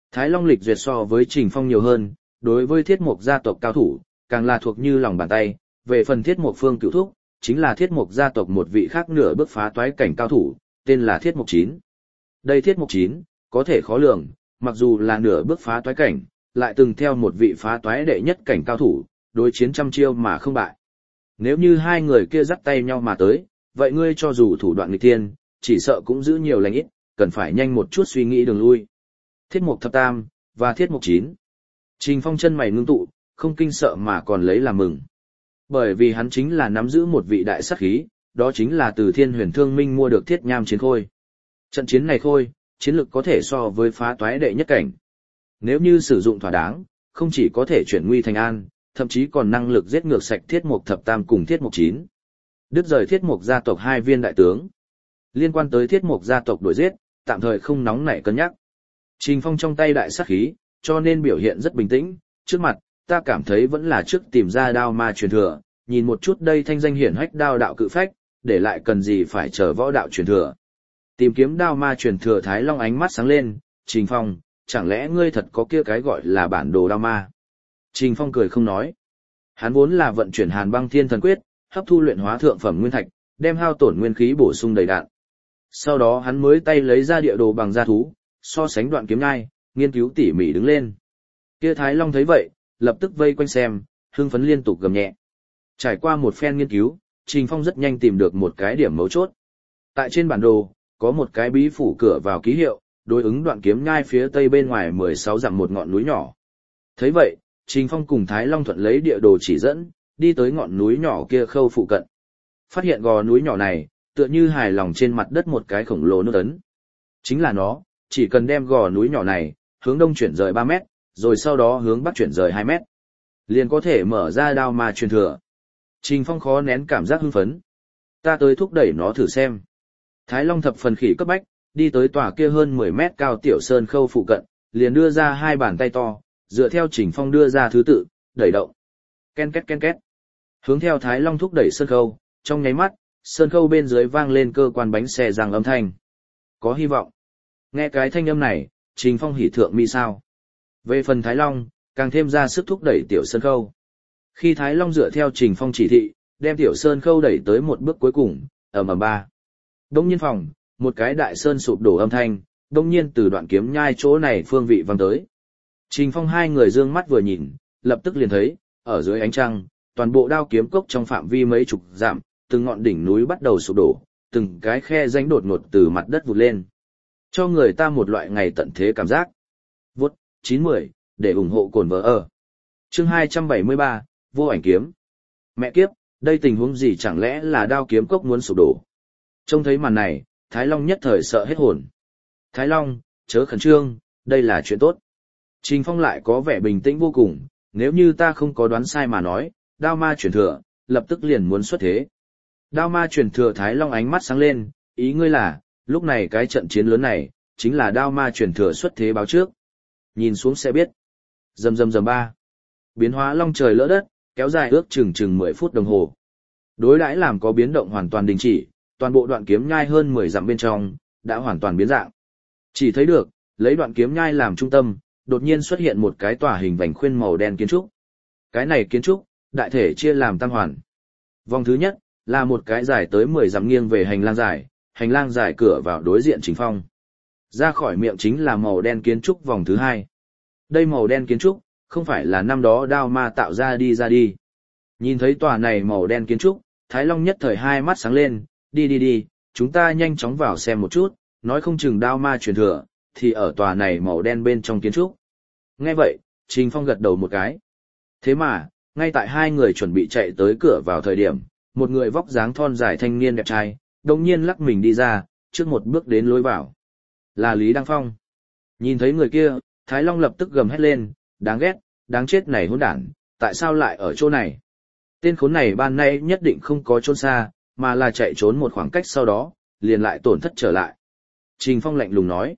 Thái Long lịch duyệt so với Trình Phong nhiều hơn, đối với Thiết Mộc gia tộc cao thủ, càng là thuộc như lòng bàn tay, về phần Thiết Mộc Phương Cửu Thúc, chính là Thiết Mộc gia tộc một vị khác nửa bước phá toái cảnh cao thủ, tên là Thiết Mộc Chín. Đây Thiết Mộc Chín, có thể khó lường, mặc dù là nửa bước phá toái cảnh, lại từng theo một vị phá toái đệ nhất cảnh cao thủ, đối chiến trăm chiêu mà không bại. Nếu như hai người kia dắt tay nhau mà tới, vậy ngươi cho dù thủ đoạn nghịch thiên, chỉ sợ cũng giữ nhiều lành ít, cần phải nhanh một chút suy nghĩ đường lui. Thiết Mộc Thập Tam và Thiết Mộc Chín. Trình Phong chân mày ngưng tụ, không kinh sợ mà còn lấy làm mừng. Bởi vì hắn chính là nắm giữ một vị đại sát khí, đó chính là từ Thiên Huyền Thương Minh mua được Thiết Nham chiến khôi. Trận chiến này khôi, chiến lực có thể so với phá toái đệ nhất cảnh. Nếu như sử dụng thỏa đáng, không chỉ có thể chuyển nguy thành an, thậm chí còn năng lực giết ngược sạch Thiết Mộc Thập Tam cùng Thiết Mộc Chín. Đứt rời Thiết Mộc gia tộc hai viên đại tướng. Liên quan tới Thiết Mộc gia tộc đuổi giết, tạm thời không nóng nảy cân nhắc. Trình Phong trong tay đại sát khí, cho nên biểu hiện rất bình tĩnh, trước mặt, ta cảm thấy vẫn là trước tìm ra đao ma truyền thừa, nhìn một chút đây thanh danh hiển hách đao đạo cự phách, để lại cần gì phải chờ võ đạo truyền thừa. Tìm kiếm đao ma truyền thừa Thái Long ánh mắt sáng lên, Trình Phong, chẳng lẽ ngươi thật có kia cái gọi là bản đồ đao ma? Trình Phong cười không nói. Hắn vốn là vận chuyển Hàn Băng Thiên Thần Quyết, hấp thu luyện hóa thượng phẩm nguyên thạch, đem hao tổn nguyên khí bổ sung đầy đạn. Sau đó hắn mới tay lấy ra địa đồ bằng da thú, so sánh đoạn kiếm nhai, nghiên cứu tỉ mỉ đứng lên. Kia Thái Long thấy vậy, lập tức vây quanh xem, hưng phấn liên tục gầm nhẹ. Trải qua một phen nghiên cứu, Trình Phong rất nhanh tìm được một cái điểm mấu chốt. Tại trên bản đồ, có một cái bí phủ cửa vào ký hiệu, đối ứng đoạn kiếm nhai phía tây bên ngoài 16 dặm một ngọn núi nhỏ. Thấy vậy, Trình Phong cùng Thái Long thuận lấy địa đồ chỉ dẫn, đi tới ngọn núi nhỏ kia khâu phụ cận. Phát hiện gò núi nhỏ này, tựa như hài lòng trên mặt đất một cái khổng lồ nút ấn. Chính là nó, chỉ cần đem gò núi nhỏ này, hướng đông chuyển rời 3 mét, rồi sau đó hướng bắc chuyển rời 2 mét. Liền có thể mở ra đao ma truyền thừa. Trình Phong khó nén cảm giác hưng phấn. Ta tới thúc đẩy nó thử xem. Thái Long thập phần khỉ cấp bách, đi tới tòa kia hơn 10 mét cao tiểu sơn khâu phụ cận, liền đưa ra hai bàn tay to, dựa theo Trình Phong đưa ra thứ tự, đẩy động. Ken két ken két. Hướng theo Thái Long thúc đẩy sơn khâu, trong nháy mắt, sơn khâu bên dưới vang lên cơ quan bánh xe răng âm thanh. Có hy vọng. Nghe cái thanh âm này, Trình Phong hỉ thượng mi sao. Về phần Thái Long, càng thêm ra sức thúc đẩy tiểu sơn khâu. Khi Thái Long dựa theo Trình Phong chỉ thị, đem tiểu sơn khâu đẩy tới một bước cuối cùng, ầm ầm ba. Đông nhiên phòng, một cái đại sơn sụp đổ âm thanh, đông nhiên từ đoạn kiếm nhai chỗ này phương vị vang tới. Trình Phong hai người dương mắt vừa nhìn, lập tức liền thấy, ở dưới ánh trăng, toàn bộ đao kiếm cốc trong phạm vi mấy chục dặm, từng ngọn đỉnh núi bắt đầu sụp đổ, từng cái khe rãnh đột ngột từ mặt đất vụt lên. Cho người ta một loại ngày tận thế cảm giác. Vút, 910, để ủng hộ cồn vợ ở. Chương 273, vô ảnh kiếm. Mẹ kiếp, đây tình huống gì chẳng lẽ là đao kiếm cốc muốn sụp đổ. Trông thấy màn này, Thái Long nhất thời sợ hết hồn. Thái Long, chớ khẩn trương, đây là chuyện tốt. Trình Phong lại có vẻ bình tĩnh vô cùng, nếu như ta không có đoán sai mà nói, đao ma truyền thừa, lập tức liền muốn xuất thế. Đao ma truyền thừa Thái Long ánh mắt sáng lên, ý ngươi là, lúc này cái trận chiến lớn này, chính là đao ma truyền thừa xuất thế báo trước. Nhìn xuống sẽ biết. Rầm rầm rầm ba. Biến hóa long trời lỡ đất, kéo dài ước chừng 10 phút đồng hồ. Đối đãi làm có biến động hoàn toàn đình chỉ, toàn bộ đoạn kiếm nhai hơn 10 dặm bên trong, đã hoàn toàn biến dạng. Chỉ thấy được, lấy đoạn kiếm nhai làm trung tâm, đột nhiên xuất hiện một cái tòa hình vành khuyên màu đen kiến trúc. Cái này kiến trúc, đại thể chia làm tam hoàn. Vòng thứ nhất, là một cái dài tới 10 dặm nghiêng về hành lang dài cửa vào đối diện Trình Phong. Ra khỏi miệng chính là màu đen kiến trúc vòng thứ hai. Đây màu đen kiến trúc, không phải là năm đó đao ma tạo ra đi. Nhìn thấy tòa này màu đen kiến trúc, Thái Long nhất thời hai mắt sáng lên, đi, chúng ta nhanh chóng vào xem một chút, nói không chừng đao ma truyền thừa, thì ở tòa này màu đen bên trong kiến trúc. Nghe vậy, Trình Phong gật đầu một cái. Thế mà, ngay tại hai người chuẩn bị chạy tới cửa vào thời điểm, một người vóc dáng thon dài thanh niên đẹp trai, đồng nhiên lắc mình đi ra, trước một bước đến lối vào. Là Lý Đăng Phong. Nhìn thấy người kia, Thái Long lập tức gầm hét lên, đáng ghét, đáng chết này hỗn đản, tại sao lại ở chỗ này? Tên khốn này ban nay nhất định không có trốn xa, mà là chạy trốn một khoảng cách sau đó, liền lại tổn thất trở lại. Trình Phong lạnh lùng nói.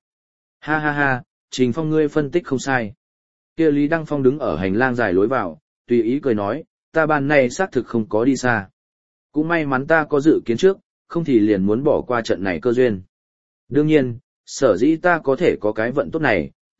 Ha, Trình Phong ngươi phân tích không sai. Kia Lý Đăng Phong đứng ở hành lang dài lối vào, tùy ý cười nói, ta ban nay xác thực không có đi xa. Cũng may mắn ta có dự kiến trước, không thì liền muốn bỏ qua trận này cơ duyên. Đương nhiên, sở dĩ ta có thể có cái vận tốt này,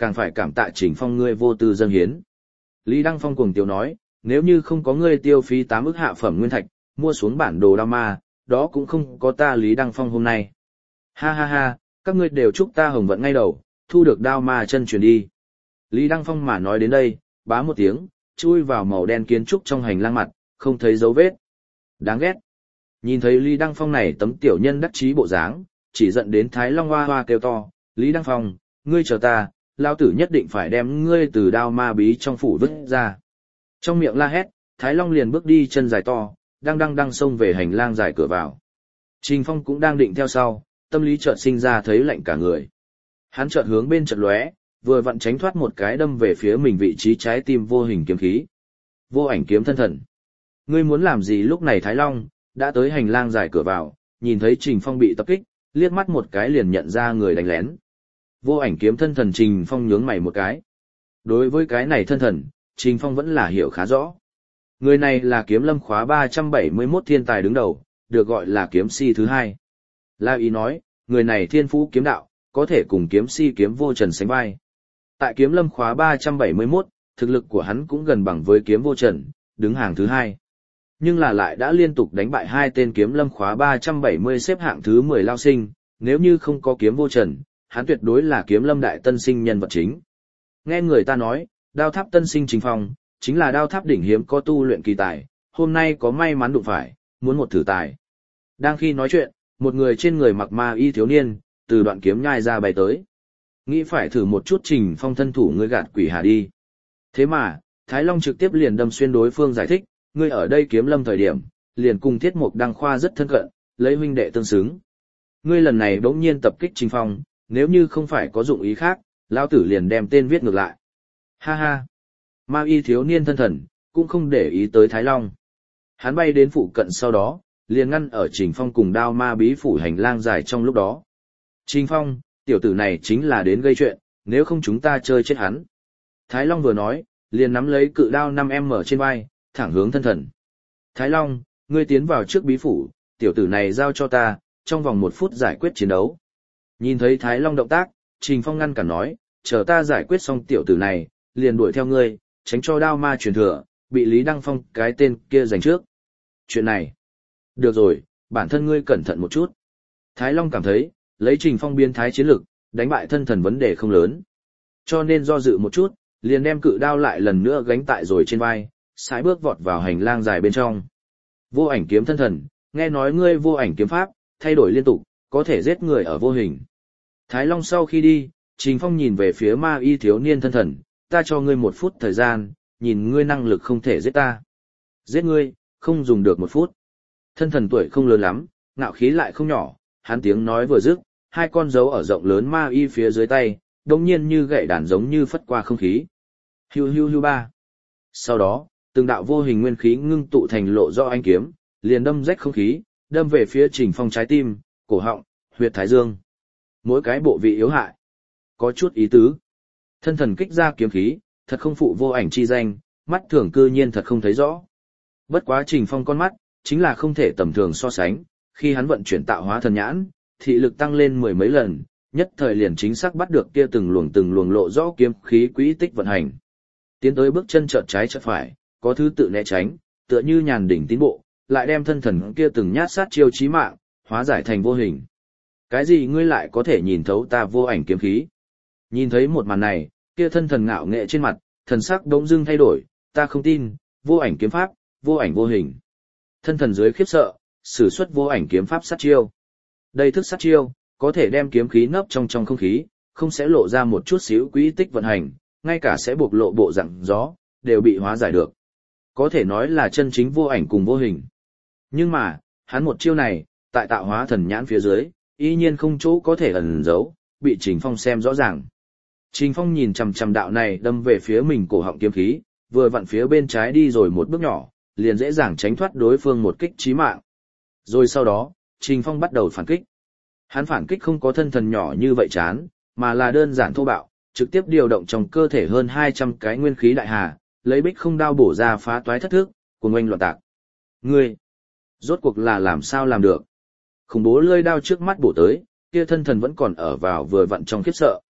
càng phải cảm tạ Trình Phong ngươi vô tư dâng hiến. Lý Đăng Phong cuồng tiếu nói, nếu như không có ngươi tiêu phí 8 ức hạ phẩm nguyên thạch, mua xuống bản đồ đao ma, đó cũng không có ta Lý Đăng Phong hôm nay. Ha ha ha, các ngươi đều chúc ta hồng vận ngay đầu, thu được đao ma chân truyền đi. Lý Đăng Phong mà nói đến đây, bá một tiếng, chui vào màu đen kiến trúc trong hành lang mặt, không thấy dấu vết. Đáng ghét. Nhìn thấy Lý Đăng Phong này tấm tiểu nhân đắc chí bộ dáng, chỉ giận đến Thái Long hoa hoa kêu to, Lý Đăng Phong, ngươi chờ ta, lao tử nhất định phải đem ngươi từ đao ma bí trong phủ vứt ra. Trong miệng la hét, Thái Long liền bước đi chân dài to, đang xông về hành lang dài cửa vào. Trình Phong cũng đang định theo sau, tâm lý chợt sinh ra thấy lạnh cả người. Hắn chợt hướng bên chợt lóe, vừa vặn tránh thoát một cái đâm về phía mình vị trí trái tim vô hình kiếm khí. Vô ảnh kiếm thân thần. Ngươi muốn làm gì lúc này Thái Long, đã tới hành lang dài cửa vào, nhìn thấy Trình Phong bị tập kích, liếc mắt một cái liền nhận ra người đánh lén. Vô ảnh kiếm thân thần Trình Phong nhướng mày một cái. Đối với cái này thân thần, Trình Phong vẫn là hiểu khá rõ. Người này là kiếm lâm khóa 371 thiên tài đứng đầu, được gọi là kiếm si thứ hai. La ý nói, người này thiên phú kiếm đạo, có thể cùng kiếm si kiếm vô trần sánh vai. Tại kiếm lâm khóa 371, thực lực của hắn cũng gần bằng với kiếm vô trần, đứng hàng thứ hai. Nhưng là lại đã liên tục đánh bại hai tên kiếm lâm khóa 370 xếp hạng thứ 10 lao sinh, nếu như không có kiếm vô trần, hắn tuyệt đối là kiếm lâm đại tân sinh nhân vật chính. Nghe người ta nói, đao tháp tân sinh Trình Phong, chính là đao tháp đỉnh hiếm có tu luyện kỳ tài, hôm nay có may mắn đụng phải, muốn một thử tài. Đang khi nói chuyện, một người trên người mặc ma y thiếu niên, từ đoạn kiếm nhai ra bay tới. Nghĩ phải thử một chút Trình Phong thân thủ ngươi gạt quỷ hà đi. Thế mà, Thái Long trực tiếp liền đâm xuyên đối phương giải thích, ngươi ở đây kiếm lâm thời điểm, liền cùng Thiết Mục Đăng Khoa rất thân cận, lấy huynh đệ tương xứng. Ngươi lần này bỗng nhiên tập kích Trình Phong, nếu như không phải có dụng ý khác, lão tử liền đem tên viết ngược lại. Ha ha. Ma y thiếu niên thân thần, cũng không để ý tới Thái Long. Hắn bay đến phụ cận sau đó, liền ngăn ở Trình Phong cùng đao ma bí phủ hành lang dài trong lúc đó. Trình Phong, tiểu tử này chính là đến gây chuyện, nếu không chúng ta chơi chết hắn. Thái Long vừa nói, liền nắm lấy cự đao 5M trên vai, thẳng hướng thân thần. Thái Long, ngươi tiến vào trước bí phủ, tiểu tử này giao cho ta, trong vòng 1 phút giải quyết chiến đấu. Nhìn thấy Thái Long động tác, Trình Phong ngăn cản nói, chờ ta giải quyết xong tiểu tử này, liền đuổi theo ngươi, tránh cho đao ma truyền thừa, bị Lý Đăng Phong cái tên kia giành trước. Chuyện này, được rồi, bản thân ngươi cẩn thận một chút. Thái Long cảm thấy, lấy Trình Phong biến thái chiến lực, đánh bại thân thần vấn đề không lớn. Cho nên do dự một chút, liền đem cự đao lại lần nữa gánh tại rồi trên vai, sải bước vọt vào hành lang dài bên trong. Vô ảnh kiếm thân thần, nghe nói ngươi vô ảnh kiếm pháp, thay đổi liên tục, có thể giết người ở vô hình. Thái Long sau khi đi, Trình Phong nhìn về phía ma y thiếu niên thân thần, ta cho ngươi 1 phút thời gian, nhìn ngươi năng lực không thể giết ta. Giết ngươi, không dùng được 1 phút. Thân thần tuổi không lớn lắm, ngạo khí lại không nhỏ, hắn tiếng nói vừa dứt, 2 con dấu ở rộng lớn ma y phía dưới tay, đồng nhiên như gậy đàn giống như phất qua không khí. Hiu hiu hiu ba. Sau đó, từng đạo vô hình nguyên khí ngưng tụ thành lộ do anh kiếm, liền đâm rách không khí, đâm về phía Trình Phong trái tim, cổ họng, huyệt thái dương. Mỗi cái bộ vị yếu hại, có chút ý tứ. Thân thần kích ra kiếm khí, thật không phụ vô ảnh chi danh, mắt thường cư nhiên thật không thấy rõ. Bất quá Trình Phong con mắt, chính là không thể tầm thường so sánh, khi hắn vận chuyển tạo hóa thần nhãn, thị lực tăng lên 10 mấy lần, nhất thời liền chính xác bắt được kia từng luồng lộ rõ kiếm khí quỹ tích vận hành. Tiến tới bước chân chợt trái chợt phải, có thứ tự né tránh, tựa như nhàn đỉnh tiến bộ, lại đem thân thần kia từng nhát sát chiêu chí mạng, hóa giải thành vô hình. Cái gì ngươi lại có thể nhìn thấu ta vô ảnh kiếm khí? Nhìn thấy một màn này, kia thân thần ngạo nghệ trên mặt, thần sắc đống dưng thay đổi, ta không tin, vô ảnh kiếm pháp, vô ảnh vô hình. Thân thần dưới khiếp sợ, sử xuất vô ảnh kiếm pháp sát chiêu. Đây thức sát chiêu, có thể đem kiếm khí nấp trong không khí, không sẽ lộ ra một chút xíu quỹ tích vận hành, ngay cả sẽ bộc lộ bộ dạng gió, đều bị hóa giải được. Có thể nói là chân chính vô ảnh cùng vô hình. Nhưng mà, hắn một chiêu này, tại tạo hóa thần nhãn phía dưới, y nhiên không chỗ có thể ẩn giấu, bị Trình Phong xem rõ ràng. Trình Phong nhìn chằm chằm đạo này đâm về phía mình cổ họng kiếm khí, vừa vặn phía bên trái đi rồi một bước nhỏ, liền dễ dàng tránh thoát đối phương một kích chí mạng. Rồi sau đó, Trình Phong bắt đầu phản kích. Hắn phản kích không có thân thần nhỏ như vậy chán, mà là đơn giản thô bạo, trực tiếp điều động trong cơ thể hơn 200 cái nguyên khí đại hà, lấy bích không đao bổ ra phá toái thất thức, cuồng oanh loạn tạc. Ngươi, rốt cuộc là làm sao làm được? Khủng bố lưỡi đao trước mắt bổ tới, kia thân thần vẫn còn ở vào vừa vặn trong khiếp sợ.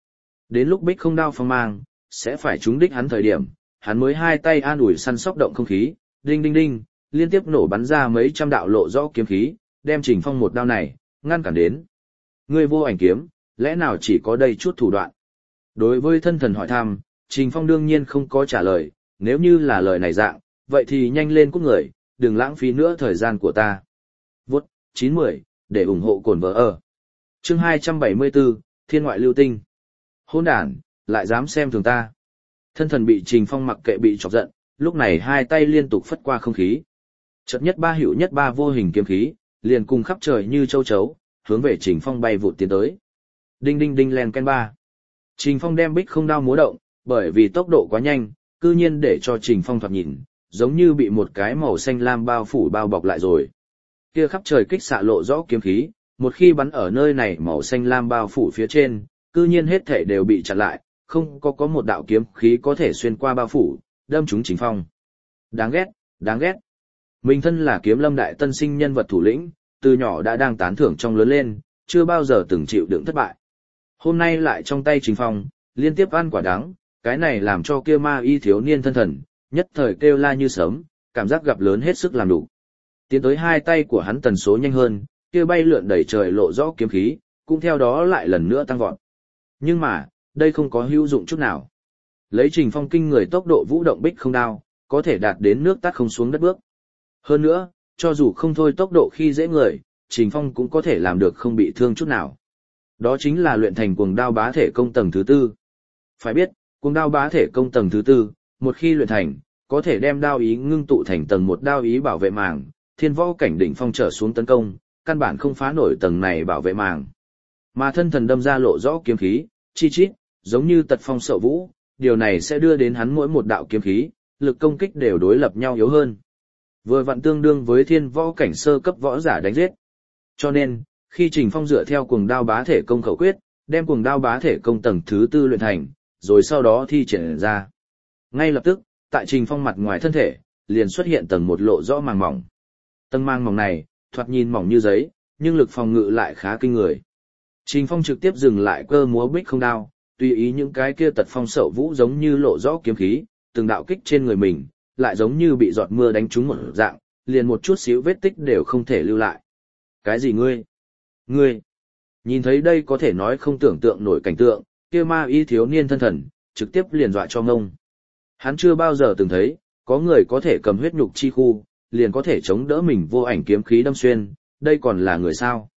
Đến lúc bích không đao phong mang, sẽ phải trúng đích hắn thời điểm, hắn mới hai tay an ủi săn sóc động không khí, đinh đinh đinh, liên tiếp nổ bắn ra mấy trăm đạo lộ rõ kiếm khí, đem Trình Phong một đao này, ngăn cản đến. Ngươi vô ảnh kiếm, lẽ nào chỉ có đây chút thủ đoạn? Đối với thân thần hỏi thăm, Trình Phong đương nhiên không có trả lời, nếu như là lời này dạng, vậy thì nhanh lên cút người, đừng lãng phí nữa thời gian của ta. Vốt, 910, để ủng hộ cồn vợ ở. Chương 274, Thiên ngoại lưu tinh. Hỗn đản, lại dám xem thường ta. Thân thần bị Trình Phong mặc kệ bị chọc giận, lúc này hai tay liên tục phất qua không khí. Chợt nhất ba hữu nhất ba vô hình kiếm khí, liền cùng khắp trời như châu chấu, hướng về Trình Phong bay vụt tiến tới. Đinh đinh đinh len ken ba. Trình Phong đem bích không đao múa động, bởi vì tốc độ quá nhanh, cư nhiên để cho Trình Phong thoạt nhìn, giống như bị một cái màu xanh lam bao phủ bao bọc lại rồi. Kia khắp trời kích xạ lộ rõ kiếm khí, một khi bắn ở nơi này màu xanh lam bao phủ phía trên, cư nhiên hết thể đều bị chặn lại, không có một đạo kiếm khí có thể xuyên qua bao phủ, đâm trúng Trình Phong. Đáng ghét, đáng ghét. Mình thân là kiếm lâm đại tân sinh nhân vật thủ lĩnh, từ nhỏ đã đang tán thưởng trong lớn lên, chưa bao giờ từng chịu đựng thất bại. Hôm nay lại trong tay Trình Phong, liên tiếp ăn quả đắng, cái này làm cho kia ma y thiếu niên thân thần, nhất thời kêu la như sớm, cảm giác gặp lớn hết sức làm đủ. Tiến tới hai tay của hắn tần số nhanh hơn, kia bay lượn đẩy trời lộ rõ kiếm khí, cũng theo đó lại lần nữa tăng vọt. Nhưng mà, đây không có hữu dụng chút nào. Lấy Trình Phong kinh người tốc độ vũ động bích không đao, có thể đạt đến nước tắt không xuống đất bước. Hơn nữa, cho dù không thôi tốc độ khi dễ người, Trình Phong cũng có thể làm được không bị thương chút nào. Đó chính là luyện thành cuồng đao bá thể công tầng thứ tư. Phải biết, cuồng đao bá thể công tầng thứ tư, một khi luyện thành, có thể đem đao ý ngưng tụ thành tầng một đao ý bảo vệ màng, thiên võ cảnh đỉnh phong trở xuống tấn công, căn bản không phá nổi tầng này bảo vệ màng. Mà thân thần đâm ra lộ rõ kiếm khí, chi chít, giống như tật phong sậu vũ, điều này sẽ đưa đến hắn mỗi một đạo kiếm khí, lực công kích đều đối lập nhau yếu hơn. Vừa vặn tương đương với thiên võ cảnh sơ cấp võ giả đánh giết. Cho nên, khi Trình Phong dựa theo cuồng đao bá thể công khẩu quyết, đem cuồng đao bá thể công tầng thứ tư luyện thành, rồi sau đó thi triển ra. Ngay lập tức, tại Trình Phong mặt ngoài thân thể, liền xuất hiện tầng một lộ rõ màng mỏng. Tầng màng mỏng này, thoạt nhìn mỏng như giấy, nhưng lực phòng ngự lại khá kinh người. Trình Phong trực tiếp dừng lại cơ múa bích không đao, tùy ý những cái kia tật phong sậu vũ giống như lộ rõ kiếm khí, từng đạo kích trên người mình, lại giống như bị giọt mưa đánh trúng một dạng, liền một chút xíu vết tích đều không thể lưu lại. Cái gì ngươi? Ngươi? Nhìn thấy đây có thể nói không tưởng tượng nổi cảnh tượng, kia ma y thiếu niên thân thần, trực tiếp liền dọa cho ngông. Hắn chưa bao giờ từng thấy, có người có thể cầm huyết nhục chi khu, liền có thể chống đỡ mình vô ảnh kiếm khí đâm xuyên, đây còn là người sao?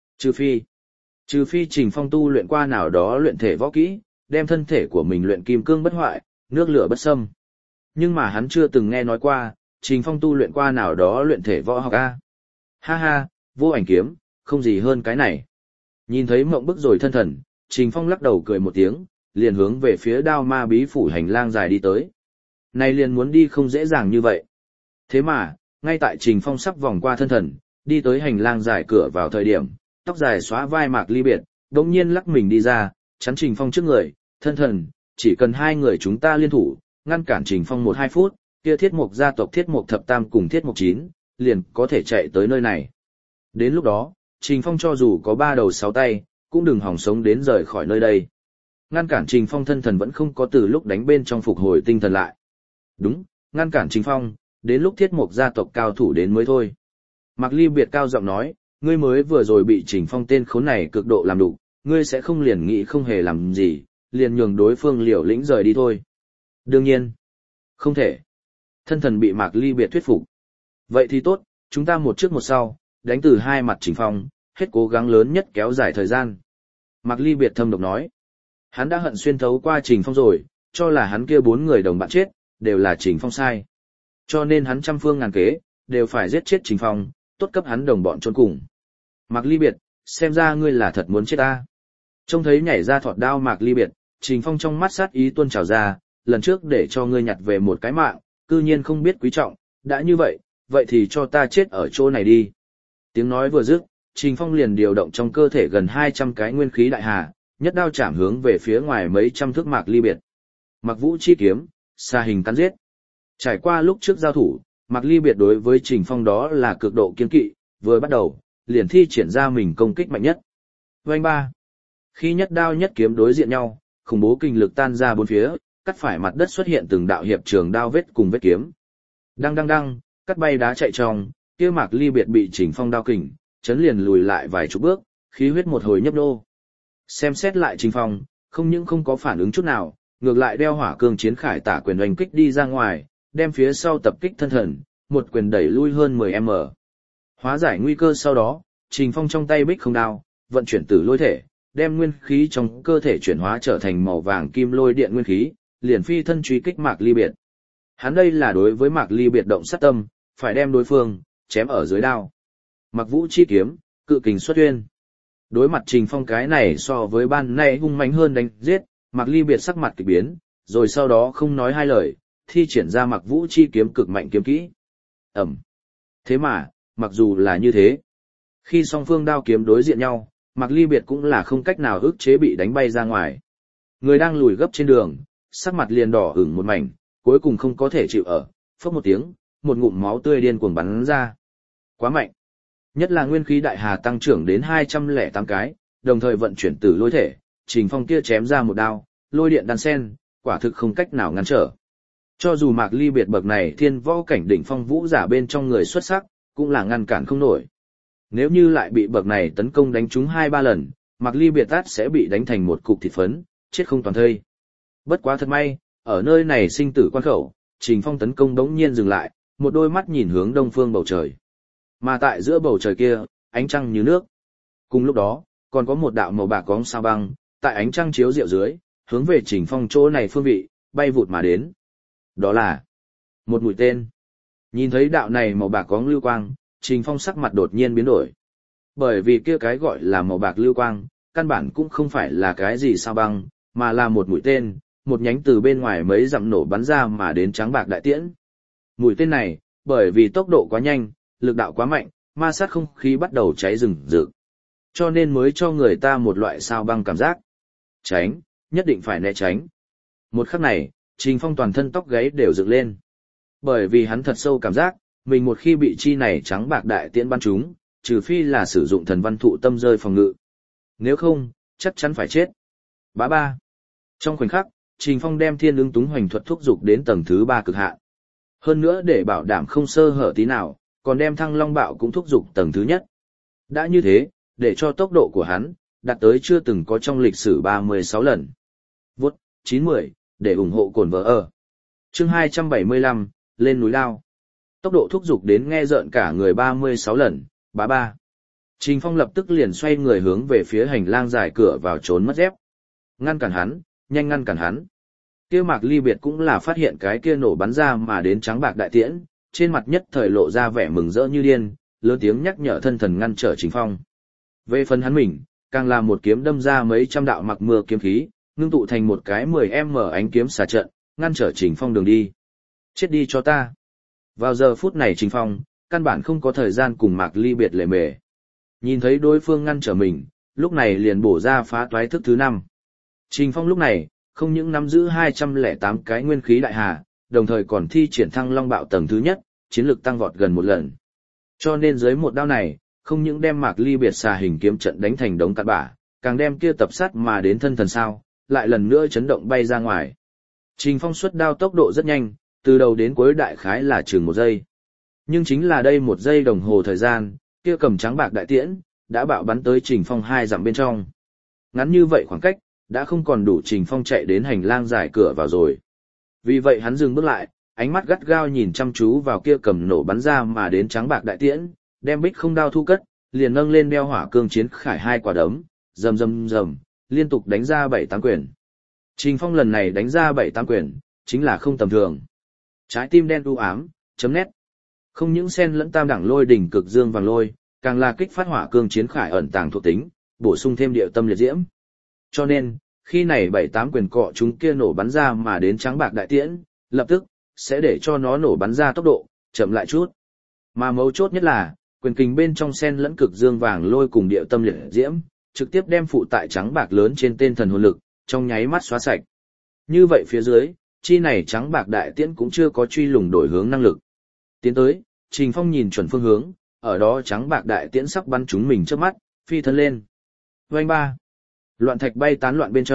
Trừ phi Trình Phong tu luyện qua nào đó luyện thể võ kỹ, đem thân thể của mình luyện kim cương bất hoại, nước lửa bất xâm. Nhưng mà hắn chưa từng nghe nói qua, Trình Phong tu luyện qua nào đó luyện thể võ học a. Ha ha, vô ảnh kiếm, không gì hơn cái này. Nhìn thấy mộng bức rồi thân thần, Trình Phong lắc đầu cười một tiếng, liền hướng về phía đao ma bí phủ hành lang dài đi tới. Này liền muốn đi không dễ dàng như vậy. Thế mà, ngay tại Trình Phong sắp vòng qua thân thần, đi tới hành lang dài cửa vào thời điểm, tóc dài xóa vai Mạc Ly Biệt, đống nhiên lắc mình đi ra, chắn Trình Phong trước người, thân thần, chỉ cần hai người chúng ta liên thủ, ngăn cản Trình Phong 1-2 phút, kia Thiết Mộc gia tộc Thiết Mộc thập tam cùng Thiết Mộc 9, liền có thể chạy tới nơi này. Đến lúc đó, Trình Phong cho dù có 3 đầu 6 tay, cũng đừng hòng sống đến rời khỏi nơi đây. Ngăn cản Trình Phong thân thần vẫn không có từ lúc đánh bên trong phục hồi tinh thần lại. Đúng, ngăn cản Trình Phong, đến lúc Thiết Mộc gia tộc cao thủ đến mới thôi. Mạc Ly Biệt cao giọng nói, ngươi mới vừa rồi bị Trình Phong tên khốn này cực độ làm đủ, ngươi sẽ không liền nghĩ không hề làm gì, liền nhường đối phương liều lĩnh rời đi thôi. Đương nhiên, không thể. Thân thần bị Mạc Ly Biệt thuyết phục. Vậy thì tốt, chúng ta một trước một sau, đánh từ hai mặt Trình Phong, hết cố gắng lớn nhất kéo dài thời gian. Mạc Ly Biệt thâm độc nói, hắn đã hận xuyên thấu qua Trình Phong rồi, cho là hắn kia 4 người đồng bạn chết, đều là Trình Phong sai. Cho nên hắn trăm phương ngàn kế, đều phải giết chết Trình Phong, tốt cấp hắn đồng bọn trốn cùng. Mạc Ly Biệt, xem ra ngươi là thật muốn chết ta. Trông thấy nhảy ra thọt đao Mạc Ly Biệt, Trình Phong trong mắt sát ý tuôn trào ra, lần trước để cho ngươi nhặt về một cái mạng, cư nhiên không biết quý trọng, đã như vậy, vậy thì cho ta chết ở chỗ này đi. Tiếng nói vừa dứt, Trình Phong liền điều động trong cơ thể gần 200 cái nguyên khí đại hà, nhất đao chạm hướng về phía ngoài mấy trăm thước Mạc Ly Biệt. Mạc Vũ chi kiếm, xa hình cắn giết. Trải qua lúc trước giao thủ, Mạc Ly Biệt đối với Trình Phong đó là cực độ kiên kỵ, vừa bắt đầu, liền thi triển ra mình công kích mạnh nhất. Vành ba. Khi nhất đao nhất kiếm đối diện nhau, khủng bố kinh lực tan ra bốn phía, cắt phải mặt đất xuất hiện từng đạo hiệp trường đao vết cùng vết kiếm. Đăng đăng đăng, cắt bay đá chạy trong, kia Mạc Ly Biệt bị Trình Phong đao kình, chấn liền lùi lại vài chục bước, khí huyết một hồi nhấp nô. Xem xét lại Trình Phong, không những không có phản ứng chút nào, ngược lại đeo hỏa cương chiến khải tả quyền oanh kích đi ra ngoài, đem phía sau tập kích thân thần, một quyền đẩy lui hơn 10m. Hóa giải nguy cơ sau đó, Trình Phong trong tay bích không đao, vận chuyển tử lôi thể, đem nguyên khí trong cơ thể chuyển hóa trở thành màu vàng kim lôi điện nguyên khí, liền phi thân truy kích Mạc Ly Biệt. Hắn đây là đối với Mạc Ly Biệt động sát tâm, phải đem đối phương chém ở dưới đao. Mặc Vũ chi kiếm, cự kình xuất uyên. Đối mặt Trình Phong cái này so với ban nay hung mãnh hơn đánh giết, Mạc Ly Biệt sắc mặt kỳ biến, rồi sau đó không nói hai lời, thi triển ra Mặc Vũ chi kiếm cực mạnh kiếm kỹ. Ẩm. Thế mà, mặc dù là như thế, khi song phương đao kiếm đối diện nhau, Mạc Ly Biệt cũng là không cách nào ức chế bị đánh bay ra ngoài. Người đang lùi gấp trên đường, sắc mặt liền đỏ ửng một mảnh, cuối cùng không có thể chịu ở, phốc một tiếng, một ngụm máu tươi điên cuồng bắn ra. Quá mạnh. Nhất là nguyên khí đại hà tăng trưởng đến 208 cái, đồng thời vận chuyển tử lôi thể, Trình Phong kia chém ra một đao, lôi điện đan sen, quả thực không cách nào ngăn trở. Cho dù Mạc Ly Biệt bậc này thiên võ cảnh đỉnh phong vũ giả bên trong người xuất sắc, cũng là ngăn cản không nổi. Nếu như lại bị bậc này tấn công đánh trúng 2-3 lần, Mạc Ly Biệt tát sẽ bị đánh thành một cục thịt phấn, chết không toàn thây. Bất quá thật may, ở nơi này sinh tử quan khẩu, Trình Phong tấn công đống nhiên dừng lại, một đôi mắt nhìn hướng đông phương bầu trời. Mà tại giữa bầu trời kia, ánh trăng như nước. Cùng lúc đó, còn có một đạo màu bạc cóng sao băng, tại ánh trăng chiếu rượu dưới, hướng về Trình Phong chỗ này phương vị, bay vụt mà đến. Đó là một mũi tên. Nhìn thấy đạo này màu bạc cóng lưu quang, Trình Phong sắc mặt đột nhiên biến đổi. Bởi vì kia cái gọi là màu bạc lưu quang, căn bản cũng không phải là cái gì sao băng, mà là một mũi tên, một nhánh từ bên ngoài mấy dặm nổ bắn ra mà đến trắng bạc đại tiễn. Mũi tên này, bởi vì tốc độ quá nhanh, lực đạo quá mạnh, ma sát không khí bắt đầu cháy rừng rực. Cho nên mới cho người ta một loại sao băng cảm giác. Tránh, nhất định phải né tránh. Một khắc này, Trình Phong toàn thân tóc gáy đều dựng lên. Bởi vì hắn thật sâu cảm giác, mình một khi bị chi này trắng bạc đại tiễn bắn trúng, trừ phi là sử dụng thần văn thụ tâm rơi phòng ngự. Nếu không, chắc chắn phải chết. Bá ba. Trong khoảnh khắc, Trình Phong đem Thiên Ứng Túng Hoành thuật thúc dục đến tầng thứ 3 cực hạn. Hơn nữa để bảo đảm không sơ hở tí nào, còn đem Thăng Long Bạo cũng thúc dục tầng thứ nhất. Đã như thế, để cho tốc độ của hắn đạt tới chưa từng có trong lịch sử 36 lần. Vút 910 để ủng hộ cồn vợ ở. Chương 275, lên núi lao. Tốc độ thúc dục đến nghe rợn cả người 36 lần, bá ba. Trình Phong lập tức liền xoay người hướng về phía hành lang dài cửa vào trốn mất dép. Ngăn cản hắn, nhanh ngăn cản hắn. Kia Mạc Ly Biệt cũng là phát hiện cái kia nổ bắn ra mà đến trắng bạc đại tiễn, trên mặt nhất thời lộ ra vẻ mừng rỡ như điên, lớn tiếng nhắc nhở thân thần ngăn trở Trình Phong. Về phần hắn mình, càng là một kiếm đâm ra mấy trăm đạo mặc mưa kiếm khí, ngưng tụ thành một cái 10m ánh kiếm xà trận, ngăn trở Trình Phong đường đi. Chết đi cho ta. Vào giờ phút này Trình Phong, căn bản không có thời gian cùng Mạc Ly Biệt lề mề. Nhìn thấy đối phương ngăn trở mình, lúc này liền bổ ra phá toái thức thứ 5. Trình Phong lúc này, không những nắm giữ 208 cái nguyên khí đại hà, đồng thời còn thi triển Thăng Long Bạo tầng thứ nhất, chiến lực tăng vọt gần một lần. Cho nên dưới một đao này, không những đem Mạc Ly Biệt xà hình kiếm trận đánh thành đống cát bã, càng đem kia tập sát mà đến thân thần sao, lại lần nữa chấn động bay ra ngoài. Trình Phong xuất đao tốc độ rất nhanh, từ đầu đến cuối đại khái là chừng 1 giây. Nhưng chính là đây 1 giây đồng hồ thời gian, kia cầm trắng bạc đại tiễn, đã bạo bắn tới Trình Phong 2 dặm bên trong. Ngắn như vậy khoảng cách, đã không còn đủ Trình Phong chạy đến hành lang dài cửa vào rồi. Vì vậy hắn dừng bước lại, ánh mắt gắt gao nhìn chăm chú vào kia cầm nổ bắn ra mà đến trắng bạc đại tiễn, đem bích không đao thu cất, liền nâng lên đeo hỏa cương chiến khải 2 quả đấm, rầm rầm rầm, liên tục đánh ra 7-8 quyền. Trình Phong lần này đánh ra 7-8 quyền, chính là không tầm thường. Trái tim đen u ám, chấm nét. Không những xen lẫn tam đẳng lôi đỉnh cực dương vàng lôi, càng là kích phát hỏa cương chiến khải ẩn tàng thuộc tính, bổ sung thêm điệu tâm liệt diễm. Cho nên, khi này 7-8 quyền cọ chúng kia nổ bắn ra mà đến trắng bạc đại tiễn, lập tức sẽ để cho nó nổ bắn ra tốc độ chậm lại chút. Mà mấu chốt nhất là, quyền kình bên trong xen lẫn cực dương vàng lôi cùng điệu tâm liệt diễm, trực tiếp đem phụ tại trắng bạc lớn trên tên thần hồn lực, trong nháy mắt xóa sạch. Như vậy phía dưới, chi này trắng bạc đại tiễn cũng chưa có truy lùng đổi hướng năng lực. Tiến tới, Trình Phong nhìn chuẩn phương hướng, ở đó trắng bạc đại tiễn sắp bắn trúng mình trước mắt, phi thân lên. Vành ba. Loạn thạch bay tán loạn bên trong,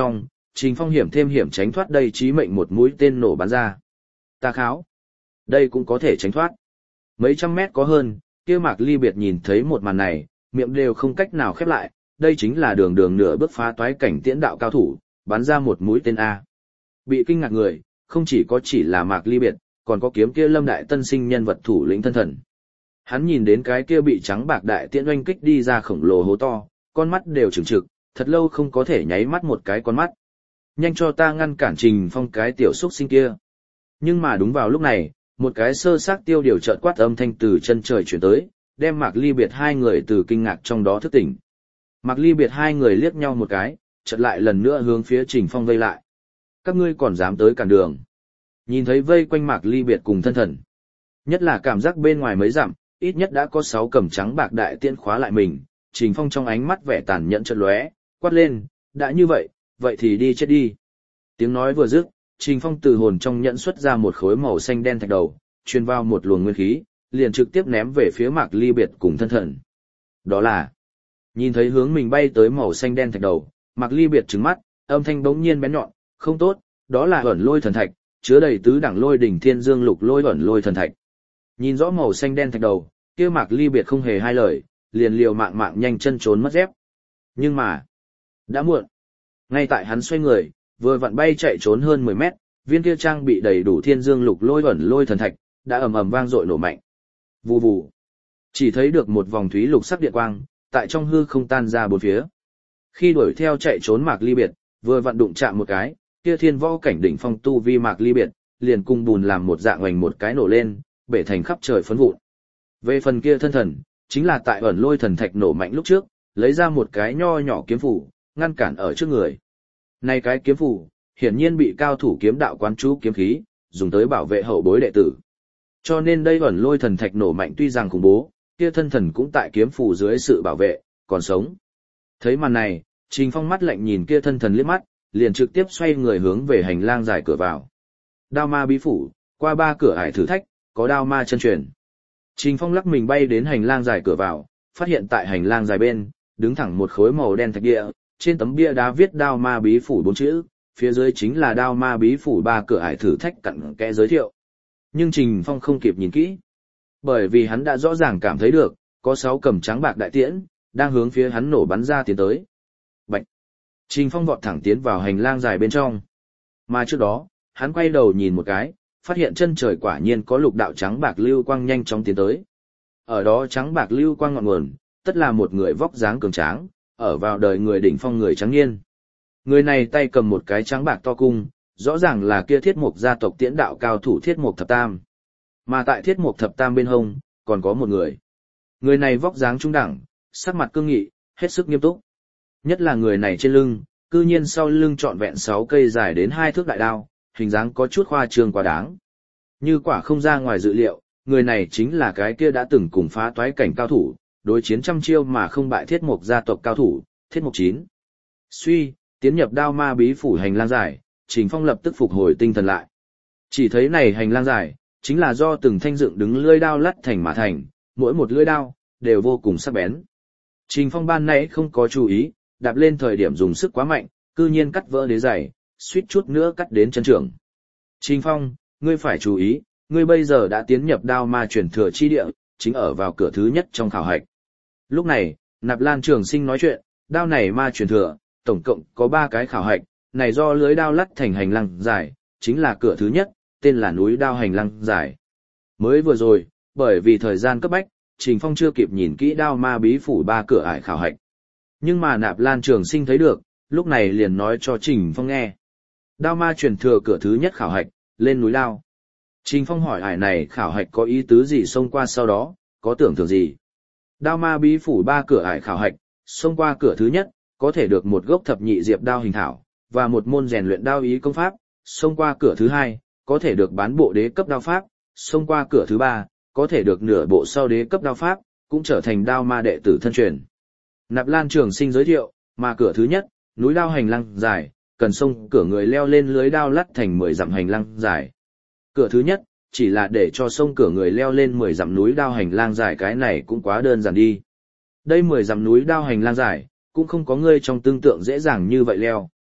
Trình Phong hiểm thêm hiểm tránh thoát đây chí mệnh một mũi tên nổ bắn ra. Ta kháo. Đây cũng có thể tránh thoát. Mấy trăm mét có hơn, kia Mạc Ly Biệt nhìn thấy một màn này, miệng đều không cách nào khép lại, đây chính là đường đường nửa bước phá toái cảnh tiễn đạo cao thủ, bắn ra một mũi tên A. Bị kinh ngạc người, không chỉ là Mạc Ly Biệt, còn có kiếm kia Lâm Đại Tân sinh nhân vật thủ lĩnh thân thần. Hắn nhìn đến cái kia bị trắng bạc đại tiễn oanh kích đi ra khổng lồ hố to, con mắt đều trừng trực, thật lâu không có thể nháy mắt một cái con mắt. Nhanh cho ta ngăn cản Trình Phong cái tiểu xúc sinh kia. Nhưng mà đúng vào lúc này, một cái sơ xác tiêu điều chợt quát âm thanh từ chân trời chuyển tới, đem Mạc Ly Biệt hai người từ kinh ngạc trong đó thức tỉnh. Mạc Ly Biệt hai người liếc nhau một cái, chợt lại lần nữa hướng phía Trình Phong vây lại. Các ngươi còn dám tới cản đường. Nhìn thấy vây quanh Mạc Ly Biệt cùng thân thần. Nhất là cảm giác bên ngoài mấy dặm, ít nhất đã có 6 cầm trắng bạc đại tiễn khóa lại mình, Trình Phong trong ánh mắt vẻ tàn nhẫn chợt lóe, quát lên, đã như vậy, vậy thì đi chết đi. Tiếng nói vừa dứt, Trình Phong từ hồn trong nhẫn xuất ra một khối màu xanh đen thạch đầu, truyền vào một luồng nguyên khí, liền trực tiếp ném về phía Mạc Ly Biệt cùng thân thần. Đó là, nhìn thấy hướng mình bay tới màu xanh đen thạch đầu, Mạc Ly Biệt trừng mắt, âm thanh bỗng nhiên bén nhọn, không tốt, đó là ẩn lôi thần thạch, chứa đầy tứ đẳng lôi đỉnh thiên dương lục lôi ẩn lôi thần thạch. Nhìn rõ màu xanh đen thạch đầu, kia Mạc Ly Biệt không hề hai lời, liền liều mạng mạng nhanh chân trốn mất dép. Nhưng mà, đã muộn. Ngay tại hắn xoay người, vừa vặn bay chạy trốn hơn 10 mét, viên kia trang bị đầy đủ thiên dương lục lôi ẩn lôi thần thạch, đã ầm ầm vang dội nổ mạnh. Vù vù. Chỉ thấy được một vòng thúy lục sắc điện quang, tại trong hư không tan ra bốn phía. Khi đuổi theo chạy trốn Mạc Ly Biệt, vừa vặn đụng chạm một cái, kia thiên võ cảnh đỉnh phong tu vi Mạc Ly Biệt, liền cùng bùn làm một dạng oành một cái nổ lên, bể thành khắp trời phấn vụn. Về phần kia thân thần, chính là tại ẩn lôi thần thạch nổ mạnh lúc trước, lấy ra một cái nho nhỏ kiếm phủ, ngăn cản ở trước người. Này cái kiếm phủ, hiển nhiên bị cao thủ kiếm đạo quán chú kiếm khí, dùng tới bảo vệ hậu bối đệ tử. Cho nên đây ẩn lôi thần thạch nổ mạnh tuy rằng khủng bố, kia thân thần cũng tại kiếm phủ dưới sự bảo vệ, còn sống. Thấy màn này, Trình Phong mắt lạnh nhìn kia thân thần liếc mắt, liền trực tiếp xoay người hướng về hành lang dài cửa vào. Đao ma bí phủ, qua 3 cửa ải thử thách, có đao ma chân truyền. Trình Phong lắc mình bay đến hành lang dài cửa vào, phát hiện tại hành lang dài bên, đứng thẳng một khối màu đen thạch địa, trên tấm bia đá viết đao ma bí phủ 4 chữ, phía dưới chính là đao ma bí phủ 3 cửa ải thử thách cặn kẽ giới thiệu. Nhưng Trình Phong không kịp nhìn kỹ, bởi vì hắn đã rõ ràng cảm thấy được, có 6 cầm trắng bạc đại tiễn, đang hướng phía hắn nổ bắn ra tiến tới. Bạch! Trình Phong vọt thẳng tiến vào hành lang dài bên trong. Mà trước đó, hắn quay đầu nhìn một cái, phát hiện chân trời quả nhiên có lục đạo trắng bạc lưu quang nhanh chóng tiến tới. Ở đó trắng bạc lưu quang ngọn nguồn, tất là một người vóc dáng cường tráng, ở vào đời người đỉnh phong người trắng niên. Người này tay cầm một cái trắng bạc to cung, rõ ràng là kia Thiết Mục gia tộc tiễn đạo cao thủ Thiết Mục Thập Tam. Mà tại Thiết Mục Thập Tam bên hông, còn có một người. Người này vóc dáng trung đẳng, sắc mặt cương nghị, hết sức nghiêm túc. Nhất là người này trên lưng, cư nhiên sau lưng trọn vẹn 6 cây dài đến 2 thước đại đao, hình dáng có chút khoa trương quá đáng. Như quả không ra ngoài dự liệu, người này chính là cái kia đã từng cùng phá toái cảnh cao thủ, đối chiến trăm chiêu mà không bại Thiết Mục gia tộc cao thủ, Thiết Mục 9. Suy, tiến nhập đao ma bí phủ hành lang dài, Trình Phong lập tức phục hồi tinh thần lại. Chỉ thấy này hành lang dài, chính là do từng thanh dựng đứng lưỡi đao lắt thành mà thành, mỗi một lưỡi đao đều vô cùng sắc bén. Trình Phong ban nãy không có chú ý, đạp lên thời điểm dùng sức quá mạnh, cư nhiên cắt vỡ đế giày, suýt chút nữa cắt đến chân trưởng. Trình Phong, ngươi phải chú ý, ngươi bây giờ đã tiến nhập đao ma truyền thừa chi địa, chính ở vào cửa thứ nhất trong khảo hạch. Lúc này, Nạp Lan Trường Sinh nói chuyện, đao này ma truyền thừa, tổng cộng có 3 cái khảo hạch, này do lưới đao lắt thành hành lang dài, chính là cửa thứ nhất, tên là núi đao hành lang dài. Mới vừa rồi, bởi vì thời gian cấp bách, Trình Phong chưa kịp nhìn kỹ đao ma bí phủ 3 cửa ải khảo hạch. Nhưng mà Nạp Lan Trường Sinh thấy được, lúc này liền nói cho Trình Phong nghe. Đao ma truyền thừa cửa thứ nhất khảo hạch, lên núi đao. Trình Phong hỏi ải này khảo hạch có ý tứ gì xông qua sau đó, có tưởng tượng gì. Đao ma bí phủ 3 cửa ải khảo hạch, xông qua cửa thứ nhất, có thể được một gốc thập nhị diệp đao hình thảo, và một môn rèn luyện đao ý công pháp, xông qua cửa thứ hai, có thể được bán bộ đế cấp đao pháp, xông qua cửa thứ ba, có thể được nửa bộ sau đế cấp đao pháp, cũng trở thành đao ma đệ tử thân truyền. Nạp Lan Trường Sinh giới thiệu, mà cửa thứ nhất, núi đao hành lang dài, cần xông cửa người leo lên lưới đao lắt thành 10 dặm hành lang dài. Cửa thứ nhất, chỉ là để cho xông cửa người leo lên 10 dặm núi đao hành lang dài, cái này cũng quá đơn giản đi. Đây 10 dặm núi đao hành lang dài, cũng không có ngươi trong tương tượng dễ dàng như vậy leo.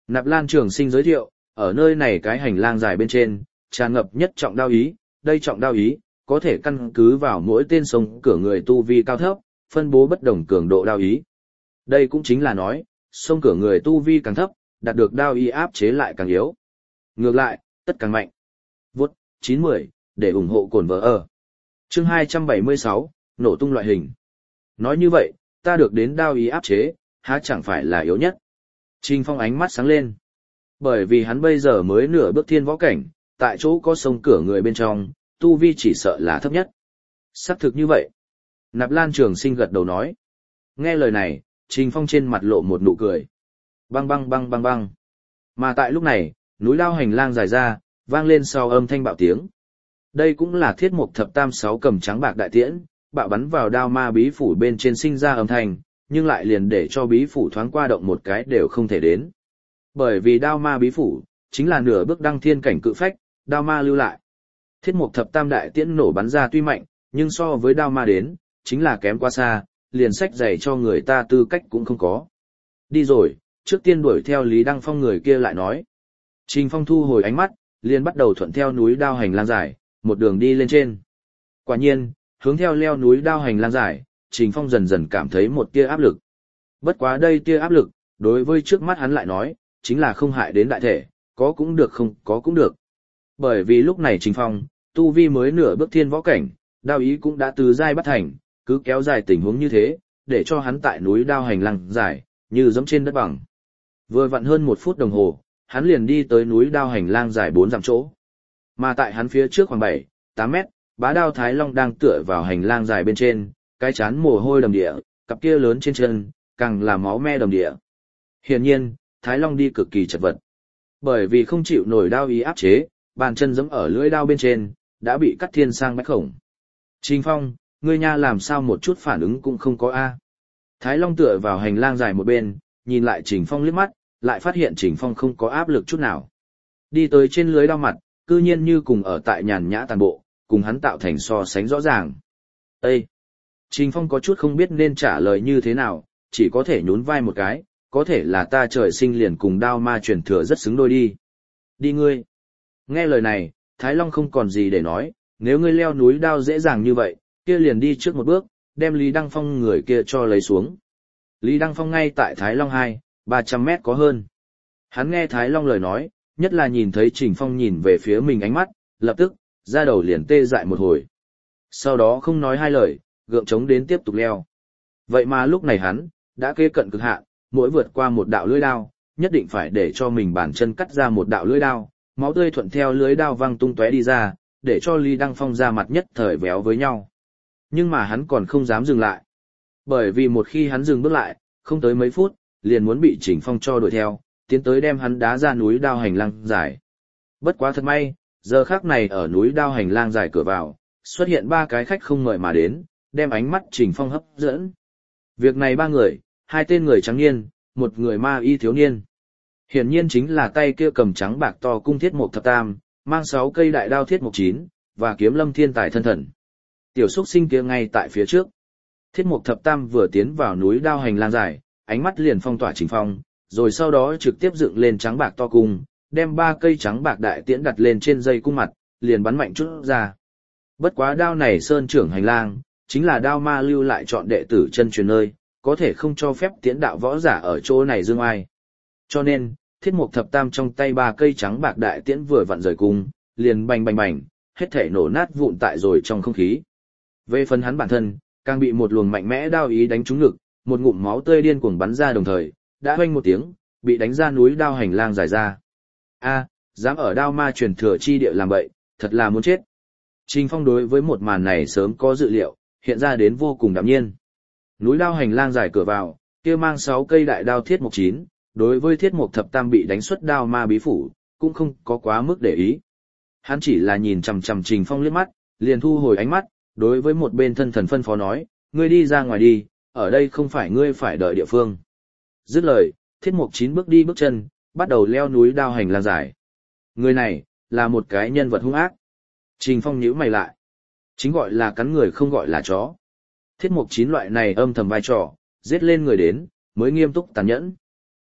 Nạp Lan Trường Sinh giới thiệu, ở nơi này cái hành lang dài bên trên, tràn ngập nhất trọng đao ý, đây trọng đao ý, có thể căn cứ vào mỗi tên sông cửa người tu vi cao thấp, phân bố bất đồng cường độ đao ý. Đây cũng chính là nói, sông cửa người tu vi càng thấp, đạt được đao ý áp chế lại càng yếu. Ngược lại, tất càng mạnh. Vút, 910, để ủng hộ cồn vợ ở. Chương 276, nổ tung loại hình. Nói như vậy, ta được đến đao ý áp chế, há chẳng phải là yếu nhất. Trình Phong ánh mắt sáng lên. Bởi vì hắn bây giờ mới nửa bước thiên võ cảnh, tại chỗ có sông cửa người bên trong, tu vi chỉ sợ là thấp nhất. Xác thực như vậy. Nạp Lan Trường Sinh gật đầu nói. Nghe lời này, Trình Phong trên mặt lộ một nụ cười. Băng băng băng băng băng. Mà tại lúc này, núi đao hành lang dài ra, vang lên sau âm thanh bạo tiếng. Đây cũng là thiết mục thập tam sáu cầm trắng bạc đại tiễn, bạo bắn vào đao ma bí phủ bên trên sinh ra âm thanh, nhưng lại liền để cho bí phủ thoáng qua động một cái đều không thể đến. Bởi vì đao ma bí phủ, chính là nửa bước đăng thiên cảnh cự phách, đao ma lưu lại. Thiết mục thập tam đại tiễn nổ bắn ra tuy mạnh, nhưng so với đao ma đến, chính là kém quá xa, liền sách giày cho người ta tư cách cũng không có. Đi rồi, trước tiên đuổi theo Lý Đăng Phong người kia lại nói. Trình Phong thu hồi ánh mắt, liền bắt đầu thuận theo núi đao hành lang dài, một đường đi lên trên. Quả nhiên, hướng theo leo núi đao hành lang dài, Trình Phong dần dần cảm thấy một tia áp lực. Bất quá đây tia áp lực, đối với trước mắt hắn lại nói, chính là không hại đến đại thể, có cũng được không có cũng được. Bởi vì lúc này Trình Phong, tu vi mới nửa bước thiên võ cảnh, đao ý cũng đã từ giai bắt thành, cứ kéo dài tình huống như thế, để cho hắn tại núi đao hành lang dài, như dẫm trên đất bằng. Vừa vặn hơn 1 phút đồng hồ, hắn liền đi tới núi đao hành lang dài 4 dặm chỗ. Mà tại hắn phía trước khoảng 7, 8 mét, bá đao Thái Long đang tựa vào hành lang dài bên trên, cái chán mồ hôi đầm địa, cặp kia lớn trên chân, càng là máu me đầm địa. Hiển nhiên, Thái Long đi cực kỳ chật vật. Bởi vì không chịu nổi đao ý áp chế, bàn chân giẫm ở lưỡi đao bên trên, đã bị cắt thiên sang bách khổng. Trình Phong, ngươi nha làm sao một chút phản ứng cũng không có a? Thái Long tựa vào hành lang dài một bên, nhìn lại Trình Phong liếc mắt, lại phát hiện Trình Phong không có áp lực chút nào. Đi tới trên lưới đao mặt, cư nhiên như cùng ở tại nhàn nhã tàn bộ, cùng hắn tạo thành so sánh rõ ràng. Ê! Trình Phong có chút không biết nên trả lời như thế nào, chỉ có thể nhún vai một cái, có thể là ta trời sinh liền cùng đao ma truyền thừa rất xứng đôi đi. Đi ngươi! Nghe lời này, Thái Long không còn gì để nói, nếu ngươi leo núi đao dễ dàng như vậy, kia liền đi trước một bước, đem Lý Đăng Phong người kia cho lấy xuống. Lý Đăng Phong ngay tại Thái Long 2-300 mét có hơn. Hắn nghe Thái Long lời nói, nhất là nhìn thấy Trình Phong nhìn về phía mình ánh mắt, lập tức, ra đầu liền tê dại một hồi. Sau đó không nói hai lời, gượng chống đến tiếp tục leo. Vậy mà lúc này hắn, đã kế cận cực hạn, mỗi vượt qua một đạo lưỡi đao, nhất định phải để cho mình bàn chân cắt ra một đạo lưỡi đao, máu tươi thuận theo lưỡi đao văng tung tóe đi ra, để cho Lý Đăng Phong ra mặt nhất thời véo với nhau. Nhưng mà hắn còn không dám dừng lại. Bởi vì một khi hắn dừng bước lại, không tới mấy phút, liền muốn bị Trình Phong cho đuổi theo, tiến tới đem hắn đá ra núi đao hành lang dài. Bất quá thật may, giờ khắc này ở núi đao hành lang dài cửa vào, xuất hiện 3 cái khách không mời mà đến, đem ánh mắt Trình Phong hấp dẫn. Việc này 3 người, 2 tên người trắng niên, 1 người ma y thiếu niên. Hiển nhiên chính là tay kia cầm trắng bạc to cung thiết mục thập tam, mang 6 cây đại đao thiết mục 9, và kiếm lâm thiên tài thân thần. Tiểu xuất sinh kia ngay tại phía trước. Thiết mục thập tam vừa tiến vào núi đao hành lang dài, ánh mắt liền phong tỏa Trình Phong, rồi sau đó trực tiếp dựng lên trắng bạc to cung, đem 3 cây trắng bạc đại tiễn đặt lên trên dây cung mặt, liền bắn mạnh chút ra. Bất quá đao này sơn trưởng hành lang, chính là đao ma lưu lại chọn đệ tử chân truyền nơi, có thể không cho phép tiễn đạo võ giả ở chỗ này dương ai. Cho nên, thiết mục thập tam trong tay 3 cây trắng bạc đại tiễn vừa vặn rời cung, liền bành bành bành, hết thể nổ nát vụn tại rồi trong không khí. Về phần hắn bản thân, càng bị một luồng mạnh mẽ đao ý đánh trúng ngực, một ngụm máu tươi điên cuồng bắn ra đồng thời, đã hoanh một tiếng, bị đánh ra núi đao hành lang dài ra. A, dám ở đao ma truyền thừa chi địa làm bậy, thật là muốn chết. Trình Phong đối với một màn này sớm có dự liệu, hiện ra đến vô cùng đạm nhiên. Núi đao hành lang dài cửa vào, kia mang 6 cây đại đao thiết mục 9, đối với thiết mục thập tam bị đánh xuất đao ma bí phủ, cũng không có quá mức để ý. Hắn chỉ là nhìn chằm chằm Trình Phong liếc mắt, liền thu hồi ánh mắt, đối với một bên thân thần phân phó nói, ngươi đi ra ngoài đi, ở đây không phải ngươi phải đợi địa phương. Dứt lời, thiết mục 9 bước đi bước chân, bắt đầu leo núi đao hành lang dài. Người này, là một cái nhân vật hung ác. Trình Phong nhíu mày lại. Chính gọi là cắn người không gọi là chó. Thiết mục 9 loại này âm thầm vai trò, giết lên người đến, mới nghiêm túc tàn nhẫn.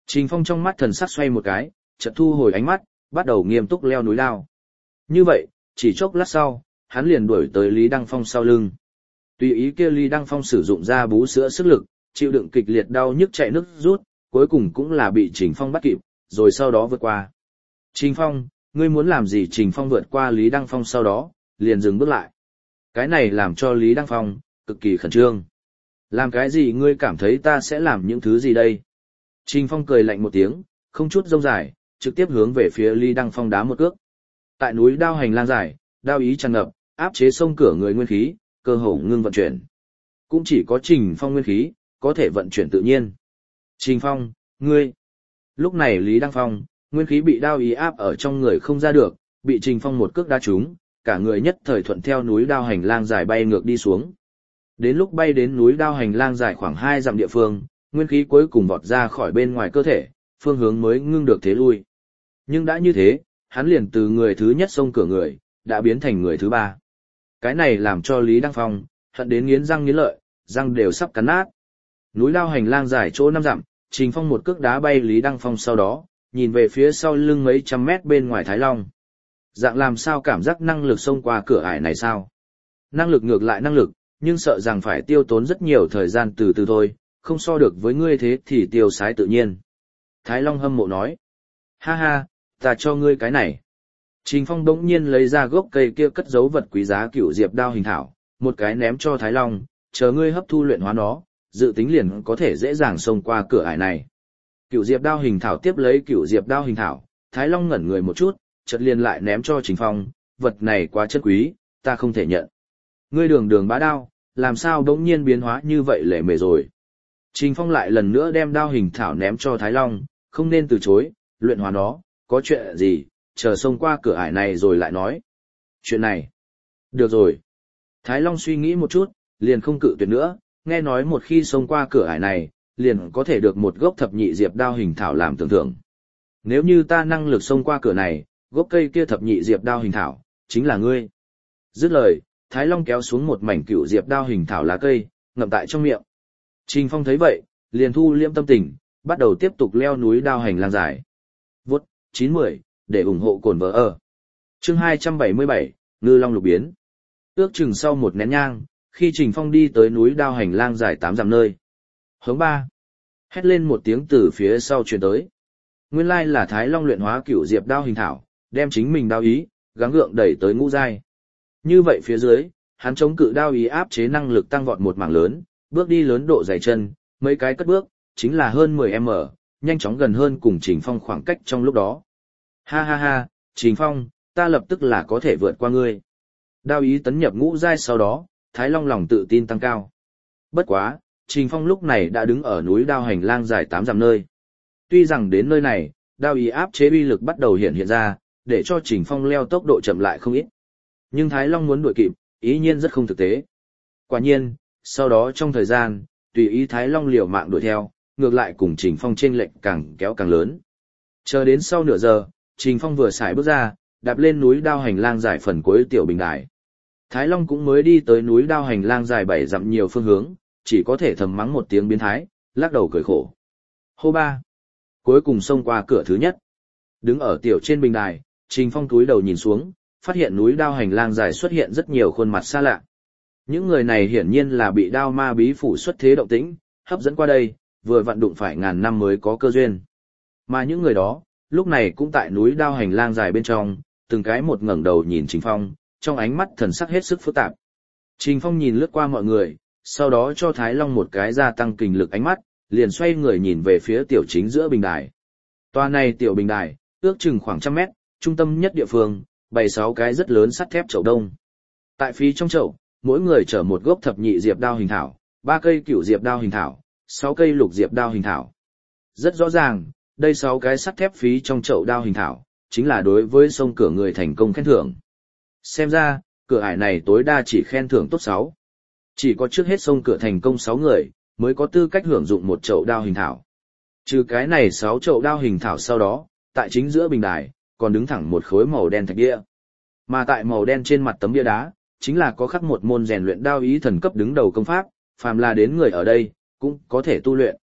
Trình Phong trong mắt thần sắc xoay một cái, chợt thu hồi ánh mắt, bắt đầu nghiêm túc leo núi đao. Như vậy, chỉ chốc lát sau, hắn liền đuổi tới Lý Đăng Phong sau lưng. Tùy ý kia Lý Đăng Phong sử dụng ra bú sữa sức lực, chịu đựng kịch liệt đau nhức chạy nước rút, cuối cùng cũng là bị Trình Phong bắt kịp, rồi sau đó vượt qua. Trình Phong, ngươi muốn làm gì? Trình Phong vượt qua Lý Đăng Phong sau đó, liền dừng bước lại. Cái này làm cho Lý Đăng Phong cực kỳ khẩn trương. Làm cái gì? Ngươi cảm thấy ta sẽ làm những thứ gì đây? Trình Phong cười lạnh một tiếng, không chút rông dài, trực tiếp hướng về phía Lý Đăng Phong đá một cước. Tại núi đao hành lang dài, đao ý tràn ngập, áp chế sông cửa người nguyên khí, cơ hồ ngưng vận chuyển. Cũng chỉ có Trình Phong nguyên khí có thể vận chuyển tự nhiên. Trình Phong, ngươi. Lúc này Lý Đăng Phong, nguyên khí bị đao ý áp ở trong người không ra được, bị Trình Phong một cước đá trúng, cả người nhất thời thuận theo núi đao hành lang dài bay ngược đi xuống. Đến lúc bay đến núi đao hành lang dài khoảng 2 dặm địa phương, nguyên khí cuối cùng vọt ra khỏi bên ngoài cơ thể, phương hướng mới ngưng được thế lui. Nhưng đã như thế, hắn liền từ người thứ nhất xông cửa người, đã biến thành người thứ ba. Cái này làm cho Lý Đăng Phong hận đến nghiến răng nghiến lợi, răng đều sắp cắn nát. Núi đao hành lang dài chỗ 5 dặm, Trình Phong một cước đá bay Lý Đăng Phong sau đó, nhìn về phía sau lưng mấy trăm mét bên ngoài Thái Long. Dạng làm sao cảm giác năng lực xông qua cửa ải này sao? Năng lực ngược lại năng lực, nhưng sợ rằng phải tiêu tốn rất nhiều thời gian từ từ thôi, không so được với ngươi thế thì tiêu sái tự nhiên. Thái Long hâm mộ nói. Ha ha, ta cho ngươi cái này. Trình Phong đống nhiên lấy ra gốc cây kia cất giấu vật quý giá cửu diệp đao hình thảo, một cái ném cho Thái Long, chờ ngươi hấp thu luyện hóa nó, dự tính liền có thể dễ dàng xông qua cửa ải này. Cửu diệp đao hình thảo tiếp lấy cửu diệp đao hình thảo, Thái Long ngẩn người một chút, chợt liền lại ném cho Trình Phong, vật này quá chất quý, ta không thể nhận. Ngươi đường đường bá đao, làm sao đống nhiên biến hóa như vậy lệ mề rồi. Trình Phong lại lần nữa đem đao hình thảo ném cho Thái Long, không nên từ chối, luyện hóa nó, có chuyện gì, chờ xông qua cửa ải này rồi lại nói. Chuyện này. Được rồi. Thái Long suy nghĩ một chút, liền không cự tuyệt nữa, nghe nói một khi xông qua cửa ải này, liền có thể được một gốc thập nhị diệp đao hình thảo làm tưởng thưởng. Nếu như ta năng lực xông qua cửa này, gốc cây kia thập nhị diệp đao hình thảo, chính là ngươi. Dứt lời, Thái Long kéo xuống một mảnh cựu diệp đao hình thảo lá cây, ngậm tại trong miệng. Trình Phong thấy vậy, liền thu liễm tâm tình, bắt đầu tiếp tục leo núi đao hành lang dài. Vút, 910, để ủng hộ cồn vợ ở. Chương 277, Ngư Long lục biến. Ước chừng sau một nén nhang, khi Trình Phong đi tới núi đao hành lang dài 8 dặm nơi. Hướng 3. Hét lên một tiếng từ phía sau truyền tới. Nguyên lai là Thái Long luyện hóa cửu diệp đao hình thảo, đem chính mình đao ý, gắng gượng đẩy tới ngũ giai. Như vậy phía dưới, hắn chống cự đao ý áp chế năng lực tăng vọt một mảng lớn, bước đi lớn độ dày chân, mấy cái cất bước, chính là hơn 10m, nhanh chóng gần hơn cùng Trình Phong khoảng cách trong lúc đó. Ha ha ha, Trình Phong, ta lập tức là có thể vượt qua ngươi. Đao ý tấn nhập ngũ giai sau đó, Thái Long lòng tự tin tăng cao. Bất quá, Trình Phong lúc này đã đứng ở núi đao hành lang dài 8 dặm nơi. Tuy rằng đến nơi này, đao ý áp chế uy lực bắt đầu hiện ra, để cho Trình Phong leo tốc độ chậm lại không ít. Nhưng Thái Long muốn đuổi kịp, ý nhiên rất không thực tế. Quả nhiên, sau đó trong thời gian, tùy ý Thái Long liều mạng đuổi theo, ngược lại cùng Trình Phong chênh lệch càng kéo càng lớn. Chờ đến sau nửa giờ, Trình Phong vừa xài bước ra, đạp lên núi đao hành lang dài phần cuối tiểu bình đài. Thái Long cũng mới đi tới núi đao hành lang dài 7 dặm nhiều phương hướng, chỉ có thể thầm mắng một tiếng biến thái, lắc đầu cười khổ. Hô ba. Cuối cùng xông qua cửa thứ nhất. Đứng ở tiểu trên bình đài, Trình Phong cúi đầu nhìn xuống, phát hiện núi đao hành lang dài xuất hiện rất nhiều khuôn mặt xa lạ. Những người này hiển nhiên là bị đao ma bí phủ xuất thế động tĩnh, hấp dẫn qua đây, vừa vặn đụng phải ngàn năm mới có cơ duyên. Mà những người đó, lúc này cũng tại núi đao hành lang dài bên trong, từng cái một ngẩng đầu nhìn Trình Phong, trong ánh mắt thần sắc hết sức phức tạp. Trình Phong nhìn lướt qua mọi người, sau đó cho Thái Long một cái gia tăng kình lực ánh mắt, liền xoay người nhìn về phía tiểu chính giữa bình đài. Toa này tiểu bình đài, ước chừng khoảng 100 mét, trung tâm nhất địa phương, bày 6 cái rất lớn sắt thép chậu đông. Tại phía trong chậu, mỗi người chở một gốc thập nhị diệp đao hình thảo, 3 cây cửu diệp đao hình thảo, 6 cây lục diệp đao hình thảo. Rất rõ ràng, đây 6 cái sắt thép phí trong chậu đao hình thảo, chính là đối với sông cửa người thành công khen thưởng. Xem ra, cửa ải này tối đa chỉ khen thưởng top 6. Chỉ có trước hết sông cửa thành công 6 người, mới có tư cách hưởng dụng một chậu đao hình thảo. Trừ cái này 6 chậu đao hình thảo sau đó, tại chính giữa bình đài, còn đứng thẳng một khối màu đen thạch bia. Mà tại màu đen trên mặt tấm bia đá, chính là có khắc một môn rèn luyện đao ý thần cấp đứng đầu công pháp, phàm là đến người ở đây, cũng có thể tu luyện.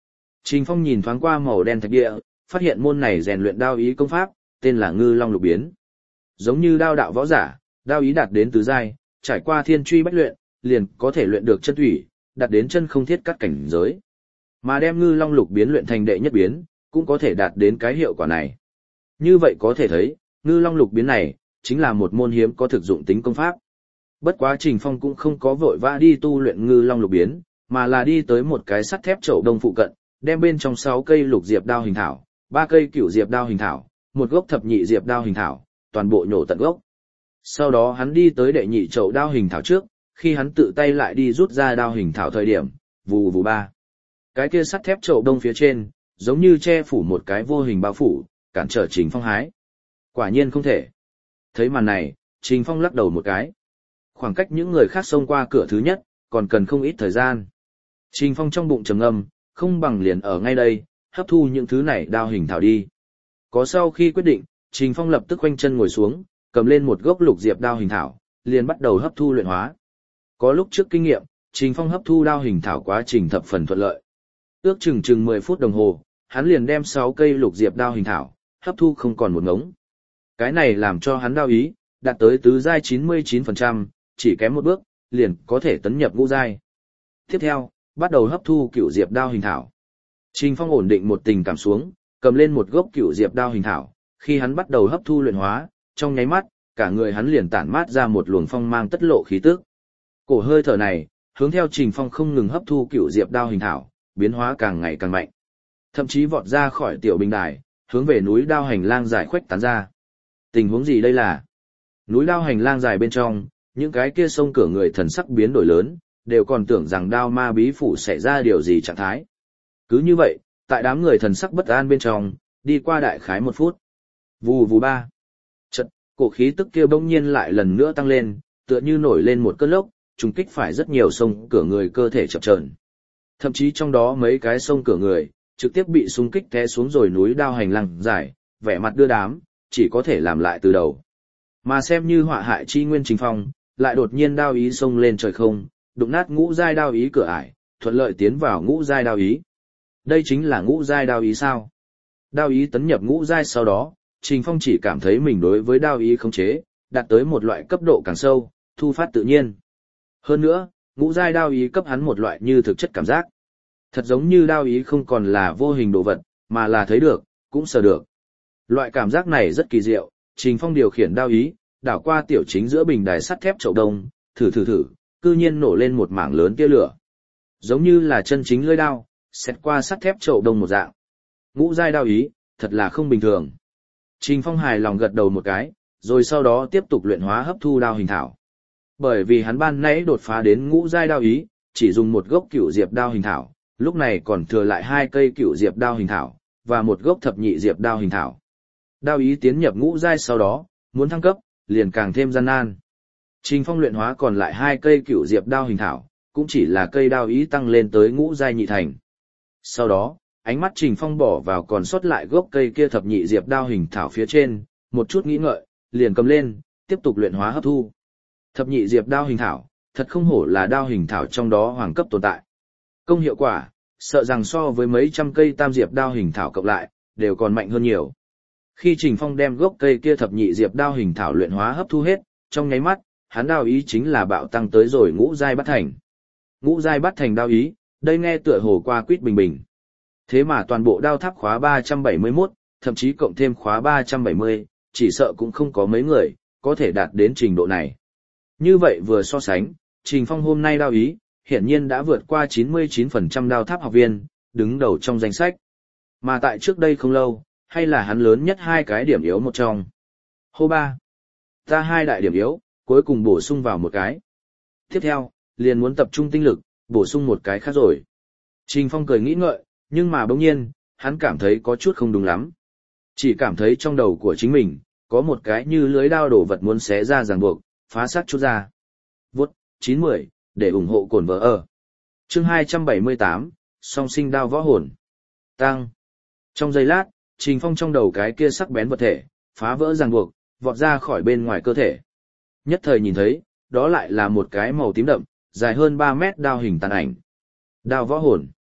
Trình Phong nhìn thoáng qua màu đen thạch địa, phát hiện môn này rèn luyện đao ý công pháp, tên là Ngư Long Lục Biến. Giống như đao đạo võ giả, đao ý đạt đến tứ giai, trải qua thiên truy bách luyện, liền có thể luyện được chân thủy, đạt đến chân không thiết cắt cảnh giới. Mà đem Ngư Long Lục Biến luyện thành đệ nhất biến, cũng có thể đạt đến cái hiệu quả này. Như vậy có thể thấy, Ngư Long Lục Biến này, chính là một môn hiếm có thực dụng tính công pháp. Bất quá Trình Phong cũng không có vội vã đi tu luyện Ngư Long Lục Biến, mà là đi tới một cái sắt thép chậu đông phụ cận, đem bên trong 6 cây lục diệp đao hình thảo, 3 cây cửu diệp đao hình thảo, một gốc thập nhị diệp đao hình thảo, toàn bộ nhổ tận gốc. Sau đó hắn đi tới đệ nhị chậu đao hình thảo trước, khi hắn tự tay lại đi rút ra đao hình thảo thời điểm, vù vù ba. Cái kia sắt thép chậu đông phía trên, giống như che phủ một cái vô hình bao phủ, cản trở Trình Phong hái. Quả nhiên không thể. Thấy màn này, Trình Phong lắc đầu một cái. Khoảng cách những người khác xông qua cửa thứ nhất, còn cần không ít thời gian. Trình Phong trong bụng trầm ngâm, không bằng liền ở ngay đây, hấp thu những thứ này đao hình thảo đi. Có sau khi quyết định, Trình Phong lập tức khoanh chân ngồi xuống, cầm lên một gốc lục diệp đao hình thảo, liền bắt đầu hấp thu luyện hóa. Có lúc trước kinh nghiệm, Trình Phong hấp thu đao hình thảo quá trình thập phần thuận lợi. Ước chừng 10 phút đồng hồ, hắn liền đem 6 cây lục diệp đao hình thảo, hấp thu không còn một ngống. Cái này làm cho hắn đao ý, đạt tới tứ giai 99%, chỉ kém một bước, liền có thể tấn nhập ngũ giai. Tiếp theo, bắt đầu hấp thu cửu diệp đao hình thảo. Trình Phong ổn định một tình cảm xuống, cầm lên một gốc cửu diệp đao hình thảo, khi hắn bắt đầu hấp thu luyện hóa, trong nháy mắt, cả người hắn liền tản mát ra một luồng phong mang tất lộ khí tức. Cổ hơi thở này, hướng theo Trình Phong không ngừng hấp thu cửu diệp đao hình thảo, biến hóa càng ngày càng mạnh. Thậm chí vọt ra khỏi tiểu bình đài, hướng về núi đao hành lang dài khuếch tán ra. Tình huống gì đây là? Núi đao hành lang dài bên trong, những cái kia sông cửa người thần sắc biến đổi lớn, đều còn tưởng rằng đao ma bí phủ xảy ra điều gì trạng thái. Cứ như vậy, tại đám người thần sắc bất an bên trong, đi qua đại khái 1 phút. Vù vù ba. Chợt, cổ khí tức kia bỗng nhiên lại lần nữa tăng lên, tựa như nổi lên một cơn lốc, trùng kích phải rất nhiều sông cửa người cơ thể chập chờn. Thậm chí trong đó mấy cái sông cửa người, trực tiếp bị xung kích té xuống rồi núi đao hành lang dài, vẻ mặt đưa đám, chỉ có thể làm lại từ đầu. Mà xem như họa hại chi nguyên Trình Phong, lại đột nhiên đao ý xông lên trời không, đụng nát ngũ giai đao ý cửa ải, thuận lợi tiến vào ngũ giai đao ý. Đây chính là ngũ giai đao ý sao? Đao ý tấn nhập ngũ giai sau đó, Trình Phong chỉ cảm thấy mình đối với đao ý khống chế, đạt tới một loại cấp độ càng sâu, thu phát tự nhiên. Hơn nữa, ngũ giai đao ý cấp hắn một loại như thực chất cảm giác. Thật giống như đao ý không còn là vô hình đồ vật, mà là thấy được, cũng sờ được. Loại cảm giác này rất kỳ diệu, Trình Phong điều khiển đao ý, đảo qua tiểu chính giữa bình đài sắt thép chậu đông, thử, cư nhiên nổ lên một mảng lớn tia lửa. Giống như là chân chính lưỡi đao, xẹt qua sắt thép chậu đông một dạng. Ngũ giai đao ý, thật là không bình thường. Trình Phong hài lòng gật đầu một cái, rồi sau đó tiếp tục luyện hóa hấp thu đao hình thảo. Bởi vì hắn ban nãy đột phá đến ngũ giai đao ý, chỉ dùng một gốc cửu diệp đao hình thảo, lúc này còn thừa lại 2 cây cửu diệp đao hình thảo và một gốc thập nhị diệp đao hình thảo. Đao ý tiến nhập ngũ giai sau đó, muốn thăng cấp, liền càng thêm gian nan. Trình Phong luyện hóa còn lại 2 cây cửu diệp đao hình thảo, cũng chỉ là cây đao ý tăng lên tới ngũ giai nhị thành. Sau đó, ánh mắt Trình Phong bỏ vào còn sót lại gốc cây kia thập nhị diệp đao hình thảo phía trên, một chút nghĩ ngợi, liền cầm lên, tiếp tục luyện hóa hấp thu. Thập nhị diệp đao hình thảo, thật không hổ là đao hình thảo trong đó hoàng cấp tồn tại. Công hiệu quả, sợ rằng so với mấy trăm cây tam diệp đao hình thảo cộng lại, đều còn mạnh hơn nhiều. Khi Trình Phong đem gốc cây kia thập nhị diệp đao hình thảo luyện hóa hấp thu hết, trong nháy mắt, hắn đao ý chính là bạo tăng tới rồi ngũ giai bát thành. Ngũ giai bát thành đao ý, đây nghe tựa hồ qua quýt bình bình. Thế mà toàn bộ đao tháp khóa 371, thậm chí cộng thêm khóa 370, chỉ sợ cũng không có mấy người có thể đạt đến trình độ này. Như vậy vừa so sánh, Trình Phong hôm nay đao ý, hiển nhiên đã vượt qua 99% đao tháp học viên, đứng đầu trong danh sách. Mà tại trước đây không lâu, hay là hắn lớn nhất 2 cái điểm yếu một trong. Hô ba. Ta 2 đại điểm yếu, cuối cùng bổ sung vào một cái. Tiếp theo, liền muốn tập trung tinh lực, bổ sung một cái khác rồi. Trình Phong cười nghĩ ngợi, nhưng mà bỗng nhiên, hắn cảm thấy có chút không đúng lắm. Chỉ cảm thấy trong đầu của chính mình, có một cái như lưới đao đổ vật muốn xé ra ràng buộc, phá xác chút ra. Vốt, 910, để ủng hộ cồn vợ ở. Chương 278, song sinh đao võ hồn. Tăng. Trong giây lát, Trình Phong trong đầu cái kia sắc bén vật thể, phá vỡ ràng buộc, vọt ra khỏi bên ngoài cơ thể. Nhất thời nhìn thấy, đó lại là một cái màu tím đậm, dài hơn 3 mét đao hình tàn ảnh. Đao võ hồn.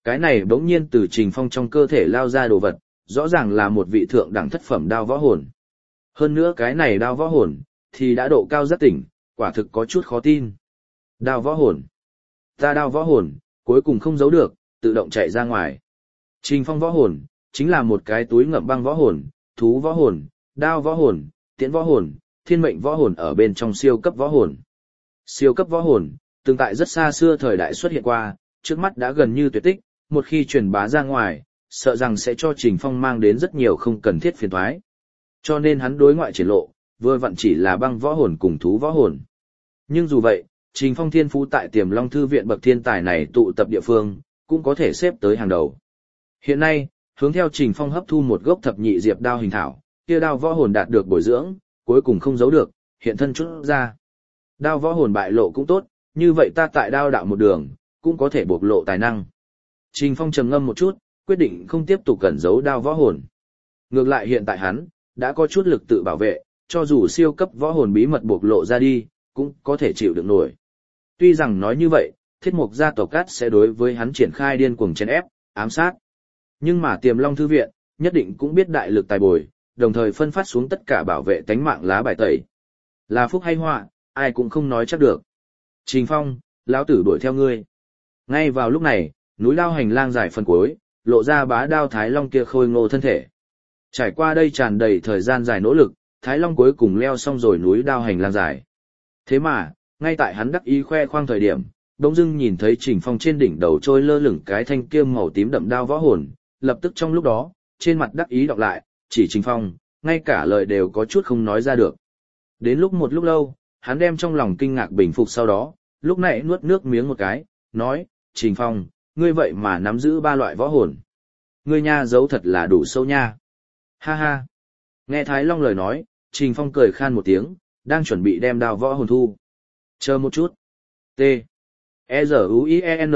Cái này bỗng nhiên từ Trình Phong trong cơ thể lao ra đồ vật, rõ ràng là một vị thượng đẳng thất phẩm đao võ hồn. Hơn nữa cái này đao võ hồn, thì đã độ cao rất tỉnh, quả thực có chút khó tin. Đao võ hồn. Ta đao võ hồn, cuối cùng không giấu được, tự động chạy ra ngoài. Trình Phong võ hồn, chính là một cái túi ngậm băng võ hồn, thú võ hồn, đao võ hồn, tiễn võ hồn, thiên mệnh võ hồn ở bên trong siêu cấp võ hồn. Siêu cấp võ hồn, từng tại rất xa xưa thời đại xuất hiện qua, trước mắt đã gần như tuyệt tích, một khi truyền bá ra ngoài, sợ rằng sẽ cho Trình Phong mang đến rất nhiều không cần thiết phiền toái. Cho nên hắn đối ngoại triển lộ, vừa vặn chỉ là băng võ hồn cùng thú võ hồn. Nhưng dù vậy, Trình Phong thiên phú tại Tiềm Long Thư viện bậc thiên tài này tụ tập địa phương, cũng có thể xếp tới hàng đầu. Hiện nay, hướng theo Trình Phong hấp thu một gốc thập nhị diệp đao hình thảo, kia đao võ hồn đạt được bồi dưỡng, cuối cùng không giấu được, hiện thân chút ra. Đao võ hồn bại lộ cũng tốt, như vậy ta tại đao đạo một đường, cũng có thể bộc lộ tài năng. Trình Phong trầm ngâm một chút, quyết định không tiếp tục cẩn giấu đao võ hồn. Ngược lại hiện tại hắn, đã có chút lực tự bảo vệ, cho dù siêu cấp võ hồn bí mật bộc lộ ra đi, cũng có thể chịu được nổi. Tuy rằng nói như vậy, Thiết Mục gia tộc Cát sẽ đối với hắn triển khai điên cuồng chèn ép, ám sát. Nhưng mà Tiềm Long Thư viện, nhất định cũng biết đại lực tài bồi, đồng thời phân phát xuống tất cả bảo vệ tánh mạng lá bài tẩy. Là phúc hay họa, ai cũng không nói chắc được. Trình Phong, lão tử đuổi theo ngươi. Ngay vào lúc này, núi đao hành lang dài phần cuối, lộ ra bá đao Thái Long kia khôi ngô thân thể. Trải qua đây tràn đầy thời gian dài nỗ lực, Thái Long cuối cùng leo xong rồi núi đao hành lang dài. Thế mà, ngay tại hắn đắc ý khoe khoang thời điểm, bỗng dưng nhìn thấy Trình Phong trên đỉnh đầu trôi lơ lửng cái thanh kia màu tím đậm đao võ hồn, lập tức trong lúc đó, trên mặt đắc ý đọc lại, chỉ Trình Phong, ngay cả lời đều có chút không nói ra được. Đến lúc một lúc lâu, hắn đem trong lòng kinh ngạc bình phục sau đó, lúc này nuốt nước miếng một cái, nói, Trình Phong, ngươi vậy mà nắm giữ 3 loại võ hồn. Ngươi nha giấu thật là đủ sâu nha. Ha ha. Nghe Thái Long lời nói, Trình Phong cười khan một tiếng, đang chuẩn bị đem đao võ hồn thu. Chờ một chút. T. E-Z-U-I-E-N.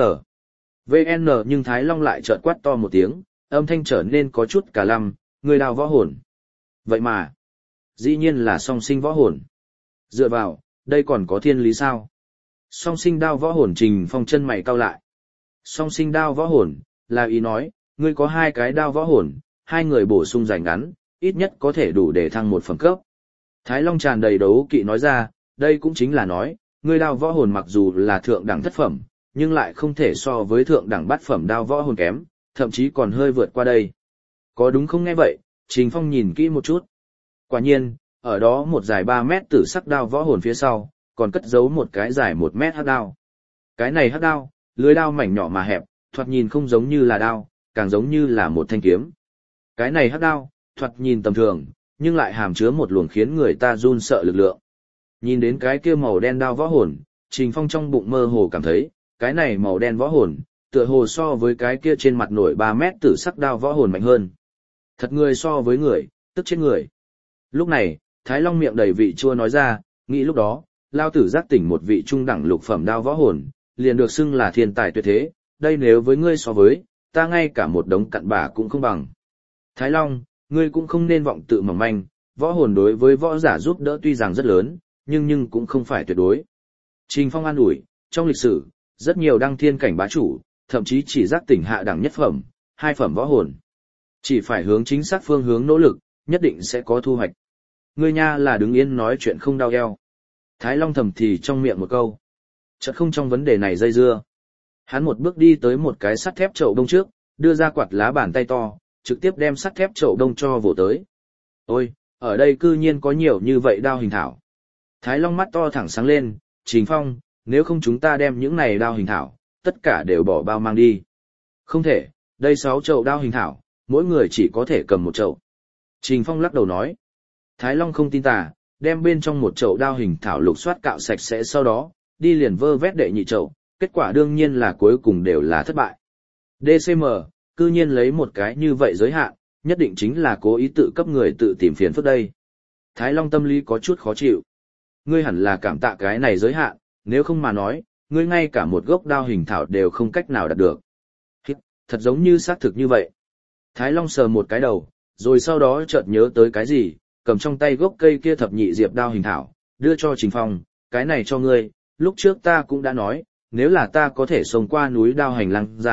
V-N nhưng Thái Long lại chợt quát to một tiếng, âm thanh trở nên có chút cả lăm, người đao võ hồn. Vậy mà, dĩ nhiên là song sinh võ hồn. Dựa vào, đây còn có thiên lý sao? Song sinh đao võ hồn. Trình Phong chân mày cau lại. Song sinh đao võ hồn, là ý nói, ngươi có 2 cái đao võ hồn, 2 người bổ sung rảnh ngắn, ít nhất có thể đủ để thăng 1 phẩm cấp. Thái Long tràn đầy đấu kỵ nói ra, đây cũng chính là nói, ngươi đao võ hồn mặc dù là thượng đẳng thất phẩm, nhưng lại không thể so với thượng đẳng bát phẩm đao võ hồn kém, thậm chí còn hơi vượt qua đây. Có đúng không nghe vậy? Trình Phong nhìn kỹ một chút. Quả nhiên, ở đó một dài 3 mét tử sắc đao võ hồn phía sau, còn cất giấu một cái dài 1 mét hắc đao. Cái này hắc đao, lưới đao mảnh nhỏ mà hẹp, thoạt nhìn không giống như là đao, càng giống như là một thanh kiếm. Cái này hắc đao, thoạt nhìn tầm thường, nhưng lại hàm chứa một luồng khiến người ta run sợ lực lượng. Nhìn đến cái kia màu đen đao võ hồn, Trình Phong trong bụng mơ hồ cảm thấy, cái này màu đen võ hồn, tựa hồ so với cái kia trên mặt nổi 3 mét tử sắc đao võ hồn mạnh hơn. Thật người so với người, tức chết người. Lúc này, Thái Long miệng đầy vị chua nói ra, nghĩ lúc đó, lao tử giác tỉnh một vị trung đẳng lục phẩm đao võ hồn, liền được xưng là thiên tài tuyệt thế, đây nếu với ngươi so với, ta ngay cả một đống cặn bã cũng không bằng. Thái Long, ngươi cũng không nên vọng tự mỏng manh, võ hồn đối với võ giả giúp đỡ tuy rằng rất lớn, nhưng cũng không phải tuyệt đối. Trình Phong an ủi, trong lịch sử, rất nhiều đăng thiên cảnh bá chủ, thậm chí chỉ giác tỉnh hạ đẳng nhất phẩm, 2 phẩm võ hồn. Chỉ phải hướng chính xác phương hướng nỗ lực, nhất định sẽ có thu hoạch. Ngươi nha là đứng yên nói chuyện không đau eo. Thái Long thầm thì trong miệng một câu. Chợt không trong vấn đề này dây dưa. Hắn một bước đi tới một cái sắt thép chậu đông trước, đưa ra quạt lá bàn tay to, trực tiếp đem sắt thép chậu đông cho vỗ tới. Ôi, ở đây cư nhiên có nhiều như vậy đao hình thảo. Thái Long mắt to thẳng sáng lên, Trình Phong, nếu không chúng ta đem những này đao hình thảo, tất cả đều bỏ bao mang đi. Không thể, đây 6 chậu đao hình thảo, mỗi người chỉ có thể cầm 1 chậu. Trình Phong lắc đầu nói. Thái Long không tin tà, đem bên trong 1 chậu đao hình thảo lục soát cạo sạch sẽ sau đó, đi liền vơ vét đệ nhị chậu, kết quả đương nhiên là cuối cùng đều là thất bại. DCM, cư nhiên lấy một cái như vậy giới hạn, nhất định chính là cố ý tự cấp người tự tìm phiền phức đây. Thái Long tâm lý có chút khó chịu. Ngươi hẳn là cảm tạ cái này giới hạn, nếu không mà nói, ngươi ngay cả một gốc đao hình thảo đều không cách nào đạt được. Thật giống như xác thực như vậy. Thái Long sờ một cái đầu, rồi sau đó chợt nhớ tới cái gì, cầm trong tay gốc cây kia thập nhị diệp đao hình thảo, đưa cho Trình Phong, cái này cho ngươi, lúc trước ta cũng đã nói, nếu là ta có thể xông qua núi đao hành lang dài,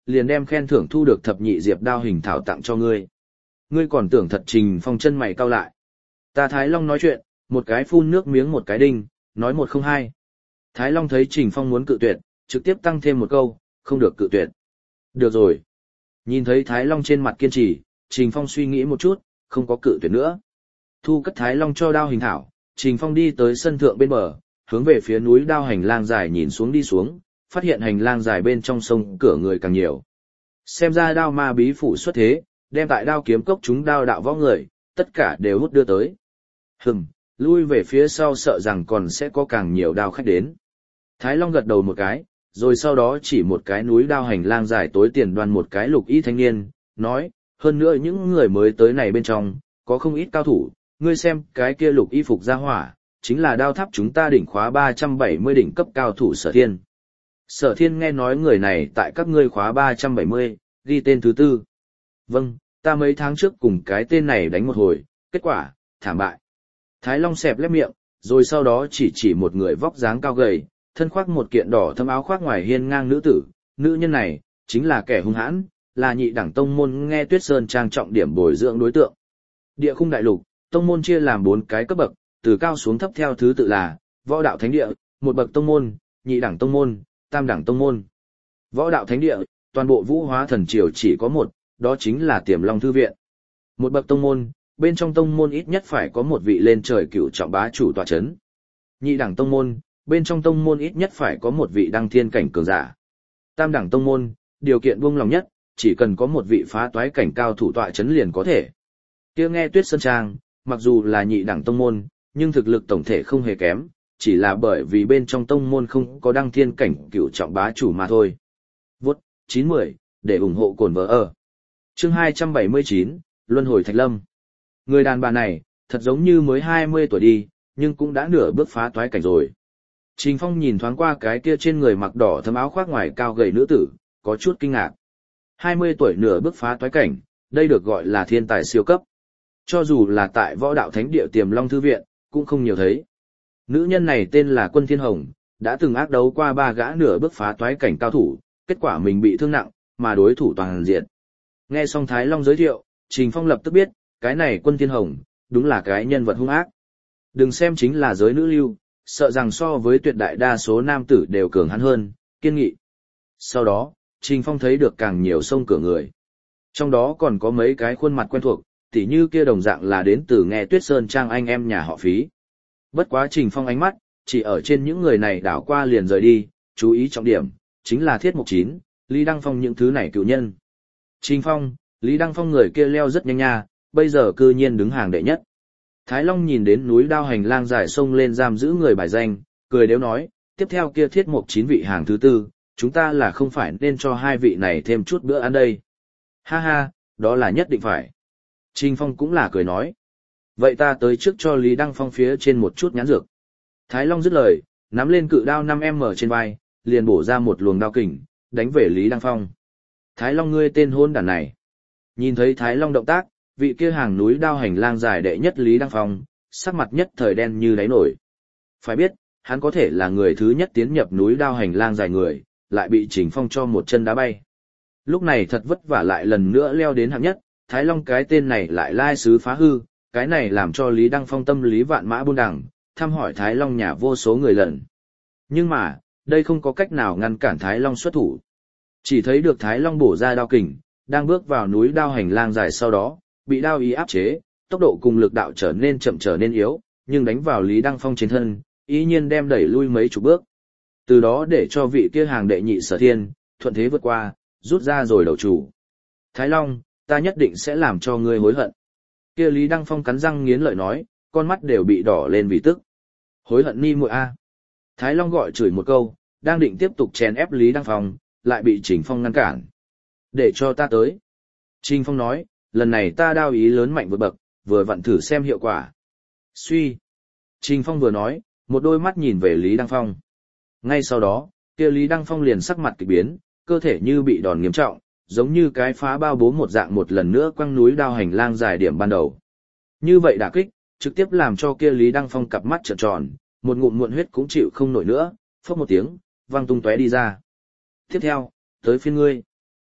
liền đem khen thưởng thu được thập nhị diệp đao hình thảo tặng cho ngươi. Ngươi còn tưởng thật. Trình Phong chân mày cau lại. Ta Thái Long nói chuyện, một cái phun nước miếng một cái đinh, nói một không hai. Thái Long thấy Trình Phong muốn cự tuyệt, trực tiếp tăng thêm một câu, không được cự tuyệt. Được rồi. Nhìn thấy Thái Long trên mặt kiên trì, Trình Phong suy nghĩ một chút, không có cự tuyệt nữa. Thu cất Thái Long cho đao hình thảo, Trình Phong đi tới sân thượng bên bờ, hướng về phía núi đao hành lang dài nhìn xuống đi xuống, phát hiện hành lang dài bên trong sông cửa người càng nhiều. Xem ra đao ma bí phủ xuất thế, đem tại đao kiếm cốc chúng đao đạo võ người, tất cả đều hút đưa tới. Lui về phía sau sợ rằng còn sẽ có càng nhiều đao khách đến. Thái Long gật đầu một cái, rồi sau đó chỉ một cái núi đao hành lang dài tối tiền đoan một cái lục y thanh niên, nói, hơn nữa những người mới tới này bên trong, có không ít cao thủ, ngươi xem cái kia lục y phục ra hỏa, chính là đao tháp chúng ta đỉnh khóa 370 đỉnh cấp cao thủ Sở Thiên. Sở Thiên nghe nói người này tại các ngươi khóa 370, ghi tên thứ tư. Vâng, ta mấy tháng trước cùng cái tên này đánh một hồi, kết quả, thảm bại. Thái Long xẹp lép miệng, rồi sau đó chỉ một người vóc dáng cao gầy, thân khoác một kiện đỏ thâm áo khoác ngoài hiên ngang nữ tử, nữ nhân này, chính là kẻ hung hãn, là nhị đẳng tông môn nghe Tuyết Sơn trang trọng điểm bồi dưỡng đối tượng. Địa khung đại lục, tông môn chia làm 4 cái cấp bậc, từ cao xuống thấp theo thứ tự là, võ đạo thánh địa, một bậc tông môn, nhị đẳng tông môn, tam đẳng tông môn. Võ đạo thánh địa, toàn bộ Vũ Hóa Thần Triều chỉ có một, đó chính là Tiềm Long Thư Viện. Một bậc tông môn, bên trong tông môn ít nhất phải có một vị lên trời cửu trọng bá chủ tọa chấn. Nhị đẳng tông môn, bên trong tông môn ít nhất phải có một vị đăng thiên cảnh cường giả. Tam đẳng tông môn, điều kiện buông lòng nhất, chỉ cần có một vị phá toái cảnh cao thủ tọa chấn liền có thể. Kia nghe Tuyết Sơn Trang, mặc dù là nhị đẳng tông môn, nhưng thực lực tổng thể không hề kém, chỉ là bởi vì bên trong tông môn không có đăng thiên cảnh cửu trọng bá chủ mà thôi. Vốt 90 để ủng hộ cồn vợ ở. Chương 279, Luân hồi Thạch Lâm. Người đàn bà này, thật giống như mới 20 tuổi đi, nhưng cũng đã nửa bước phá toái cảnh rồi. Trình Phong nhìn thoáng qua cái kia trên người mặc đỏ thâm áo khoác ngoài cao gầy nữ tử, có chút kinh ngạc. 20 tuổi nửa bước phá toái cảnh, đây được gọi là thiên tài siêu cấp. Cho dù là tại võ đạo thánh địa Tiềm Long Thư Viện, cũng không nhiều thấy. Nữ nhân này tên là Quân Thiên Hồng, đã từng ác đấu qua 3 gã nửa bước phá toái cảnh cao thủ, kết quả mình bị thương nặng, mà đối thủ toàn diện. Nghe xong Thái Long giới thiệu, Trình Phong lập tức biết, cái này Quân Thiên Hồng, đúng là cái nhân vật hung ác. Đừng xem chính là giới nữ lưu, sợ rằng so với tuyệt đại đa số nam tử đều cường hắn hơn, kiên nghị. Sau đó, Trình Phong thấy được càng nhiều sông cửa người. Trong đó còn có mấy cái khuôn mặt quen thuộc, tỉ như kia đồng dạng là đến từ nghe Tuyết Sơn Trang anh em nhà họ Phí. Bất quá Trình Phong ánh mắt, chỉ ở trên những người này đảo qua liền rời đi, chú ý trọng điểm, chính là Thiết Mục Chín, Lý Đăng Phong những thứ này cựu nhân. Trình Phong, Lý Đăng Phong người kia leo rất nhanh nha, bây giờ cư nhiên đứng hàng đệ nhất. Thái Long nhìn đến núi đao hành lang dài sông lên giam giữ người bài danh, cười đếu nói, tiếp theo kia Thiết Mục Chín vị hàng thứ tư, chúng ta là không phải nên cho hai vị này thêm chút bữa ăn đây. Ha ha, đó là nhất định phải. Trình Phong cũng là cười nói. Vậy ta tới trước cho Lý Đăng Phong phía trên một chút nhãn dược. Thái Long dứt lời, nắm lên cự đao 5M trên vai, liền bổ ra một luồng đao kình, đánh về Lý Đăng Phong. Thái Long ngươi tên hôn đản này. Nhìn thấy Thái Long động tác, vị kia hàng núi đao hành lang dài đệ nhất Lý Đăng Phong, sắc mặt nhất thời đen như đáy nổi. Phải biết, hắn có thể là người thứ nhất tiến nhập núi đao hành lang dài người, lại bị Trình Phong cho một chân đá bay. Lúc này thật vất vả lại lần nữa leo đến hạng nhất, Thái Long cái tên này lại lai sứ phá hư, cái này làm cho Lý Đăng Phong tâm lý vạn mã buôn đằng, thăm hỏi Thái Long nhà vô số người lần. Nhưng mà, đây không có cách nào ngăn cản Thái Long xuất thủ. Chỉ thấy được Thái Long bổ ra đao kình, đang bước vào núi đao hành lang dài sau đó, bị đao ý áp chế, tốc độ cùng lực đạo trở nên chậm trở nên yếu, nhưng đánh vào Lý Đăng Phong trên thân, ý nhiên đem đẩy lui mấy chục bước. Từ đó để cho vị kia hàng đệ nhị Sở Thiên, thuận thế vượt qua, rút ra rồi đầu chủ. Thái Long, ta nhất định sẽ làm cho ngươi hối hận. Kia Lý Đăng Phong cắn răng nghiến lợi nói, con mắt đều bị đỏ lên vì tức. Hối hận ni muội a. Thái Long gọi chửi một câu, đang định tiếp tục chèn ép Lý Đăng Phong, lại bị Trình Phong ngăn cản. Để cho ta tới. Trình Phong nói, lần này ta đao ý lớn mạnh vượt bậc, vừa vặn thử xem hiệu quả. Suy. Trình Phong vừa nói, một đôi mắt nhìn về Lý Đăng Phong. Ngay sau đó, kia Lý Đăng Phong liền sắc mặt kỳ biến, cơ thể như bị đòn nghiêm trọng, giống như cái phá bao bố một dạng một lần nữa quăng núi đao hành lang dài điểm ban đầu. Như vậy đả kích, trực tiếp làm cho kia Lý Đăng Phong cặp mắt trợn tròn, một ngụm muộn huyết cũng chịu không nổi nữa, phốc một tiếng, văng tung tóe đi ra. Tiếp theo, tới phiên ngươi.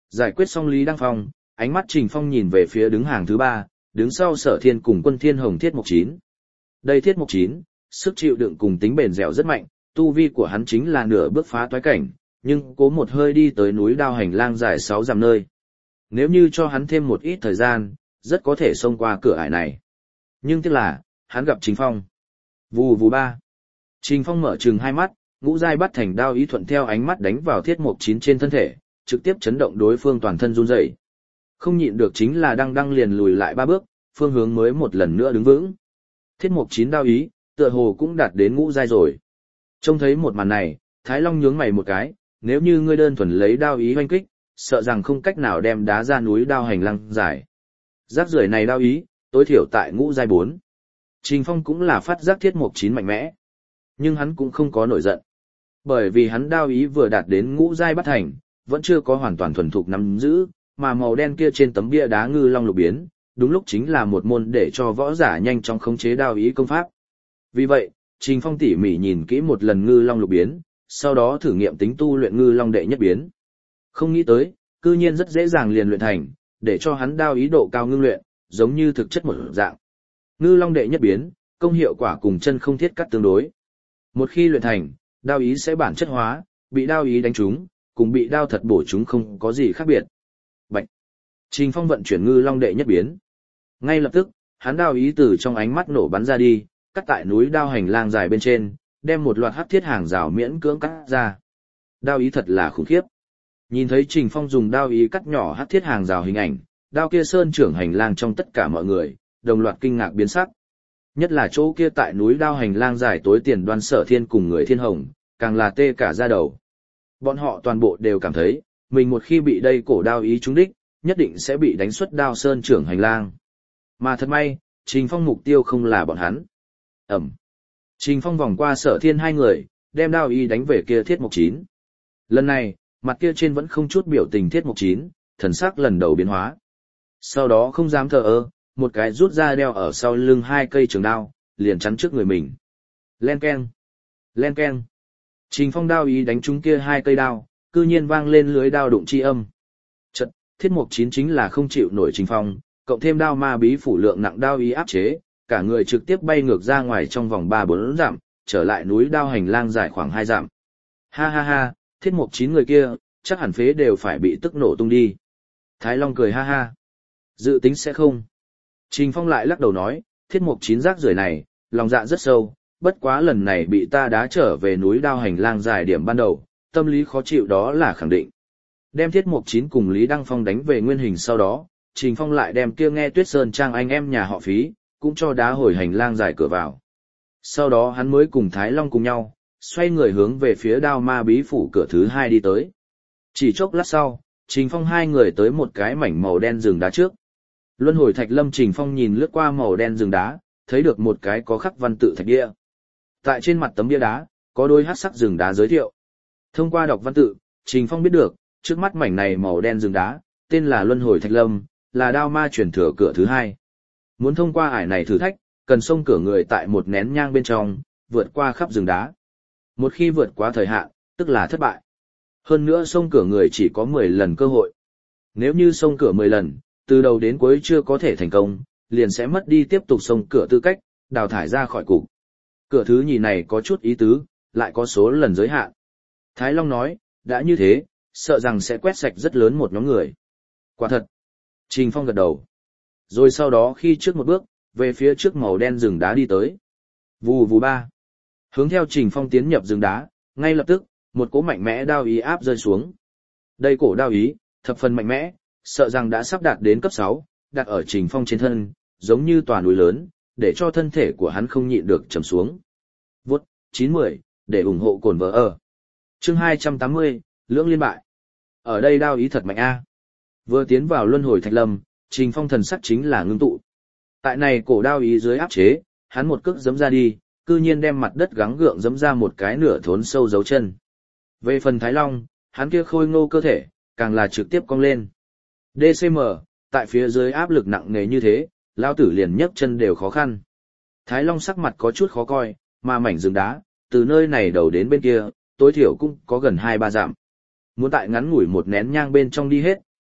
Giải quyết xong Lý Đăng Phong, ánh mắt Trình Phong nhìn về phía đứng hàng thứ 3, đứng sau Sở Thiên cùng Quân Thiên Hồng Thiết Mộc Chín. Đây Thiết Mộc Chín, sức chịu đựng cùng tính bền dẻo rất mạnh, tu vi của hắn chính là nửa bước phá toái cảnh, nhưng cố một hơi đi tới núi đao hành lang dài 6 dặm nơi. Nếu như cho hắn thêm một ít thời gian, rất có thể xông qua cửa ải này. Nhưng tiếc là, hắn gặp Trình Phong. Vù vù ba. Trình Phong mở trừng hai mắt, ngũ giai bắt thành đao ý thuận theo ánh mắt đánh vào Thiết Mộc Chín trên thân thể, trực tiếp chấn động đối phương toàn thân run rẩy. Không nhịn được chính là đang liền lùi lại 3 bước, phương hướng mới một lần nữa đứng vững. Thiết Mộc Chín đao ý, tựa hồ cũng đạt đến ngũ giai rồi. Trông thấy một màn này, Thái Long nhướng mày một cái, nếu như ngươi đơn thuần lấy đao ý hoanh kích, sợ rằng không cách nào đem đá ra núi đao hành lang dài. Rác rưởi này đao ý, tối thiểu tại ngũ giai 4. Trình Phong cũng là phát giác Thiết Mộc Chín mạnh mẽ, nhưng hắn cũng không có nổi giận. Bởi vì hắn đao ý vừa đạt đến ngũ giai bắt thành, vẫn chưa có hoàn toàn thuần thục nắm giữ, mà màu đen kia trên tấm bia đá ngư long lục biến, đúng lúc chính là một môn để cho võ giả nhanh chóng khống chế đao ý công pháp. Vì vậy, Trình Phong tỉ mỉ nhìn kỹ một lần ngư long lục biến, sau đó thử nghiệm tính tu luyện ngư long đệ nhất biến. Không nghĩ tới, cư nhiên rất dễ dàng liền luyện thành, để cho hắn đao ý độ cao ngưng luyện, giống như thực chất một dạng. Ngư long đệ nhất biến, công hiệu quả cùng chân không thiết cắt tương đối. Một khi luyện thành, đao ý sẽ bản chất hóa, bị đao ý đánh trúng, cùng bị đao thật bổ trúng không có gì khác biệt. Bạch. Trình Phong vận chuyển ngư long đệ nhất biến. Ngay lập tức, hắn đao ý từ trong ánh mắt nổ bắn ra đi, cắt tại núi đao hành lang dài bên trên, đem một loạt hắc thiết hàng rào miễn cưỡng cắt ra. Đao ý thật là khủng khiếp. Nhìn thấy Trình Phong dùng đao ý cắt nhỏ hắc thiết hàng rào hình ảnh, đao kia sơn trưởng hành lang trong tất cả mọi người, đồng loạt kinh ngạc biến sắc. Nhất là chỗ kia tại núi đao hành lang dài tối tiền Đoan Sở Thiên cùng người Thiên Hồng, càng là tê cả da đầu. Bọn họ toàn bộ đều cảm thấy, mình một khi bị đây cổ đao ý trúng đích, nhất định sẽ bị đánh xuất đao sơn trưởng hành lang. Mà thật may, Trình Phong mục tiêu không là bọn hắn. Ẩm. Trình Phong vòng qua Sở Thiên hai người, đem đao ý đánh về kia Thiết Mộc Chín. Lần này, mặt kia trên vẫn không chút biểu tình Thiết Mộc Chín, thần sắc lần đầu biến hóa. Sau đó không dám thờ ơ, một cái rút ra đeo ở sau lưng 2 cây trường đao, liền chắn trước người mình. Len keng. Len keng. Trình Phong đao ý đánh trúng kia 2 cây đao, cư nhiên vang lên lưới đao đụng chi âm. Chật, Thiết Mộc Chín chính là không chịu nổi Trình Phong, cộng thêm đao ma bí phủ lượng nặng đao ý áp chế, cả người trực tiếp bay ngược ra ngoài trong vòng 3-4 dặm, trở lại núi đao hành lang dài khoảng 2 dặm. Ha ha ha, Thiết Mộc Chín người kia, chắc hẳn phế đều phải bị tức nổ tung đi. Thái Long cười ha ha. Dự tính sẽ không. Trình Phong lại lắc đầu nói, Thiết Mộc Chín rác rưởi này, lòng dạ rất sâu, bất quá lần này bị ta đá trở về núi đao hành lang dài điểm ban đầu, tâm lý khó chịu đó là khẳng định. Đem Thiết Mộc Chín cùng Lý Đăng Phong đánh về nguyên hình sau đó, Trình Phong lại đem kia Nghe Tuyết Sơn Trang anh em nhà họ Phí, cũng cho đá hồi hành lang dài cửa vào. Sau đó hắn mới cùng Thái Long cùng nhau, xoay người hướng về phía đao ma bí phủ cửa thứ 2 đi tới. Chỉ chốc lát sau, Trình Phong hai người tới một cái mảnh màu đen rừng đá trước. Luân hồi thạch lâm Trình Phong nhìn lướt qua màu đen rừng đá, thấy được một cái có khắc văn tự thạch bia. Tại trên mặt tấm bia đá, có đôi hắc sắc rừng đá giới thiệu. Thông qua đọc văn tự, Trình Phong biết được, trước mắt mảnh này màu đen rừng đá, tên là Luân hồi thạch lâm, là đao ma truyền thừa cửa thứ 2. Muốn thông qua ải này thử thách, cần xông cửa người tại một nén nhang bên trong, vượt qua khắp rừng đá. Một khi vượt qua thời hạn, tức là thất bại. Hơn nữa xông cửa người chỉ có 10 lần cơ hội. Nếu như xông cửa 10 lần, từ đầu đến cuối chưa có thể thành công, liền sẽ mất đi tiếp tục xông cửa tư cách, đào thải ra khỏi cục. Cửa thứ nhì này có chút ý tứ, lại có số lần giới hạn. Thái Long nói, đã như thế, sợ rằng sẽ quét sạch rất lớn một nhóm người. Quả thật. Trình Phong gật đầu. Rồi sau đó khi trước một bước, về phía trước màu đen rừng đá đi tới. Vù vù ba. Hướng theo Trình Phong tiến nhập rừng đá, ngay lập tức, một cỗ mạnh mẽ đao ý áp rơi xuống. Đây cổ đao ý, thập phần mạnh mẽ, sợ rằng đã sắp đạt đến cấp 6, đặt ở Trình Phong trên thân, giống như tòa núi lớn, để cho thân thể của hắn không nhịn được trầm xuống. Vút, 910, để ủng hộ cồn vợ ở. Chương 280, lưỡng liên bại. Ở đây đao ý thật mạnh a. Vừa tiến vào luân hồi thạch lâm, Trình Phong thần sắc chính là ngưng tụ. Tại này cổ đao ý dưới áp chế, hắn một cước giẫm ra đi, cư nhiên đem mặt đất gắng gượng giẫm ra một cái nửa thốn sâu dấu chân. Về phần Thái Long, hắn kia khôi ngô cơ thể, càng là trực tiếp cong lên. DCM, tại phía dưới áp lực nặng nề như thế, lao tử liền nhấc chân đều khó khăn. Thái Long sắc mặt có chút khó coi, mà mảnh rừng đá, từ nơi này đầu đến bên kia, tối thiểu cũng có gần 2-3 dặm. Muốn tại ngắn ngủi một nén nhang bên trong đi hết,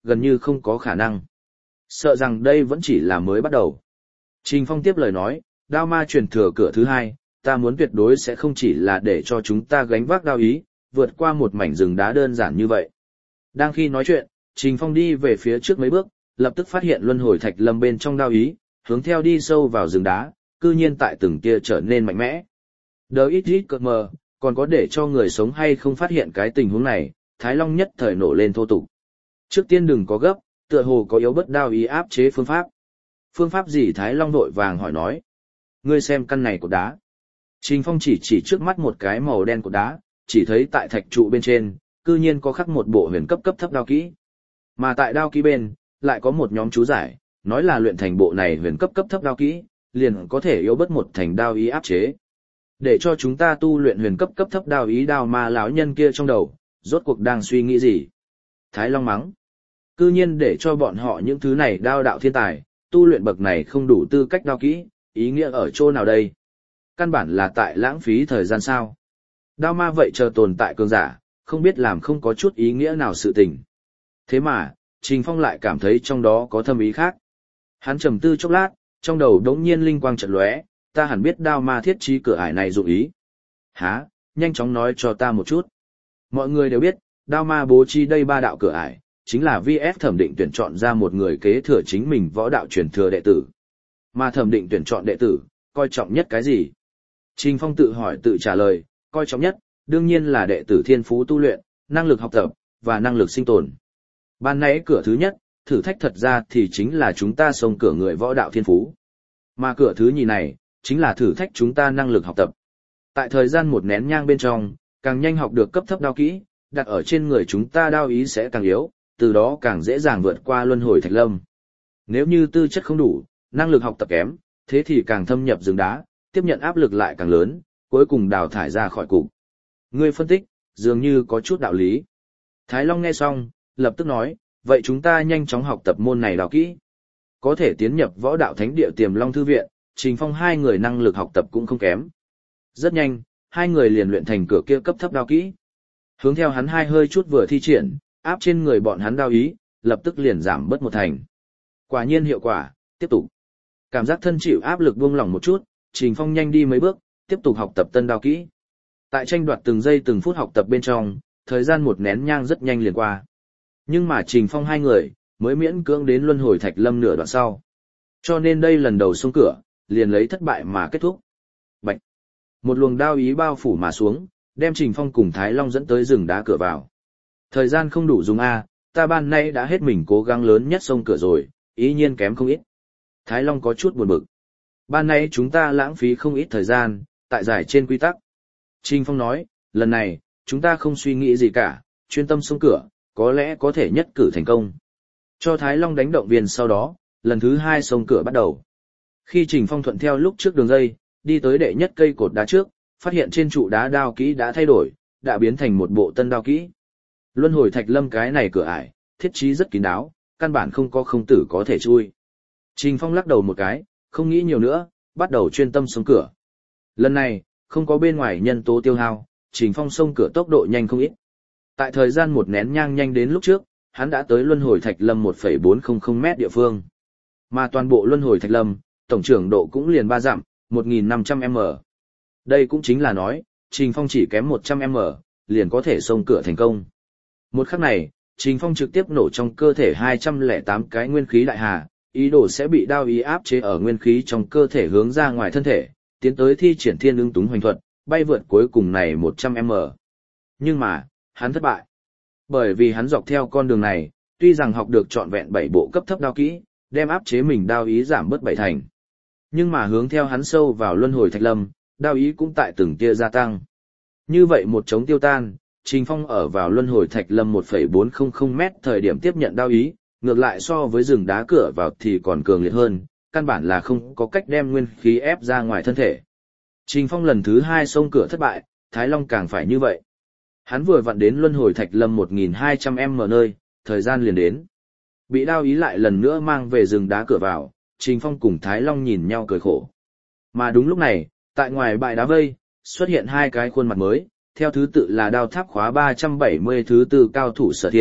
gần như không có khả năng. Sợ rằng đây vẫn chỉ là mới bắt đầu. Trình Phong tiếp lời nói, đao ma truyền thừa cửa thứ hai, ta muốn tuyệt đối sẽ không chỉ là để cho chúng ta gánh vác đao ý, vượt qua một mảnh rừng đá đơn giản như vậy. Đang khi nói chuyện, Trình Phong đi về phía trước mấy bước, lập tức phát hiện luân hồi thạch lâm bên trong đao ý, hướng theo đi sâu vào rừng đá, cư nhiên tại từng kia trở nên mạnh mẽ. Đờ ít ít cợt mờ, còn có để cho người sống hay không phát hiện cái tình huống này, Thái Long nhất thời nổ lên thô tục. Trước tiên đừng có gấp, tựa hồ có yếu bất đao ý áp chế phương pháp. Phương pháp gì? Thái Long vội vàng hỏi nói. Ngươi xem căn này cột đá. Trình Phong chỉ trước mắt một cái màu đen cột đá, chỉ thấy tại thạch trụ bên trên, cư nhiên có khắc một bộ huyền cấp thấp đao kỹ. Mà tại đao kỹ bên, lại có một nhóm chú giải, nói là luyện thành bộ này huyền cấp thấp đao kỹ, liền có thể yếu bất một thành đao ý áp chế. Để cho chúng ta tu luyện huyền cấp thấp đao ý, đao ma lão nhân kia trong đầu, rốt cuộc đang suy nghĩ gì? Thái Long mắng. Cư nhiên để cho bọn họ những thứ này đao đạo thiên tài, tu luyện bậc này không đủ tư cách đao kỹ, ý nghĩa ở chỗ nào đây? Căn bản là tại lãng phí thời gian sao? Đao ma vậy chờ tồn tại cường giả, không biết làm không có chút ý nghĩa nào sự tình. Thế mà, Trình Phong lại cảm thấy trong đó có thâm ý khác. Hắn trầm tư chốc lát, trong đầu đống nhiên linh quang chợt lóe, ta hẳn biết đao ma thiết trí cửa ải này dụng ý. Hả, nhanh chóng nói cho ta một chút. Mọi người đều biết, đao ma bố trí đây ba đạo cửa ải, chính là VS thẩm định tuyển chọn ra một người kế thừa chính mình võ đạo truyền thừa đệ tử. Mà thẩm định tuyển chọn đệ tử, coi trọng nhất cái gì? Trình Phong tự hỏi tự trả lời, coi trọng nhất, đương nhiên là đệ tử thiên phú tu luyện, năng lực học tập, và năng lực sinh tồn. Ban nãy cửa thứ nhất, thử thách thật ra thì chính là chúng ta xông cửa người võ đạo thiên phú. Mà cửa thứ nhì này, chính là thử thách chúng ta năng lực học tập. Tại thời gian một nén nhang bên trong, càng nhanh học được cấp thấp đao kỹ, đặt ở trên người chúng ta đao ý sẽ càng yếu, từ đó càng dễ dàng vượt qua luân hồi thạch lâm. Nếu như tư chất không đủ, năng lực học tập kém, thế thì càng thâm nhập rừng đá, tiếp nhận áp lực lại càng lớn, cuối cùng đào thải ra khỏi cục. Ngươi phân tích, dường như có chút đạo lý. Thái Long nghe xong, lập tức nói, vậy chúng ta nhanh chóng học tập môn này đao kỹ. Có thể tiến nhập võ đạo thánh địa Tiềm Long Thư Viện, Trình Phong hai người năng lực học tập cũng không kém. Rất nhanh, hai người liền luyện thành cửa kia cấp thấp đao kỹ. Hướng theo hắn hai hơi chút vừa thi triển, áp trên người bọn hắn đao ý, lập tức liền giảm bớt một thành. Quả nhiên hiệu quả, tiếp tục. Cảm giác thân chịu áp lực buông lỏng một chút, Trình Phong nhanh đi mấy bước, tiếp tục học tập tân đao kỹ. Tại tranh đoạt từng giây từng phút học tập bên trong, thời gian một nén nhang rất nhanh liền qua. Nhưng mà Trình Phong hai người, mới miễn cưỡng đến luân hồi thạch lâm nửa đoạn sau. Cho nên đây lần đầu xông cửa, liền lấy thất bại mà kết thúc. Bạch! Một luồng đao ý bao phủ mà xuống, đem Trình Phong cùng Thái Long dẫn tới rừng đá cửa vào. Thời gian không đủ dùng a, ta ban nay đã hết mình cố gắng lớn nhất xông cửa rồi, ý nhiên kém không ít. Thái Long có chút buồn bực. Ban nay chúng ta lãng phí không ít thời gian, tại giải trên quy tắc. Trình Phong nói, lần này, chúng ta không suy nghĩ gì cả, chuyên tâm xông cửa, có lẽ có thể nhất cử thành công. Cho Thái Long đánh động viên sau đó, lần thứ hai xông cửa bắt đầu. Khi Trình Phong thuận theo lúc trước đường dây, đi tới đệ nhất cây cột đá trước, phát hiện trên trụ đá đao kỹ đã thay đổi, đã biến thành một bộ tân đao kỹ. Luân hồi thạch lâm cái này cửa ải, thiết trí rất kín đáo, căn bản không có không tử có thể chui. Trình Phong lắc đầu một cái, không nghĩ nhiều nữa, bắt đầu chuyên tâm xông cửa. Lần này, không có bên ngoài nhân tố tiêu hao, Trình Phong xông cửa tốc độ nhanh không ít. Tại thời gian một nén nhang nhanh đến lúc trước, hắn đã tới luân hồi thạch lâm 1,400 mét địa phương. Mà toàn bộ luân hồi thạch lâm, tổng trưởng độ cũng liền 3 dặm, 1.500m. Đây cũng chính là nói, Trình Phong chỉ kém 100m, liền có thể xông cửa thành công. Một khắc này, Trình Phong trực tiếp nổ trong cơ thể 208 cái nguyên khí đại hà, ý đồ sẽ bị đao ý áp chế ở nguyên khí trong cơ thể hướng ra ngoài thân thể, tiến tới thi triển thiên ưng túng hoành thuật, bay vượt cuối cùng này 100m. Nhưng mà, hắn thất bại. Bởi vì hắn dọc theo con đường này, tuy rằng học được trọn vẹn 7 bộ cấp thấp đao kỹ, đem áp chế mình đao ý giảm bớt 7 thành. Nhưng mà hướng theo hắn sâu vào luân hồi thạch lâm, đao ý cũng tại từng tia gia tăng. Như vậy một chống tiêu tan, Trình Phong ở vào luân hồi thạch lâm 1,400 mét thời điểm tiếp nhận đao ý, ngược lại so với rừng đá cửa vào thì còn cường liệt hơn, căn bản là không có cách đem nguyên khí ép ra ngoài thân thể. Trình Phong lần thứ 2 xông cửa thất bại, Thái Long càng phải như vậy. Hắn vừa vặn đến luân hồi thạch lâm 1.200m nơi, thời gian liền đến. Bị đao ý lại lần nữa mang về rừng đá cửa vào, Trình Phong cùng Thái Long nhìn nhau cười khổ. Mà đúng lúc này, tại ngoài bãi đá vây, xuất hiện hai cái khuôn mặt mới, theo thứ tự là đao tháp khóa 370 thứ tư cao thủ Sở Thiên,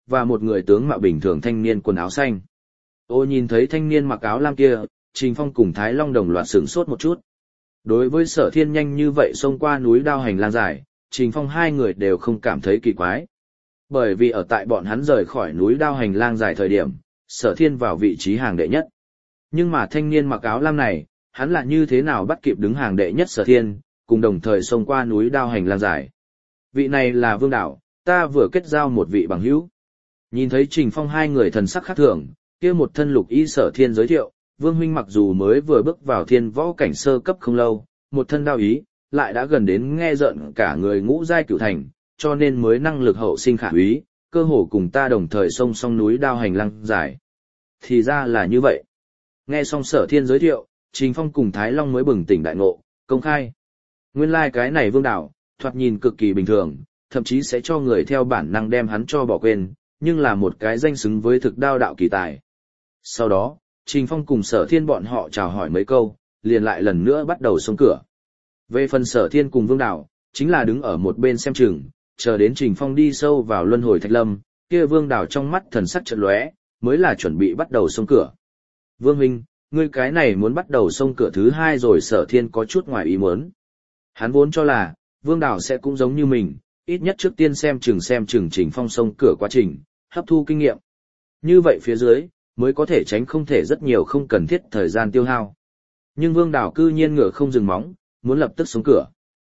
và một người tướng mạo bình thường thanh niên quần áo xanh. Ô nhìn thấy thanh niên mặc áo lam kia, Trình Phong cùng Thái Long đồng loạt sửng sốt một chút. Đối với Sở Thiên nhanh như vậy xông qua núi đao hành lang dài, Trình Phong hai người đều không cảm thấy kỳ quái. Bởi vì ở tại bọn hắn rời khỏi núi đao hành lang dài thời điểm, Sở Thiên vào vị trí hàng đệ nhất. Nhưng mà thanh niên mặc áo lam này, hắn là như thế nào bắt kịp đứng hàng đệ nhất Sở Thiên, cùng đồng thời xông qua núi đao hành lang dài. Vị này là Vương Đảo, ta vừa kết giao một vị bằng hữu. Nhìn thấy Trình Phong hai người thần sắc khác thường, kia một thân lục y Sở Thiên giới thiệu, Vương huynh mặc dù mới vừa bước vào thiên võ cảnh sơ cấp không lâu, một thân đao ý, lại đã gần đến nghe rợn cả người ngũ giai cửu thành, cho nên mới năng lực hậu sinh khả úy, cơ hồ cùng ta đồng thời xông song núi đao hành lang dài. Thì ra là như vậy. Nghe xong Sở Thiên giới thiệu, Trình Phong cùng Thái Long mới bừng tỉnh đại ngộ, công khai. Nguyên lai cái này Vương Đảo, thoạt nhìn cực kỳ bình thường, thậm chí sẽ cho người theo bản năng đem hắn cho bỏ quên, nhưng là một cái danh xứng với thực đao đạo kỳ tài. Sau đó, Trình Phong cùng Sở Thiên bọn họ chào hỏi mấy câu, liền lại lần nữa bắt đầu xông cửa. Về phần Sở Thiên cùng Vương Đảo, chính là đứng ở một bên xem chừng, chờ đến Trình Phong đi sâu vào luân hồi thạch lâm, kia Vương Đảo trong mắt thần sắc chợt lóe, mới là chuẩn bị bắt đầu xông cửa. Vương huynh, ngươi cái này muốn bắt đầu xông cửa thứ hai rồi. Sở Thiên có chút ngoài ý muốn. Hắn vốn cho là, Vương Đảo sẽ cũng giống như mình, ít nhất trước tiên xem chừng Trình Phong xông cửa quá trình, hấp thu kinh nghiệm. Như vậy phía dưới, mới có thể tránh không thể rất nhiều không cần thiết thời gian tiêu hao. Nhưng Vương Đảo cư nhiên ngựa không dừng móng, muốn lập tức xông cửa.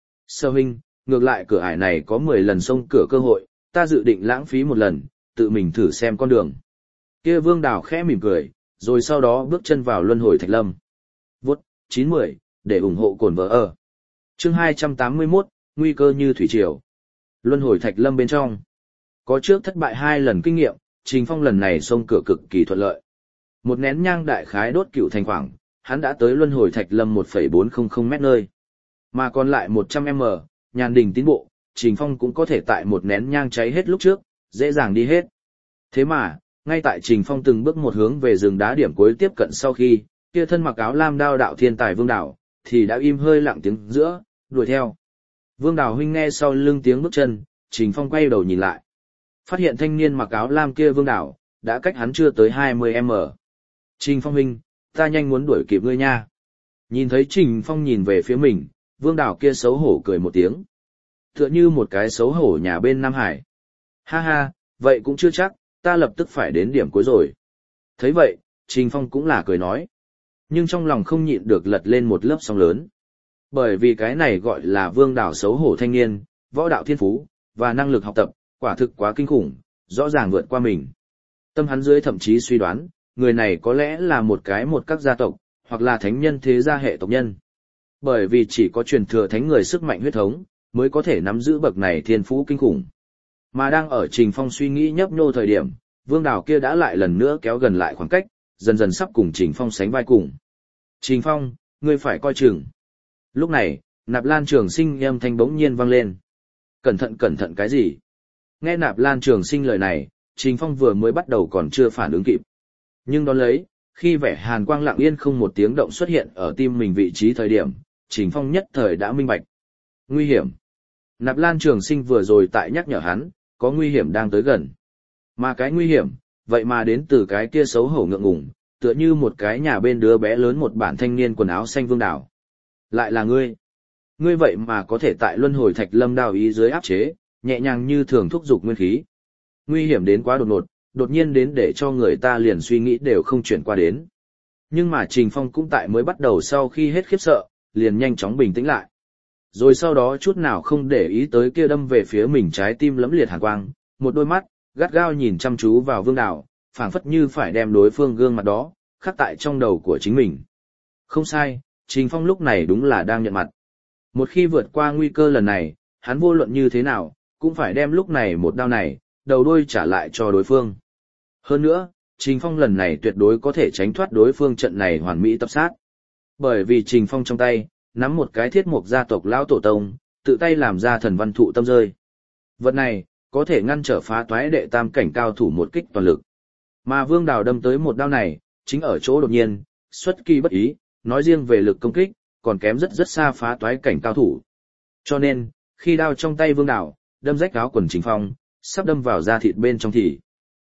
Sở huynh, ngược lại cửa ải này có 10 lần xông cửa cơ hội, ta dự định lãng phí một lần, tự mình thử xem con đường. Kia Vương Đảo khẽ mỉm cười, rồi sau đó bước chân vào luân hồi thạch lâm. Vốt, 910, để ủng hộ cồn vợ ở. Chương 281, nguy cơ như thủy triều. Luân hồi thạch lâm bên trong. Có trước thất bại 2 lần kinh nghiệm, Trình Phong lần này xông cửa cực kỳ thuận lợi. Một nén nhang đại khái đốt cựu thành khoảng, hắn đã tới luân hồi thạch lâm 1,400 mét nơi. Mà còn lại 100m, nhàn đình tiến bộ, Trình Phong cũng có thể tại một nén nhang cháy hết lúc trước, dễ dàng đi hết. Thế mà, ngay tại Trình Phong từng bước một hướng về rừng đá điểm cuối tiếp cận sau khi, kia thân mặc áo lam đao đạo thiên tài Vương Đảo, thì đã im hơi lặng tiếng giữa, đuổi theo. Vương Đảo huynh nghe sau lưng tiếng bước chân, Trình Phong quay đầu nhìn lại. Phát hiện thanh niên mặc áo lam kia Vương Đảo, đã cách hắn chưa tới 20m. Trình Phong huynh, ta nhanh muốn đuổi kịp ngươi nha. Nhìn thấy Trình Phong nhìn về phía mình, Vương Đảo kia xấu hổ cười một tiếng. Tựa như một cái xấu hổ nhà bên Nam Hải. Ha ha, vậy cũng chưa chắc, ta lập tức phải đến điểm cuối rồi. Thấy vậy, Trình Phong cũng là cười nói. Nhưng trong lòng không nhịn được lật lên một lớp sóng lớn. Bởi vì cái này gọi là Vương Đảo xấu hổ thanh niên, võ đạo thiên phú, và năng lực học tập, quả thực quá kinh khủng, rõ ràng vượt qua mình. Tâm hắn dưới thậm chí suy đoán, người này có lẽ là một các gia tộc, hoặc là thánh nhân thế gia hệ tộc nhân. Bởi vì chỉ có truyền thừa thánh người sức mạnh huyết thống, mới có thể nắm giữ bậc này thiên phú kinh khủng. Mà đang ở Trình Phong suy nghĩ nhấp nhô thời điểm, Vương Đảo kia đã lại lần nữa kéo gần lại khoảng cách, dần dần sắp cùng Trình Phong sánh vai cùng. Trình Phong, ngươi phải coi chừng. Lúc này, Nạp Lan Trường Sinh âm thanh bỗng nhiên vang lên. Cẩn thận cái gì? Nghe Nạp Lan Trường Sinh lời này, Trình Phong vừa mới bắt đầu còn chưa phản ứng kịp. Nhưng đón lấy, khi vẻ hàn quang lặng yên không một tiếng động xuất hiện ở tim mình vị trí thời điểm, Trình Phong nhất thời đã minh bạch. Nguy hiểm. Nạp Lan Trường Sinh vừa rồi tại nhắc nhở hắn, có nguy hiểm đang tới gần. Mà cái nguy hiểm, vậy mà đến từ cái kia xấu hổ ngượng ngùng, tựa như một cái nhà bên đứa bé lớn một bản thanh niên quần áo xanh Vương Đảo. Lại là ngươi. Ngươi vậy mà có thể tại luân hồi thạch lâm đao ý dưới áp chế, nhẹ nhàng như thường thúc dục nguyên khí. Nguy hiểm đến quá đột nhiên đến để cho người ta liền suy nghĩ đều không chuyển qua đến. Nhưng mà Trình Phong cũng tại mới bắt đầu sau khi hết khiếp sợ, liền nhanh chóng bình tĩnh lại. Rồi sau đó chút nào không để ý tới kia đâm về phía mình trái tim lẫm liệt hàn quang, một đôi mắt, gắt gao nhìn chăm chú vào Vương Đảo, phảng phất như phải đem đối phương gương mặt đó, khắc tại trong đầu của chính mình. Không sai, Trình Phong lúc này đúng là đang nhận mặt. Một khi vượt qua nguy cơ lần này, hắn vô luận như thế nào, cũng phải đem lúc này một đao này, đầu đuôi trả lại cho đối phương. Hơn nữa, Trình Phong lần này tuyệt đối có thể tránh thoát đối phương trận này hoàn mỹ tập sát. Bởi vì Trình Phong trong tay, nắm một cái thiết mục gia tộc lão tổ tông, tự tay làm ra thần văn thụ tâm rơi. Vật này, có thể ngăn trở phá toái đệ tam cảnh cao thủ một kích toàn lực. Mà Vương Đào đâm tới một đao này, chính ở chỗ đột nhiên, xuất kỳ bất ý, nói riêng về lực công kích, còn kém rất xa phá toái cảnh cao thủ. Cho nên, khi đao trong tay Vương Đào, đâm rách áo quần Trình Phong, sắp đâm vào da thịt bên trong thì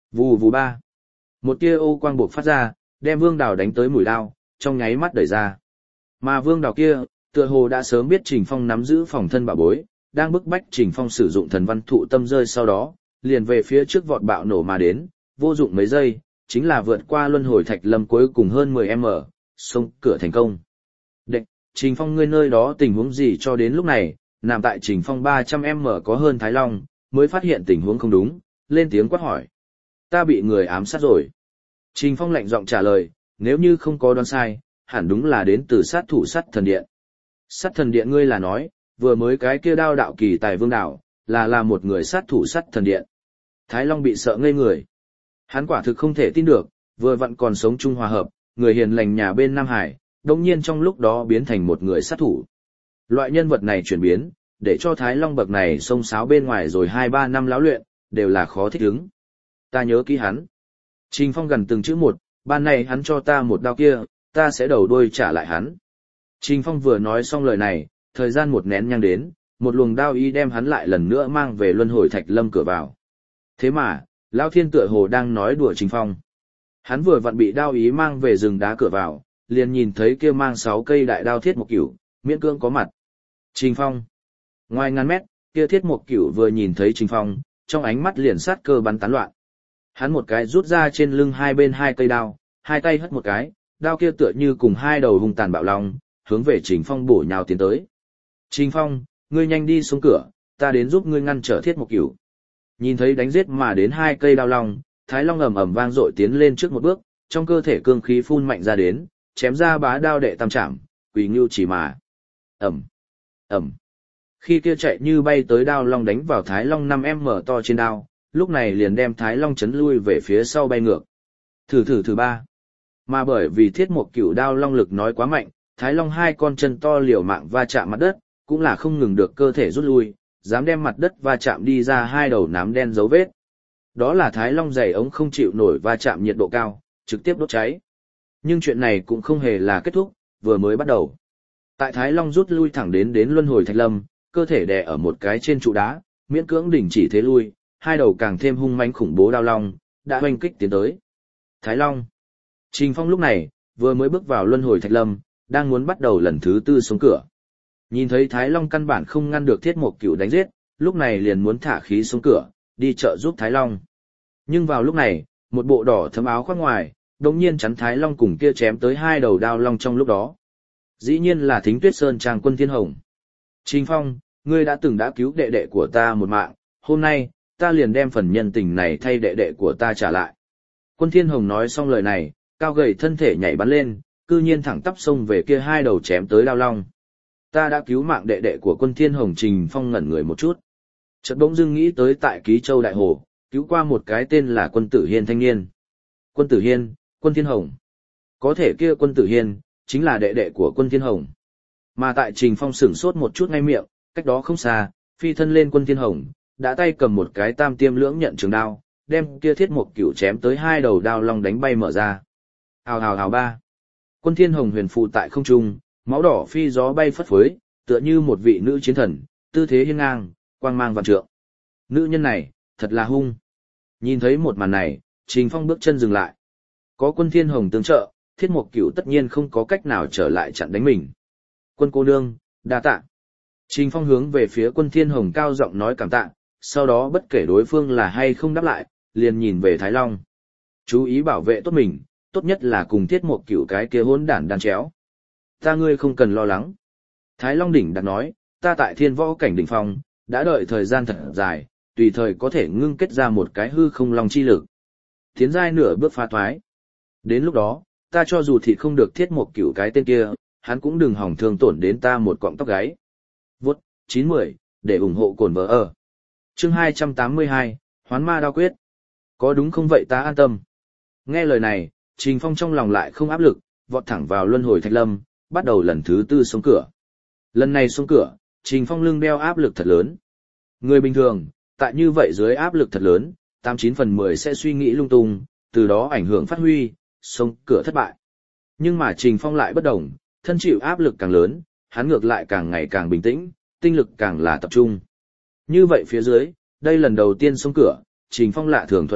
Vù vù ba. Một tia ô quang buộc phát ra, đem Vương Đào đánh tới mũi đao, trong nháy mắt đẩy ra. Mà Vương Đào kia, tựa hồ đã sớm biết Trình Phong nắm giữ phòng thân bảo bối, đang bức bách Trình Phong sử dụng thần văn thụ tâm rơi sau đó, liền về phía trước vọt bạo nổ mà đến, vô dụng mấy giây, chính là vượt qua luân hồi thạch lâm cuối cùng hơn 10m, xông cửa thành công. Đệ, Trình Phong ngươi nơi đó tình huống gì cho đến lúc này, nằm tại Trình Phong 300m có hơn Thái Long, mới phát hiện tình huống không đúng, lên tiếng quát hỏi. Ta bị người ám sát rồi. Trình Phong lạnh giọng trả lời, nếu như không có đoán sai, hẳn đúng là đến từ sát thủ Sắt Thần Điện. Sắt Thần Điện ngươi là nói, vừa mới cái kia đao đạo kỳ tài Vương Đào, là một người sát thủ Sắt Thần Điện. Thái Long bị sợ ngây người. Hắn quả thực không thể tin được, vừa vặn còn sống chung hòa hợp, người hiền lành nhà bên Nam Hải, đồng nhiên trong lúc đó biến thành một người sát thủ. Loại nhân vật này chuyển biến, để cho Thái Long bậc này xông xáo bên ngoài rồi 2-3 năm lão luyện, đều là khó thích ứng. Ta nhớ kỹ hắn. Trình Phong gần từng chữ một, ban này hắn cho ta một đao kia, ta sẽ đầu đuôi trả lại hắn. Trình Phong vừa nói xong lời này, thời gian một nén nhang đến, một luồng đao ý đem hắn lại lần nữa mang về luân hồi thạch lâm cửa vào. Thế mà, Lão Thiên tựa hồ đang nói đùa Trình Phong. Hắn vừa vặn bị đao ý mang về rừng đá cửa vào, liền nhìn thấy kia mang 6 cây đại đao thiết một cửu, miễn cưỡng có mặt. Trình Phong. Ngoài ngàn mét, kia thiết một cửu vừa nhìn thấy Trình Phong, trong ánh mắt liền sát cơ bắn tán loạn. Hắn một cái rút ra trên lưng hai bên 2 cây đao, hai tay hất một cái, đao kia tựa như cùng 2 đầu hung tàn bạo long, hướng về Trình Phong bổ nhào tiến tới. Trình Phong, ngươi nhanh đi xuống cửa, ta đến giúp ngươi ngăn trở thiết một cửu. Nhìn thấy đánh giết mà đến 2 cây đao long, Thái Long ầm ầm vang dội tiến lên trước một bước, trong cơ thể cương khí phun mạnh ra đến, chém ra bá đao đệ tam trảm, quỳ ngưu chỉ mà. Ầm, ầm. Khi kia chạy như bay tới đao long đánh vào Thái Long 5m to trên đao, lúc này liền đem Thái Long chấn lui về phía sau bay ngược. Thử ba. Mà bởi vì thiết một cửu đao long lực nói quá mạnh, Thái Long 2 con chân to liều mạng va chạm mặt đất, cũng là không ngừng được cơ thể rút lui, dám đem mặt đất va chạm đi ra 2 đầu nám đen dấu vết. Đó là Thái Long dày ống không chịu nổi va chạm nhiệt độ cao, trực tiếp đốt cháy. Nhưng chuyện này cũng không hề là kết thúc, vừa mới bắt đầu. Tại Thái Long rút lui thẳng đến luân hồi thạch lâm, cơ thể đè ở một cái trên trụ đá, miễn cưỡng đình chỉ thế lui, 2 đầu càng thêm hung mãnh khủng bố đao long, đã hoành kích tiến tới. Thái Long. Trình Phong lúc này, vừa mới bước vào luân hồi thạch lâm, đang muốn bắt đầu lần thứ 4 xuống cửa. Nhìn thấy Thái Long căn bản không ngăn được thiết một cửu đánh giết, lúc này liền muốn thả khí xuống cửa, đi trợ giúp Thái Long. Nhưng vào lúc này, một bộ đỏ thấm áo khoác ngoài, đống nhiên chắn Thái Long cùng kia chém tới 2 đầu đao long trong lúc đó. Dĩ nhiên là Thính Tuyết Sơn Trang Quân Thiên Hồng. Trình Phong, ngươi đã từng đã cứu đệ đệ của ta một mạng, hôm nay, ta liền đem phần nhân tình này thay đệ đệ của ta trả lại. Quân Thiên Hồng nói xong lời này, cao gầy thân thể nhảy bắn lên, cư nhiên thẳng tắp xông về kia 2 đầu chém tới đao long. Ta đã cứu mạng đệ đệ của Quân Thiên Hồng. Trình Phong ngẩn người một chút. Chợt bỗng dưng nghĩ tới tại Ký Châu Đại Hồ, cứu qua một cái tên là Quân Tử Hiên thanh niên. Quân Tử Hiên, Quân Thiên Hồng. Có thể kia Quân Tử Hiên, chính là đệ đệ của Quân Thiên Hồng. Mà tại Trình Phong sửng sốt một chút ngay miệng, cách đó không xa, phi thân lên Quân Thiên Hồng, đã tay cầm một cái tam tiêm lưỡng nhận trường đao, đem kia thiết một cửu chém tới 2 đầu đao long đánh bay mở ra. Hào hào hào ba. Quân Thiên Hồng huyền phù tại không trung, máu đỏ phi gió bay phất phới, tựa như một vị nữ chiến thần, tư thế hiên ngang, quang mang vạn trượng. Nữ nhân này, thật là hung. Nhìn thấy một màn này, Trình Phong bước chân dừng lại. Có Quân Thiên Hồng tương trợ, thiết một cửu tất nhiên không có cách nào trở lại chặn đánh mình. Quân cô nương, đa tạ. Trình Phong hướng về phía Quân Thiên Hồng cao giọng nói cảm tạ, sau đó bất kể đối phương là hay không đáp lại, liền nhìn về Thái Long. Chú ý bảo vệ tốt mình, tốt nhất là cùng thiết một cửu cái kia hỗn đản đan chéo. Ta ngươi không cần lo lắng. Thái Long đỉnh đặt nói, ta tại thiên võ cảnh đỉnh phong, đã đợi thời gian thật dài, tùy thời có thể ngưng kết ra một cái hư không long chi lực. Tiến giai nửa bước phá toái. Đến lúc đó, ta cho dù thịt không được thiết một cửu cái tên kia, hắn cũng đừng hỏng thương tổn đến ta một cọng tóc gáy. Vốt, 910, để ủng hộ cồn vợ ở. Chương 282, Hoán Ma Đao Quyết. Có đúng không vậy ta an tâm. Nghe lời này, Trình Phong trong lòng lại không áp lực, vọt thẳng vào luân hồi thạch lâm, bắt đầu lần thứ 4 xuống cửa. Lần này xuống cửa, Trình Phong lưng đeo áp lực thật lớn. Người bình thường, tại như vậy dưới áp lực thật lớn, 89 phần 10 sẽ suy nghĩ lung tung, từ đó ảnh hưởng phát huy, xông cửa thất bại. Nhưng mà Trình Phong lại bất đồng, thân chịu áp lực càng lớn, hắn ngược lại càng ngày càng bình tĩnh, tinh lực càng là tập trung. Như vậy phía dưới, đây lần đầu tiên xông cửa, Trình Phong lạ thường thuận lợi,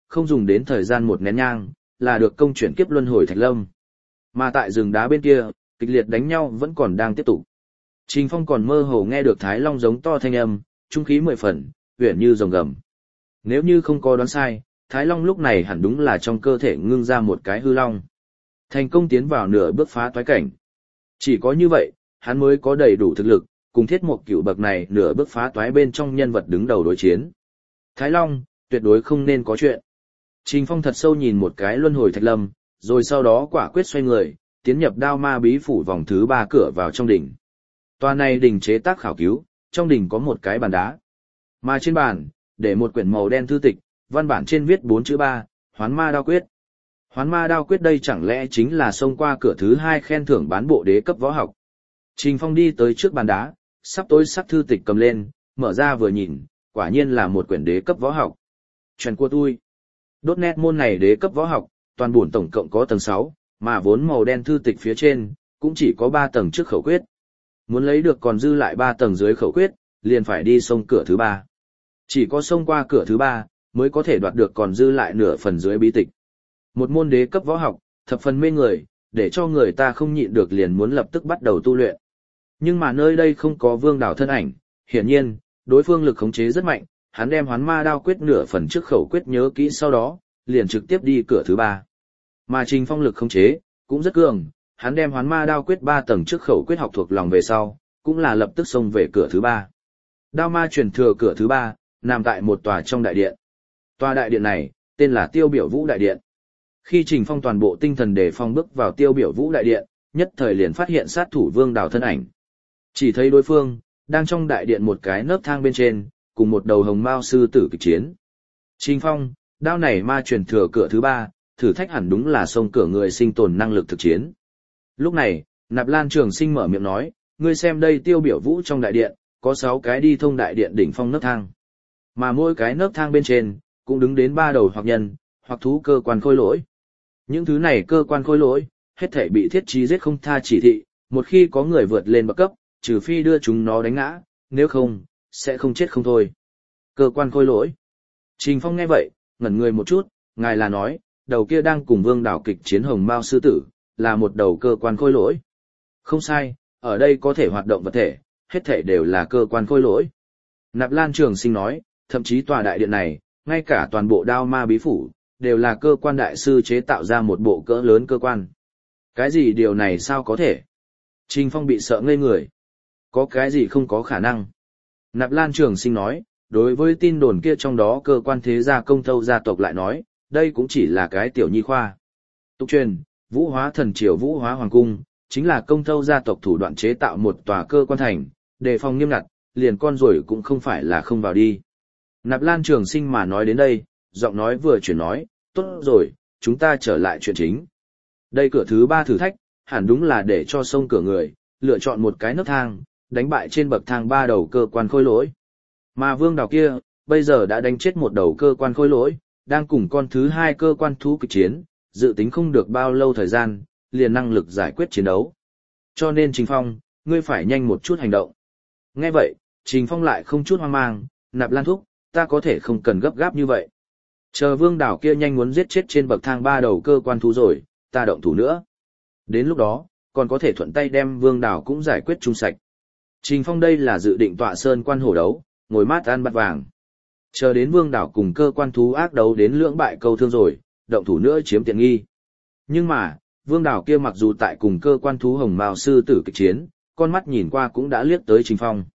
không dùng đến thời gian một nén nhang, là được công chuyển kiếp luân hồi Thạch Lâm. Mà tại rừng đá bên kia, kịch liệt đánh nhau vẫn còn đang tiếp tục. Trình Phong còn mơ hồ nghe được Thái Long giống to thanh âm, trung khí 10 phần, uyển như rồng gầm. Nếu như không có đoán sai, Thái Long lúc này hẳn đúng là trong cơ thể ngưng ra một cái hư long. Thành công tiến vào nửa bước phá toái cảnh. Chỉ có như vậy, hắn mới có đầy đủ thực lực, cùng Thiết Mộc Cửu bậc này nửa bước phá toái bên trong nhân vật đứng đầu đối chiến. Thái Long, tuyệt đối không nên có chuyện. Trình Phong thật sâu nhìn một cái luân hồi Thạch Lâm, rồi sau đó quả quyết xoay người, tiến nhập Đao Ma Bí Phủ vòng thứ 3 cửa vào trong đỉnh. Tòa này đỉnh chế tác khảo cứu, trong đỉnh có một cái bàn đá. Mà trên bàn, để một quyển màu đen thư tịch, văn bản trên viết 4 chữ 3, Hoán Ma Đao Quyết. Hoán Ma Đao Quyết đây chẳng lẽ chính là xông qua cửa thứ 2 khen thưởng bán bộ đế cấp võ học. Trình Phong đi tới trước bàn đá, sắp tối sắc thư tịch cầm lên, mở ra vừa nhìn, quả nhiên là một quyển đế cấp võ học. Chuyện của tôi. Đốt nét môn này đế cấp võ học, toàn bổn tổng cộng có tầng 6, mà vốn màu đen thư tịch phía trên, cũng chỉ có 3 tầng trước khẩu quyết. Muốn lấy được còn dư lại 3 tầng dưới khẩu quyết, liền phải đi xông cửa thứ 3. Chỉ có xông qua cửa thứ 3, mới có thể đoạt được còn dư lại nửa phần dưới bí tịch. Một môn đế cấp võ học, thập phần mê người, để cho người ta không nhịn được liền muốn lập tức bắt đầu tu luyện. Nhưng mà nơi đây không có Vương Đào thân ảnh, hiển nhiên, đối phương lực khống chế rất mạnh, hắn đem Hoán Ma Đao Quyết nửa phần trước khẩu quyết nhớ kỹ sau đó, liền trực tiếp đi cửa thứ 3. Mà Trình Phong lực khống chế cũng rất cường, hắn đem Hoán Ma Đao Quyết 3 tầng trước khẩu quyết học thuộc lòng về sau, cũng là lập tức xông về cửa thứ 3. Đao Ma truyền thừa cửa thứ 3, nằm tại một tòa trong đại điện. Tòa đại điện này, tên là Tiêu Biểu Vũ Đại Điện. Khi Trình Phong toàn bộ tinh thần đề phòng bước vào Tiêu Biểu Vũ Đại Điện, nhất thời liền phát hiện sát thủ Vương Đào thân ảnh. Chỉ thấy đối phương, đang trong đại điện một cái nấc thang bên trên, cùng một đầu hồng mao sư tử kịch chiến. Trình Phong, đao này ma truyền thừa cửa thứ 3, thử thách hẳn đúng là xông cửa người sinh tồn năng lực thực chiến. Lúc này, Nạp Lan Trường Sinh mở miệng nói, ngươi xem đây Tiêu Biểu Vũ trong đại điện, có 6 cái đi thông đại điện đỉnh phong nấc thang. Mà mỗi cái nấc thang bên trên, cũng đứng đến 3 đầu hoặc nhân, hoặc thú cơ quan khôi lỗi. Những thứ này cơ quan khôi lỗi, hết thể bị thiết trí giết không tha chỉ thị, một khi có người vượt lên bậc cấp, trừ phi đưa chúng nó đánh ngã, nếu không, sẽ không chết không thôi. Cơ quan khôi lỗi. Trình Phong nghe vậy, ngẩn người một chút, ngài là nói, đầu kia đang cùng Vương Đào kịch chiến hồng mao sư tử, là một đầu cơ quan khôi lỗi. Không sai, ở đây có thể hoạt động vật thể, hết thể đều là cơ quan khôi lỗi. Nạp Lan Trường Sinh nói, thậm chí tòa đại điện này, ngay cả toàn bộ Đao Ma Bí Phủ, đều là cơ quan đại sư chế tạo ra một bộ cỡ lớn cơ quan. Cái gì điều này sao có thể? Trình Phong bị sợ ngây người. Có cái gì không có khả năng? Nạp Lan Trường Sinh nói, đối với tin đồn kia trong đó cơ quan thế gia Công Thâu gia tộc lại nói, đây cũng chỉ là cái tiểu nhi khoa. Tục truyền, Vũ Hóa Thần Triều Vũ Hóa Hoàng Cung, chính là Công Thâu gia tộc thủ đoạn chế tạo một tòa cơ quan thành, đề phòng nghiêm ngặt, liền con rồi cũng không phải là không vào đi. Nạp Lan Trường Sinh mà nói đến đây, giọng nói vừa chuyển nói, tốt rồi, chúng ta trở lại chuyện chính. Đây cửa thứ 3 thử thách, hẳn đúng là để cho xông cửa người, lựa chọn một cái nấc thang, đánh bại trên bậc thang 3 đầu cơ quan khôi lỗi. Mà Vương Đào kia, bây giờ đã đánh chết một đầu cơ quan khôi lỗi, đang cùng con thứ 2 cơ quan thú kịch chiến, dự tính không được bao lâu thời gian, liền năng lực giải quyết chiến đấu. Cho nên Trình Phong, ngươi phải nhanh một chút hành động. Nghe vậy, Trình Phong lại không chút hoang mang, Nạp Lan thúc, ta có thể không cần gấp gáp như vậy. Chờ Vương Đào kia nhanh muốn giết chết trên bậc thang 3 đầu cơ quan thú rồi, ta động thủ nữa. Đến lúc đó, còn có thể thuận tay đem Vương Đào cũng giải quyết chung sạch. Trình Phong đây là dự định tọa sơn quan hổ đấu, ngồi mát ăn bát vàng. Chờ đến Vương Đào cùng cơ quan thú ác đấu đến lưỡng bại câu thương rồi, động thủ nữa chiếm tiện nghi. Nhưng mà, Vương Đào kia mặc dù tại cùng cơ quan thú hồng mao sư tử kịch chiến, con mắt nhìn qua cũng đã liếc tới Trình Phong.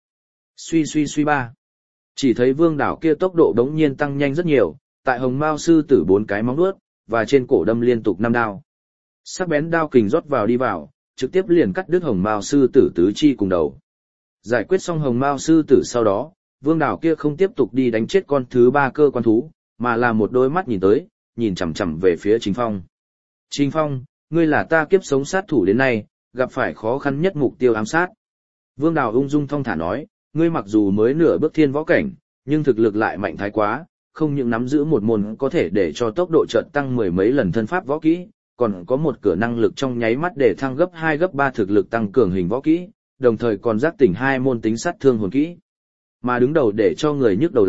Suy ba. Chỉ thấy Vương Đào kia tốc độ đống nhiên tăng nhanh rất nhiều, tại hồng mao sư tử 4 cái móng vuốt, và trên cổ đâm liên tục 5 đao. Sắc bén đao kình rót vào đi vào, trực tiếp liền cắt đứt hồng mao sư tử tứ chi cùng đầu. Giải quyết xong hồng mao sư tử sau đó, Vương Đào kia không tiếp tục đi đánh chết con thứ 3 cơ quan thú, mà là một đôi mắt nhìn tới, nhìn chằm chằm về phía Trình Phong. Trình Phong, ngươi là ta kiếp sống sát thủ đến nay, gặp phải khó khăn nhất mục tiêu ám sát. Vương Đào ung dung thong thả nói, ngươi mặc dù mới nửa bước thiên võ cảnh, nhưng thực lực lại mạnh thái quá, không những nắm giữ một môn có thể để cho tốc độ chợt tăng 10 mấy lần thân pháp võ kỹ, còn có một cửa năng lực trong nháy mắt để thăng gấp 2 gấp 3 thực lực tăng cường hình võ kỹ, đồng thời còn giác tỉnh 2 môn tính sát thương hồn kỹ. Mà đứng đầu để cho người nhức đầu là,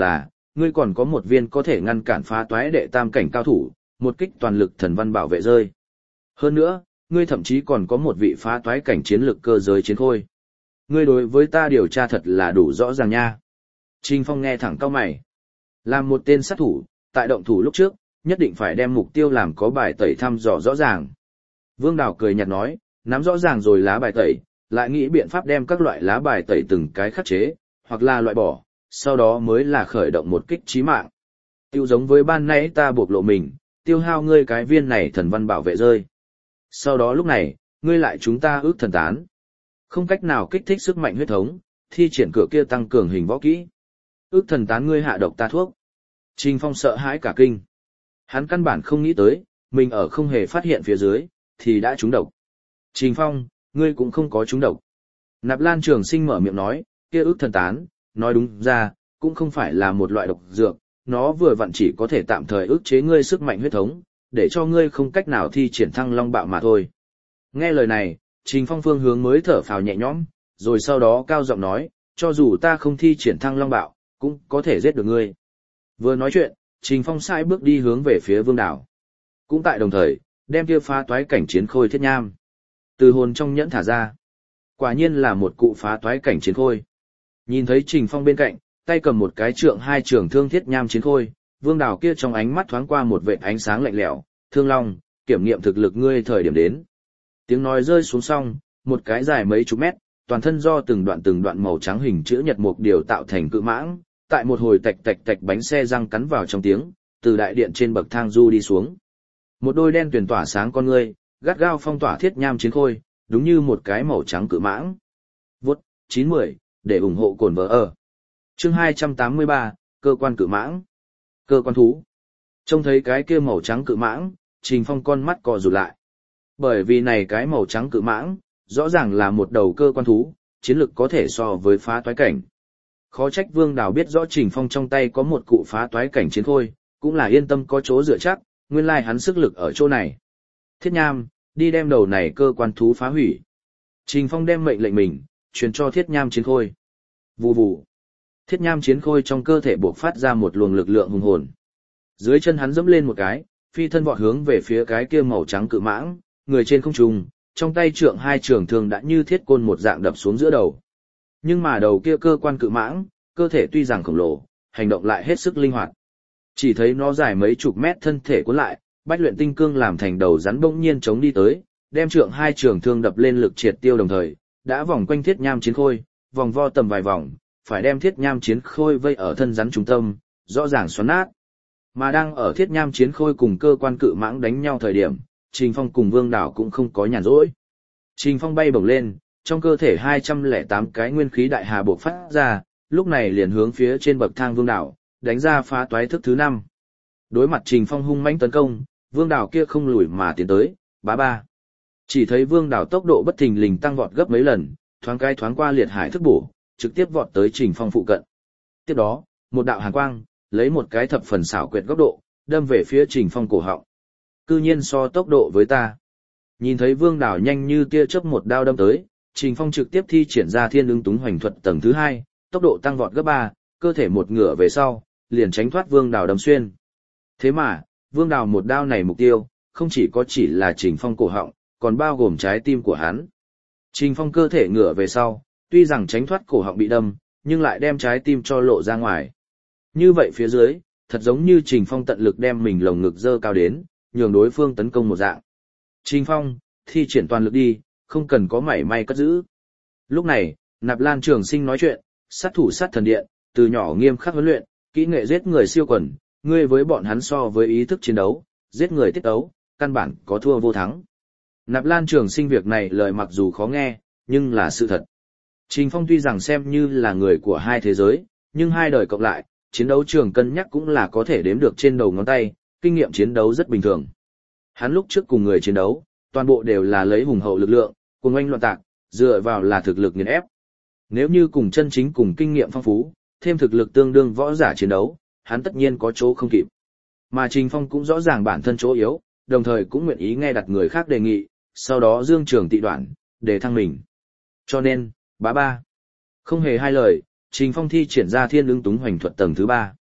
ngươi còn có một viên có thể ngăn cản phá toái đệ tam cảnh cao thủ, một kích toàn lực thần văn bảo vệ rơi. Hơn nữa, ngươi thậm chí còn có một vị phá toái cảnh chiến lực cơ giới chiến khôi. Ngươi đối với ta điều tra thật là đủ rõ ràng nha. Trình Phong nghe thẳng cau mày. Làm một tên sát thủ, tại động thủ lúc trước, nhất định phải đem mục tiêu làm có bài tẩy thăm dò rõ ràng. Vương Đào cười nhạt nói, nắm rõ ràng rồi lá bài tẩy, lại nghĩ biện pháp đem các loại lá bài tẩy từng cái khắc chế, hoặc là loại bỏ, sau đó mới là khởi động một kích chí mạng. Tiêu giống với ban nãy ta buộc lộ mình, tiêu hao ngươi cái viên này thần văn bảo vệ rơi. Sau đó lúc này, ngươi lại chúng ta ước thần tán. Không cách nào kích thích sức mạnh huyết thống, thi triển cửa kia tăng cường hình võ kỹ. Ước thần tán ngươi hạ độc ta thuốc. Trình Phong sợ hãi cả kinh. Hắn căn bản không nghĩ tới, mình ở không hề phát hiện phía dưới, thì đã trúng độc. Trình Phong, ngươi cũng không có trúng độc. Nạp Lan Trường Sinh mở miệng nói, kia ước thần tán, nói đúng ra, cũng không phải là một loại độc dược, nó vừa vặn chỉ có thể tạm thời ức chế ngươi sức mạnh huyết thống, để cho ngươi không cách nào thi triển thăng long bạo mà thôi. Nghe lời này, Trình Phong phương hướng mới thở phào nhẹ nhõm, rồi sau đó cao giọng nói, cho dù ta không thi triển thăng long bạo, cũng có thể giết được ngươi. Vừa nói chuyện, Trình Phong sai bước đi hướng về phía Vương Đảo. Cũng tại đồng thời, đem kia phá toái cảnh chiến khôi thiết nham từ hồn trong nhẫn thả ra. Quả nhiên là một cụ phá toái cảnh chiến khôi. Nhìn thấy Trình Phong bên cạnh, tay cầm một cái trượng hai trường thương thiết nham chiến khôi, Vương Đào kia trong ánh mắt thoáng qua một vệt ánh sáng lạnh lẽo, "Thương Long, kiểm nghiệm thực lực ngươi thời điểm đến." Tiếng nói rơi xuống xong, một cái dài mấy chục mét, toàn thân do từng đoạn màu trắng hình chữ nhật mục điều tạo thành cự mãng, tại một hồi tạch tạch tạch bánh xe răng cắn vào trong tiếng, từ đại điện trên bậc thang du đi xuống. Một đôi đen tuyền tỏa sáng con ngươi, gắt gao phong tỏa thiết nham chiến khôi, đúng như một cái màu trắng cự mãng. Vút, 910, để ủng hộ cồn vợ ở. Chương 283, cơ quan cự mãng. Cơ quan thú. Trông thấy cái kia màu trắng cự mãng, Trình Phong con mắt co rụt lại. Bởi vì này cái màu trắng cự mãng, rõ ràng là một đầu cơ quan thú, chiến lực có thể so với phá toái cảnh. Khó trách Vương Đào biết rõ Trình Phong trong tay có một cụ phá toái cảnh chiến khôi, cũng là yên tâm có chỗ dựa chắc, nguyên lai hắn sức lực ở chỗ này. Thiết Nham, đi đem đầu này cơ quan thú phá hủy. Trình Phong đem mệnh lệnh mình, truyền cho Thiết Nham chiến khôi. Vù vù. Thiết Nham chiến khôi trong cơ thể bộc phát ra một luồng lực lượng hùng hồn. Dưới chân hắn dẫm lên một cái, phi thân vọt hướng về phía cái kia màu trắng cự mãng, người trên không trung, trong tay trượng hai trường thương đã như thiết côn một dạng đập xuống giữa đầu. Nhưng mà đầu kia cơ quan cự mãng, cơ thể tuy rằng khổng lồ, hành động lại hết sức linh hoạt. Chỉ thấy nó dài mấy chục mét thân thể cuốn lại, bách luyện tinh cương làm thành đầu rắn bỗng nhiên chống đi tới, đem trượng hai trường thương đập lên lực triệt tiêu đồng thời, đã vòng quanh Thiết Nham chiến khôi, vòng vo tầm vài vòng, phải đem Thiết Nham chiến khôi vây ở thân rắn trung tâm, rõ ràng xoắn nát. Mà đang ở Thiết Nham chiến khôi cùng cơ quan cự mãng đánh nhau thời điểm, Trình Phong cùng Vương Đảo cũng không có nhàn rỗi. Trình Phong bay bổng lên, trong cơ thể 208 cái nguyên khí đại hà bộc phát ra, lúc này liền hướng phía trên bậc thang Vương Đảo, đánh ra phá toái thức thứ 5. Đối mặt Trình Phong hung mãnh tấn công, Vương Đảo kia không lùi mà tiến tới, bá ba. Chỉ thấy Vương Đảo tốc độ bất thình lình tăng vọt gấp mấy lần, thoáng qua liệt hải thức bổ, trực tiếp vọt tới Trình Phong phụ cận. Tiếp đó, một đạo hàn quang, lấy một cái thập phần xảo quyệt góc độ, đâm về phía Trình Phong cổ họng. Cư nhiên so tốc độ với ta. Nhìn thấy Vương Đảo nhanh như tia chớp một đao đâm tới, Trình Phong trực tiếp thi triển ra Thiên Ứng Túng Hoành Thuật tầng thứ 2, tốc độ tăng vọt gấp 3, cơ thể một ngửa về sau, liền tránh thoát Vương Đảo đâm xuyên. Thế mà, Vương Đảo một đao này mục tiêu, không chỉ là Trình Phong cổ họng, còn bao gồm trái tim của hắn. Trình Phong cơ thể ngửa về sau, tuy rằng tránh thoát cổ họng bị đâm, nhưng lại đem trái tim cho lộ ra ngoài. Như vậy phía dưới, thật giống như Trình Phong tận lực đem mình lồng ngực dơ cao đến, nhường đối phương tấn công một dạng. Trình Phong, thi triển toàn lực đi, không cần có mảy may cất giữ. Lúc này, Nạp Lan Trường Sinh nói chuyện, sát thủ sát thần điện, từ nhỏ nghiêm khắc huấn luyện, kỹ nghệ giết người siêu quần, ngươi với bọn hắn so với ý thức chiến đấu, giết người tiết đấu, căn bản có thua vô thắng. Nạp Lan Trường Sinh việc này lời mặc dù khó nghe, nhưng là sự thật. Trình Phong tuy rằng xem như là người của hai thế giới, nhưng hai đời cộng lại, chiến đấu trường cân nhắc cũng là có thể đếm được trên đầu ngón tay, kinh nghiệm chiến đấu rất bình thường. Hắn lúc trước cùng người chiến đấu, toàn bộ đều là lấy hùng hậu lực lượng, cùng oanh loạn tạc, dựa vào là thực lực nghiền ép. Nếu như cùng chân chính cùng kinh nghiệm phong phú, thêm thực lực tương đương võ giả chiến đấu, hắn tất nhiên có chỗ không kịp. Mà Trình Phong cũng rõ ràng bản thân chỗ yếu, đồng thời cũng nguyện ý nghe đặt người khác đề nghị, sau đó dương trường tị đoạn, để thăng mình. Cho nên, bá ba. Không hề hai lời, Trình Phong thi triển ra Thiên Ứng Túng Hoành Thuật tầng thứ 3.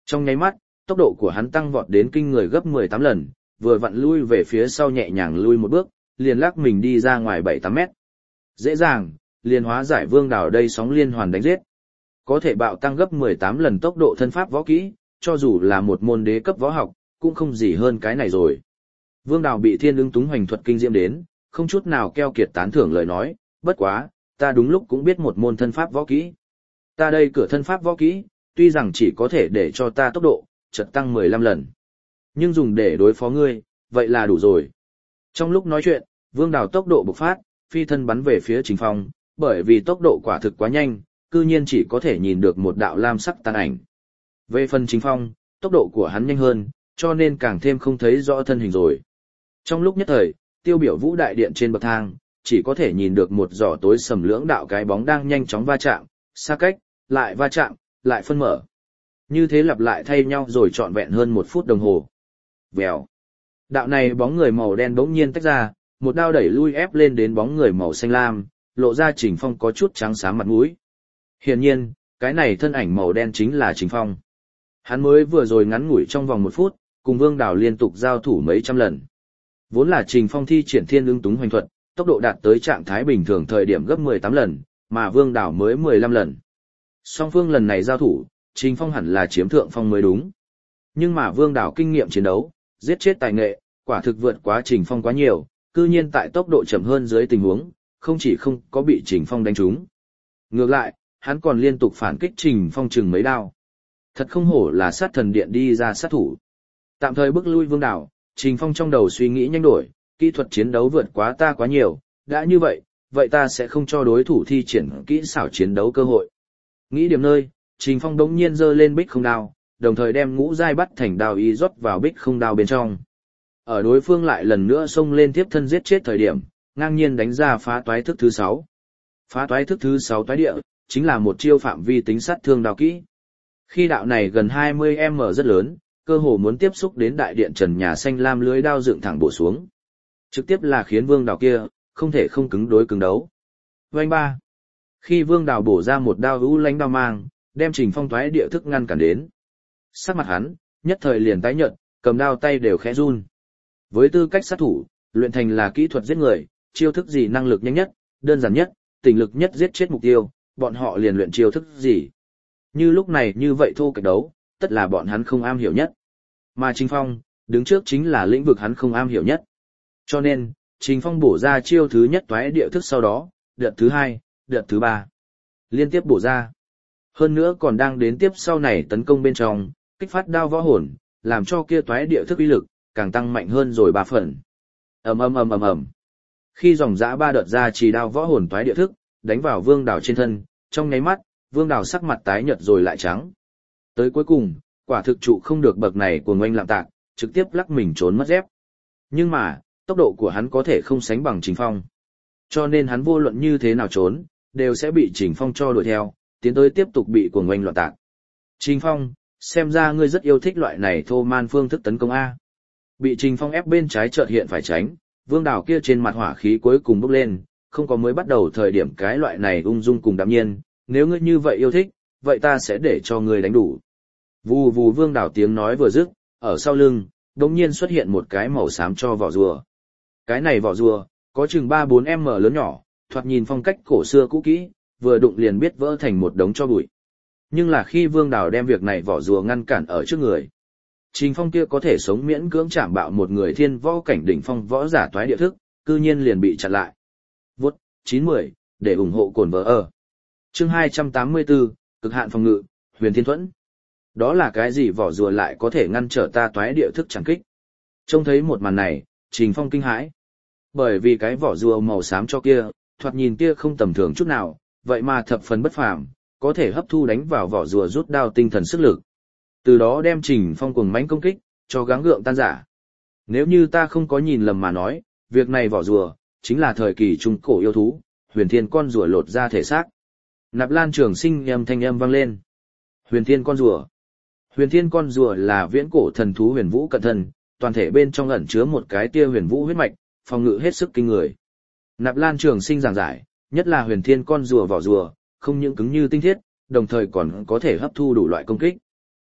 Trong nháy mắt, tốc độ của hắn tăng vọt đến kinh người gấp 18 lần, vừa vặn lui về phía sau nhẹ nhàng lui một bước, liền lắc mình đi ra ngoài 7-8 mét. Dễ dàng, liền hóa giải Vương Đào đây sóng liên hoàn đánh giết. Có thể bạo tăng gấp 18 lần tốc độ thân pháp võ kỹ, cho dù là một môn đế cấp võ học, cũng không gì hơn cái này rồi. Vương Đào bị Thiên Ưng Túng Hoành thuật kinh diễm đến, không chút nào keo kiệt tán thưởng lời nói, bất quá, ta đúng lúc cũng biết một môn thân pháp võ kỹ. Ta đây cửa thân pháp võ kỹ, tuy rằng chỉ có thể để cho ta tốc độ, chợt tăng 15 lần. Nhưng dùng để đối phó ngươi, vậy là đủ rồi. Trong lúc nói chuyện, Vương Đào tốc độ bộc phát, phi thân bắn về phía Trình Phong, bởi vì tốc độ quả thực quá nhanh, cư nhiên chỉ có thể nhìn được một đạo lam sắc tàn ảnh. Về phần Trình Phong, tốc độ của hắn nhanh hơn, cho nên càng thêm không thấy rõ thân hình rồi. Trong lúc nhất thời, Tiêu Biểu Vũ đại điện trên bậc thang, chỉ có thể nhìn được một giỏ tối sầm lưỡng đạo cái bóng đang nhanh chóng va chạm, xa cách, lại va chạm, lại phân mở. Như thế lặp lại thay nhau rồi trọn vẹn hơn 1 phút đồng hồ. Vèo. Đạo này bóng người màu đen bỗng nhiên tách ra, một đao đẩy lui ép lên đến bóng người màu xanh lam, lộ ra Trình Phong có chút trắng xám mặt mũi. Hiển nhiên, cái này thân ảnh màu đen chính là Trình Phong. Hắn mới vừa rồi ngắn ngủi trong vòng 1 phút, cùng Vương Đào liên tục giao thủ mấy trăm lần. Vốn là Trình Phong thi triển Thiên Ưng Túng Hoành thuật, tốc độ đạt tới trạng thái bình thường thời điểm gấp 18 lần, mà Vương Đào mới 15 lần. Song phương lần này giao thủ, Trình Phong hẳn là chiếm thượng phong mới đúng. Nhưng mà Vương Đào kinh nghiệm chiến đấu, giết chết tài nghệ, quả thực vượt quá Trình Phong quá nhiều, cư nhiên tại tốc độ chậm hơn dưới tình huống, không chỉ không có bị Trình Phong đánh trúng. Ngược lại, hắn còn liên tục phản kích Trình Phong chừng mấy đao. Thật không hổ là sát thần điện đi ra sát thủ. Tạm thời bức lui Vương Đào, Trình Phong trong đầu suy nghĩ nhanh đổi, kỹ thuật chiến đấu vượt quá ta quá nhiều, đã như vậy, vậy ta sẽ không cho đối thủ thi triển kỹ xảo chiến đấu cơ hội. Nghĩ điểm nơi, Trình Phong đống nhiên giơ lên bích không đao, đồng thời đem ngũ giai bắt thành đao ý rót vào bích không đao bên trong. Ở đối phương lại lần nữa xông lên tiếp thân giết chết thời điểm, ngang nhiên đánh ra phá toái thức thứ 6. Phá toái thức thứ 6 toái địa, chính là một chiêu phạm vi tính sát thương đao kỹ. Khi đạo này gần 20m rất lớn, cơ hồ muốn tiếp xúc đến đại điện trần nhà xanh lam lưới đao dựng thẳng bổ xuống. Trực tiếp là khiến Vương Đào kia, không thể không cứng đối cứng đấu. Vành ba. Khi Vương Đào bổ ra một đao u lánh đao mang, đem Trình Phong toái địa thức ngăn cản đến. Sắc mặt hắn, nhất thời liền tái nhợt, cầm đao tay đều khẽ run. Với tư cách sát thủ, luyện thành là kỹ thuật giết người, chiêu thức gì năng lực nhanh nhất, đơn giản nhất, tình lực nhất giết chết mục tiêu, bọn họ liền luyện chiêu thức gì. Như lúc này như vậy thô kệch đấu, tất là bọn hắn không am hiểu nhất. Mà Trình Phong, đứng trước chính là lĩnh vực hắn không am hiểu nhất. Cho nên, Trình Phong bổ ra chiêu thứ nhất toái địa thức sau đó, đợt thứ 2, đợt thứ 3. Liên tiếp bổ ra. Hơn nữa còn đang đến tiếp sau này tấn công bên trong, kích phát đao võ hồn, làm cho kia toái địa thức uy lực, càng tăng mạnh hơn rồi 3 phần. ầm. Khi dòng dã 3 đợt ra chỉ đao võ hồn toái địa thức, đánh vào Vương Đào trên thân, trong nháy mắt, Vương Đào sắc mặt tái nhợt rồi lại trắng. Tới cuối cùng, quả thực trụ không được bậc này của ngoanh lạm tạc, trực tiếp lắc mình trốn mất dép. Nhưng mà, tốc độ của hắn có thể không sánh bằng Trình Phong. Cho nên hắn vô luận như thế nào trốn, đều sẽ bị Trình Phong cho đuổi theo, tiến tới tiếp tục bị cuồng ngoanh loạn tạc. Trình Phong, xem ra ngươi rất yêu thích loại này thô man phương thức tấn công A. Bị Trình Phong ép bên trái chợt hiện phải tránh, Vương Đào kia trên mặt hỏa khí cuối cùng bốc lên, không có mới bắt đầu thời điểm cái loại này ung dung cùng đạm nhiên, nếu ngươi như vậy yêu thích, vậy ta sẽ để cho ngươi đánh đủ. Vù vù Vương Đào tiếng nói vừa dứt, ở sau lưng, đột nhiên xuất hiện một cái màu xám cho vỏ rùa. Cái này vỏ rùa, có chừng 3-4m lớn nhỏ, thoạt nhìn phong cách cổ xưa cũ kỹ, vừa đụng liền biết vỡ thành một đống tro bụi. Nhưng là khi Vương Đào đem việc này vỏ rùa ngăn cản ở trước người, Trình Phong kia có thể sống miễn cưỡng chạm bạo một người thiên võ cảnh đỉnh phong võ giả toái địa thức, cư nhiên liền bị chặn lại. Vút, 910, để ủng hộ cồn vợ ở. Chương 284, cực hạn phòng ngự, Huyền Thiên Thuẫn. Đó là cái gì vỏ rùa lại có thể ngăn trở ta toái địa thức chẳng kích? Trông thấy một màn này, Trình Phong kinh hãi. Bởi vì cái vỏ rùa màu xám cho kia, thoạt nhìn kia không tầm thường chút nào, vậy mà thập phần bất phàm, có thể hấp thu đánh vào vỏ rùa rút đao tinh thần sức lực. Từ đó đem Trình Phong cuồng mãnh công kích, cho gắng gượng tan rã. Nếu như ta không có nhìn lầm mà nói, việc này vỏ rùa, chính là thời kỳ trung cổ yêu thú, huyền thiên con rùa lột ra thể xác. Nạp Lan Trường Sinh thanh âm vang lên. Huyền thiên con rùa. Huyền thiên con rùa là viễn cổ thần thú huyền vũ cận thân, toàn thể bên trong ẩn chứa một cái tia huyền vũ huyết mạch, phòng ngự hết sức kinh người. Nạp Lan Trường Sinh giảng giải, nhất là huyền thiên con rùa vỏ rùa, không những cứng như tinh thiết, đồng thời còn có thể hấp thu đủ loại công kích.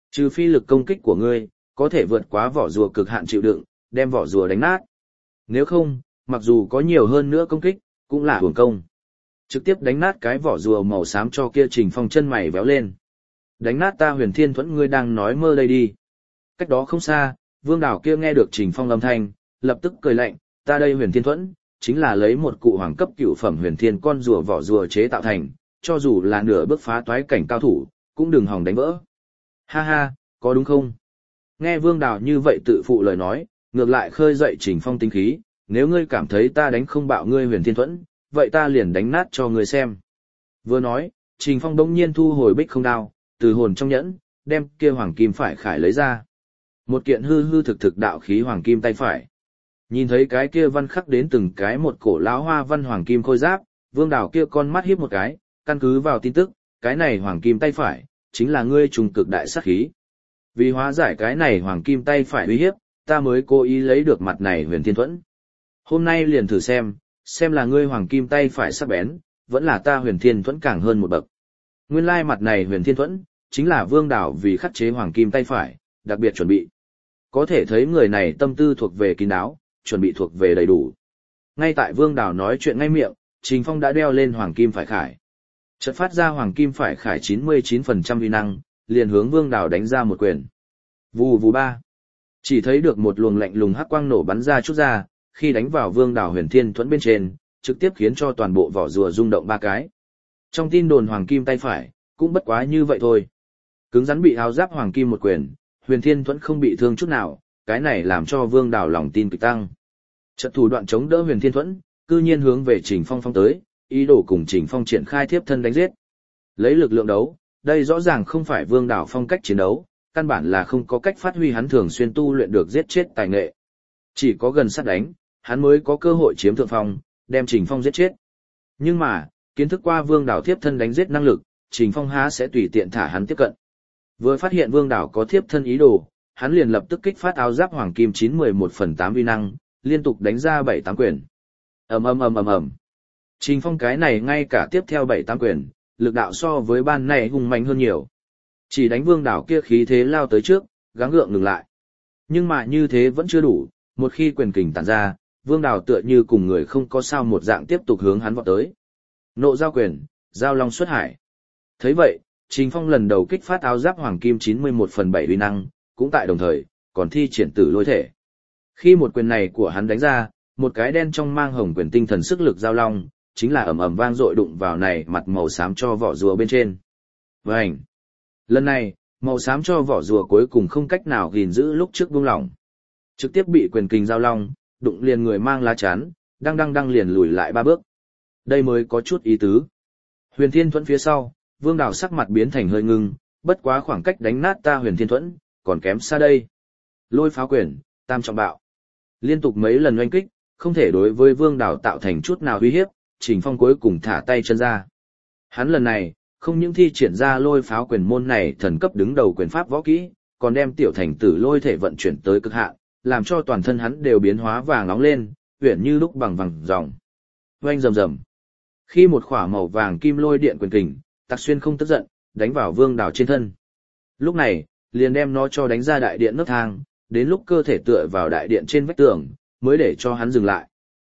Trừ phi lực công kích của ngươi, có thể vượt quá vỏ rùa cực hạn chịu đựng, đem vỏ rùa đánh nát. Nếu không, mặc dù có nhiều hơn nữa công kích, cũng là uổng công. Trực tiếp đánh nát cái vỏ rùa màu xám cho kia Trình Phong chân mày véo lên. Đánh nát ta Huyền Thiên Thuẫn, ngươi đang nói mơ đây đi. Cách đó không xa, Vương Đào kia nghe được Trình Phong âm thanh, lập tức cười lạnh, ta đây Huyền Thiên Thuẫn, chính là lấy một cụ hoàng cấp cựu phẩm huyền thiên con rùa vỏ rùa chế tạo thành, cho dù là nửa bước phá toái cảnh cao thủ, cũng đừng hòng đánh vỡ. Ha ha, có đúng không? Nghe Vương Đào như vậy tự phụ lời nói, ngược lại khơi dậy Trình Phong tính khí, nếu ngươi cảm thấy ta đánh không bạo ngươi Huyền Thiên Thuẫn, vậy ta liền đánh nát cho ngươi xem. Vừa nói, Trình Phong đống nhiên thu hồi bích không đao, từ hồn trong nhẫn, đem kia hoàng kim phải khải lấy ra. Một kiện hư hư thực thực đạo khí hoàng kim tay phải. Nhìn thấy cái kia văn khắc đến từng cái một cổ lão hoa văn hoàng kim khôi giáp, Vương Đào kia con mắt hiếp một cái, căn cứ vào tin tức, cái này hoàng kim tay phải, chính là ngươi trùng cực đại sát khí. Vì hóa giải cái này hoàng kim tay phải uy hiếp, ta mới cố ý lấy được mặt này Huyền Thiên Thuẫn. Hôm nay liền thử xem là ngươi hoàng kim tay phải sắc bén, vẫn là ta Huyền Thiên Thuẫn càng hơn một bậc. Nguyên lai mặt này Huyền Thiên Thuẫn, chính là Vương Đào vì khắc chế hoàng kim tay phải, đặc biệt chuẩn bị. Có thể thấy người này tâm tư thuộc về kín đáo, chuẩn bị thuộc về đầy đủ. Ngay tại Vương Đào nói chuyện ngay miệng, Trình Phong đã đeo lên hoàng kim phải khải. Chợt phát ra hoàng kim phải khải 99% uy năng, liền hướng Vương Đào đánh ra một quyền. Vù vù ba. Chỉ thấy được một luồng lạnh lùng hắc quang nổ bắn ra chút ra, khi đánh vào Vương Đào Huyền Thiên Thuẫn bên trên, trực tiếp khiến cho toàn bộ vỏ rùa rung động ba cái. Trong tin đồn hoàng kim tay phải, cũng bất quá như vậy thôi. Cứng rắn bị áo giáp hoàng kim một quyền, Huyền Thiên Thuẫn không bị thương chút nào, cái này làm cho Vương Đào lòng tin kịch tăng. Trận thủ đoạn chống đỡ Huyền Thiên Thuẫn, cư nhiên hướng về Trình Phong phong tới, ý đồ cùng Trình Phong triển khai thiếp thân đánh giết. Lấy lực lượng đấu, đây rõ ràng không phải Vương Đào phong cách chiến đấu, căn bản là không có cách phát huy hắn thường xuyên tu luyện được giết chết tài nghệ. Chỉ có gần sát đánh, hắn mới có cơ hội chiếm thượng phong, đem Trình Phong giết chết. Nhưng mà, kiến thức qua Vương Đào thiếp thân đánh giết năng lực, Trình Phong há sẽ tùy tiện thả hắn tiếp cận. Vừa phát hiện Vương Đào có thiếp thân ý đồ, hắn liền lập tức kích phát áo giáp hoàng kim 9/11/8 uy năng, liên tục đánh ra 7-8 quyền. Ầm ầm ầm ầm ầm. Trình Phong cái này ngay cả tiếp theo 7-8 quyền, lực đạo so với ban này hùng mạnh hơn nhiều. Chỉ đánh Vương Đào kia khí thế lao tới trước, gắng gượng ngừng lại. Nhưng mà như thế vẫn chưa đủ, một khi quyền kình tản ra, Vương Đào tựa như cùng người không có sao một dạng tiếp tục hướng hắn vọt tới. Nộ giao quyền, giao long xuất hải. Thấy vậy, Trình Phong lần đầu kích phát áo giáp hoàng kim 91/7 uy năng, cũng tại đồng thời, còn thi triển tử lôi thể. Khi một quyền này của hắn đánh ra, một cái đen trong mang hồng quyền tinh thần sức lực giao long, chính là ầm ầm vang dội đụng vào này mặt màu xám cho vỏ rùa bên trên. Vành. Lần này, màu xám cho vỏ rùa cuối cùng không cách nào gìn giữ lúc trước buông lỏng. Trực tiếp bị quyền kình giao long, đụng liền người mang lá chắn, đang liền lùi lại 3 bước. Đây mới có chút ý tứ. Huyền Thiên Thuẫn phía sau, Vương Đào sắc mặt biến thành hơi ngưng, bất quá khoảng cách đánh nát ta Huyền Thiên Thuẫn, còn kém xa đây. Lôi pháo quyền, tam trọng bạo. Liên tục mấy lần oanh kích, không thể đối với Vương Đào tạo thành chút nào uy hiếp, Trình Phong cuối cùng thả tay chân ra. Hắn lần này, không những thi triển ra lôi pháo quyền môn này thần cấp đứng đầu quyền pháp võ kỹ, còn đem tiểu thành tử lôi thể vận chuyển tới cực hạn, làm cho toàn thân hắn đều biến hóa vàng nóng lên, uyển như lúc bằng vàng ròng. Oanh rầm rầm. Khi một khỏa màu vàng kim lôi điện quyền kình, Tạc Xuyên không tức giận, đánh vào Vương Đào trên thân. Lúc này, liền đem nó cho đánh ra đại điện nấc thang, đến lúc cơ thể tựa vào đại điện trên vách tường, mới để cho hắn dừng lại.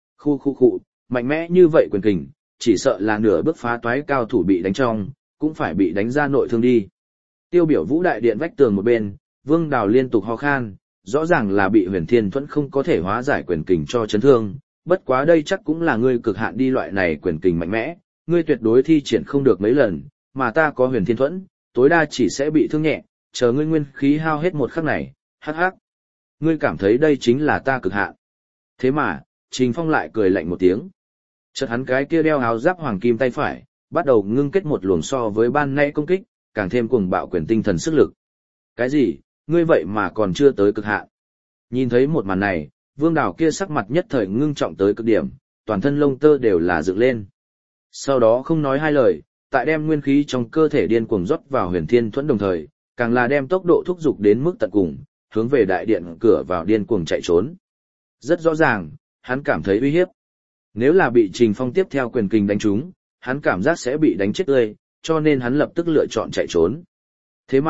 Khu, mạnh mẽ như vậy quyền kình, chỉ sợ là nửa bước phá toái cao thủ bị đánh trong, cũng phải bị đánh ra nội thương đi. Tiêu biểu vũ đại điện vách tường một bên, Vương Đào liên tục ho khan, rõ ràng là bị Huyền Thiên Thuẫn không có thể hóa giải quyền kình cho chấn thương, bất quá đây chắc cũng là ngươi cực hạn đi loại này quyền kình mạnh mẽ, ngươi tuyệt đối thi triển không được mấy lần, mà ta có Huyền Thiên Thuẫn, tối đa chỉ sẽ bị thương nhẹ, chờ ngươi nguyên khí hao hết một khắc này, hắc hắc. Ngươi cảm thấy đây chính là ta cực hạn. Thế mà, Trình Phong lại cười lạnh một tiếng. Chợt hắn cái kia đeo áo giáp hoàng kim tay phải, bắt đầu ngưng kết một luồng so với ban nay công kích, càng thêm cuồng bạo quyền tinh thần sức lực. Cái gì, ngươi vậy mà còn chưa tới cực hạn. Nhìn thấy một màn này, Vương Đào kia sắc mặt nhất thời ngưng trọng tới cực điểm, toàn thân lông tơ đều là dựng lên. Sau đó không nói hai lời, tại đem nguyên khí trong cơ thể điên cuồng rót vào Huyền Thiên Thuẫn đồng thời, càng là đem tốc độ thúc giục đến mức tận cùng, hướng về đại điện cửa vào điên cuồng chạy trốn. Rất rõ ràng, hắn cảm thấy uy hiếp. Nếu là bị Trình Phong tiếp theo quyền kình đánh trúng, hắn cảm giác sẽ bị đánh chết tươi, cho nên hắn lập tức lựa chọn chạy trốn. Thế mà,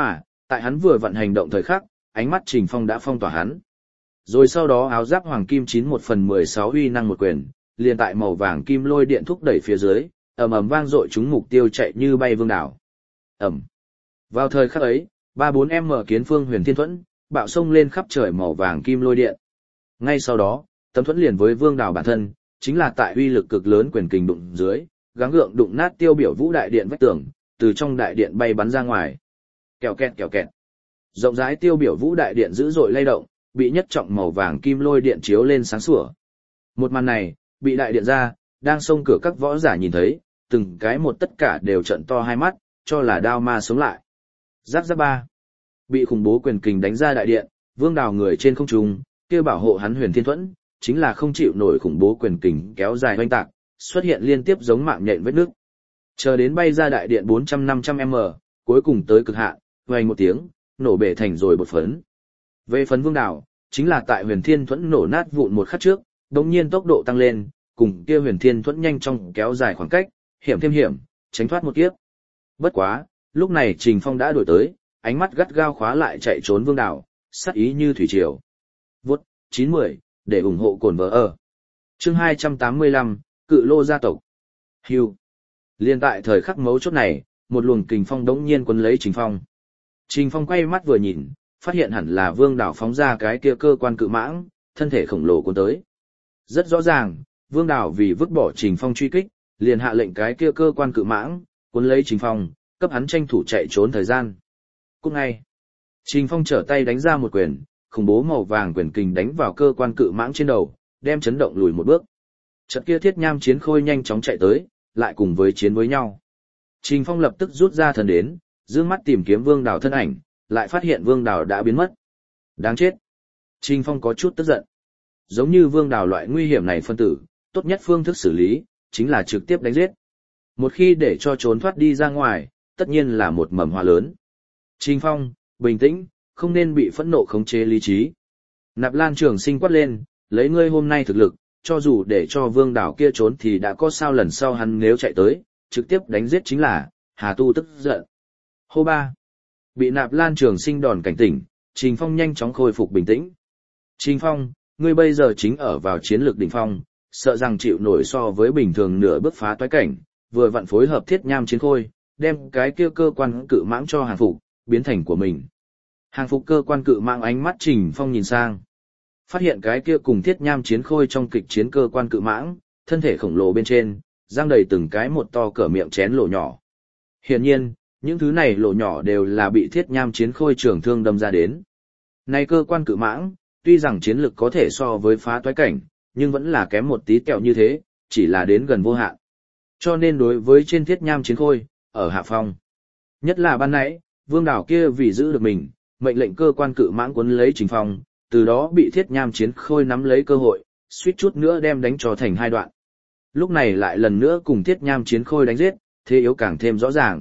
Tại hắn vừa vận hành động thời khắc, ánh mắt Trình Phong đã phong tỏa hắn. Rồi sau đó áo giáp hoàng kim 9/16 uy năng một quyền, liền tại màu vàng kim lôi điện thúc đẩy phía dưới, ầm ầm vang dội chúng mục tiêu chạy như bay vương đảo. Ầm. Vào thời khắc ấy, 3-4m kiến phương huyền thiên thuẫn, bạo sông lên khắp trời màu vàng kim lôi điện. Ngay sau đó, tấm thuẫn liền với vương đảo bản thân, chính là tại uy lực cực lớn quyền kình đụng dưới, gắng gượng đụng nát tiêu biểu vũ đại điện vách tường, từ trong đại điện bay bắn ra ngoài. Kèo kẹt kèo kẹt. Rộng rãi tiêu biểu vũ đại điện dữ dội lay động, bị nhất trọng màu vàng kim lôi điện chiếu lên sáng sủa. Một màn này, bị đại điện ra, đang xông cửa các võ giả nhìn thấy, từng cái một tất cả đều trợn to hai mắt, cho là đao ma sống lại. Giáp giáp ba. Bị khủng bố quyền kình đánh ra đại điện, vương đào người trên không trung, kia bảo hộ hắn huyền thiên thuẫn, chính là không chịu nổi khủng bố quyền kình kéo dài hoành tạc, xuất hiện liên tiếp giống mạng nhện vết nước. Chờ đến bay ra đại điện 400-500m, cuối cùng tới cực hạn, vang một tiếng, nổ bể thành rồi bột phấn. Về phấn vương đảo, chính là tại huyền thiên thuẫn nổ nát vụn một khắc trước, đồng nhiên tốc độ tăng lên, cùng kia huyền thiên thuẫn nhanh chóng kéo dài khoảng cách, hiểm thêm hiểm, tránh thoát một kiếp. Bất quá, lúc này Trình Phong đã đổi tới, ánh mắt gắt gao khóa lại chạy trốn vương đảo, sát ý như thủy triều. Vốt, 910, để ủng hộ cồn vợ ở. Chương 285, Cự Lô gia tộc. Hưu. Liên tại thời khắc mấu chốt này, một luồng kình phong đống nhiên quấn lấy Trình Phong. Trình Phong quay mắt vừa nhìn, phát hiện hẳn là vương đảo phóng ra cái kia cơ quan cự mãng, thân thể khổng lồ cuốn tới. Rất rõ ràng, vương đảo vì vứt bỏ Trình Phong truy kích, liền hạ lệnh cái kia cơ quan cự mãng, cuốn lấy Trình Phong, cấp hắn tranh thủ chạy trốn thời gian. Cũng ngay, Trình Phong trở tay đánh ra một quyền, khủng bố màu vàng quyền kình đánh vào cơ quan cự mãng trên đầu, đem chấn động lùi một bước. Chợt kia thiết nham chiến khôi nhanh chóng chạy tới, lại cùng với chiến với nhau. Trình Phong lập tức rút ra thần đến, dương mắt tìm kiếm vương đảo thân ảnh, lại phát hiện vương đảo đã biến mất. Đáng chết. Trình Phong có chút tức giận. Giống như vương đảo loại nguy hiểm này phân tử, tốt nhất phương thức xử lý, chính là trực tiếp đánh giết. Một khi để cho trốn thoát đi ra ngoài, tất nhiên là một mầm họa lớn. Trình Phong, bình tĩnh, không nên bị phẫn nộ khống chế lý trí. Nạp Lan Trường Sinh quát lên, lấy ngươi hôm nay thực lực, cho dù để cho vương đảo kia trốn thì đã có sao lần sau hắn nếu chạy tới, trực tiếp đánh giết chính là, Hà Tu tức giận. Hô ba. Bị Nạp Lan Trường Sinh đòn cảnh tỉnh, Trình Phong nhanh chóng khôi phục bình tĩnh. Trình Phong, ngươi bây giờ chính ở vào chiến lược đỉnh phong, sợ rằng chịu nổi so với bình thường nửa bước phá toái cảnh, vừa vặn phối hợp thiết nham chiến khôi, đem cái kia cơ quan cự mãng cho hàng phục, biến thành của mình. Hàng phục cơ quan cự mãng ánh mắt Trình Phong nhìn sang. Phát hiện cái kia cùng thiết nham chiến khôi trong kịch chiến cơ quan cự mãng, thân thể khổng lồ bên trên, giang đầy từng cái một to cỡ miệng chén lỗ nhỏ. Hiển nhiên, những thứ này lỗ nhỏ đều là bị thiết nham chiến khôi trường thương đâm ra đến. Này cơ quan cự mãng, tuy rằng chiến lực có thể so với phá toái cảnh, nhưng vẫn là kém một tí kẹo như thế, chỉ là đến gần vô hạn. Cho nên đối với trên thiết nham chiến khôi, ở hạ phong. Nhất là ban nãy, vương đảo kia vì giữ được mình, mệnh lệnh cơ quan cự mãng cuốn lấy Trình Phong, từ đó bị thiết nham chiến khôi nắm lấy cơ hội, suýt chút nữa đem đánh cho thành hai đoạn. Lúc này lại lần nữa cùng thiết nham chiến khôi đánh giết, thế yếu càng thêm rõ ràng.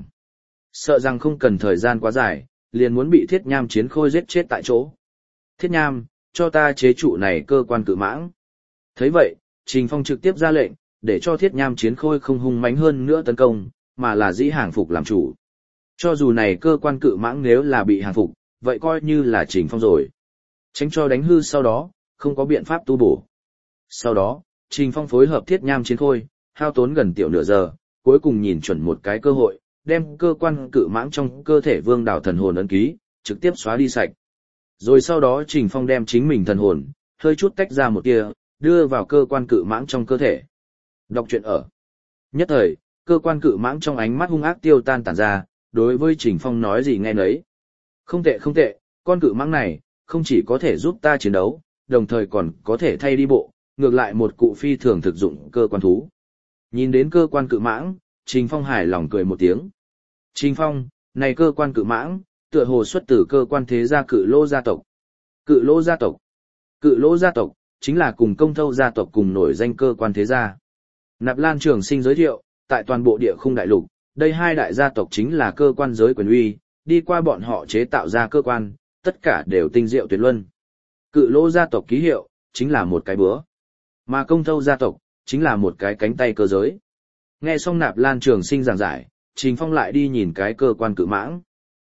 Sợ rằng không cần thời gian quá dài, liền muốn bị thiết nham chiến khôi giết chết tại chỗ. Thiết nham, cho ta chế trụ này cơ quan cự mãng. Thấy vậy, Trình Phong trực tiếp ra lệnh, để cho thiết nham chiến khôi không hung mãnh hơn nữa tấn công, mà là dĩ hàng phục làm chủ. Cho dù này cơ quan cự mãng nếu là bị hàng phục, vậy coi như là Trình Phong rồi. Tránh cho đánh hư sau đó, không có biện pháp tu bổ. Sau đó, Trình Phong phối hợp thiết nham chiến khôi, hao tốn gần tiểu nửa giờ, cuối cùng nhìn chuẩn một cái cơ hội, đem cơ quan cự mãng trong cơ thể vương đảo thần hồn ấn ký, trực tiếp xóa đi sạch. Rồi sau đó Trình Phong đem chính mình thần hồn, hơi chút tách ra một tia, đưa vào cơ quan cự mãng trong cơ thể. Đọc truyện ở. Nhất thời, cơ quan cự mãng trong ánh mắt hung ác tiêu tan tản ra, đối với Trình Phong nói gì nghe nấy. Không tệ không tệ, con cự mãng này, không chỉ có thể giúp ta chiến đấu, đồng thời còn có thể thay đi bộ, ngược lại một cụ phi thường thực dụng cơ quan thú. Nhìn đến cơ quan cự mãng, Trình Phong hài lòng cười một tiếng. Trình Phong, này cơ quan cự mãng, tựa hồ xuất từ cơ quan thế gia Cự Lô gia tộc. Cự Lô gia tộc. Cự Lô gia tộc, chính là cùng Công Thâu gia tộc cùng nổi danh cơ quan thế gia. Nạp Lan Trường Sinh giới thiệu, tại toàn bộ địa khung đại lục, đây hai đại gia tộc chính là cơ quan giới quyền uy, đi qua bọn họ chế tạo ra cơ quan, tất cả đều tinh diệu tuyệt luân. Cự Lô gia tộc ký hiệu, chính là một cái búa. Mà Công Thâu gia tộc, chính là một cái cánh tay cơ giới. Nghe xong Nạp Lan Trường Sinh giảng giải, Trình Phong lại đi nhìn cái cơ quan cự mãng.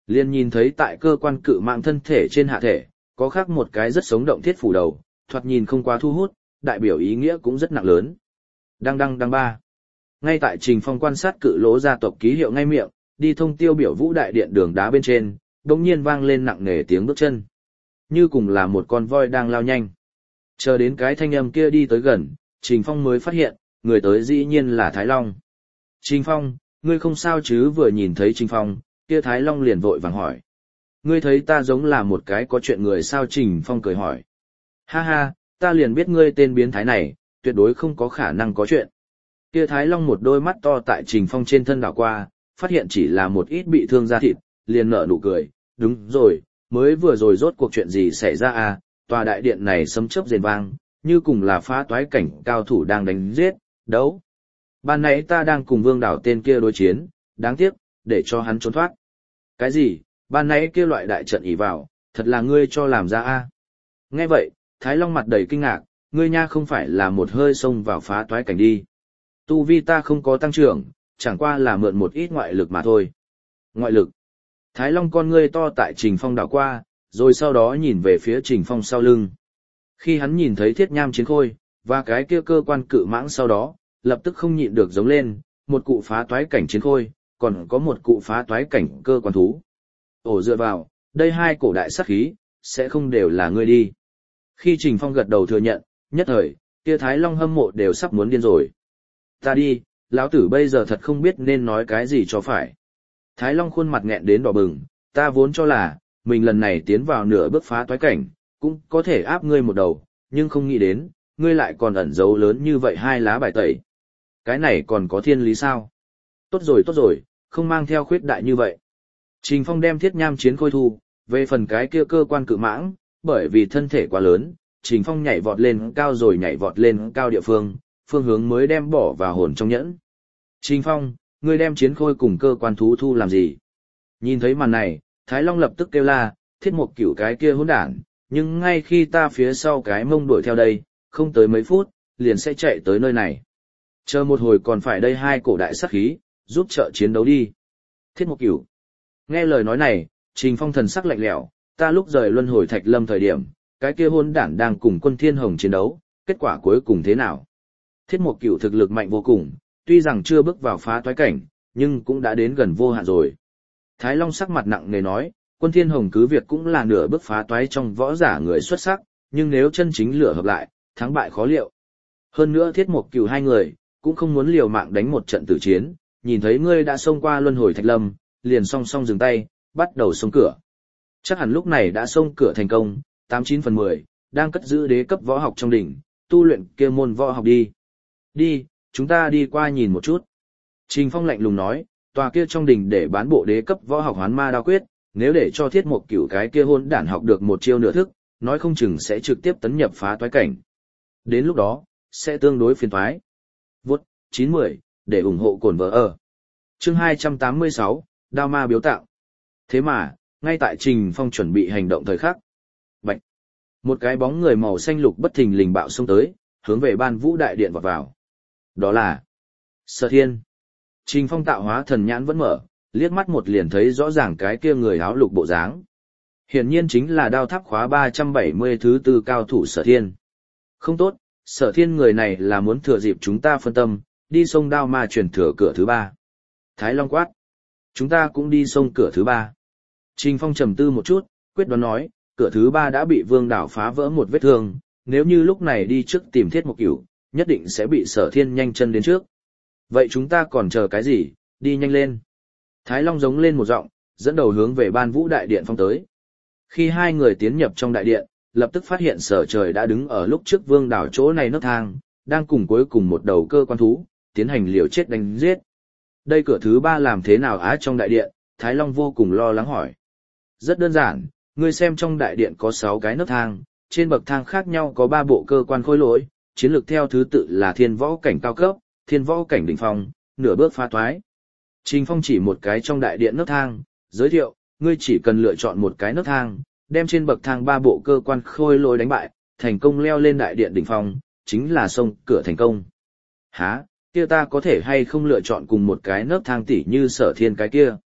Liền nhìn thấy tại cơ quan cự mạng thân thể trên hạ thể, có khắc một cái rất sống động thiết phủ đầu, thoạt nhìn không quá thu hút, đại biểu ý nghĩa cũng rất nặng lớn. Đăng đăng đăng ba. Ngay tại Trình Phong quan sát cự lỗ gia tộc ký hiệu ngay miệng, đi thông tiêu biểu vũ đại điện đường đá bên trên, đột nhiên vang lên nặng nề tiếng bước chân. Như cùng là một con voi đang lao nhanh. Chờ đến cái thanh âm kia đi tới gần, Trình Phong mới phát hiện, người tới dĩ nhiên là Thái Long. Trình Phong, ngươi không sao chứ? Vừa nhìn thấy Trình Phong, kia Thái Long liền vội vàng hỏi. Ngươi thấy ta giống là một cái có chuyện người sao? Trình Phong cười hỏi. Ha ha, ta liền biết ngươi tên biến thái này, tuyệt đối không có khả năng có chuyện. Kia Thái Long một đôi mắt to tại Trình Phong trên thân đảo qua, phát hiện chỉ là một ít bị thương da thịt, liền nở nụ cười. Đúng rồi, mới vừa rồi rốt cuộc chuyện gì xảy ra à? Tòa đại điện này sấm chớp rền vang, như cùng là phá toái cảnh cao thủ đang đánh giết, đấu. Ban nãy ta đang cùng Vương Đảo tên kia đối chiến, đáng tiếc, để cho hắn trốn thoát. Cái gì? Ban nãy kia loại đại trận ỷ vào, thật là ngươi cho làm ra a? Nghe vậy, Thái Long mặt đầy kinh ngạc, ngươi nha không phải là một hơi xông vào phá toái cảnh đi. Tu vi ta không có tăng trưởng, chẳng qua là mượn một ít ngoại lực mà thôi. Ngoại lực? Thái Long con ngươi to tại Trình Phong đảo qua, rồi sau đó nhìn về phía Trình Phong sau lưng. Khi hắn nhìn thấy thiết nham chiến khôi, và cái kia cơ quan cự mãng sau đó, lập tức không nhịn được giống lên, một cụ phá toái cảnh chiến khôi, còn có một cụ phá toái cảnh cơ quan thú. Ổ dựa vào, đây hai cổ đại sát khí, sẽ không đều là ngươi đi. Khi Trình Phong gật đầu thừa nhận, nhất thời, kia Thái Long hâm mộ đều sắp muốn điên rồi. Ta đi, lão tử bây giờ thật không biết nên nói cái gì cho phải. Thái Long khuôn mặt nghẹn đến đỏ bừng, ta vốn cho là, mình lần này tiến vào nửa bước phá toái cảnh, cũng có thể áp ngươi một đầu, nhưng không nghĩ đến, ngươi lại còn ẩn giấu lớn như vậy hai lá bài tẩy. Cái này còn có thiên lý sao? Tốt rồi, không mang theo khuyết đại như vậy. Trình Phong đem thiết nham chiến khôi thu, về phần cái kia cơ quan cự mãng, bởi vì thân thể quá lớn, Trình Phong nhảy vọt lên cao rồi nhảy vọt lên cao địa phương, phương hướng mới đem bỏ vào hồn trong nhẫn. Trình Phong, ngươi đem chiến khôi cùng cơ quan thú thu làm gì? Nhìn thấy màn này, Thái Long lập tức kêu la, thiết một cửu cái kia hỗn đản, nhưng ngay khi ta phía sau cái mông đuổi theo đây, không tới mấy phút, liền sẽ chạy tới nơi này. Chờ một hồi còn phải đây hai cổ đại sát khí, giúp trợ chiến đấu đi. Thiết một cửu. Nghe lời nói này, Trình Phong thần sắc lạnh lẽo, ta lúc rời luân hồi thạch lâm thời điểm, cái kia hỗn đản đang cùng quân thiên hồng chiến đấu, kết quả cuối cùng thế nào? Thiết một cửu thực lực mạnh vô cùng, tuy rằng chưa bước vào phá toái cảnh, nhưng cũng đã đến gần vô hạn rồi. Thái Long sắc mặt nặng nề nói, quân thiên hồng cứ việc cũng là nửa bước phá toái trong võ giả người xuất sắc, nhưng nếu chân chính lửa hợp lại, thắng bại khó liệu. Hơn nữa thiết một cửu hai người, cũng không muốn liều mạng đánh một trận tử chiến, nhìn thấy ngươi đã xông qua luân hồi thạch lâm, liền song song dừng tay, bắt đầu xông cửa. Chắc hẳn lúc này đã xông cửa thành công, 89/10, đang cất giữ đế cấp võ học trong đỉnh, tu luyện kia môn võ học đi. Đi, chúng ta đi qua nhìn một chút. Trình Phong lạnh lùng nói, tòa kia trong đỉnh để bán bộ đế cấp võ học hoán ma đao quyết, nếu để cho thiết một cửu cái kia hôn đản học được một chiêu nửa thức, nói không chừng sẽ trực tiếp tấn nhập phá toái cảnh. Đến lúc đó, sẽ tương đối phiền toái. Vút, 910, để ủng hộ cồn vợ ở. Chương 286, Đao ma biếu tặng. Thế mà, ngay tại Trình Phong chuẩn bị hành động thời khắc. Bạch. Một cái bóng người màu xanh lục bất thình lình bạo xông tới, hướng về Ban Vũ đại điện vọt vào. Đó là Sở Thiên. Trình Phong tạo hóa thần nhãn vẫn mở, liếc mắt một liền thấy rõ ràng cái kia người áo lục bộ dáng. Hiển nhiên chính là đao tháp khóa 370 thứ tư cao thủ Sở Thiên. Không tốt, Sở Thiên người này là muốn thừa dịp chúng ta phân tâm, đi sông đao ma truyền thừa cửa thứ ba. Thái Long quát. Chúng ta cũng đi sông cửa thứ ba. Trình Phong trầm tư một chút, quyết đoán nói, cửa thứ ba đã bị Vương Đảo phá vỡ một vết thương, nếu như lúc này đi trước tìm Thiết Mộc Cửu, nhất định sẽ bị Sở Thiên nhanh chân đến trước. Vậy chúng ta còn chờ cái gì, đi nhanh lên. Thái Long giống lên một giọng, dẫn đầu hướng về Ban Vũ đại điện phong tới. Khi hai người tiến nhập trong đại điện, lập tức phát hiện Sở Trời đã đứng ở lúc trước Vương Đảo chỗ này nấc thang, đang cùng cuối cùng một đầu cơ quan thú, tiến hành liều chết đánh giết. Đây cửa thứ ba làm thế nào á? Trong đại điện, Thái Long vô cùng lo lắng hỏi. Rất đơn giản, ngươi xem trong đại điện có 6 cái nấc thang, trên bậc thang khác nhau có 3 bộ cơ quan khối lỗi, chiến lược theo thứ tự là thiên võ cảnh cao cấp, thiên võ cảnh đỉnh phong, nửa bước phá toái. Trình Phong chỉ một cái trong đại điện nấc thang, giới thiệu, ngươi chỉ cần lựa chọn một cái nấc thang, đem trên bậc thang 3 bộ cơ quan khôi lỗi đánh bại, thành công leo lên đại điện đỉnh phong, chính là xông cửa thành công. Hả, kia ta có thể hay không lựa chọn cùng một cái nấc thang tỉ như Sở Thiên cái kia?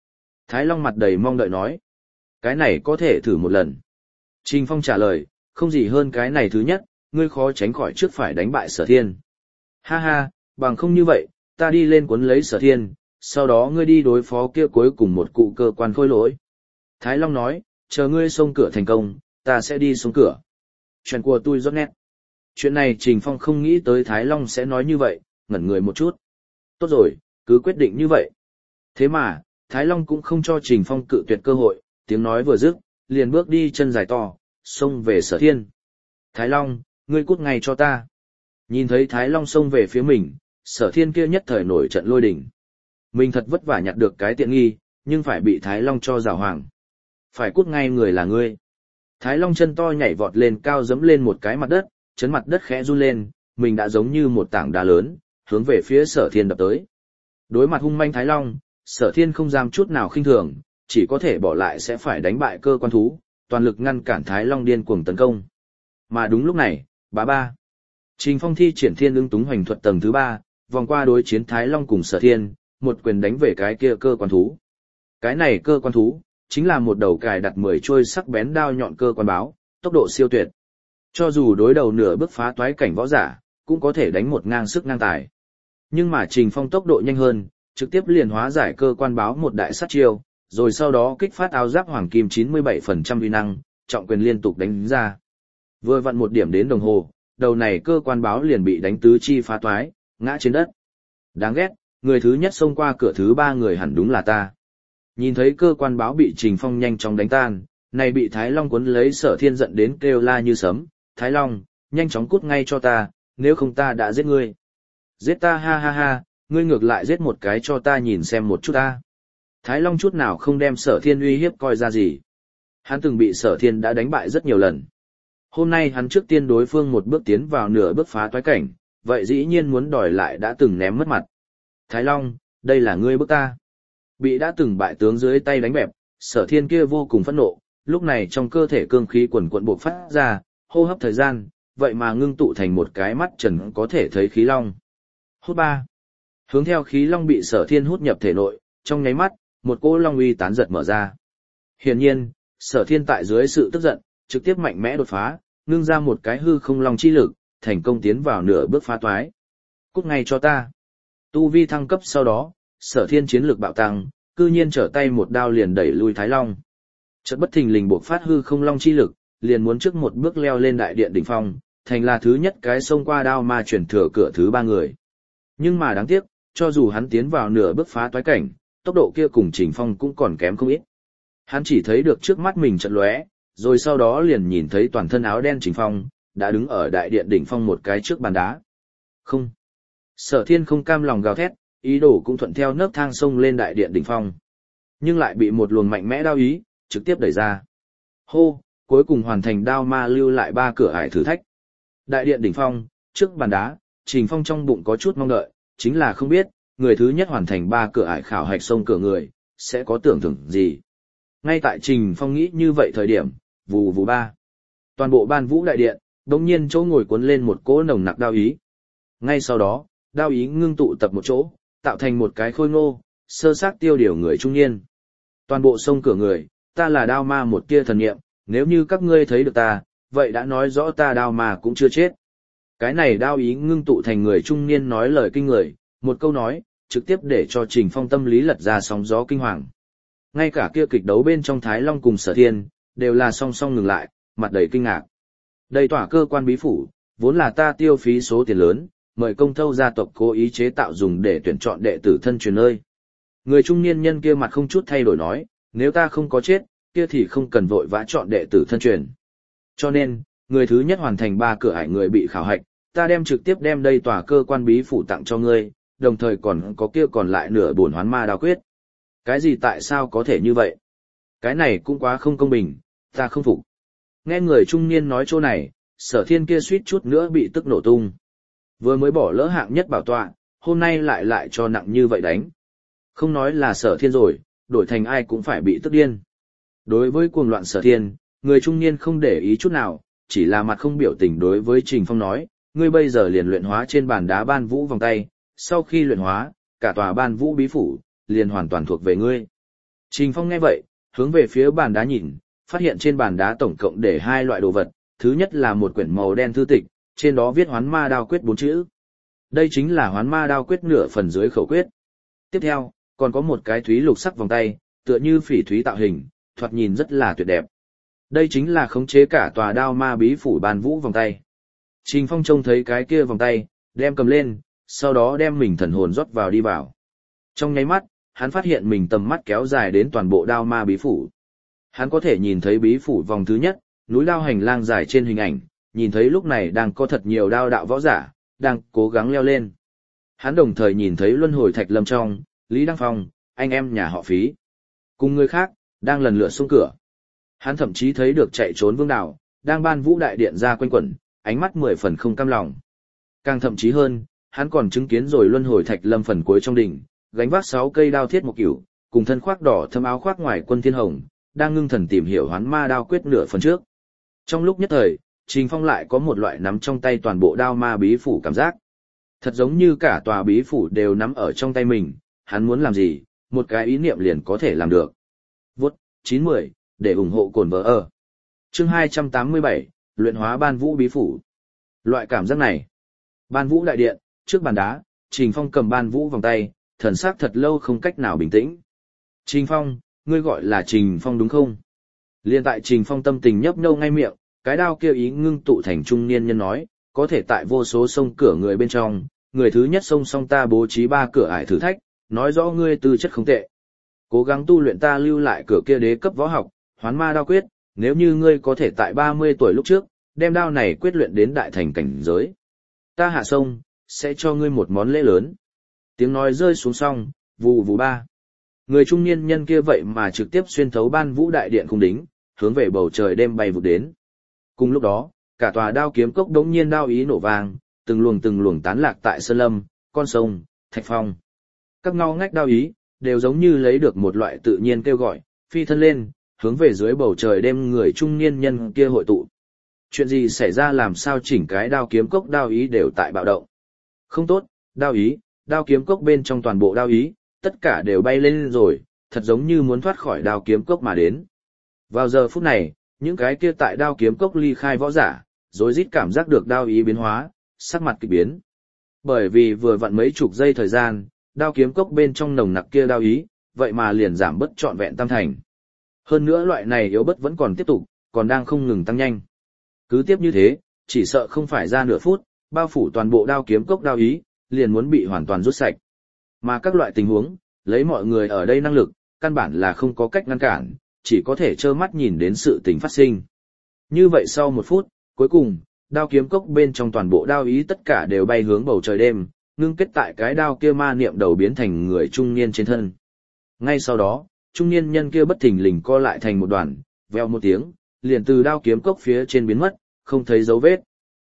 Thái Long mặt đầy mong đợi nói. Cái này có thể thử một lần. Trình Phong trả lời, không gì hơn cái này thứ nhất, ngươi khó tránh khỏi trước phải đánh bại Sở Thiên. Ha ha, bằng không như vậy, ta đi lên cuốn lấy Sở Thiên, sau đó ngươi đi đối phó kia cuối cùng một cụ cơ quan khôi lỗi. Thái Long nói, chờ ngươi xông cửa thành công, ta sẽ đi xông cửa. Chuyện của tôi rất nét. Chuyện này Trình Phong không nghĩ tới Thái Long sẽ nói như vậy, ngẩn người một chút. Tốt rồi, cứ quyết định như vậy. Thế mà, Thái Long cũng không cho Trình Phong cự tuyệt cơ hội, tiếng nói vừa dứt, liền bước đi chân dài to, xông về Sở Thiên. Thái Long, ngươi cút ngay cho ta. Nhìn thấy Thái Long xông về phía mình, Sở Thiên kia nhất thời nổi trận lôi đình. Mình thật vất vả nhặt được cái tiện nghi, nhưng phải bị Thái Long cho giảo hoàng. Phải cút ngay người là ngươi. Thái Long chân to nhảy vọt lên cao giẫm lên một cái mặt đất, chấn mặt đất khẽ run lên, mình đã giống như một tảng đá lớn, hướng về phía Sở Thiên đập tới. Đối mặt hung manh Thái Long, Sở Thiên không dám chút nào khinh thường, chỉ có thể bỏ lại sẽ phải đánh bại cơ quan thú, toàn lực ngăn cản Thái Long điên cuồng tấn công. Mà đúng lúc này, ba. Trình Phong thi triển Thiên Ưng Túng Hoành Thuật tầng thứ 3, vòng qua đối chiến Thái Long cùng Sở Thiên, một quyền đánh về cái kia cơ quan thú. Cái này cơ quan thú, chính là một đầu cài đặt 10 chuôi sắc bén đao nhọn cơ quan báo, tốc độ siêu tuyệt. Cho dù đối đầu nửa bước phá toái cảnh võ giả, cũng có thể đánh một ngang sức ngang tài. Nhưng mà Trình Phong tốc độ nhanh hơn, trực tiếp liền hóa giải cơ quan báo một đại sát chiêu, rồi sau đó kích phát áo giáp hoàng kim 97% uy năng, trọng quyền liên tục đánh ra. Vừa vặn một điểm đến đồng hồ, đầu này cơ quan báo liền bị đánh tứ chi phá toái, ngã trên đất. Đáng ghét, người thứ nhất xông qua cửa thứ 3 người hẳn đúng là ta. Nhìn thấy cơ quan báo bị Trình Phong nhanh chóng đánh tan, này bị Thái Long cuốn lấy Sở Thiên giận đến kêu la như sấm, Thái Long, nhanh chóng cút ngay cho ta, nếu không ta đã giết ngươi. Giết ta ha ha ha, ngươi ngược lại giết một cái cho ta nhìn xem một chút ta. Thái Long chút nào không đem Sở Thiên uy hiếp coi ra gì. Hắn từng bị Sở Thiên đã đánh bại rất nhiều lần. Hôm nay hắn trước tiên đối phương một bước tiến vào nửa bước phá toái cảnh, vậy dĩ nhiên muốn đòi lại đã từng ném mất mặt. Thái Long, đây là ngươi bức ta. Bị đã từng bại tướng dưới tay đánh bẹp, Sở Thiên kia vô cùng phẫn nộ, lúc này trong cơ thể cương khí quần quận bộc phát ra, hô hấp thời gian, vậy mà ngưng tụ thành một cái mắt trần có thể thấy khí long. Hút 3. Hướng theo khí long bị Sở Thiên hút nhập thể nội, trong nháy mắt, một cỗ long uy tán giật mở ra. Hiển nhiên, Sở Thiên tại dưới sự tức giận, trực tiếp mạnh mẽ đột phá, ngưng ra một cái hư không long chi lực, thành công tiến vào nửa bước phá toái. Cút ngay cho ta. Tu vi thăng cấp sau đó, Sở Thiên chiến lực bạo tăng, cư nhiên trở tay một đao liền đẩy lui Thái Long. Chợt bất thình lình bộc phát hư không long chi lực, liền muốn trước một bước leo lên đại điện đỉnh phong, thành là thứ nhất cái xông qua đao ma chuyển thừa cửa thứ 3 người. Nhưng mà đáng tiếc, cho dù hắn tiến vào nửa bước phá toái cảnh, tốc độ kia cùng Trình Phong cũng còn kém không ít. Hắn chỉ thấy được trước mắt mình chợt lóe, rồi sau đó liền nhìn thấy toàn thân áo đen Trình Phong, đã đứng ở đại điện đỉnh phong một cái trước bàn đá. Không. Sở Thiên không cam lòng gào thét, ý đồ cũng thuận theo nấc thang sông lên đại điện đỉnh phong. Nhưng lại bị một luồng mạnh mẽ đao ý, trực tiếp đẩy ra. Hô, cuối cùng hoàn thành đao ma lưu lại 3 cửa ải thử thách. Đại điện đỉnh phong, trước bàn đá, Trình Phong trong bụng có chút mong đợi, chính là không biết, người thứ nhất hoàn thành 3 cửa ải khảo hạch sông cửa người, sẽ có tưởng thưởng gì. Ngay tại Trình Phong nghĩ như vậy thời điểm, vù vù 3. Toàn bộ ban vũ đại điện, đống nhiên chỗ ngồi cuốn lên một cỗ nồng nặc đao ý. Ngay sau đó, đao ý ngưng tụ tập một chỗ, tạo thành một cái khôi ngô, sơ xác tiêu điều người trung niên. Toàn bộ sông cửa người, ta là đao ma một tia thần niệm, nếu như các ngươi thấy được ta, vậy đã nói rõ ta đao ma cũng chưa chết. Cái này đao ý ngưng tụ thành người trung niên nói lời kinh người, một câu nói, trực tiếp để cho Trình Phong tâm lý lật ra sóng gió kinh hoàng. Ngay cả kia kịch đấu bên trong Thái Long cùng Sở Thiên, đều là song song ngừng lại, mặt đầy kinh ngạc. Đây tỏa cơ quan bí phủ, vốn là ta tiêu phí số tiền lớn, mời công thâu gia tộc cố ý chế tạo dùng để tuyển chọn đệ tử thân truyền nơi. Người trung niên nhân kia mặt không chút thay đổi nói, nếu ta không có chết, kia thì không cần vội vã chọn đệ tử thân truyền. Cho nên, người thứ nhất hoàn thành 3 cửa ải người bị khảo hạch, ta đem trực tiếp đem đây tòa cơ quan bí phủ tặng cho ngươi, đồng thời còn có kia còn lại nửa bổn hoán ma đao quyết. Cái gì tại sao có thể như vậy? Cái này cũng quá không công bình, ta không phục. Nghe người trung niên nói chỗ này, Sở Thiên kia suýt chút nữa bị tức nổ tung. Vừa mới bỏ lỡ hạng nhất bảo tọa, hôm nay lại cho nặng như vậy đánh. Không nói là Sở Thiên rồi, đổi thành ai cũng phải bị tức điên. Đối với cuồng loạn Sở Thiên, người trung niên không để ý chút nào, chỉ là mặt không biểu tình đối với Trình Phong nói, ngươi bây giờ liền luyện hóa trên bàn đá ban vũ vòng tay, sau khi luyện hóa, cả tòa ban vũ bí phủ, liền hoàn toàn thuộc về ngươi. Trình Phong nghe vậy, hướng về phía bàn đá nhìn, phát hiện trên bàn đá tổng cộng để hai loại đồ vật, thứ nhất là một quyển màu đen thư tịch, trên đó viết Hoán Ma Đao Quyết 4 chữ. Đây chính là Hoán Ma Đao Quyết nửa phần dưới khẩu quyết. Tiếp theo, còn có một cái thúy lục sắc vòng tay, tựa như phỉ thúy tạo hình, thoạt nhìn rất là tuyệt đẹp. Đây chính là khống chế cả tòa đao ma bí phủ Ban Vũ vòng tay. Trình Phong trông thấy cái kia vòng tay, đem cầm lên, sau đó đem mình thần hồn rót vào đi vào. Trong nháy mắt, hắn phát hiện mình tầm mắt kéo dài đến toàn bộ đao ma bí phủ. Hắn có thể nhìn thấy bí phủ vòng thứ nhất, núi đao hành lang dài trên hình ảnh, nhìn thấy lúc này đang có thật nhiều đao đạo võ giả, đang cố gắng leo lên. Hắn đồng thời nhìn thấy luân hồi thạch lâm trong, Lý Đăng Phong, anh em nhà họ Phí. Cùng người khác, đang lần lượt xông cửa. Hắn thậm chí thấy được chạy trốn Vương Đào, đang Ban Vũ đại điện ra quanh quẩn, ánh mắt 10 phần không cam lòng. Càng thậm chí hơn, hắn còn chứng kiến rồi luân hồi thạch lâm phần cuối trong đỉnh, gánh vác 6 cây đao thiết một cửu, cùng thân khoác đỏ thâm áo khoác ngoài quân thiên hồng, đang ngưng thần tìm hiểu Hoán Ma Đao Quyết nửa phần trước. Trong lúc nhất thời, Trình Phong lại có một loại nắm trong tay toàn bộ đao ma bí phủ cảm giác. Thật giống như cả tòa bí phủ đều nắm ở trong tay mình, hắn muốn làm gì, một cái ý niệm liền có thể làm được. Vốt, 910, để ủng hộ cồn vợ ở. Chương 287, luyện hóa Ban Vũ bí phủ. Loại cảm giác này. Ban Vũ đại điện, trước bàn đá, Trình Phong cầm Ban Vũ vòng tay, thần sắc thật lâu không cách nào bình tĩnh. Trình Phong, ngươi gọi là Trình Phong đúng không? Liên tại Trình Phong tâm tình nhấp nhô ngay miệng, cái đao kia ý ngưng tụ thành trung niên nhân nói, có thể tại vô số sông cửa người bên trong, người thứ nhất sông xong ta bố trí 3 cửa ải thử thách, nói rõ ngươi tư chất không tệ. Cố gắng tu luyện ta lưu lại cửa kia đế cấp võ học, Hoán Ma Đao Quyết, nếu như ngươi có thể tại 30 tuổi lúc trước, đem đao này quyết luyện đến đại thành cảnh giới. Ta hạ sông, sẽ cho ngươi một món lễ lớn. Tiếng nói rơi xuống xong, vù vù ba. Người trung niên nhân kia vậy mà trực tiếp xuyên thấu Ban Vũ đại điện cung đính, hướng về bầu trời đêm bay vụt đến. Cùng lúc đó, cả tòa đao kiếm cốc đống nhiên đao ý nổ vang, từng luồng tán lạc tại sơn lâm, con sông, thạch phong. Các ngao ngách đao ý, đều giống như lấy được một loại tự nhiên kêu gọi, phi thân lên, hướng về dưới bầu trời đêm người trung niên nhân kia hội tụ. Chuyện gì xảy ra làm sao chỉnh cái đao kiếm cốc đao ý đều tại bạo động. Không tốt, đao ý, đao kiếm cốc bên trong toàn bộ đao ý, tất cả đều bay lên rồi, thật giống như muốn thoát khỏi đao kiếm cốc mà đến. Vào giờ phút này, những cái kia tại đao kiếm cốc ly khai võ giả, rối rít cảm giác được đao ý biến hóa, sắc mặt kỳ biến. Bởi vì vừa vặn mấy chục giây thời gian, đao kiếm cốc bên trong nồng nặc kia đao ý, vậy mà liền giảm bất trọn vẹn tam thành. Hơn nữa loại này yếu bất vẫn còn tiếp tục, còn đang không ngừng tăng nhanh. Cứ tiếp như thế, chỉ sợ không phải ra nửa phút, bao phủ toàn bộ đao kiếm cốc đao ý, liền muốn bị hoàn toàn rút sạch. Mà các loại tình huống, lấy mọi người ở đây năng lực, căn bản là không có cách ngăn cản, chỉ có thể trơ mắt nhìn đến sự tình phát sinh. Như vậy sau 1 phút, cuối cùng, đao kiếm cốc bên trong toàn bộ đao ý tất cả đều bay hướng bầu trời đêm, ngưng kết tại cái đao kia ma niệm đầu biến thành người trung niên trên thân. Ngay sau đó, trung niên nhân kia bất thình lình co lại thành một đoàn, veo một tiếng, liền từ đao kiếm cốc phía trên biến mất, không thấy dấu vết.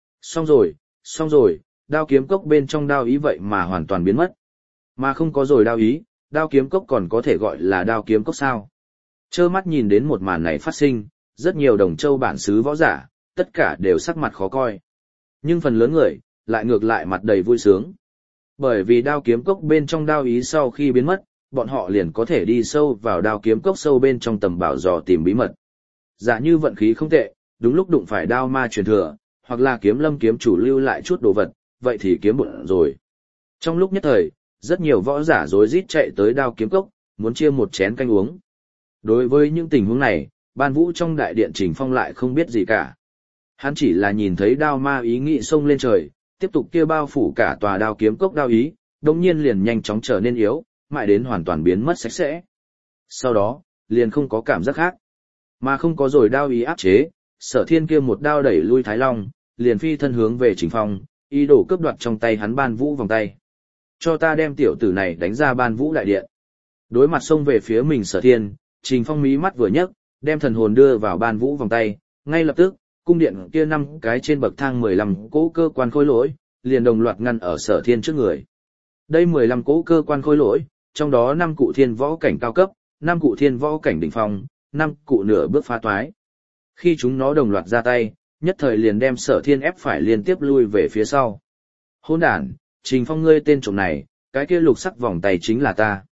Xong rồi, đao kiếm cốc bên trong đao ý vậy mà hoàn toàn biến mất. Mà không có rồi đao ý, đao kiếm cốc còn có thể gọi là đao kiếm cốc sao? Trơ mắt nhìn đến một màn này phát sinh, rất nhiều đồng châu bản xứ võ giả, tất cả đều sắc mặt khó coi. Nhưng phần lớn người, lại ngược lại mặt đầy vui sướng. Bởi vì đao kiếm cốc bên trong đao ý sau khi biến mất, bọn họ liền có thể đi sâu vào đao kiếm cốc sâu bên trong tầm bảo dò tìm bí mật. Giả như vận khí không tệ, đúng lúc đụng phải đao ma truyền thừa, hoặc là kiếm lâm kiếm chủ lưu lại chút đồ vật, vậy thì kiếm bụng rồi. Trong lúc nhất thời, rất nhiều võ giả rối rít chạy tới đao kiếm cốc, muốn chia một chén canh uống. Đối với những tình huống này, Ban Vũ trong đại điện Trình Phong lại không biết gì cả. Hắn chỉ là nhìn thấy đao ma ý nghĩ xông lên trời, tiếp tục kia bao phủ cả tòa đao kiếm cốc đao ý, đồng nhiên liền nhanh chóng trở nên yếu, mãi đến hoàn toàn biến mất sạch sẽ. Sau đó, liền không có cảm giác khác. Mà không có rồi đao ý áp chế, Sở Thiên kia một đao đẩy lui Thái Long, liền phi thân hướng về Trình Phong, ý đồ cướp đoạt trong tay hắn Ban Vũ vòng tay. Cho ta đem tiểu tử này đánh ra Ban Vũ đại điện. Đối mặt xông về phía mình Sở Thiên, Trình Phong mí mắt vừa nhấc, đem thần hồn đưa vào Ban Vũ vòng tay, ngay lập tức, cung điện kia 5 cái trên bậc thang 15 cỗ cơ quan khối lỗi, liền đồng loạt ngăn ở Sở Thiên trước người. Đây 15 cỗ cơ quan khối lỗi, trong đó 5 cụ thiên võ cảnh cao cấp, 5 cụ thiên võ cảnh đỉnh phong, 5 cụ nửa bước phá toái. Khi chúng nó đồng loạt ra tay, nhất thời liền đem Sở Thiên ép phải liên tiếp lui về phía sau. Hỗn đản, Trình Phong ngươi tên trộm này, cái kia lục sắc vòng tay chính là ta.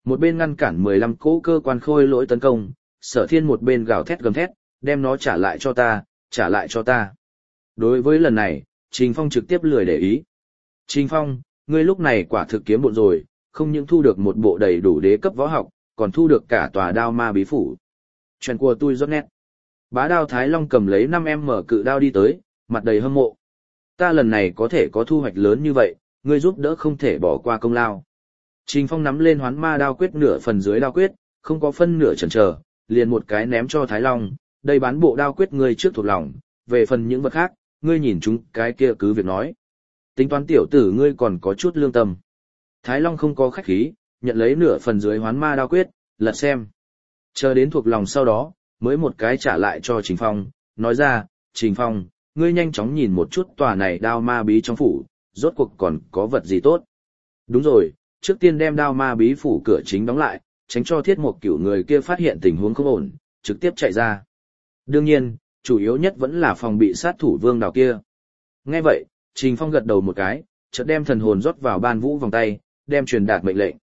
Một bên ngăn cản 15 cỗ cơ quan khôi lỗi tấn công, Sở Thiên một bên gào thét gầm thét, đem nó trả lại cho ta, trả lại cho ta. Đối với lần này, Trình Phong trực tiếp lười để ý. Trình Phong, ngươi lúc này quả thực kiếm bộn rồi, không những thu được một bộ đầy đủ đế cấp võ học, còn thu được cả tòa đao ma bí phủ. Chuyện của tôi rất nét. Bá đao Thái Long cầm lấy 5M cự đao đi tới, mặt đầy hâm mộ. Ta lần này có thể có thu hoạch lớn như vậy, ngươi giúp đỡ không thể bỏ qua công lao. Trình Phong nắm lên Hoán Ma đao quyết nửa phần dưới đao quyết, không có phân nửa chần chờ, liền một cái ném cho Thái Long, đây bán bộ đao quyết ngươi trước thuộc lòng, về phần những vật khác, ngươi nhìn chúng cái kia cứ việc nói. Tính toán tiểu tử ngươi còn có chút lương tâm. Thái Long không có khách khí, nhận lấy nửa phần dưới Hoán Ma đao quyết, lật xem. Chờ đến thuộc lòng sau đó, mới một cái trả lại cho Trình Phong, nói ra, Trình Phong, ngươi nhanh chóng nhìn một chút tòa này đao ma bí trong phủ, rốt cuộc còn có vật gì tốt. Đúng rồi, trước tiên đem đao ma bí phủ cửa chính đóng lại, tránh cho Thiết Mộc Cửu người kia phát hiện tình huống không ổn, trực tiếp chạy ra. Đương nhiên, chủ yếu nhất vẫn là phòng bị sát thủ Vương Đào kia. Nghe vậy, Trình Phong gật đầu một cái, chợt đem thần hồn rót vào Ban Vũ vòng tay, đem truyền đạt mệnh lệnh.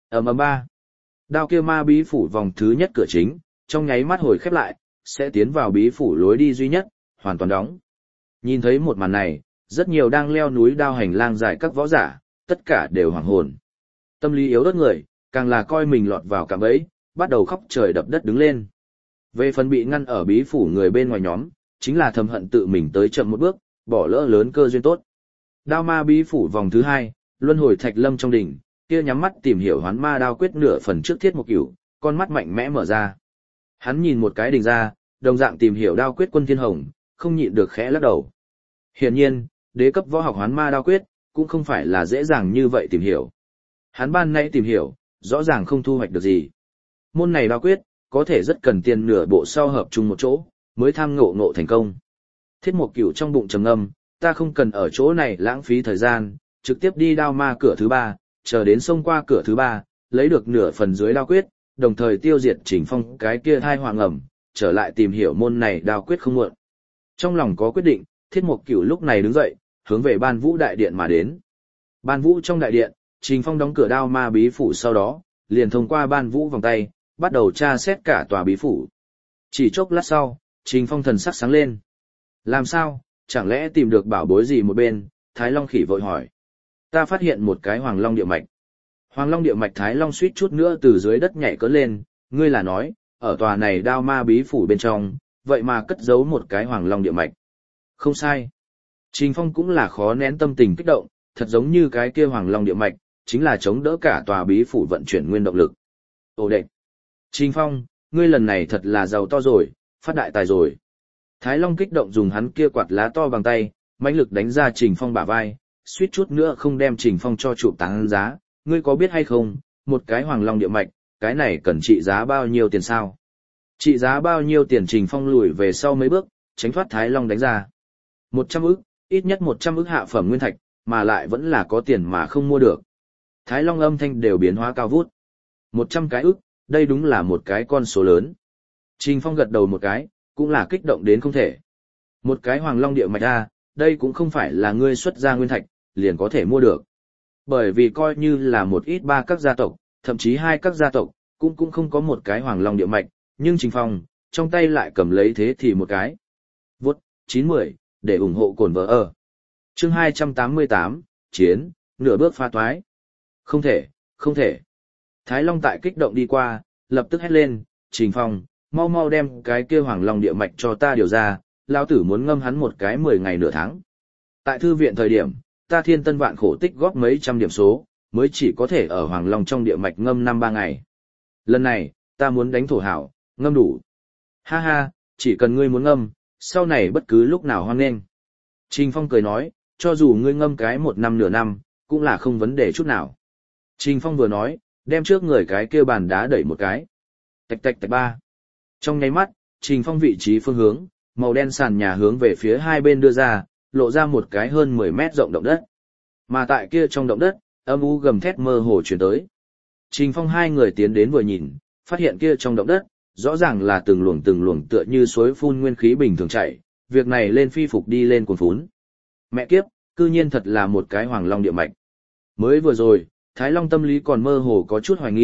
Ba. Đao kia ma bí phủ vòng thứ nhất cửa chính, trong nháy mắt hồi khép lại, sẽ tiến vào bí phủ lối đi duy nhất, hoàn toàn đóng. Nhìn thấy một màn này, rất nhiều đang leo núi đao hành lang dài các võ giả, tất cả đều hoảng hồn. Tâm lý yếu đất người, càng là coi mình lọt vào cạm bẫy, bắt đầu khóc trời đập đất đứng lên. Về phần bị ngăn ở bí phủ người bên ngoài nhóm, chính là thầm hận tự mình tới chậm một bước, bỏ lỡ lớn cơ duyên tốt. Đao ma bí phủ vòng thứ hai, luân hồi thạch lâm trong đỉnh, kia nhắm mắt tìm hiểu Hoán Ma đao quyết nửa phần trước Thiết Mộc Cửu, con mắt mạnh mẽ mở ra. Hắn nhìn một cái đỉnh ra, đồng dạng tìm hiểu đao quyết Quân Thiên Hồng, không nhịn được khẽ lắc đầu. Hiển nhiên, đế cấp võ học Hoán Ma đao quyết cũng không phải là dễ dàng như vậy tìm hiểu. Hắn ban nãy tìm hiểu, rõ ràng không thu hoạch được gì. Môn này đao quyết, có thể rất cần tiền nửa bộ sau hợp chung một chỗ, mới tham ngộ thành công. Thiết Mộc Cửu trong bụng trầm ngâm, ta không cần ở chỗ này lãng phí thời gian, trực tiếp đi đao ma cửa thứ ba, chờ đến xông qua cửa thứ ba, lấy được nửa phần dưới đao quyết, đồng thời tiêu diệt Trình Phong cái kia thai hoàng ẩm, trở lại tìm hiểu môn này đao quyết không muộn. Trong lòng có quyết định, Thiết Mộc Cửu lúc này đứng dậy, hướng về Ban Vũ đại điện mà đến. Ban Vũ trong đại điện, Trình Phong đóng cửa đao ma bí phủ sau đó, liền thông qua Ban Vũ vòng tay, bắt đầu tra xét cả tòa bí phủ. Chỉ chốc lát sau, Trình Phong thần sắc sáng lên. Làm sao, chẳng lẽ tìm được bảo bối gì một bên? Thái Long Khỉ vội hỏi. Ta phát hiện một cái Hoàng Long địa mạch. Hoàng Long địa mạch Thái Long suýt chút nữa từ dưới đất nhảy cỡ lên, ngươi là nói, ở tòa này đao ma bí phủ bên trong, vậy mà cất giấu một cái Hoàng Long địa mạch. Không sai. Trình Phong cũng là khó nén tâm tình kích động, thật giống như cái kia Hoàng Long địa mạch, chính là chống đỡ cả tòa bí phủ vận chuyển nguyên động lực. Ồ đệ. Trình Phong, ngươi lần này thật là giàu to rồi, phát đại tài rồi. Thái Long kích động dùng hắn kia quạt lá to bằng tay, mãnh lực đánh ra Trình Phong bả vai, suýt chút nữa không đem Trình Phong cho chụp táng giá. Ngươi có biết hay không, một cái Hoàng Long địa mạch, cái này cần trị giá bao nhiêu tiền sao? Trị giá bao nhiêu tiền? Trình Phong lùi về sau mấy bước, tránh thoát Thái Long đánh ra. 100 ức, ít nhất 100 ức hạ phẩm nguyên thạch, mà lại vẫn là có tiền mà không mua được. Thái Long âm thanh đều biến hóa cao vút. 100 cái ức, đây đúng là một cái con số lớn. Trình Phong gật đầu một cái, cũng là kích động đến không thể. Một cái Hoàng Long địa mạch a, đây cũng không phải là ngươi xuất ra nguyên thạch, liền có thể mua được. Bởi vì coi như là một ít ba các gia tộc, thậm chí hai các gia tộc, cũng không có một cái Hoàng Long địa mạch, nhưng Trình Phong, trong tay lại cầm lấy thế thì một cái. Vốt, 910, để ủng hộ cồn vợ ở. Chương 288, Chiến, nửa bước pha toái. Không thể, không thể. Thái Long tại kích động đi qua, lập tức hét lên, Trình Phong, mau mau đem cái kia Hoàng Long địa mạch cho ta điều ra, lão tử muốn ngâm hắn một cái 10 ngày nửa tháng. Tại thư viện thời điểm, ta thiên tân vạn khổ tích góp mấy trăm điểm số, mới chỉ có thể ở Hoàng Long trong địa mạch ngâm 5-3 ngày. Lần này, ta muốn đánh thổ hảo, ngâm đủ. Ha ha, chỉ cần ngươi muốn ngâm, sau này bất cứ lúc nào hoan nghênh. Trình Phong cười nói, cho dù ngươi ngâm cái 1 năm nửa năm, cũng là không vấn đề chút nào. Trình Phong vừa nói, đem trước người cái kia bàn đá đẩy một cái. Tạch tạch tạch ba. Trong nháy mắt, Trình Phong vị trí phương hướng, màu đen sàn nhà hướng về phía hai bên đưa ra, lộ ra một cái hơn 10 mét rộng động đất. Mà tại kia trong động đất, âm u gầm thét mơ hồ truyền tới. Trình Phong hai người tiến đến vừa nhìn, phát hiện kia trong động đất, rõ ràng là từng luồng tựa như suối phun nguyên khí bình thường chảy, việc này lên phi phục đi lên cuồn phún. Mẹ kiếp, cư nhiên thật là một cái Hoàng Long địa mạch. Mới vừa rồi, Thái Long tâm lý còn mơ hồ có chút hoài nghi,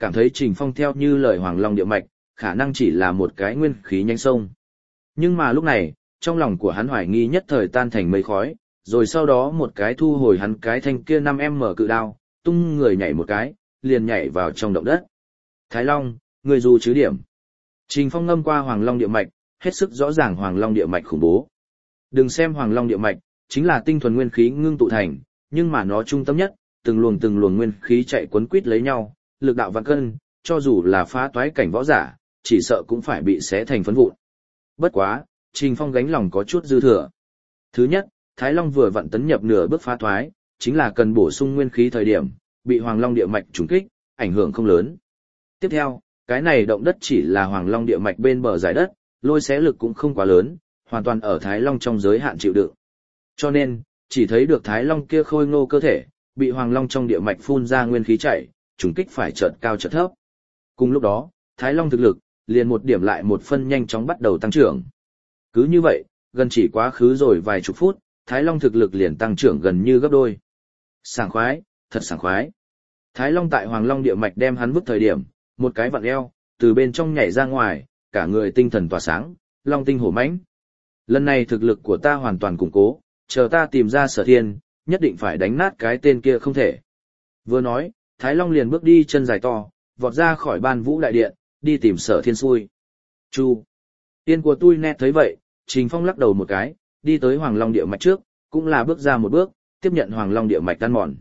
cảm thấy Trình Phong theo như lời Hoàng Long địa mạch, khả năng chỉ là một cái nguyên khí nhánh sông. Nhưng mà lúc này, trong lòng của hắn hoài nghi nhất thời tan thành mây khói, rồi sau đó một cái thu hồi hắn cái thanh kia 5M cự đao, tung người nhảy một cái, liền nhảy vào trong động đất. Thái Long, người dù chứ điểm. Trình Phong ngâm qua Hoàng Long địa mạch, hết sức rõ ràng Hoàng Long địa mạch khủng bố. Đừng xem Hoàng Long địa mạch, chính là tinh thuần nguyên khí ngưng tụ thành, nhưng mà nó trung tâm nhất, từng luồng nguyên khí chạy quấn quýt lấy nhau, lực đạo vạn cân, cho dù là phá toái cảnh võ giả, chỉ sợ cũng phải bị xé thành phấn vụn. Bất quá, Trình Phong gánh lòng có chút dư thừa. Thứ nhất, Thái Long vừa vặn tấn nhập nửa bước phá toái, chính là cần bổ sung nguyên khí thời điểm, bị Hoàng Long địa mạch trùng kích, ảnh hưởng không lớn. Tiếp theo, cái này động đất chỉ là Hoàng Long địa mạch bên bờ giải đất, lôi xé lực cũng không quá lớn, hoàn toàn ở Thái Long trong giới hạn chịu đựng. Cho nên, chỉ thấy được Thái Long kia khôi ngô cơ thể, bị Hoàng Long trong địa mạch phun ra nguyên khí chảy, trùng kích phải chợt cao chợt thấp. Cùng lúc đó, Thái Long thực lực, liền một điểm lại một phân nhanh chóng bắt đầu tăng trưởng. Cứ như vậy, gần chỉ quá khứ rồi vài chục phút, Thái Long thực lực liền tăng trưởng gần như gấp đôi. Sảng khoái, thật sảng khoái. Thái Long tại Hoàng Long địa mạch đem hắn vứt thời điểm, một cái vặn eo, từ bên trong nhảy ra ngoài, cả người tinh thần tỏa sáng, long tinh hổ mãnh. Lần này thực lực của ta hoàn toàn củng cố, chờ ta tìm ra Sở Thiên, nhất định phải đánh nát cái tên kia không thể. Vừa nói, Thái Long liền bước đi chân dài to, vọt ra khỏi Ban Vũ đại điện, đi tìm Sở Thiên xui. Chu. Tiên của tôi nét thấy vậy, Trình Phong lắc đầu một cái, đi tới Hoàng Long địa mạch trước, cũng là bước ra một bước, tiếp nhận Hoàng Long địa mạch tan mòn.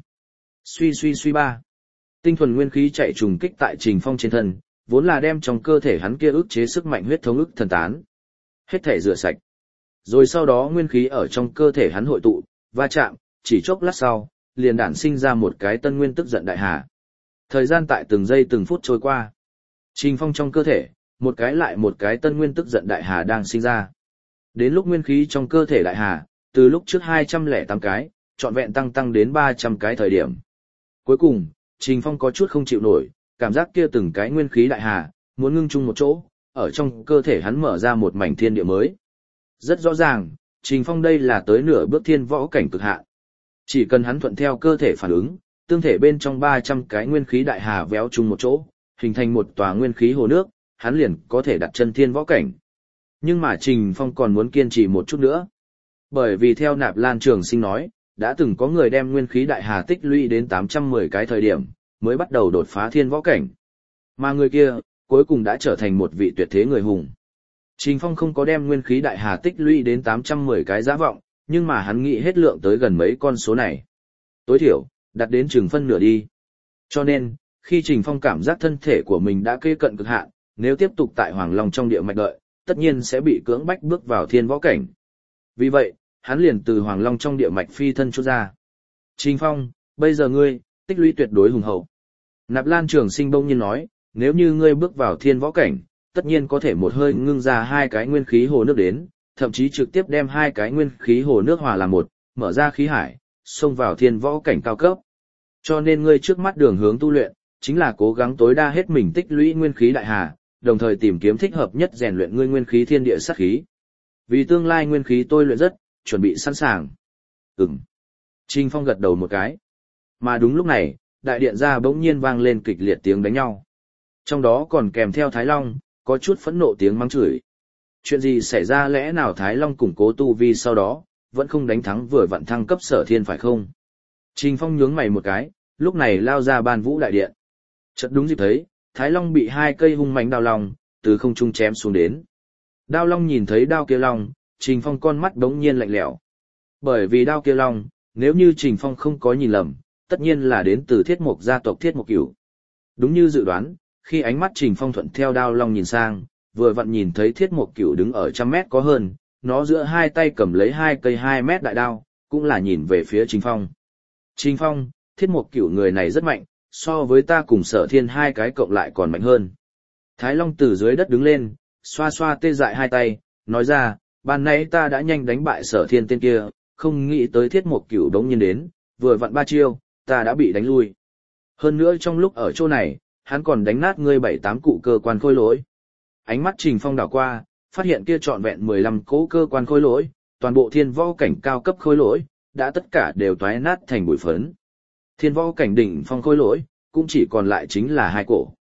Suy ba. Tinh thuần nguyên khí chạy trùng kích tại Trình Phong trên thân, vốn là đem trong cơ thể hắn kia ức chế sức mạnh huyết thống ức thần tán. Hết thể rửa sạch. Rồi sau đó nguyên khí ở trong cơ thể hắn hội tụ, va chạm, chỉ chốc lát sau, liền đản sinh ra một cái tân nguyên tức giận đại hà. Thời gian tại từng giây từng phút trôi qua. Trình Phong trong cơ thể, một cái lại một cái tân nguyên tức giận đại hà đang sinh ra. Đến lúc nguyên khí trong cơ thể đại hà, từ lúc trước 208 cái, trọn vẹn tăng đến 300 cái thời điểm. Cuối cùng, Trình Phong có chút không chịu nổi, cảm giác kia từng cái nguyên khí đại hà, muốn ngưng chung một chỗ, ở trong cơ thể hắn mở ra một mảnh thiên địa mới. Rất rõ ràng, Trình Phong đây là tới nửa bước thiên võ cảnh cực hạn. Chỉ cần hắn thuận theo cơ thể phản ứng, tương thể bên trong 300 cái nguyên khí đại hà véo chung một chỗ, hình thành một tòa nguyên khí hồ nước, hắn liền có thể đặt chân thiên võ cảnh. Nhưng mà Trình Phong còn muốn kiên trì một chút nữa. Bởi vì theo Nạp Lan Trường Sinh nói, đã từng có người đem nguyên khí đại hà tích lũy đến 810 cái thời điểm, mới bắt đầu đột phá thiên võ cảnh. Mà người kia, cuối cùng đã trở thành một vị tuyệt thế người hùng. Trình Phong không có đem nguyên khí đại hà tích lũy đến 810 cái giá vọng, nhưng mà hắn nghĩ hết lượng tới gần mấy con số này. Tối thiểu, đạt đến chừng phân nửa đi. Cho nên, khi Trình Phong cảm giác thân thể của mình đã kê cận cực hạn, nếu tiếp tục tại Hoàng Long trong địa mạch đợi, tất nhiên sẽ bị cưỡng bách bước vào thiên võ cảnh. Vì vậy, hắn liền từ Hoàng Long trong địa mạch phi thân chút ra. Trình Phong, bây giờ ngươi, tích lũy tuyệt đối hùng hậu. Nạp Lan Trường Sinh bỗng nhiên nói, nếu như ngươi bước vào thiên võ cảnh, tất nhiên có thể một hơi ngưng ra hai cái nguyên khí hồ nước đến, thậm chí trực tiếp đem hai cái nguyên khí hồ nước hòa làm một, mở ra khí hải, xông vào thiên võ cảnh cao cấp. Cho nên ngươi trước mắt đường hướng tu luyện, chính là cố gắng tối đa hết mình tích lũy nguyên khí đại hà, đồng thời tìm kiếm thích hợp nhất rèn luyện ngươi nguyên khí thiên địa sát khí. Vì tương lai nguyên khí tôi luyện rất, chuẩn bị sẵn sàng. Trình Phong gật đầu một cái. Mà đúng lúc này, đại điện ra bỗng nhiên vang lên kịch liệt tiếng đánh nhau. Trong đó còn kèm theo Thái Long, có chút phẫn nộ tiếng mắng chửi. Chuyện gì xảy ra, lẽ nào Thái Long củng cố tu vi sau đó, vẫn không đánh thắng vừa vặn thăng cấp Sở Thiên phải không? Trình Phong nhướng mày một cái, lúc này lao ra Ban Vũ đại điện. Chợt đúng dịp thấy, Thái Long bị hai cây hung mãnh đao long, từ không trung chém xuống đến. Đao long nhìn thấy đao kia long, Trình Phong con mắt đống nhiên lạnh lẽo. Bởi vì đao kia long, nếu như Trình Phong không có nhìn lầm, tất nhiên là đến từ Thiết Mộc gia tộc Thiết Mộc Cửu. Đúng như dự đoán, khi ánh mắt Trình Phong thuận theo đao long nhìn sang, vừa vặn nhìn thấy Thiết Mộc Cửu đứng ở 100 mét có hơn, nó giữa hai tay cầm lấy hai cây 2 mét đại đao, cũng là nhìn về phía Trình Phong. Trình Phong, Thiết Mộc Cửu người này rất mạnh, so với ta cùng Sở Thiên hai cái cộng lại còn mạnh hơn. Thái Long từ dưới đất đứng lên, xoa xoa tê dại hai tay, nói ra, ban nãy ta đã nhanh đánh bại Sở Thiên tên kia, không nghĩ tới Thiết Mộc Cửu đống nhiên đến, vừa vặn 3 chiêu, ta đã bị đánh lui. Hơn nữa trong lúc ở chỗ này, hắn còn đánh nát ngươi 7-8 cụ cơ quan khôi lỗi. Ánh mắt Trình Phong đảo qua, phát hiện kia trọn vẹn 15 cỗ cơ quan khôi lỗi, toàn bộ thiên võ cảnh cao cấp khôi lỗi, đã tất cả đều toái nát thành bụi phấn. Thiên võ cảnh đỉnh phong khôi lỗi, cũng chỉ còn lại chính là 2 cổ.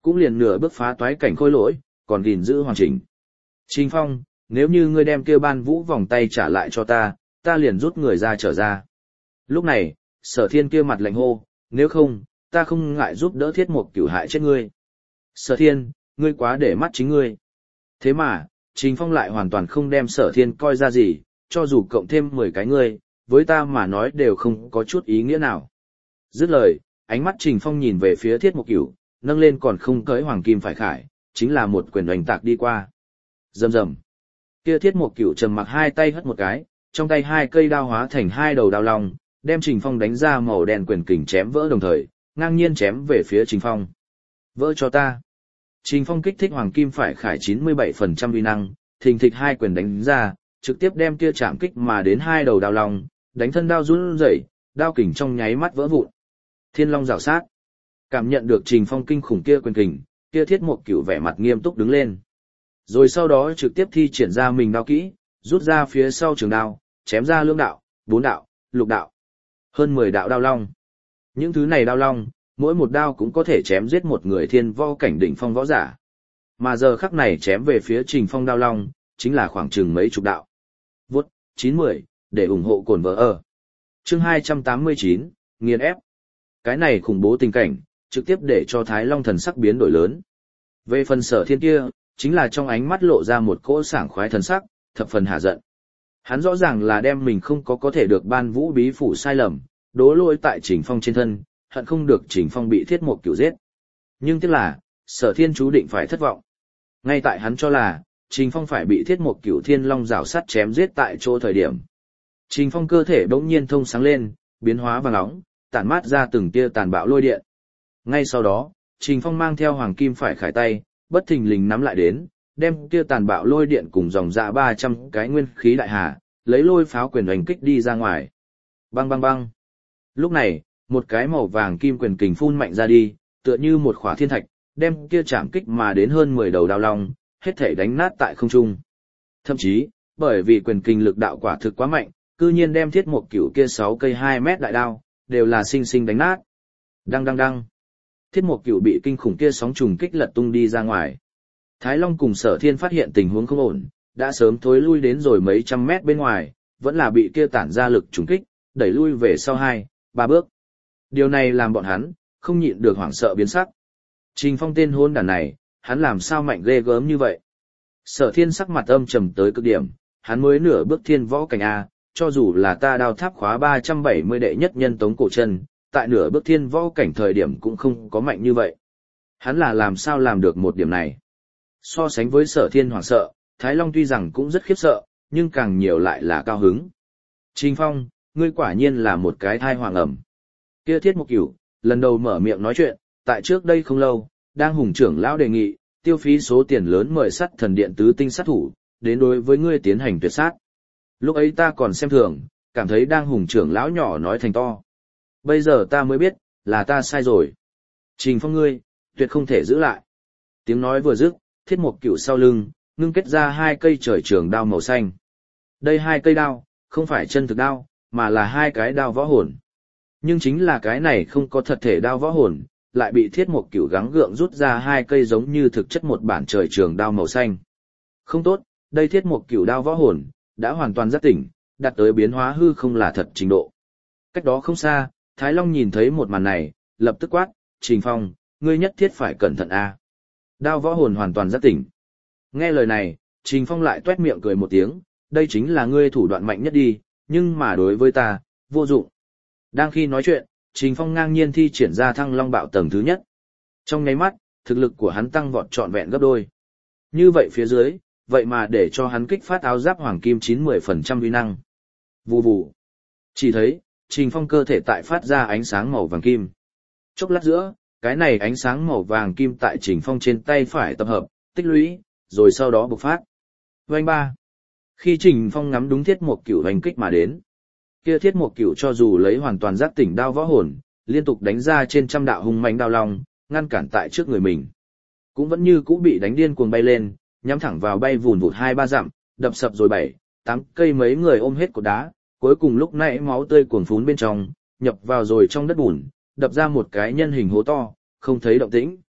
cũng liền nửa bước phá toái cảnh khôi lỗi, còn gìn giữ hoàn chỉnh. Trình Phong, nếu như ngươi đem kia ban vũ vòng tay trả lại cho ta, ta liền rút người ra trở ra. Lúc này, Sở Thiên kia mặt lạnh hô, nếu không, ta không ngại giúp đỡ Thiết Mục Cửu hại chết ngươi. Sở Thiên, ngươi quá để mắt chính ngươi. Thế mà, Trình Phong lại hoàn toàn không đem Sở Thiên coi ra gì, cho dù cộng thêm 10 cái ngươi, với ta mà nói đều không có chút ý nghĩa nào. Dứt lời, ánh mắt Trình Phong nhìn về phía Thiết Mục Cửu, nâng lên còn không cưỡi hoàng kim phải khải, chính là một quyền oanh tạc đi qua. Rầm rầm. Kia Thiết Mục Cửu trầm mặc hai tay hất một cái, trong tay hai cây đao hóa thành hai đầu đao long, đem Trình Phong đánh ra màu đen quyền kình chém vỡ đồng thời, ngang nhiên chém về phía Trình Phong. Vỡ cho ta. Trình Phong kích thích hoàng kim phải khải 97% uy năng, thình thịch hai quyền đánh ra, trực tiếp đem kia chạm kích mà đến hai đầu đao long, đánh thân đao run rẩy, đao kình trong nháy mắt vỡ vụn. Thiên long rào sát. Cảm nhận được Trình Phong kinh khủng kia quyền kình, kia Thiết Mục Cửu vẻ mặt nghiêm túc đứng lên. Rồi sau đó trực tiếp thi triển ra mình đao kỹ, rút ra phía sau trường đao, chém ra lưỡng đạo, 4 đạo, 6 đạo, hơn 10 đạo đao long. Những thứ này đao long, mỗi một đao cũng có thể chém giết một người thiên võ cảnh đỉnh phong võ giả. Mà giờ khắc này chém về phía Trình Phong đao long, chính là khoảng chừng mấy chục đạo. Vút, 9-10, để ủng hộ cồn vợ ở. Chương 289, nghiền ép. Cái này khủng bố tình cảnh, trực tiếp để cho Thái Long thần sắc biến đổi lớn. Về phần Sở Thiên kia, chính là trong ánh mắt lộ ra một cỗ sảng khoái thần sắc, thập phần hạ giận. Hắn rõ ràng là đem mình không có thể được ban vũ bí phủ sai lầm, đố lỗi tại Trình Phong trên thân, hận không được Trình Phong bị Thiết Mục Cửu giết. Nhưng tiếc là, Sở Thiên chú định phải thất vọng. Ngay tại hắn cho là, Trình Phong phải bị Thiết Mục Cửu Thiên Long rào sắt chém giết tại chỗ thời điểm. Trình Phong cơ thể bỗng nhiên thông sáng lên, biến hóa vàng óng, tản mát ra từng tia tàn bạo lôi điện. Ngay sau đó, Trình Phong mang theo hoàng kim phải khải tay, bất thình lình nắm lại đến, đem kia tàn bạo lôi điện cùng dòng dạ 300 cái nguyên khí đại hà, lấy lôi pháo quyền đánh kích đi ra ngoài. Bang bang bang. Lúc này, một cái màu vàng kim quyền kình phun mạnh ra đi, tựa như một khỏa thiên thạch, đem kia chạm kích mà đến hơn 10 đầu đao long, hết thể đánh nát tại không trung. Thậm chí, bởi vì quyền kình lực đạo quả thực quá mạnh, cư nhiên đem Thiết Mục Cửu kia 6 cây 2 mét đại đao, đều là sinh sinh đánh nát. Đăng đăng đăng. Thiết Mục Cửu bị kinh khủng kia sóng trùng kích lật tung đi ra ngoài. Thái Long cùng Sở Thiên phát hiện tình huống không ổn, đã sớm thối lui đến rồi mấy trăm mét bên ngoài, vẫn là bị kia tản ra lực trùng kích, đẩy lui về sau 2-3 bước. Điều này làm bọn hắn không nhịn được hoảng sợ biến sắc. Trình Phong tên hôn đàn này, hắn làm sao mạnh ghê gớm như vậy? Sở Thiên sắc mặt âm trầm tới cực điểm, hắn mới nửa bước thiên võ cảnh a, cho dù là ta đao tháp khóa 370 đệ nhất nhân Tống Cổ Chân, tại nửa bước thiên võ cảnh thời điểm cũng không có mạnh như vậy. Hắn là làm sao làm được một điểm này? So sánh với Sở Thiên hoảng sợ, Thái Long tuy rằng cũng rất khiếp sợ, nhưng càng nhiều lại là cao hứng. Trình Phong, ngươi quả nhiên là một cái thai hoàng ẩm. Kia Thiết Mục Cửu, lần đầu mở miệng nói chuyện, tại trước đây không lâu, đang hùng trưởng lão đề nghị, tiêu phí số tiền lớn mời sắt thần điện tứ tinh sát thủ, đến đối với ngươi tiến hành tuyệt sát. Lúc ấy ta còn xem thường, cảm thấy đang hùng trưởng lão nhỏ nói thành to. Bây giờ ta mới biết, là ta sai rồi. Trình Phong ngươi, tuyệt không thể giữ lại. Tiếng nói vừa dứt, Thiết Mục Cửu sau lưng, ngưng kết ra 2 cây trời trường đao màu xanh. Đây 2 cây đao, không phải chân thực đao, mà là 2 cái đao võ hồn. Nhưng chính là cái này không có thật thể đao võ hồn, lại bị Thiết Mục Cửu gắng gượng rút ra 2 cây giống như thực chất một bản trời trường đao màu xanh. Không tốt, đây Thiết Mục Cửu đao võ hồn, đã hoàn toàn giác tỉnh, đạt tới biến hóa hư không là thật trình độ. Cách đó không xa, Thái Long nhìn thấy một màn này, lập tức quát, Trình Phong, ngươi nhất thiết phải cẩn thận a. Đao võ hồn hoàn toàn giác tỉnh. Nghe lời này, Trình Phong lại tuét miệng cười một tiếng, đây chính là ngươi thủ đoạn mạnh nhất đi, nhưng mà đối với ta, vô dụng. Đang khi nói chuyện, Trình Phong ngang nhiên thi triển ra Thăng Long Bạo tầng thứ nhất. Trong nháy mắt, thực lực của hắn tăng vọt trọn vẹn gấp đôi. Như vậy phía dưới, vậy mà để cho hắn kích phát áo giáp hoàng kim 90% uy năng. Vù vù. Chỉ thấy, Trình Phong cơ thể tại phát ra ánh sáng màu vàng kim. Chốc lát giữa, cái này ánh sáng màu vàng kim tại Trình Phong trên tay phải tập hợp, tích lũy, rồi sau đó bộc phát. Vành ba. Khi Trình Phong ngắm đúng Thiết Mục Cửu hành kích mà đến, kia Thiết Mục Cửu cho dù lấy hoàn toàn giác tỉnh đao võ hồn, liên tục đánh ra trên trăm đạo hung mãnh đao long, ngăn cản tại trước người mình, cũng vẫn như cũ bị đánh điên cuồng bay lên, nhắm thẳng vào bay vùn vụt 2-3 dặm, đập sập rồi 7-8 cây mấy người ôm hết cột đá, cuối cùng lúc nãy máu tươi cuồn phún bên trong, nhập vào rồi trong đất bùn, đập ra một cái nhân hình hố to, không thấy động tĩnh.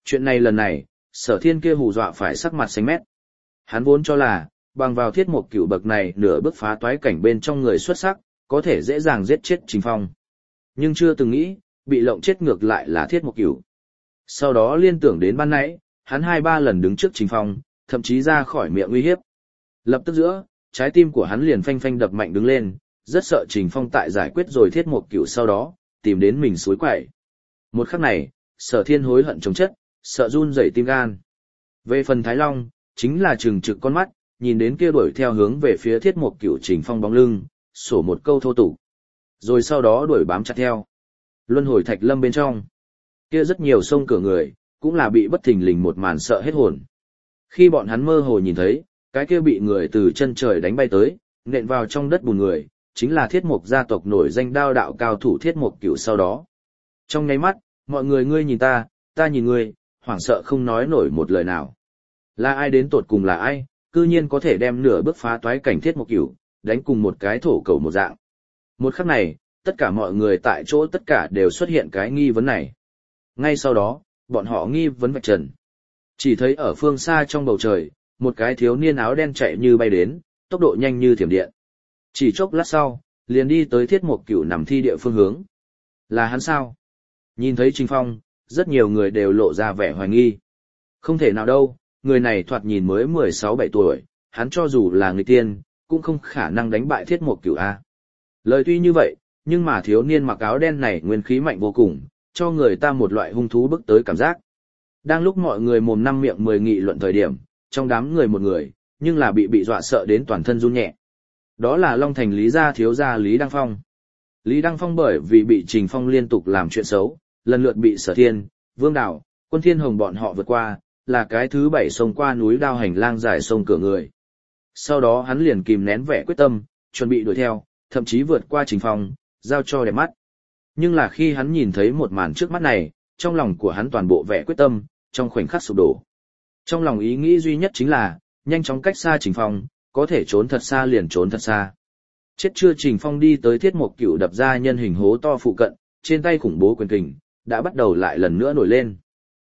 Chuyện này lần này, Sở Thiên kia hù dọa phải sắc mặt xanh mét. Hắn vốn cho là, bằng vào Thiết Mộc Cửu bậc này nửa bước phá toái cảnh bên trong người xuất sắc, có thể dễ dàng giết chết Trình Phong. Nhưng chưa từng nghĩ, bị lộng chết ngược lại là Thiết Mộc Cửu. Sau đó liên tưởng đến ban nãy, hắn 2-3 lần đứng trước Trình Phong, thậm chí ra khỏi miệng uy hiếp. Lập tức giữa, trái tim của hắn liền phanh phanh đập mạnh đứng lên, rất sợ Trình Phong tại giải quyết rồi Thiết Mộc Cửu sau đó, tìm đến mình suối quẩy. Một khắc này, Sở Thiên hối hận chống chất, sợ run rẩy tim gan. Về phần Thái Long, chính là trừng trực con mắt, nhìn đến kia đuổi theo hướng về phía Thiết Mộc Cửu Trình Phong bóng lưng, sổ một câu thô tục. Rồi sau đó đuổi bám chặt theo. Luân hồi thạch lâm bên trong, kia rất nhiều sông cửa người, cũng là bị bất thình lình một màn sợ hết hồn. Khi bọn hắn mơ hồ nhìn thấy, cái kia bị người từ chân trời đánh bay tới, nện vào trong đất bùn người, chính là Thiết Mộc gia tộc nổi danh đao đạo cao thủ Thiết Mộc Cửu sau đó. Trong nháy mắt, mọi người ngươi nhìn ta nhìn ngươi, hoảng sợ không nói nổi một lời nào. Là ai đến tột cùng là ai, cư nhiên có thể đem nửa bước phá toái cảnh Thiết Mộc Cửu, đánh cùng một cái thổ cầu một dạng. Một khắc này, tất cả mọi người tại chỗ tất cả đều xuất hiện cái nghi vấn này. Ngay sau đó, bọn họ nghi vấn vạch trần. Chỉ thấy ở phương xa trong bầu trời, một cái thiếu niên áo đen chạy như bay đến, tốc độ nhanh như thiểm điện. Chỉ chốc lát sau, liền đi tới Thiết Mộc Cửu nằm thi địa phương hướng. Là hắn sao? Nhìn thấy Trình Phong, rất nhiều người đều lộ ra vẻ hoài nghi. Không thể nào đâu, người này thoạt nhìn mới 16-17 tuổi, hắn cho dù là người tiên, cũng không khả năng đánh bại Thiết Mộc Cửu A. Lời tuy như vậy, nhưng mà thiếu niên mặc áo đen này nguyên khí mạnh vô cùng, cho người ta một loại hung thú bước tới cảm giác. Đang lúc mọi người mồm năm miệng 10 nghị luận thời điểm, trong đám người một người, nhưng là bị dọa sợ đến toàn thân run nhẹ. Đó là Long Thành Lý gia thiếu gia Lý Đăng Phong. Lý Đăng Phong bởi vì bị Trình Phong liên tục làm chuyện xấu, lần lượt bị Sở Thiên, Vương Đào, Quân Thiên Hồng bọn họ vượt qua, là cái thứ 7 sông qua núi đao hành lang dài sông cửa người. Sau đó hắn liền kìm nén vẻ quyết tâm, chuẩn bị đuổi theo, thậm chí vượt qua Trình Phong, giao cho đẹp mắt. Nhưng là khi hắn nhìn thấy một màn trước mắt này, trong lòng của hắn toàn bộ vẻ quyết tâm, trong khoảnh khắc sụp đổ. Trong lòng ý nghĩ duy nhất chính là, nhanh chóng cách xa Trình Phong, có thể trốn thật xa liền trốn thật xa. Chết chưa Trình Phong đi tới Thiết Mộc Cửu đập ra nhân hình hố to phụ cận, trên tay khủng bố quyền kình, đã bắt đầu lại lần nữa nổi lên.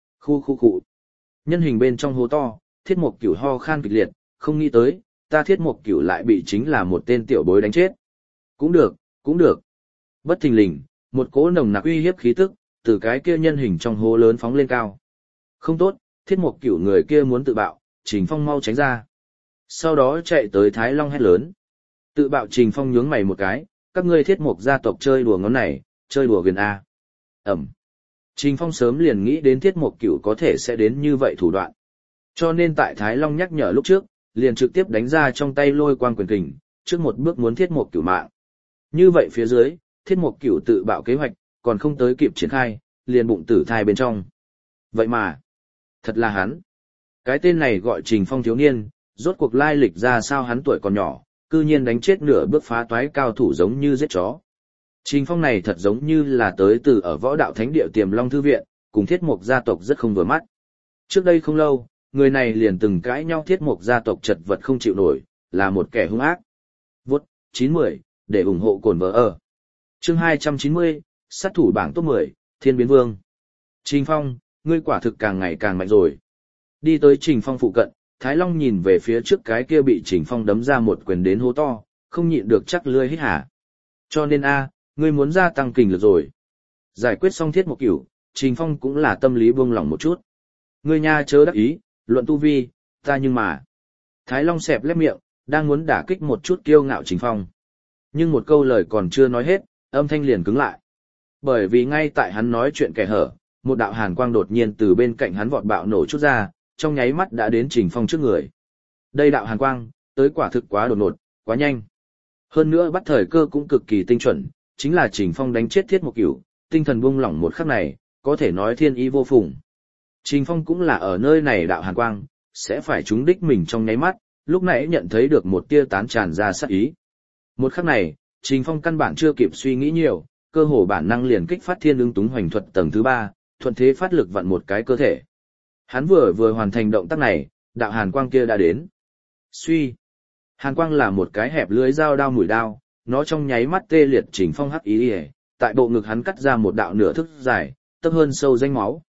Khu. Nhân hình bên trong hố to, Thiết Mộc Cửu ho khan kịch liệt, không nghĩ tới, ta Thiết Mộc Cửu lại bị chính là một tên tiểu bối đánh chết. Cũng được. Bất thình lình, một cỗ nồng nặc uy hiếp khí tức, từ cái kia nhân hình trong hố lớn phóng lên cao. Không tốt, Thiết Mộc Cửu người kia muốn tự bạo, Trình Phong mau tránh ra. Sau đó chạy tới Thái Long hét lớn. Tự bạo Trình Phong nhướng mày một cái, các ngươi Thiết Mộc gia tộc chơi đùa ngón này, chơi đùa gần A. Ẩm. Trình Phong sớm liền nghĩ đến Thiết Mộc Cửu có thể sẽ đến như vậy thủ đoạn. Cho nên tại Thái Long nhắc nhở lúc trước, liền trực tiếp đánh ra trong tay lôi quang quyền kình, trước một bước muốn Thiết Mộc Cửu mạng. Như vậy phía dưới, Thiết Mộc Cửu tự bạo kế hoạch, còn không tới kịp triển khai, liền bụng tử thai bên trong. Vậy mà, thật là hắn. Cái tên này gọi Trình Phong thiếu niên, rốt cuộc lai lịch ra sao hắn tuổi còn nhỏ, cư nhiên đánh chết nửa bước phá toái cao thủ giống như giết chó. Trình Phong này thật giống như là tới từ ở võ đạo thánh địa Tiềm Long Thư Viện, cùng Thiết Mộc gia tộc rất không vừa mắt. Trước đây không lâu, người này liền từng cãi nhau Thiết Mộc gia tộc chật vật không chịu nổi, là một kẻ hung ác. Vốt, 910, để ủng hộ cồn vợ ở. Chương 290, sát thủ bảng top 10, Thiên Biến Vương. Trình Phong, ngươi quả thực càng ngày càng mạnh rồi. Đi tới Trình Phong phụ cận, Thái Long nhìn về phía trước cái kia bị Trình Phong đấm ra một quyền đến hố to, không nhịn được chắc lưỡi hít hà. Cho nên ngươi muốn gia tăng kình lực rồi. Giải quyết xong Thiết Mộc Cửu, Trình Phong cũng là tâm lý buông lỏng một chút. Ngươi nha chớ đắc ý, luận tu vi, ta nhưng mà. Thái Long xẹp lép miệng, đang muốn đả kích một chút kiêu ngạo Trình Phong. Nhưng một câu lời còn chưa nói hết, âm thanh liền cứng lại. Bởi vì ngay tại hắn nói chuyện kẻ hở, một đạo hàn quang đột nhiên từ bên cạnh hắn vọt bạo nổ chút ra, trong nháy mắt đã đến Trình Phong trước người. Đây đạo hàn quang, tới quả thực quá đột ngột, quá nhanh. Hơn nữa bắt thời cơ cũng cực kỳ tinh chuẩn, chính là Trình Phong đánh chết Thiết Mộc Cửu, tinh thần buông lỏng một khắc này, có thể nói thiên ý vô phùng. Trình Phong cũng là ở nơi này đạo hàn quang, sẽ phải trúng đích mình trong nháy mắt, lúc nãy nhận thấy được một tia tán tràn ra sát ý. Một khắc này, Trình Phong căn bản chưa kịp suy nghĩ nhiều, cơ hồ bản năng liền kích phát Thiên Ưng Túng Hoành Thuật tầng thứ 3, thuận thế phát lực vặn một cái cơ thể. Hắn vừa hoàn thành động tác này, đạo hàn quang kia đã đến. Suy. Hàn quang là một cái hẹp lưới dao đao mũi đao, nó trong nháy mắt tê liệt Trình Phong hắc ý, tại bộ ngực hắn cắt ra một đạo nửa thước dài, tấp hơn sâu danh máu.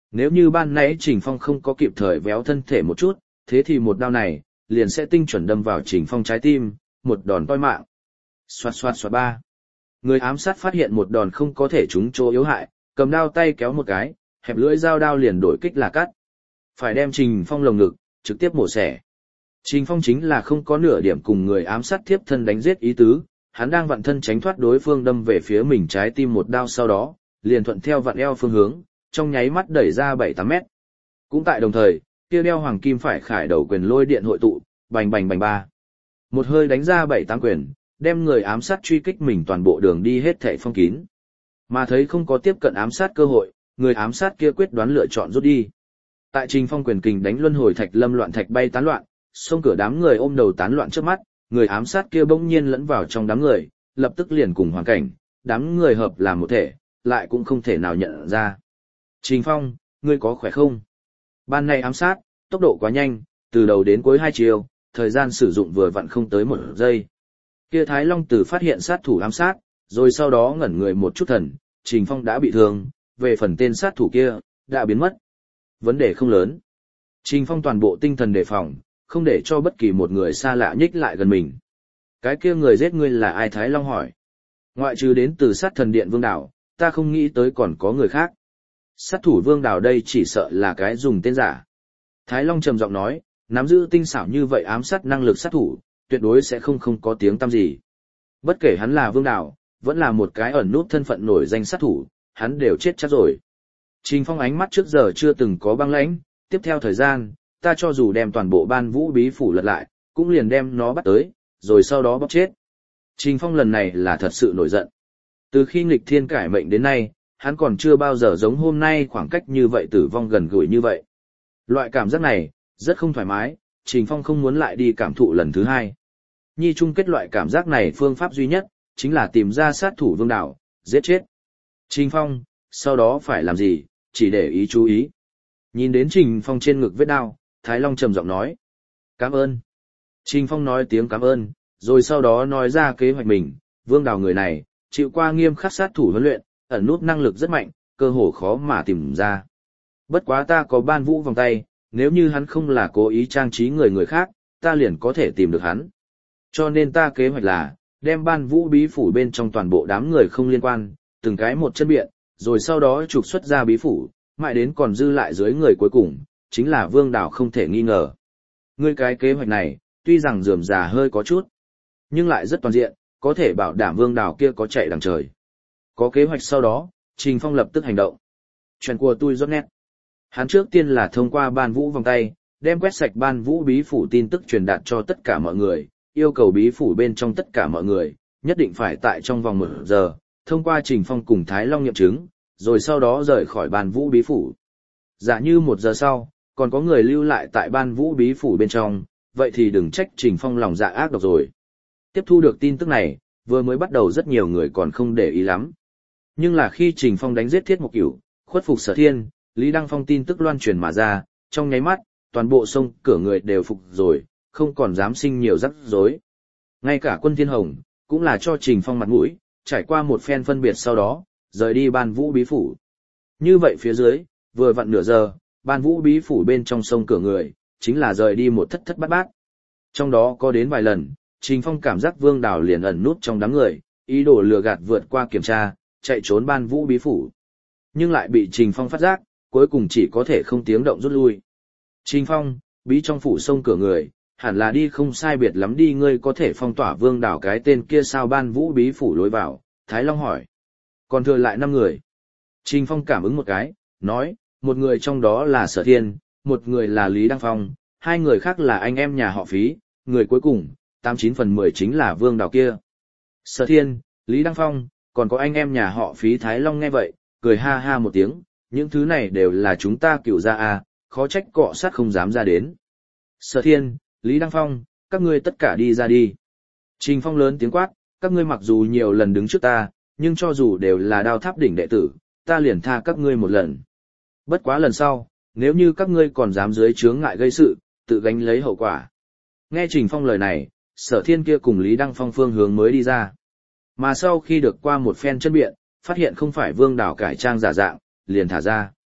Nếu như ban nãy Trình Phong không có kịp thời véo thân thể một chút, thế thì một đao này, liền sẽ tinh chuẩn đâm vào Trình Phong trái tim, một đòn toi mạng. Xoạt xoạt xoạt ba. Người ám sát phát hiện một đòn không có thể trúng chỗ yếu hại, cầm đao tay kéo một cái, hẹp lưỡi dao đao liền đổi kích là cắt. Phải đem Trình Phong lồng ngực, trực tiếp mổ xẻ. Trình Phong chính là không có nửa điểm cùng người ám sát tiếp thân đánh giết ý tứ, hắn đang vặn thân tránh thoát đối phương đâm về phía mình trái tim một đao sau đó, liền thuận theo vặn eo phương hướng, trong nháy mắt đẩy ra 7-8 mét. Cũng tại đồng thời, kia đeo hoàng kim phải khải đầu quyền lôi điện hội tụ, bành bành bành ba. Một hơi đánh ra 7-8 quyền, đem người ám sát truy kích mình toàn bộ đường đi hết thảy phong kín. Mà thấy không có tiếp cận ám sát cơ hội, người ám sát kia quyết đoán lựa chọn rút đi. Tại Trình Phong quyền kình đánh luân hồi thạch lâm loạn thạch bay tán loạn, xông cửa đám người ôm đầu tán loạn trước mắt, người ám sát kia bỗng nhiên lẫn vào trong đám người, lập tức liền cùng hoàn cảnh, đám người hợp làm một thể, lại cũng không thể nào nhận ra. Trình Phong, ngươi có khỏe không? Ban này ám sát, tốc độ quá nhanh, từ đầu đến cuối 2 chiều, thời gian sử dụng vừa vặn không tới 1 giây. Kia Thái Long Tử phát hiện sát thủ ám sát, rồi sau đó ngẩn người một chút thần, Trình Phong đã bị thương, về phần tên sát thủ kia, đã biến mất. Vấn đề không lớn. Trình Phong toàn bộ tinh thần đề phòng, không để cho bất kỳ một người xa lạ nhích lại gần mình. Cái kia người giết ngươi là ai? Thái Long hỏi. Ngoại trừ đến từ sát thần điện Vương Đảo, ta không nghĩ tới còn có người khác. Sát thủ Vương Đảo đây chỉ sợ là cái dùng tên giả. Thái Long trầm giọng nói, nắm giữ tinh xảo như vậy ám sát năng lực sát thủ, tuyệt đối sẽ không có tiếng tăm gì. Bất kể hắn là Vương Đảo, vẫn là một cái ẩn nút thân phận nổi danh sát thủ, hắn đều chết chắc rồi. Trình Phong ánh mắt trước giờ chưa từng có băng lãnh, tiếp theo thời gian, ta cho dù đem toàn bộ Ban Vũ bí phủ lật lại, cũng liền đem nó bắt tới, rồi sau đó bóp chết. Trình Phong lần này là thật sự nổi giận. Từ khi nghịch thiên cải mệnh đến nay, hắn còn chưa bao giờ giống hôm nay khoảng cách như vậy tử vong gần gũi như vậy. Loại cảm giác này, rất không thoải mái, Trình Phong không muốn lại đi cảm thụ lần thứ hai. Nhi chung kết loại cảm giác này phương pháp duy nhất, chính là tìm ra sát thủ Vương Đảo, giết chết. Trình Phong, sau đó phải làm gì, chỉ để ý chú ý. Nhìn đến Trình Phong trên ngực vết đao, Thái Long trầm giọng nói. Cảm ơn. Trình Phong nói tiếng cảm ơn, rồi sau đó nói ra kế hoạch mình, Vương Đảo người này, chịu qua nghiêm khắc sát thủ huấn luyện, ẩn nút năng lực rất mạnh, cơ hồ khó mà tìm ra. Bất quá ta có Ban Vũ vòng tay, nếu như hắn không là cố ý trang trí người khác, ta liền có thể tìm được hắn. Cho nên ta kế hoạch là, đem Ban Vũ bí phủ bên trong toàn bộ đám người không liên quan, từng cái một chân biện, rồi sau đó trục xuất ra bí phủ, mãi đến còn dư lại dưới người cuối cùng, chính là Vương Đảo không thể nghi ngờ. Ngươi cái kế hoạch này, tuy rằng rườm rà hơi có chút, nhưng lại rất toàn diện, có thể bảo đảm Vương Đảo kia có chạy đằng trời. Có kế hoạch sau đó, Trình Phong lập tức hành động. Chuyện của tôi rất nét. Hắn trước tiên là thông qua Ban Vũ vòng tay, đem quét sạch Ban Vũ bí phủ tin tức truyền đạt cho tất cả mọi người, yêu cầu bí phủ bên trong tất cả mọi người, nhất định phải tại trong vòng 1 giờ, thông qua Trình Phong cùng Thái Long nghiệm chứng, rồi sau đó rời khỏi Ban Vũ bí phủ. Giả như 1 giờ sau, còn có người lưu lại tại Ban Vũ bí phủ bên trong, vậy thì đừng trách Trình Phong lòng dạ ác độc rồi. Tiếp thu được tin tức này, vừa mới bắt đầu rất nhiều người còn không để ý lắm. Nhưng là khi Trình Phong đánh giết Thiết Mộc Cửu, khuất phục Sở Thiên, Lý Đăng Phong tin tức loan truyền mà ra, trong nháy mắt, toàn bộ sông cửa người đều phục rồi, không còn dám sinh nhiều rắc rối. Ngay cả Quân Thiên Hồng, cũng là cho Trình Phong mặt mũi, trải qua một phen phân biệt sau đó, rời đi Ban Vũ bí phủ. Như vậy phía dưới, vừa vặn nửa giờ, Ban Vũ bí phủ bên trong sông cửa người, chính là rời đi một thất thất bát bát. Trong đó có đến vài lần, Trình Phong cảm giác Vương Đảo liền ẩn nút trong đám người, ý đồ lừa gạt vượt qua kiểm tra, chạy trốn Ban Vũ bí phủ. Nhưng lại bị Trình Phong phát giác, cuối cùng chỉ có thể không tiếng động rút lui. Trình Phong, bí trong phủ sông cửa người, hẳn là đi không sai biệt lắm đi, ngươi có thể phong tỏa Vương Đảo cái tên kia sao? Ban Vũ bí phủ lối vào, Thái Long hỏi. Còn thừa lại 5 người. Trình Phong cảm ứng một cái, nói, một người trong đó là Sở Thiên, một người là Lý Đăng Phong, 2 người khác là anh em nhà họ Phí, người cuối cùng, 89/10 chính là Vương Đảo kia. Sở Thiên, Lý Đăng Phong, còn có anh em nhà họ Phí. Thái Long nghe vậy, cười ha ha một tiếng, những thứ này đều là chúng ta cựu gia à, khó trách cọ sát không dám ra đến. Sở Thiên, Lý Đăng Phong, các ngươi tất cả đi ra đi. Trình Phong lớn tiếng quát, các ngươi mặc dù nhiều lần đứng trước ta, nhưng cho dù đều là Đao Tháp đỉnh đệ tử, ta liền tha các ngươi một lần. Bất quá lần sau, nếu như các ngươi còn dám dưới chướng ngại gây sự, tự gánh lấy hậu quả. Nghe Trình Phong lời này, Sở Thiên kia cùng Lý Đăng Phong phương hướng mới đi ra. Mà sau khi được qua một phen chân biện, phát hiện không phải Vương Đảo cải trang giả dạng, liền thả ra.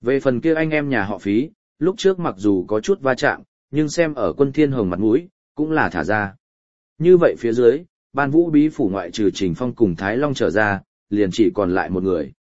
Về phần kia anh em nhà họ Phí, lúc trước mặc dù có chút va chạm, nhưng xem ở Quân Thiên Hồng mặt mũi, cũng là thả ra. Như vậy phía dưới, Ban Vũ bí phủ ngoại trừ Trình Phong cùng Thái Long trở ra, liền chỉ còn lại một người.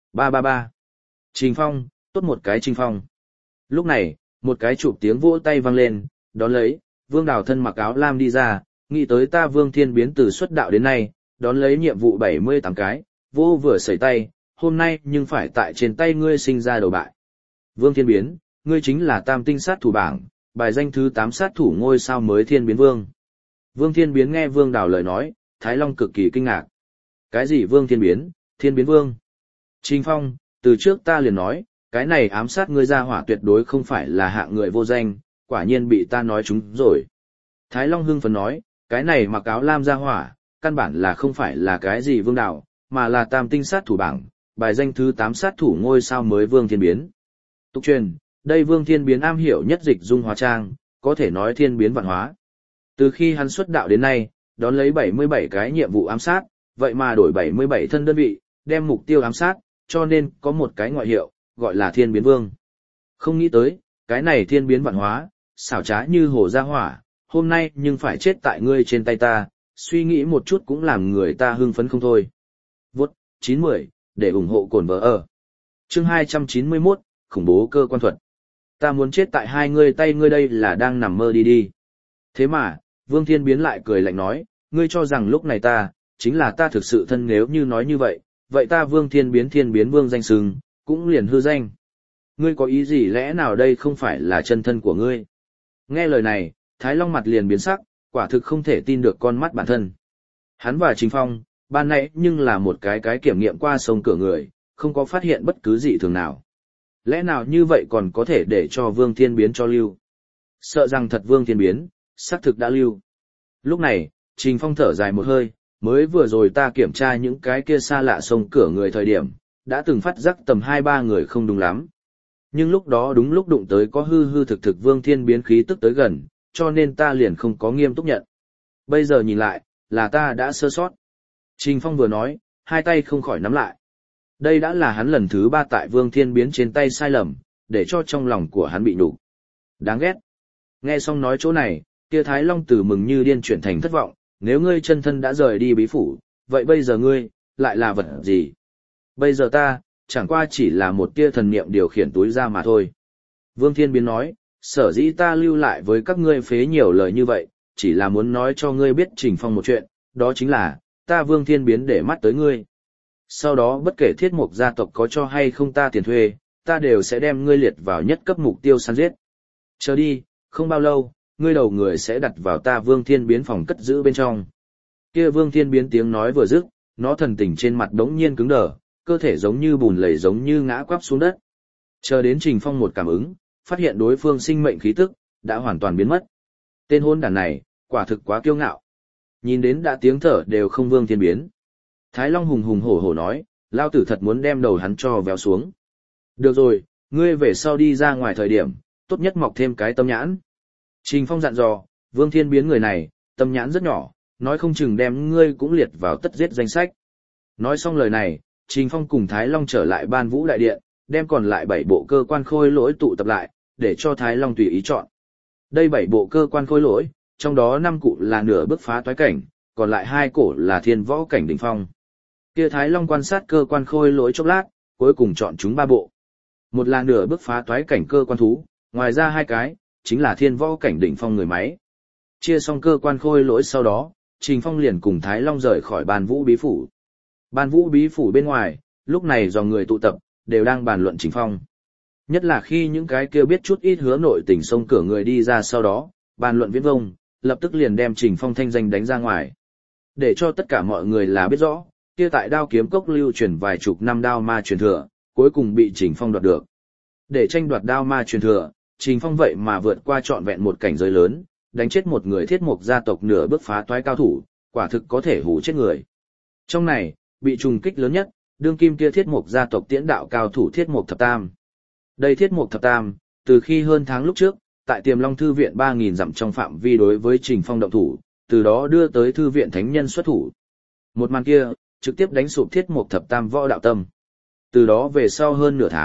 333. Trình Phong, tốt một cái Trình Phong. Lúc này, một cái chụp tiếng vỗ tay vang lên, đón lấy, Vương Đào thân mặc áo lam đi ra, nghĩ tới ta Vương Thiên Biến từ xuất đạo đến nay, đón lấy nhiệm vụ 78 cái, vô vừa sẩy tay, hôm nay nhưng phải tại trên tay ngươi sinh ra đầu bại. Vương Thiên Biến, ngươi chính là tam tinh sát thủ bảng, bài danh thứ 8 sát thủ ngôi sao mới Thiên Biến Vương. Vương Thiên Biến nghe Vương Đào lời nói, Thái Long cực kỳ kinh ngạc. Cái gì Vương Thiên Biến, Thiên Biến Vương? Trình Phong, từ trước ta liền nói, cái này ám sát ngươi ra hỏa tuyệt đối không phải là hạng người vô danh, quả nhiên bị ta nói trúng rồi. Thái Long hưng phấn nói, cái này mặc áo lam ra hỏa, căn bản là không phải là cái gì Vương Đào, mà là tam tinh sát thủ bảng, bài danh thứ 8 sát thủ ngôi sao mới Vương Thiên Biến. Tục truyền, đây Vương Thiên Biến am hiểu nhất dịch dung hóa trang, có thể nói thiên biến vạn hóa. Từ khi hắn xuất đạo đến nay, đón lấy 77 cái nhiệm vụ ám sát, vậy mà đổi 77 thân đơn vị, đem mục tiêu ám sát, cho nên có một cái ngoại hiệu, gọi là Thiên Biến Vương. Không nghĩ tới, cái này thiên biến vạn hóa, xảo trá như hổ ra hỏa, hôm nay nhưng phải chết tại ngươi trên tay ta, suy nghĩ một chút cũng làm người ta hưng phấn không thôi. Vốt, 910, để ủng hộ cồn vợ ở. Chương 291, khủng bố cơ quan thuật. Ta muốn chết tại hai ngươi tay ngươi đây là đang nằm mơ đi đi. Thế mà, Vương Thiên Biến lại cười lạnh nói, ngươi cho rằng lúc này ta, chính là ta thực sự thân nếu như nói như vậy ta Vương Thiên Biến Vương danh xưng, cũng liền hư danh. Ngươi có ý gì lẽ nào đây không phải là chân thân của ngươi? Nghe lời này, Thái Long mặt liền biến sắc, quả thực không thể tin được con mắt bản thân. Hắn và Trình Phong, ban nãy nhưng là một cái kiểm nghiệm qua sông cửa người, không có phát hiện bất cứ gì thường nào. Lẽ nào như vậy còn có thể để cho Vương Thiên Biến cho lưu? Sợ rằng thật Vương Thiên Biến, xác thực đã lưu. Lúc này, Trình Phong thở dài một hơi, mới vừa rồi ta kiểm tra những cái kia xa lạ sông cửa người thời điểm, đã từng phát giác tầm 2-3 người không đúng lắm. Nhưng lúc đó đúng lúc đụng tới có hư thực Vương Thiên Biến khí tức tới gần, cho nên ta liền không có nghiêm túc nhận. Bây giờ nhìn lại, là ta đã sơ sót. Trình Phong vừa nói, hai tay không khỏi nắm lại. Đây đã là hắn lần thứ 3 tại Vương Thiên Biến trên tay sai lầm, để cho trong lòng của hắn bị nhục. Đáng ghét. Nghe xong nói chỗ này, kia Thái Long từ mừng như điên chuyển thành thất vọng, nếu ngươi chân thân đã rời đi bí phủ, vậy bây giờ ngươi, lại là vật gì? Bây giờ ta, chẳng qua chỉ là một tia thần niệm điều khiển túi ra mà thôi. Vương Thiên Biến nói, sở dĩ ta lưu lại với các ngươi phế nhiều lời như vậy, chỉ là muốn nói cho ngươi biết Trình Phong một chuyện, đó chính là, ta Vương Thiên Biến để mắt tới ngươi. Sau đó bất kể thiết mục gia tộc có cho hay không ta tiền thuê, ta đều sẽ đem ngươi liệt vào nhất cấp mục tiêu săn giết. Chờ đi, không bao lâu, ngươi đầu người sẽ đặt vào ta Vương Thiên Biến phòng cất giữ bên trong. Kia Vương Thiên Biến tiếng nói vừa dứt, nó thần tình trên mặt đống nhiên cứng đờ, cơ thể giống như bùn lầy giống như ngã quắp xuống đất. Chờ đến Trình Phong một cảm ứng, phát hiện đối phương sinh mệnh khí tức đã hoàn toàn biến mất. Tên hôn đản này, quả thực quá kiêu ngạo. Nhìn đến đã tiếng thở đều không Vương Thiên Biến. Thái Long hùng hùng hổ hổ nói, lao tử thật muốn đem đầu hắn cho véo xuống. Được rồi, ngươi về sau đi ra ngoài thời điểm, tốt nhất mọc thêm cái tâm nhãn. Trình Phong dặn dò, Vương Thiên Biến người này, tâm nhãn rất nhỏ, nói không chừng đem ngươi cũng liệt vào tất giết danh sách. Nói xong lời này, Trình Phong cùng Thái Long trở lại Ban Vũ đại điện, đem còn lại 7 bộ cơ quan khôi lỗi tụ tập lại, để cho Thái Long tùy ý chọn. Đây 7 bộ cơ quan khôi lỗi, trong đó 5 cụ là nửa bước phá toái cảnh, còn lại 2 cổ là thiên võ cảnh đỉnh phong. Kia Thái Long quan sát cơ quan khôi lỗi chốc lát, cuối cùng chọn chúng 3 bộ. Một là nửa bước phá toái cảnh cơ quan thú, ngoài ra 2 cái, chính là thiên võ cảnh đỉnh phong người máy. Chia xong cơ quan khôi lỗi sau đó, Trình Phong liền cùng Thái Long rời khỏi Ban Vũ bí phủ. Ban Vũ bí phủ bên ngoài, lúc này dòng người tụ tập, đều đang bàn luận Trình Phong. Nhất là khi những cái kia biết chút ít hứa nội tình xông cửa người đi ra sau đó, bàn luận viễn vông, lập tức liền đem Trình Phong thanh danh đánh ra ngoài. Để cho tất cả mọi người là biết rõ, kia tại đao kiếm cốc lưu truyền vài chục năm đao ma truyền thừa, cuối cùng bị Trình Phong đoạt được. Để tranh đoạt đao ma truyền thừa, Trình Phong vậy mà vượt qua trọn vẹn một cảnh giới lớn, đánh chết một người thiết mục gia tộc nửa bước phá toái cao thủ, quả thực có thể hù chết người. Trong này, bị trùng kích lớn nhất, đương kim kia thiết mục gia tộc tiễn đạo cao thủ thiết mục thập tam. Đây thiết mục thập tam, từ khi hơn tháng lúc trước, tại Tiềm Long thư viện 3000 dặm trong phạm vi đối với Trình Phong động thủ, từ đó đưa tới thư viện thánh nhân xuất thủ. Một màn kia, trực tiếp đánh sụp thiết mục thập tam võ đạo tâm. Từ đó về sau hơn nửa tháng,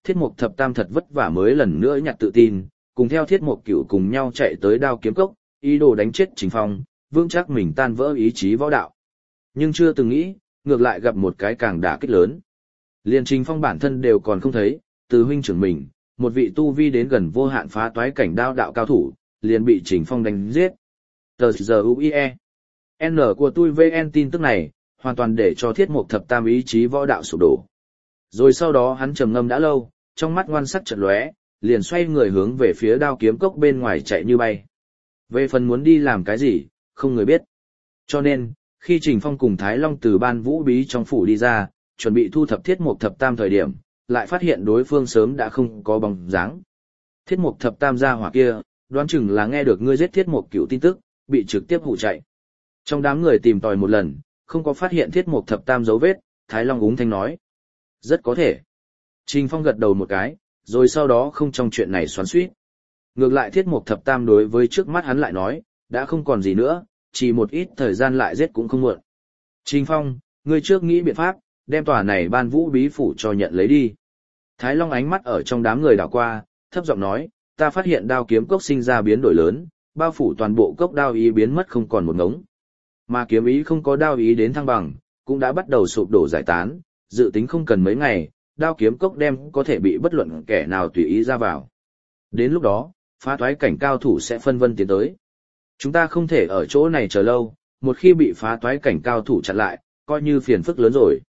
Thiết Mộc Thập Tam thật vất vả mới lần nữa nhặt tự tin, cùng theo Thiết Mộc Cửu cùng nhau chạy tới Đao Kiếm Cốc, ý đồ đánh chết Trình Phong, vững chắc mình tan vỡ ý chí võ đạo. Nhưng chưa từng nghĩ, ngược lại gặp một cái càng đả kích lớn. Liên Trình Phong bản thân đều còn không thấy, từ huynh trưởng mình, một vị tu vi đến gần vô hạn phá toái cảnh đao đạo cao thủ, liền bị Trình Phong đánh giết. Tờ giờ UIE. N của tôi VN tin tức này, hoàn toàn để cho Thiết Mộc Thập Tam ý chí võ đạo sụp đổ. Rồi sau đó hắn trầm ngâm đã lâu, trong mắt ngoan sắc chợt lóe, liền xoay người hướng về phía Đao Kiếm Cốc bên ngoài chạy như bay. Về phần muốn đi làm cái gì, không người biết. Cho nên, khi Trình Phong cùng Thái Long từ Ban Vũ Bí trong phủ đi ra, chuẩn bị thu thập Thiết Mộc Thập Tam thời điểm, lại phát hiện đối phương sớm đã không có bóng dáng. Thiết Mộc Thập Tam gia hỏa kia, đoán chừng là nghe được ngươi giết Thiết Mộc Cửu tin tức, bị trực tiếp hù chạy. Trong đám người tìm tòi một lần, không có phát hiện Thiết Mộc Thập Tam dấu vết, Thái Long úng thanh nói. Rất có thể. Trình Phong gật đầu một cái, rồi sau đó không trong chuyện này xoắn xuýt. Ngược lại Thiết Mộc Thập Tam đối với trước mắt hắn lại nói, đã không còn gì nữa, chỉ một ít thời gian lại giết cũng không muộn. Trình Phong, ngươi trước nghĩ biện pháp, đem tòa này Ban Vũ Bí phủ cho nhận lấy đi. Thái Long ánh mắt ở trong đám người đảo qua, thấp giọng nói, ta phát hiện Đao Kiếm Cốc sinh ra biến đổi lớn, bao phủ toàn bộ cốc đao ý biến mất không còn một ngống. Mà kiếm ý không có đao ý đến thăng bằng, cũng đã bắt đầu sụp đổ giải tán, dự tính không cần mấy ngày, Đao Kiếm Cốc đem có thể bị bất luận kẻ nào tùy ý ra vào. Đến lúc đó, phá toái cảnh cao thủ sẽ phân vân tiến tới. Chúng ta không thể ở chỗ này chờ lâu, một khi bị phá toái cảnh cao thủ chặn lại, coi như phiền phức lớn rồi.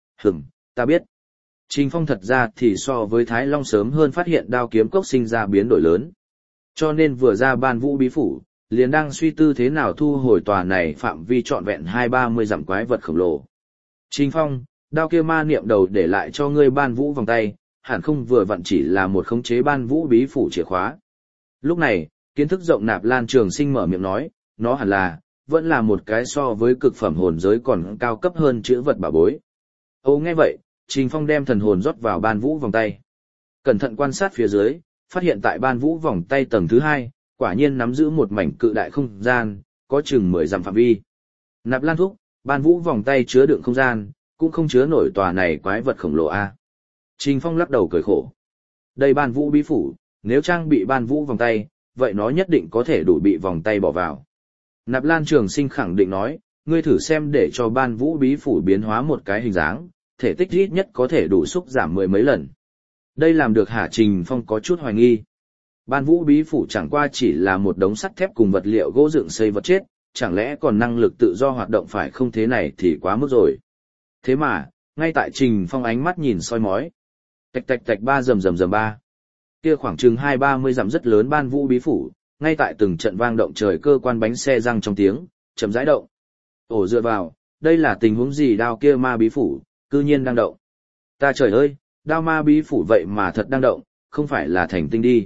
Ta biết. Trình Phong thật ra thì so với Thái Long sớm hơn phát hiện Đao Kiếm Cốc sinh ra biến đổi lớn. Cho nên vừa ra Ban Vũ Bí phủ, liền đang suy tư thế nào thu hồi tòa này phạm vi trọn vẹn 20-30 dặm quái vật khổng lồ. Trình Phong, đao kia ma niệm đầu để lại cho ngươi Ban Vũ vòng tay, hẳn không vừa vặn chỉ là một khống chế Ban Vũ Bí phủ chìa khóa. Lúc này, kiến thức rộng Nạp Lan Trường Sinh mở miệng nói, nó hẳn là, vẫn là một cái so với cực phẩm hồn giới còn cao cấp hơn chữ vật bảo bối. Ô nghe vậy, Trình Phong đem thần hồn rót vào Ban Vũ vòng tay. Cẩn thận quan sát phía dưới, phát hiện tại Ban Vũ vòng tay tầng thứ 2, quả nhiên nắm giữ một mảnh cự đại không gian, có chừng 10 dặm phạm vi. Nạp Lan thúc, Ban Vũ vòng tay chứa đựng không gian, cũng không chứa nổi tòa này quái vật khổng lồ a. Trình Phong lắc đầu cười khổ. Đây Ban Vũ bí phủ, nếu trang bị Ban Vũ vòng tay, vậy nó nhất định có thể đủ bị vòng tay bỏ vào. Nạp Lan Trường Sinh khẳng định nói, ngươi thử xem để cho Ban Vũ bí phủ biến hóa một cái hình dáng, thể tích ít nhất có thể đủ xúc giảm 10 mấy lần. Đây làm được hả? Trình Phong có chút hoài nghi. Ban Vũ bí phủ chẳng qua chỉ là một đống sắt thép cùng vật liệu gỗ dựng xây vật chết, chẳng lẽ còn năng lực tự do hoạt động phải không? Thế này thì quá mức rồi. Thế mà, ngay tại Trình Phong ánh mắt nhìn soi mói. Tạch tạch tạch ba rầm rầm rầm ba. Kia khoảng chừng 20-30 dặm rất lớn Ban Vũ bí phủ, ngay tại từng trận vang động trời cơ quan bánh xe răng trong tiếng, chậm rãi động. Ồ dựa vào, đây là tình huống gì? Đao kia ma bí phủ, cư nhiên đang động. Ta trời ơi, đao ma bí phủ vậy mà thật đang động, không phải là thành tinh đi.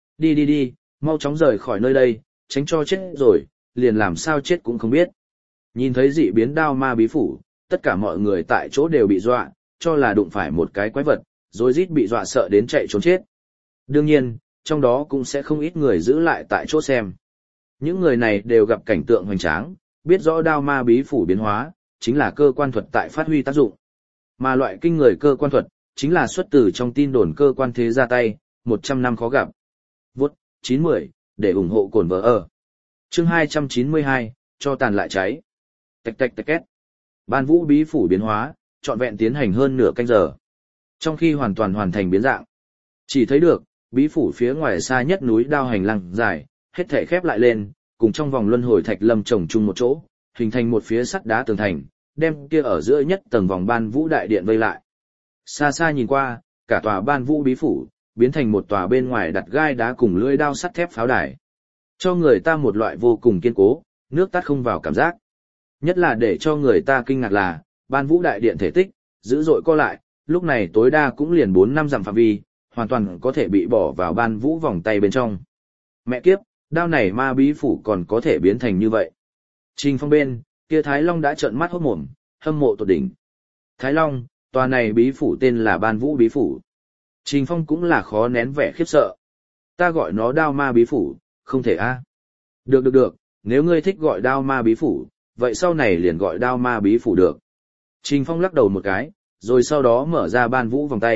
Đi, mau chóng rời khỏi nơi đây, tránh cho chết rồi, liền làm sao chết cũng không biết. Nhìn thấy dị biến đao ma bí phủ, tất cả mọi người tại chỗ đều bị dọa, cho là đụng phải một cái quái vật, rồi rít bị dọa sợ đến chạy trốn chết. Đương nhiên, trong đó cũng sẽ không ít người giữ lại tại chỗ xem. Những người này đều gặp cảnh tượng hoành tráng, biết rõ đao ma bí phủ biến hóa, chính là cơ quan thuật tại phát huy tác dụng. Mà loại kinh người cơ quan thuật, chính là xuất từ trong tin đồn cơ quan thế ra tay, 100 năm khó gặp. Vốt, 910, để ủng hộ cồn vợ ở. Chương 292, cho tàn lại cháy. Tạch tạch tạch két. Ban Vũ bí phủ biến hóa, trọn vẹn tiến hành hơn nửa canh giờ. Trong khi hoàn toàn hoàn thành biến dạng, chỉ thấy được, bí phủ phía ngoài xa nhất núi đao hành lang dài, hết thể khép lại lên, cùng trong vòng luân hồi thạch lâm chồng chung một chỗ, hình thành một phía sắt đá tường thành, đem kia ở giữa nhất tầng vòng Ban Vũ đại điện vây lại. Xa xa nhìn qua, cả tòa Ban Vũ bí phủ biến thành một tòa bên ngoài đặt gai đá cùng lưỡi đao sắt thép pháo đài, cho người ta một loại vô cùng kiên cố, nước tắt không vào cảm giác. Nhất là để cho người ta kinh ngạc là, Ban Vũ đại điện thể tích dữ dội co lại, lúc này tối đa cũng liền 4-5 dặm phạm vi, hoàn toàn có thể bị bỏ vào Ban Vũ vòng tay bên trong. Mẹ kiếp, đao này ma bí phủ còn có thể biến thành như vậy. Trình Phong bên kia Thái Long đã trợn mắt hốt mồm, hâm mộ tột đỉnh. Thái Long, tòa này bí phủ tên là Ban Vũ bí phủ. Trình Phong cũng là khó nén vẻ khiếp sợ. Ta gọi nó đao ma bí phủ, không thể a. Được, nếu ngươi thích gọi đao ma bí phủ, vậy sau này liền gọi đao ma bí phủ được. Trình Phong lắc đầu một cái, rồi sau đó mở ra Ban Vũ vòng tay,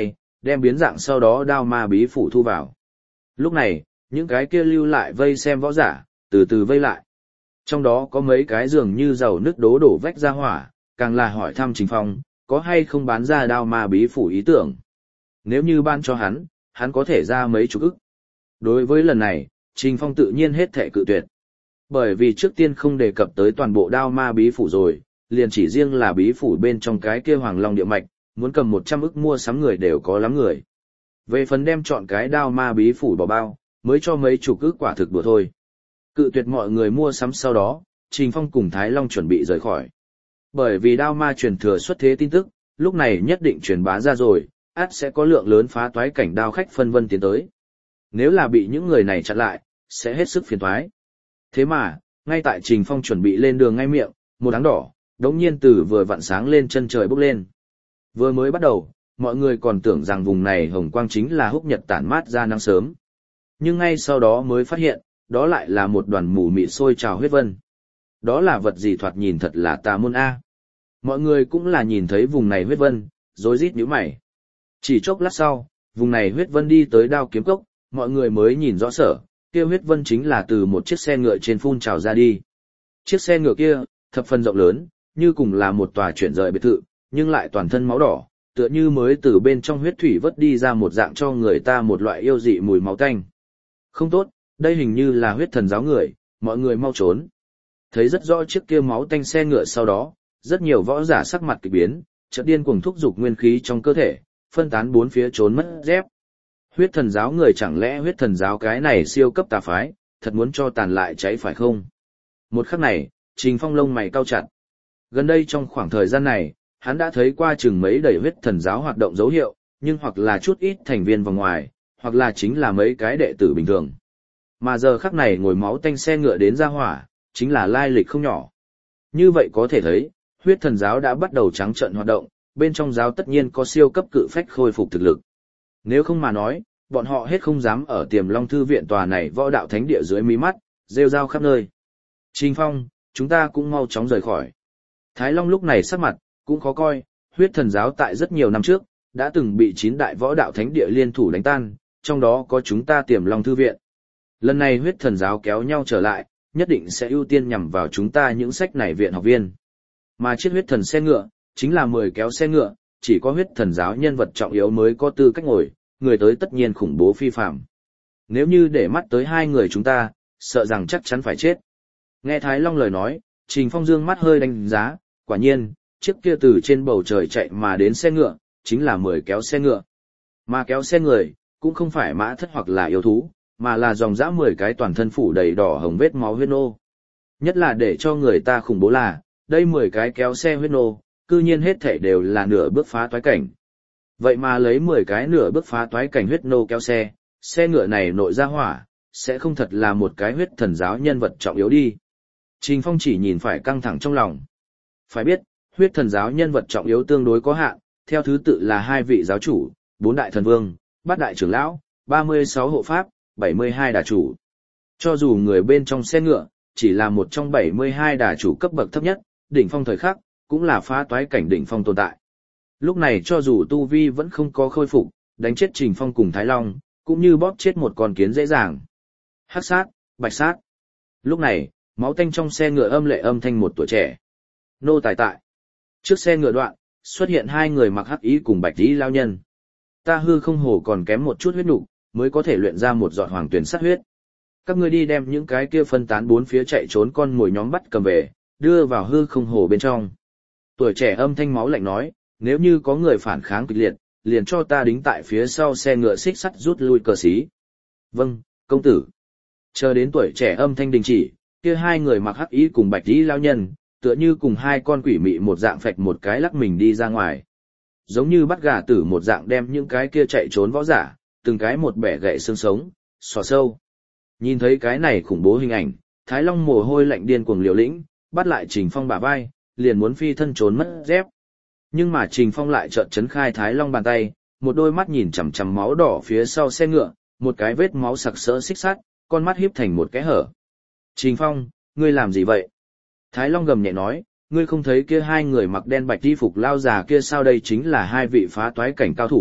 đem biến dạng sau đó đao ma bí phủ thu vào. Lúc này, những cái kia lưu lại vây xem võ giả, từ từ vây lại. Trong đó có mấy cái dường như dầu nước đố đổ vách ra hỏa, càng là hỏi thăm Trình Phong, có hay không bán ra đao ma bí phủ ý tưởng. Nếu như ban cho hắn có thể ra mấy chục ức. Đối với lần này, Trình Phong tự nhiên hết thệ cự tuyệt. Bởi vì trước tiên không đề cập tới toàn bộ đao ma bí phủ rồi, liền chỉ riêng là bí phủ bên trong cái kia Hoàng Long địa mạch, muốn cầm 100 ức mua sắm người đều có lắm người. Về phần đem chọn cái đao ma bí phủ bỏ bao, mới cho mấy chục ức quả thực đùa thôi. Cự tuyệt mọi người mua sắm sau đó, Trình Phong cùng Thái Long chuẩn bị rời khỏi. Bởi vì đao ma truyền thừa xuất thế tin tức, lúc này nhất định truyền bá ra rồi, ắt sẽ có lượng lớn phá toái cảnh đao khách phân vân tiến tới. Nếu là bị những người này chặn lại, sẽ hết sức phiền toái. Thế mà, ngay tại Trình Phong chuẩn bị lên đường ngay miệng, một áng đỏ, đống nhiên từ vừa vặn sáng lên chân trời bốc lên. Vừa mới bắt đầu, mọi người còn tưởng rằng vùng này hồng quang chính là húc nhật tản mát ra nắng sớm. Nhưng ngay sau đó mới phát hiện, đó lại là một đoàn mù mịt sôi trào huyết vân. Đó là vật gì thoạt nhìn thật là tà môn A. Mọi người cũng là nhìn thấy vùng này huyết vân, rối rít nhíu mày. Chỉ chốc lát sau, vùng này huyết vân đi tới đao kiếm cốc, mọi người mới nhìn rõ sở, kia huyết vân chính là từ một chiếc xe ngựa trên phun trào ra đi. Chiếc xe ngựa kia, thập phần rộng lớn, như cùng là một tòa chuyển rời biệt thự, nhưng lại toàn thân máu đỏ, tựa như mới từ bên trong huyết thủy vớt đi ra một dạng cho người ta một loại yêu dị mùi máu tanh. Không tốt, đây hình như là huyết thần giáo người, mọi người mau trốn. Thấy rất rõ chiếc kia máu tanh xe ngựa sau đó, rất nhiều võ giả sắc mặt kỳ biến, chợt điên cuồng thúc giục nguyên khí trong cơ thể, phân tán bốn phía trốn mất dép. Huyết thần giáo người chẳng lẽ huyết thần giáo cái này siêu cấp tà phái, thật muốn cho tàn lại cháy phải không? Một khắc này, Trình Phong lông mày cau chặt. Gần đây trong khoảng thời gian này, hắn đã thấy qua chừng mấy đầy huyết thần giáo hoạt động dấu hiệu, nhưng hoặc là chút ít thành viên vòng ngoài, hoặc là chính là mấy cái đệ tử bình thường. Mà giờ khắc này ngồi máu tanh xe ngựa đến ra hỏa, chính là lai lịch không nhỏ. Như vậy có thể thấy, huyết thần giáo đã bắt đầu trắng trợn hoạt động, bên trong giáo tất nhiên có siêu cấp cự phách khôi phục thực lực. Nếu không mà nói, bọn họ hết không dám ở Tiềm Long Thư viện tòa này võ đạo thánh địa dưới mí mắt, rêu rao khắp nơi. Trình Phong, chúng ta cũng mau chóng rời khỏi. Thái Long lúc này sắc mặt, cũng khó coi, huyết thần giáo tại rất nhiều năm trước, đã từng bị 9 đại võ đạo thánh địa liên thủ đánh tan, trong đó có chúng ta Tiềm Long Thư viện. Lần này huyết thần giáo kéo nhau trở lại, nhất định sẽ ưu tiên nhằm vào chúng ta những sách này viện học viên. Mà chiếc huyết thần xe ngựa, chính là 10 kéo xe ngựa, chỉ có huyết thần giáo nhân vật trọng yếu mới có tư cách ngồi, người tới tất nhiên khủng bố phi phạm. Nếu như để mắt tới hai người chúng ta, sợ rằng chắc chắn phải chết. Nghe Thái Long lời nói, Trình Phong dương mắt hơi đánh giá, quả nhiên, chiếc kia từ trên bầu trời chạy mà đến xe ngựa, chính là 10 kéo xe ngựa. Mà kéo xe người, cũng không phải mã thất hoặc là yêu thú, mà là dòng dã 10 cái toàn thân phủ đầy đỏ hồng vết máu huyết nô. Nhất là để cho người ta khủng bố là, đây 10 cái kéo xe huyết nô, cư nhiên hết thể đều là nửa bước phá toái cảnh. Vậy mà lấy 10 cái nửa bước phá toái cảnh huyết nô kéo xe ngựa này nội ra hỏa, sẽ không thật là một cái huyết thần giáo nhân vật trọng yếu đi. Trình Phong chỉ nhìn phải căng thẳng trong lòng. Phải biết, huyết thần giáo nhân vật trọng yếu tương đối có hạn, theo thứ tự là 2 vị giáo chủ, 4 đại thần vương, 8 đại trưởng lão, 36 hộ pháp, 72 đà chủ. Cho dù người bên trong xe ngựa, chỉ là một trong 72 đà chủ cấp bậc thấp nhất, đỉnh phong thời khắc, cũng là phá toái cảnh đỉnh phong tồn tại. Lúc này cho dù tu vi vẫn không có khôi phục, đánh chết Trình Phong cùng Thái Long, cũng như bóp chết một con kiến dễ dàng. Hắc sát, bạch sát. Lúc này, máu tanh trong xe ngựa âm lệ âm thanh một tuổi trẻ. Nô tài tại. Trước xe ngựa đoạn, xuất hiện 2 người mặc hắc ý cùng bạch ý lao nhân. Ta hư không hồ còn kém một chút huyết nục, mới có thể luyện ra một giọt hoàng tuyển sát huyết. Các ngươi đi đem những cái kia phân tán bốn phía chạy trốn con mồi nhóm bắt cầm về, đưa vào hư không hồ bên trong. Tuổi trẻ âm thanh máu lạnh nói, nếu như có người phản kháng kịch liệt, liền cho ta đính tại phía sau xe ngựa xích sắt rút lui cờ xí. Vâng, công tử. Chờ đến tuổi trẻ âm thanh đình chỉ, kia 2 người mặc hắc ý cùng bạch ý lao nhân, tựa như cùng 2 con quỷ mị một dạng phạch một cái lắc mình đi ra ngoài. Giống như bắt gà tử một dạng đem những cái kia chạy trốn võ giả, từng cái một bẻ gãy xương sống, xỏ sâu. Nhìn thấy cái này khủng bố hình ảnh, Thái Long mồ hôi lạnh điên cuồng liều lĩnh, bắt lại Trình Phong bả vai, liền muốn phi thân trốn mất dép. Nhưng mà Trình Phong lại chợt chấn khai Thái Long bàn tay, một đôi mắt nhìn chằm chằm máu đỏ phía sau xe ngựa, một cái vết máu sặc sỡ xích sắt, con mắt híp thành một cái hở. Trình Phong, ngươi làm gì vậy? Thái Long gầm nhẹ nói, ngươi không thấy kia 2 người mặc đen bạch y phục lao già kia sao? Đây chính là 2 vị phá toái cảnh cao thủ,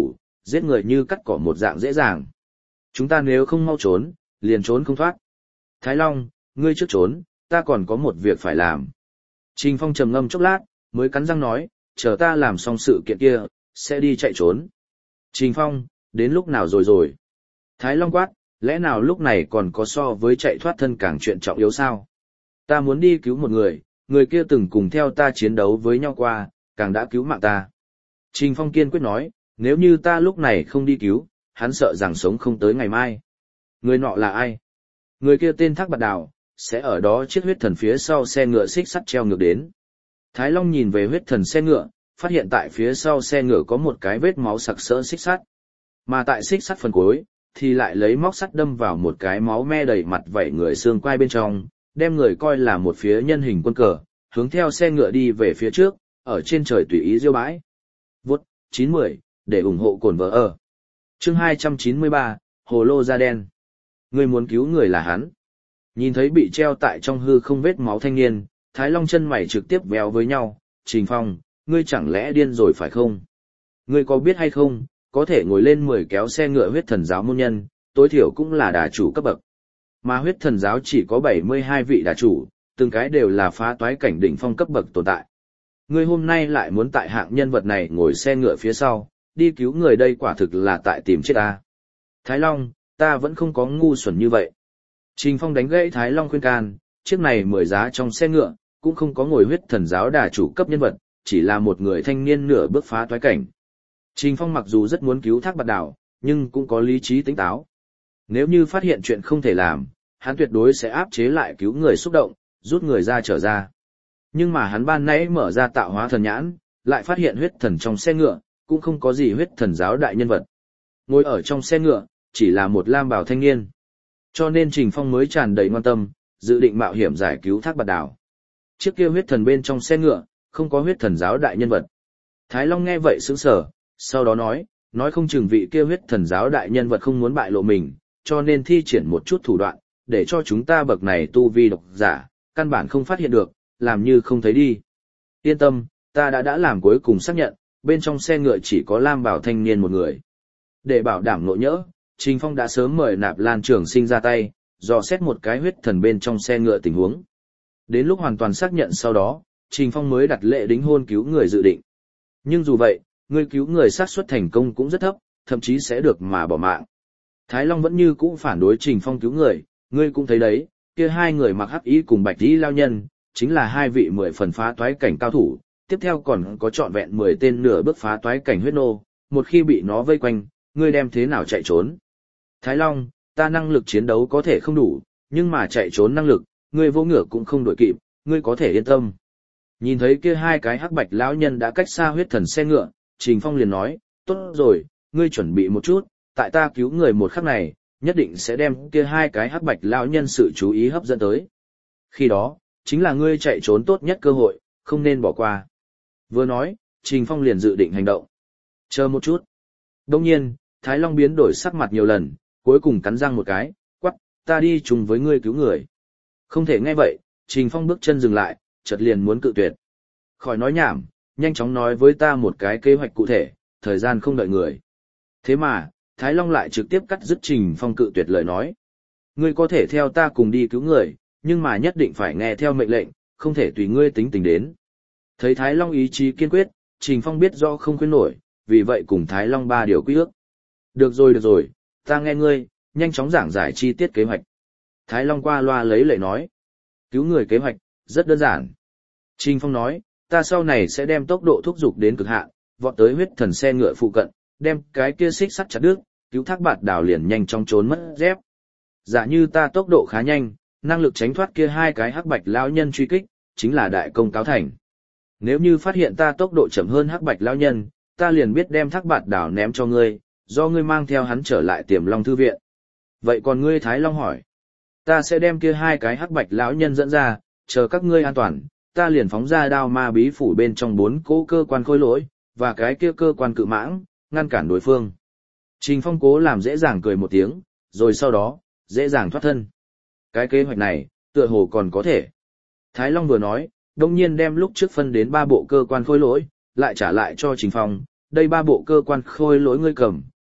giết người như cắt cỏ một dạng dễ dàng. Chúng ta nếu không mau trốn, liền trốn không thoát. Thái Long, ngươi trước trốn, ta còn có một việc phải làm. Trình Phong trầm ngâm chốc lát, mới cắn răng nói, chờ ta làm xong sự kiện kia, sẽ đi chạy trốn. Trình Phong, đến lúc nào rồi? Thái Long quát, lẽ nào lúc này còn có so với chạy thoát thân càng chuyện trọng yếu sao? Ta muốn đi cứu một người kia từng cùng theo ta chiến đấu với nhau qua, càng đã cứu mạng ta. Trình Phong kiên quyết nói, nếu như ta lúc này không đi cứu, hắn sợ rằng sống không tới ngày mai. Người nọ là ai? Người kia tên Thác Bạt Đào, sẽ ở đó chiếc huyết thần phía sau xe ngựa xích sắt treo ngược đến. Thái Long nhìn về huyết thần xe ngựa, phát hiện tại phía sau xe ngựa có một cái vết máu sặc sỡ xích sắt. Mà tại xích sắt phần cuối, thì lại lấy móc sắt đâm vào một cái máu me đầy mặt vảy người xương quai bên trong, đem người coi là một phía nhân hình quân cờ, hướng theo xe ngựa đi về phía trước, ở trên trời tùy ý diêu bãi. Vút, 910, để ủng hộ cồn vợ ở. Chương 293, Hồ lô da đen. Người muốn cứu người là hắn. Nhìn thấy bị treo tại trong hư không vết máu thanh niên, Thái Long chân mày trực tiếp véo với nhau, Trình Phong, ngươi chẳng lẽ điên rồi phải không? Ngươi có biết hay không, có thể ngồi lên 10 kéo xe ngựa huyết thần giáo môn nhân, tối thiểu cũng là đà chủ cấp bậc. Mà huyết thần giáo chỉ có 72 vị đà chủ, từng cái đều là phá toái cảnh đỉnh phong cấp bậc tồn tại. Ngươi hôm nay lại muốn tại hạng nhân vật này ngồi xe ngựa phía sau, đi cứu người đây quả thực là tại tìm chết ta. Thái Long, ta vẫn không có ngu xuẩn như vậy. Trình Phong đánh gãy Thái Long khuyên can, chiếc này 10 giá trong xe ngựa, cũng không có ngồi huyết thần giáo đà chủ cấp nhân vật, chỉ là một người thanh niên nửa bước phá toái cảnh. Trình Phong mặc dù rất muốn cứu Thác Bạt Đào, nhưng cũng có lý trí tỉnh táo. Nếu như phát hiện chuyện không thể làm, hắn tuyệt đối sẽ áp chế lại cứu người xúc động, rút người ra trở ra. Nhưng mà hắn ban nãy mở ra tạo hóa thần nhãn, lại phát hiện huyết thần trong xe ngựa, cũng không có gì huyết thần giáo đại nhân vật. Ngồi ở trong xe ngựa, chỉ là một lam bào thanh niên. Cho nên Trình Phong mới tràn đầy ngoan tâm, dự định mạo hiểm giải cứu Thác Bạt Đào. Chiếc kia huyết thần bên trong xe ngựa, không có huyết thần giáo đại nhân vật. Thái Long nghe vậy sững sờ, sau đó nói không chừng vị kia huyết thần giáo đại nhân vật không muốn bại lộ mình, cho nên thi triển một chút thủ đoạn, để cho chúng ta bậc này tu vi độc giả, căn bản không phát hiện được, làm như không thấy đi. Yên tâm, ta đã làm cuối cùng xác nhận, bên trong xe ngựa chỉ có lam bảo thanh niên một người. Để bảo đảm nội nhỡ, Trình Phong đã sớm mời Nạp Lan Trường Sinh ra tay, dò xét một cái huyết thần bên trong xe ngựa tình huống. Đến lúc hoàn toàn xác nhận sau đó, Trình Phong mới đặt lệ đính hôn cứu người dự định. Nhưng dù vậy, người cứu người xác suất thành công cũng rất thấp, thậm chí sẽ được mà bỏ mạng. Thái Long vẫn như cũ phản đối Trình Phong cứu người, ngươi cũng thấy đấy, kia hai người mặc hắc y cùng bạch y lao nhân, chính là hai vị 10 phần phá toái cảnh cao thủ, tiếp theo còn có trọn vẹn 10 tên nửa bước phá toái cảnh huyết nô, một khi bị nó vây quanh, ngươi đem thế nào chạy trốn? Thái Long, ta năng lực chiến đấu có thể không đủ, nhưng mà chạy trốn năng lực, ngươi vô ngựa cũng không đuổi kịp, ngươi có thể yên tâm. Nhìn thấy kia hai cái hắc bạch lão nhân đã cách xa huyết thần xe ngựa, Trình Phong liền nói, tốt rồi, ngươi chuẩn bị một chút, tại ta cứu người một khắc này, nhất định sẽ đem kia hai cái hắc bạch lão nhân sự chú ý hấp dẫn tới. Khi đó, chính là ngươi chạy trốn tốt nhất cơ hội, không nên bỏ qua. Vừa nói, Trình Phong liền dự định hành động. Chờ một chút. Đông nhiên, Thái Long biến đổi sắc mặt nhiều lần, cuối cùng cắn răng một cái, quắc, ta đi chung với ngươi cứu người. Không thể nghe vậy, Trình Phong bước chân dừng lại, chợt liền muốn cự tuyệt. Khỏi nói nhảm, nhanh chóng nói với ta một cái kế hoạch cụ thể, thời gian không đợi người. Thế mà, Thái Long lại trực tiếp cắt dứt Trình Phong cự tuyệt lời nói. Ngươi có thể theo ta cùng đi cứu người, nhưng mà nhất định phải nghe theo mệnh lệnh, không thể tùy ngươi tính tình đến. Thấy Thái Long ý chí kiên quyết, Trình Phong biết rõ không khuyên nổi, vì vậy cùng Thái Long 3 điều quy ước. Được rồi, ta nghe ngươi, nhanh chóng giảng giải chi tiết kế hoạch. Thái Long qua loa lấy lệ nói. Cứu người kế hoạch, rất đơn giản. Trình Phong nói, ta sau này sẽ đem tốc độ thúc giục đến cực hạn, vọt tới huyết thần xe ngựa phụ cận, đem cái kia xích sắt chặt đứt, cứu Thác Bạt Đào liền nhanh chóng trốn mất dép. Giả như ta tốc độ khá nhanh, năng lực tránh thoát kia hai cái hắc bạch lão nhân truy kích, chính là đại công cáo thành. Nếu như phát hiện ta tốc độ chậm hơn hắc bạch lão nhân, ta liền biết đem Thác Bạt Đào ném cho ngươi, do ngươi mang theo hắn trở lại Tiềm Long thư viện. Vậy còn ngươi Thái Long hỏi, ta sẽ đem kia hai cái hắc bạch lão nhân dẫn ra, chờ các ngươi an toàn, ta liền phóng ra đao ma bí phủ bên trong 4 cỗ cơ quan khôi lỗi, và cái kia cơ quan cự mãng, ngăn cản đối phương. Trình Phong cố làm dễ dàng cười một tiếng, rồi sau đó, dễ dàng thoát thân. Cái kế hoạch này, tựa hồ còn có thể. Thái Long vừa nói, đông nhiên đem lúc trước phân đến 3 bộ cơ quan khôi lỗi, lại trả lại cho Trình Phong, đây 3 bộ cơ quan khôi lỗi ngươi cầm,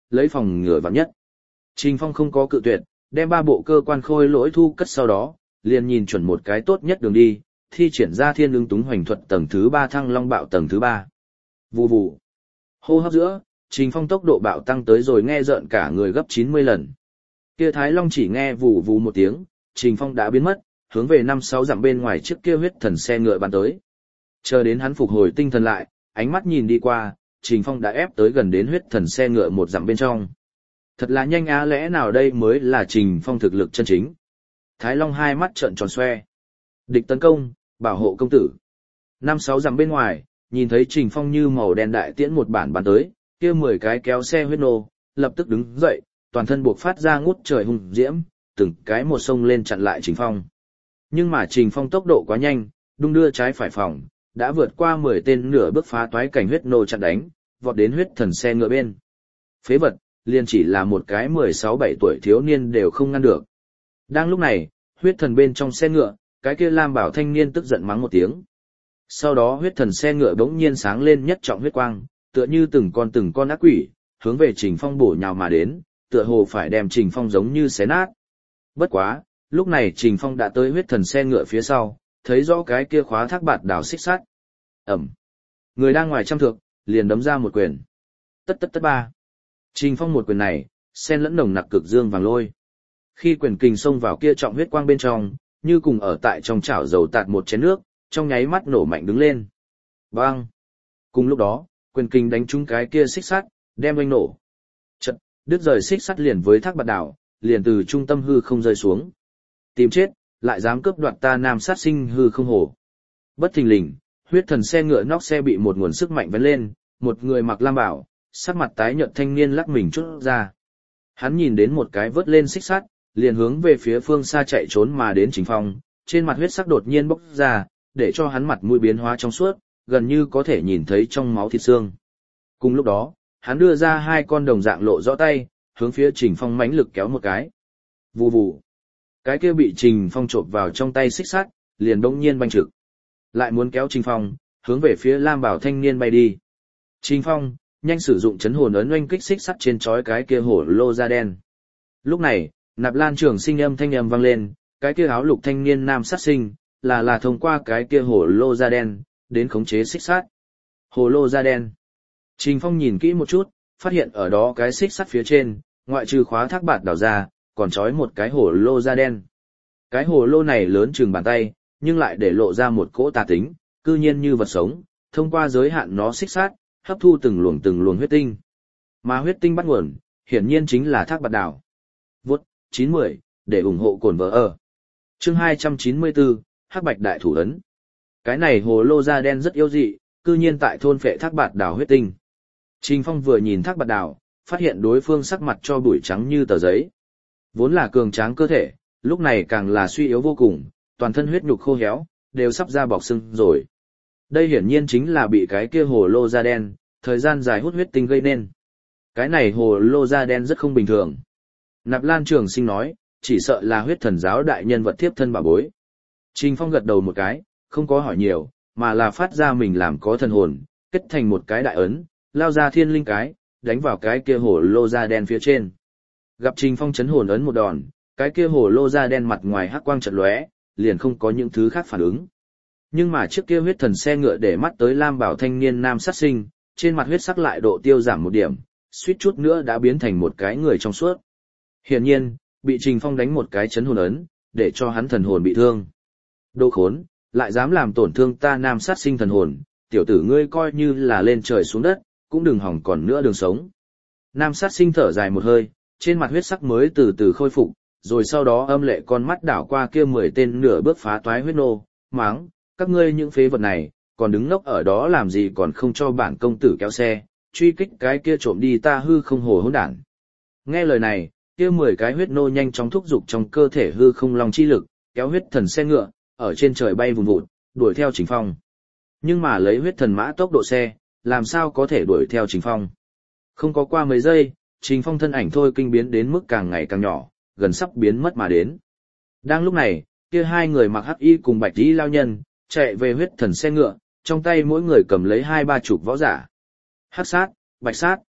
lấy phòng ngừa vạn nhất. Trình Phong không có cự tuyệt, đem 3 bộ cơ quan khôi lỗi thu cất sau đó, liền nhìn chuẩn một cái tốt nhất đường đi, thi triển ra Thiên Ưng Túng Hoành Thuật tầng thứ 3 Thăng Long Bạo tầng thứ 3. Vù vù. Hô hấp giữa, Trình Phong tốc độ bạo tăng tới rồi nghe rợn cả người gấp 90 lần. Kia Thái Long chỉ nghe vù vù một tiếng, Trình Phong đã biến mất, hướng về 5-6 dặm bên ngoài trước kia huyết thần xe ngựa bắn tới. Chờ đến hắn phục hồi tinh thần lại, ánh mắt nhìn đi qua, Trình Phong đã ép tới gần đến huyết thần xe ngựa 1 dặm bên trong. Thật là nhanh á, lẽ nào đây mới là Trình Phong thực lực chân chính. Thái Long hai mắt trợn tròn xoe. Địch tấn công, bảo hộ công tử. 5-6 dặm bên ngoài, nhìn thấy Trình Phong như màu đen đại tiễn một bản bắn tới, kia 10 cái kéo xe huyết nô, lập tức đứng dậy, toàn thân buộc phát ra ngút trời hung diễm, từng cái một sông lên chặn lại Trình Phong. Nhưng mà Trình Phong tốc độ quá nhanh, đung đưa trái phải phòng, đã vượt qua 10 tên nửa bước phá toái cảnh huyết nô chặn đánh, vọt đến huyết thần xe ngựa bên. Phế vật, liền chỉ là một cái 16-17 tuổi thiếu niên đều không ngăn được. Đang lúc này, huyết thần bên trong xe ngựa, cái kia lam bảo thanh niên tức giận mắng một tiếng. Sau đó huyết thần xe ngựa bỗng nhiên sáng lên nhất trọng huyết quang, tựa như từng con ác quỷ, hướng về Trình Phong bổ nhào mà đến, tựa hồ phải đem Trình Phong giống như xé nát. Bất quá, lúc này Trình Phong đã tới huyết thần xe ngựa phía sau, thấy rõ cái kia khóa thác bạt đảo xích sắt. Ẩm. Người đang ngoài trăm thước, liền đấm ra một quyền. Tất tất tất ba. Trình Phong một quyền này, xen lẫn nồng nặc cực dương vàng lôi. Khi quyền kình xông vào kia trọng huyết quang bên trong, như cùng ở tại trong chảo dầu tạt một chén nước, trong nháy mắt nổ mạnh đứng lên. Bang! Cùng lúc đó, quyền kình đánh trúng cái kia xích sắt, đem oanh nổ. Chật, đứt rời xích sắt liền với thác bạt đảo, liền từ trung tâm hư không rơi xuống. Tìm chết, lại dám cướp đoạt ta nam sát sinh hư không hổ. Bất thình lình, huyết thần xe ngựa nóc xe bị một nguồn sức mạnh vén lên, một người mặc lam bảo, sắc mặt tái nhợt thanh niên lắc mình chút ra. Hắn nhìn đến một cái vớt lên xích sắt, liền hướng về phía phương xa chạy trốn mà đến Trình Phong, trên mặt huyết sắc đột nhiên bốc ra, để cho hắn mặt mũi biến hóa trong suốt, gần như có thể nhìn thấy trong máu thịt xương. Cùng lúc đó, hắn đưa ra 2 con đồng dạng lộ rõ tay, hướng phía Trình Phong mãnh lực kéo một cái. Vù vù. Cái kia bị Trình Phong chộp vào trong tay xích sắt, liền bỗng nhiên banh trực. Lại muốn kéo Trình Phong, hướng về phía lam bảo thanh niên bay đi. Trình Phong, nhanh sử dụng chấn hồn ấn oanh kích xích sắt trên chói cái kia hổ lô da đen. Lúc này, Nạp Lan Trường Sinh âm thanh âm vang lên, cái kia áo lục thanh niên nam sát sinh, là thông qua cái kia hổ lô da đen, đến khống chế xích sắt. Hổ lô da đen. Trình Phong nhìn kỹ một chút, phát hiện ở đó cái xích sắt phía trên, ngoại trừ khóa thác bạt đảo ra, còn trói một cái hổ lô da đen. Cái hổ lô này lớn chừng bàn tay, nhưng lại để lộ ra một cỗ tà tính, cư nhiên như vật sống, thông qua giới hạn nó xích sắt, hấp thu từng luồng huyết tinh. Mà huyết tinh bắt nguồn, hiển nhiên chính là thác bạt đảo. Vốt, 910, để ủng hộ cồn vợ ở. Chương 294, Hắc Bạch Đại Thủ Ấn. Cái này hồ lô da đen rất yếu dị, cư nhiên tại thôn phệ thác bạt đảo huyết tinh. Trình Phong vừa nhìn thác bạt đảo, phát hiện đối phương sắc mặt cho bụi trắng như tờ giấy. Vốn là cường tráng cơ thể, lúc này càng là suy yếu vô cùng, toàn thân huyết nhục khô héo, đều sắp ra bọc xương rồi. Đây hiển nhiên chính là bị cái kia hồ lô da đen, thời gian dài hút huyết tinh gây nên. Cái này hồ lô da đen rất không bình thường. Nạp Lan Trường Sinh nói, chỉ sợ là huyết thần giáo đại nhân vật thiếp thân bảo bối. Trình Phong gật đầu một cái, không có hỏi nhiều, mà là phát ra mình làm có thần hồn, kết thành một cái đại ấn, lao ra thiên linh cái, đánh vào cái kia hồ lô da đen phía trên. Gặp Trình Phong chấn hồn ấn một đòn, cái kia hồ lô da đen mặt ngoài hắc quang chợt lóe, liền không có những thứ khác phản ứng. Nhưng mà trước kia huyết thần xe ngựa để mắt tới lam bảo thanh niên nam sát sinh, trên mặt huyết sắc lại độ tiêu giảm một điểm, suýt chút nữa đã biến thành một cái người trong suốt. Hiển nhiên, bị Trình Phong đánh một cái chấn hồn ấn, để cho hắn thần hồn bị thương. Đồ khốn, lại dám làm tổn thương ta nam sát sinh thần hồn, tiểu tử ngươi coi như là lên trời xuống đất, cũng đừng hỏng còn nữa đường sống. Nam sát sinh thở dài một hơi, trên mặt huyết sắc mới từ từ khôi phục, rồi sau đó âm lệ con mắt đảo qua kia 10 tên nửa bước phá toái huyết nô, máng, các ngươi những phế vật này, còn đứng ngốc ở đó làm gì còn không cho bản công tử kéo xe, truy kích cái kia trộm đi ta hư không hồ hỗn đản. Nghe lời này, kia 10 cái huyết nô nhanh chóng thúc giục trong cơ thể hư không long chi lực, kéo huyết thần xe ngựa, ở trên trời bay vùn vụt, đuổi theo Trình Phong. Nhưng mà lấy huyết thần mã tốc độ xe, làm sao có thể đuổi theo Trình Phong. Không có qua mấy giây, Trình Phong thân ảnh thôi kinh biến đến mức càng ngày càng nhỏ, gần sắp biến mất mà đến. Đang lúc này, kia 2 người mặc hắc y cùng bạch y lao nhân, chạy về huyết thần xe ngựa, trong tay mỗi người cầm lấy 2-3 chục võ giả. Hắc sát, bạch sát,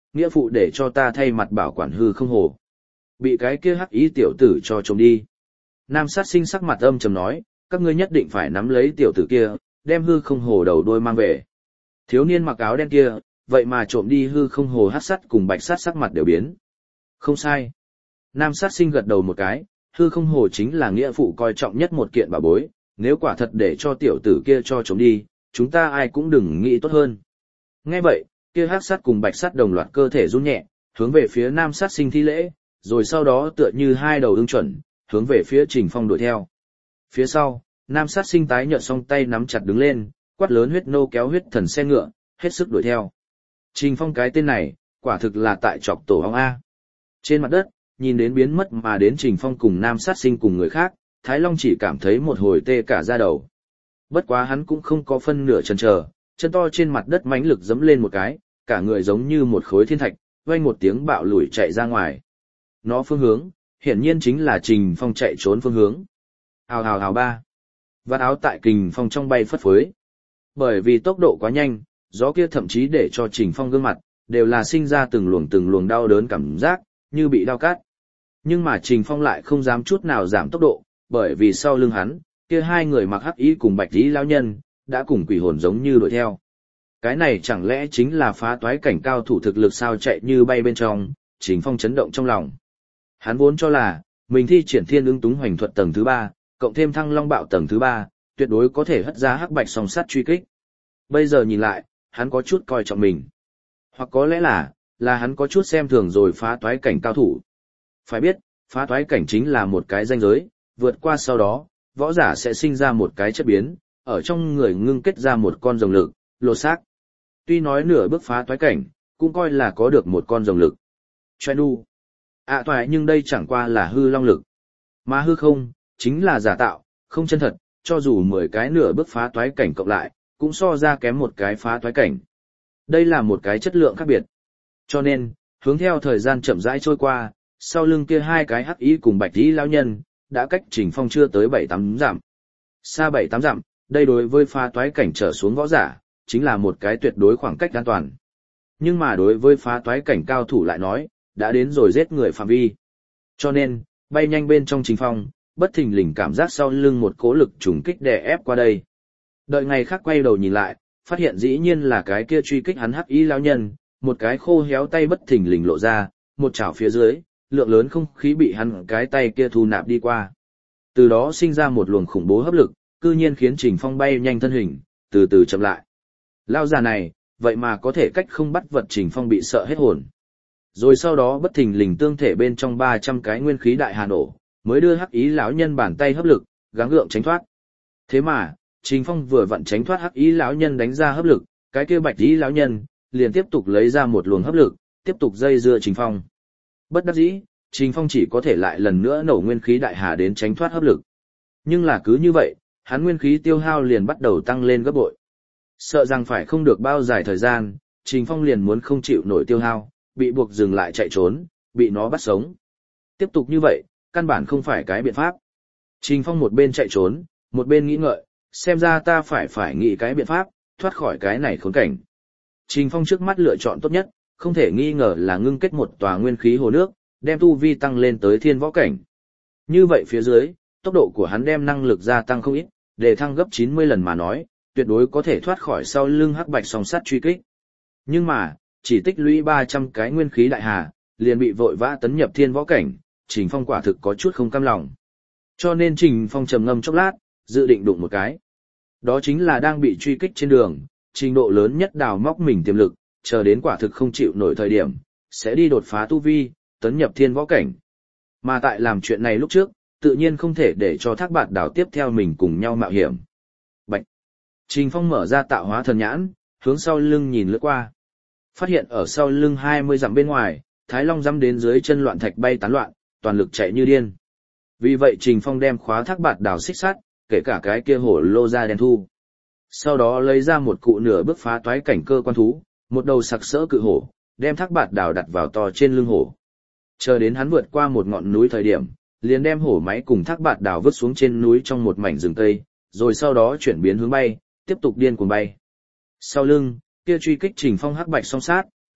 nghĩa phụ để cho ta thay mặt bảo quản hư không hồ. Bị cái kia hắc ý tiểu tử cho trộm đi. Nam sát sinh sắc mặt âm trầm nói, các ngươi nhất định phải nắm lấy tiểu tử kia, đem hư không hồ đầu đuôi mang về. Thiếu niên mặc áo đen kia, vậy mà trộm đi hư không hồ hắc sắt cùng bạch sắt sắc mặt đều biến. Không sai. Nam sát sinh gật đầu một cái, hư không hồ chính là nghĩa phụ coi trọng nhất một kiện bảo bối, nếu quả thật để cho tiểu tử kia cho trộm đi, chúng ta ai cũng đừng nghĩ tốt hơn. Nghe vậy, kia hắc sắt cùng bạch sắt đồng loạt cơ thể run nhẹ, hướng về phía nam sát sinh thi lễ, rồi sau đó tựa như hai đầu ưng chuẩn, hướng về phía Trình Phong đuổi theo. Phía sau, nam sát sinh tái nhợt song tay nắm chặt đứng lên, quát lớn huyết nô kéo huyết thần xe ngựa, hết sức đuổi theo. Trình Phong cái tên này, quả thực là tại chọc tổ ong A. Trên mặt đất, nhìn đến biến mất mà đến Trình Phong cùng nam sát sinh cùng người khác, Thái Long chỉ cảm thấy một hồi tê cả da đầu. Bất quá hắn cũng không có phân nửa chần chờ, chân to trên mặt đất mãnh lực giẫm lên một cái, cả người giống như một khối thiên thạch, vang một tiếng bạo lùi chạy ra ngoài. Nó phương hướng, hiển nhiên chính là Trình Phong chạy trốn phương hướng. Hào hào hào ba. Vạt áo tại Kình Phong trong bay phất phới. Bởi vì tốc độ quá nhanh, gió kia thậm chí để cho Trình Phong gương mặt, đều là sinh ra từng luồng đau đớn cảm giác, như bị đau cắt. Nhưng mà Trình Phong lại không dám chút nào giảm tốc độ, bởi vì sau lưng hắn, kia hai người mặc hắc y cùng bạch y lão nhân, đã cùng quỷ hồn giống như đuổi theo. Cái này chẳng lẽ chính là phá toái cảnh cao thủ thực lực sao chạy như bay bên trong, Trình Phong chấn động trong lòng. Hắn vốn cho là, mình thi triển thiên ứng túng hoành thuật tầng thứ 3, cộng thêm thăng long bạo tầng thứ 3, tuyệt đối có thể hất ra hắc bạch song sát truy kích. Bây giờ nhìn lại, hắn có chút coi trọng mình. Hoặc có lẽ là hắn có chút xem thường rồi phá toái cảnh cao thủ. Phải biết, phá toái cảnh chính là một cái ranh giới, vượt qua sau đó, võ giả sẽ sinh ra một cái chất biến, ở trong người ngưng kết ra một con rồng lực, lột xác. Tuy nói nửa bước phá toái cảnh, cũng coi là có được một con rồng lực. Choe nu. Toại nhưng đây chẳng qua là hư long lực. Mà hư không, chính là giả tạo, không chân thật, cho dù 10 cái nửa bước phá toái cảnh cộng lại, cũng so ra kém một cái phá toái cảnh. Đây là một cái chất lượng khác biệt. Cho nên, hướng theo thời gian chậm rãi trôi qua, sau lưng kia hai cái hắc ý cùng bạch ý lão nhân, đã cách Trình Phong chưa tới 7-8 dặm. Xa 7-8 dặm, đây đối với phá toái cảnh trở xuống võ giả, chính là một cái tuyệt đối khoảng cách an toàn. Nhưng mà đối với phá toái cảnh cao thủ lại nói, đã đến rồi giết người phạm vi. Cho nên, bay nhanh bên trong Trình Phong, bất thình lình cảm giác sau lưng một cỗ lực trùng kích đè ép qua đây. Đợi ngày khác quay đầu nhìn lại, phát hiện dĩ nhiên là cái kia truy kích hắn hắc y lão nhân, một cái khô héo tay bất thình lình lộ ra, một chảo phía dưới, lượng lớn không khí bị hắn cái tay kia thu nạp đi qua. Từ đó sinh ra một luồng khủng bố hấp lực, cư nhiên khiến Trình Phong bay nhanh thân hình, từ từ chậm lại. Lão già này, vậy mà có thể cách không bắt vật Trình Phong bị sợ hết hồn. Rồi sau đó bất thình lình tương thể bên trong 300 cái nguyên khí đại hà nổ, mới đưa hắc ý lão nhân bàn tay hấp lực, gắng gượng tránh thoát. Thế mà, Trình Phong vừa vặn tránh thoát hắc ý lão nhân đánh ra hấp lực, cái kia bạch ý lão nhân liền tiếp tục lấy ra một luồng hấp lực, tiếp tục dây dưa Trình Phong. Bất đắc dĩ, Trình Phong chỉ có thể lại lần nữa nổ nguyên khí đại hà đến tránh thoát hấp lực. Nhưng là cứ như vậy, hắn nguyên khí tiêu hao liền bắt đầu tăng lên gấp bội. Sợ rằng phải không được bao dài thời gian, Trình Phong liền muốn không chịu nổi tiêu hao, bị buộc dừng lại chạy trốn, bị nó bắt sống. Tiếp tục như vậy, căn bản không phải cái biện pháp. Trình Phong một bên chạy trốn, một bên nghĩ ngợi, xem ra ta phải nghĩ cái biện pháp, thoát khỏi cái này khốn cảnh. Trình Phong trước mắt lựa chọn tốt nhất, không thể nghi ngờ là ngưng kết một tòa nguyên khí hồ nước, đem tu vi tăng lên tới thiên võ cảnh. Như vậy phía dưới, tốc độ của hắn đem năng lực gia tăng không ít, để thăng gấp 90 lần mà nói, tuyệt đối có thể thoát khỏi sau lưng hắc bạch song sát truy kích. Nhưng mà, chỉ tích lũy 300 cái nguyên khí đại hà, liền bị vội vã tấn nhập thiên võ cảnh, Trình Phong quả thực có chút không cam lòng. Cho nên Trình Phong trầm ngâm chốc lát, dự định đụng một cái. Đó chính là đang bị truy kích trên đường, trình độ lớn nhất đào móc mình tiềm lực, chờ đến quả thực không chịu nổi thời điểm, sẽ đi đột phá tu vi, tấn nhập thiên võ cảnh. Mà tại làm chuyện này lúc trước, tự nhiên không thể để cho Thác Bạt Đào tiếp theo mình cùng nhau mạo hiểm. Bạch. Trình Phong mở ra tạo hóa thần nhãn, hướng sau lưng nhìn lướt qua. Phát hiện ở sau lưng 20 dặm bên ngoài, Thái Long dẫm đến dưới chân loạn thạch bay tán loạn, toàn lực chạy như điên. Vì vậy Trình Phong đem khóa Thác Bạt Đào xích sắt, kể cả cái kia hổ lô ra đen thu. Sau đó lấy ra một cụ nửa bước phá toái cảnh cơ quan thú, một đầu sặc sỡ cự hổ, đem Thác Bạt Đào đặt vào to trên lưng hổ. Chờ đến hắn vượt qua một ngọn núi thời điểm, liền đem hổ máy cùng Thác Bạt Đào vứt xuống trên núi trong một mảnh rừng cây, rồi sau đó chuyển biến hướng bay, tiếp tục điên cuồng bay. Sau lưng, kia truy kích Trình Phong hắc bạch song sát,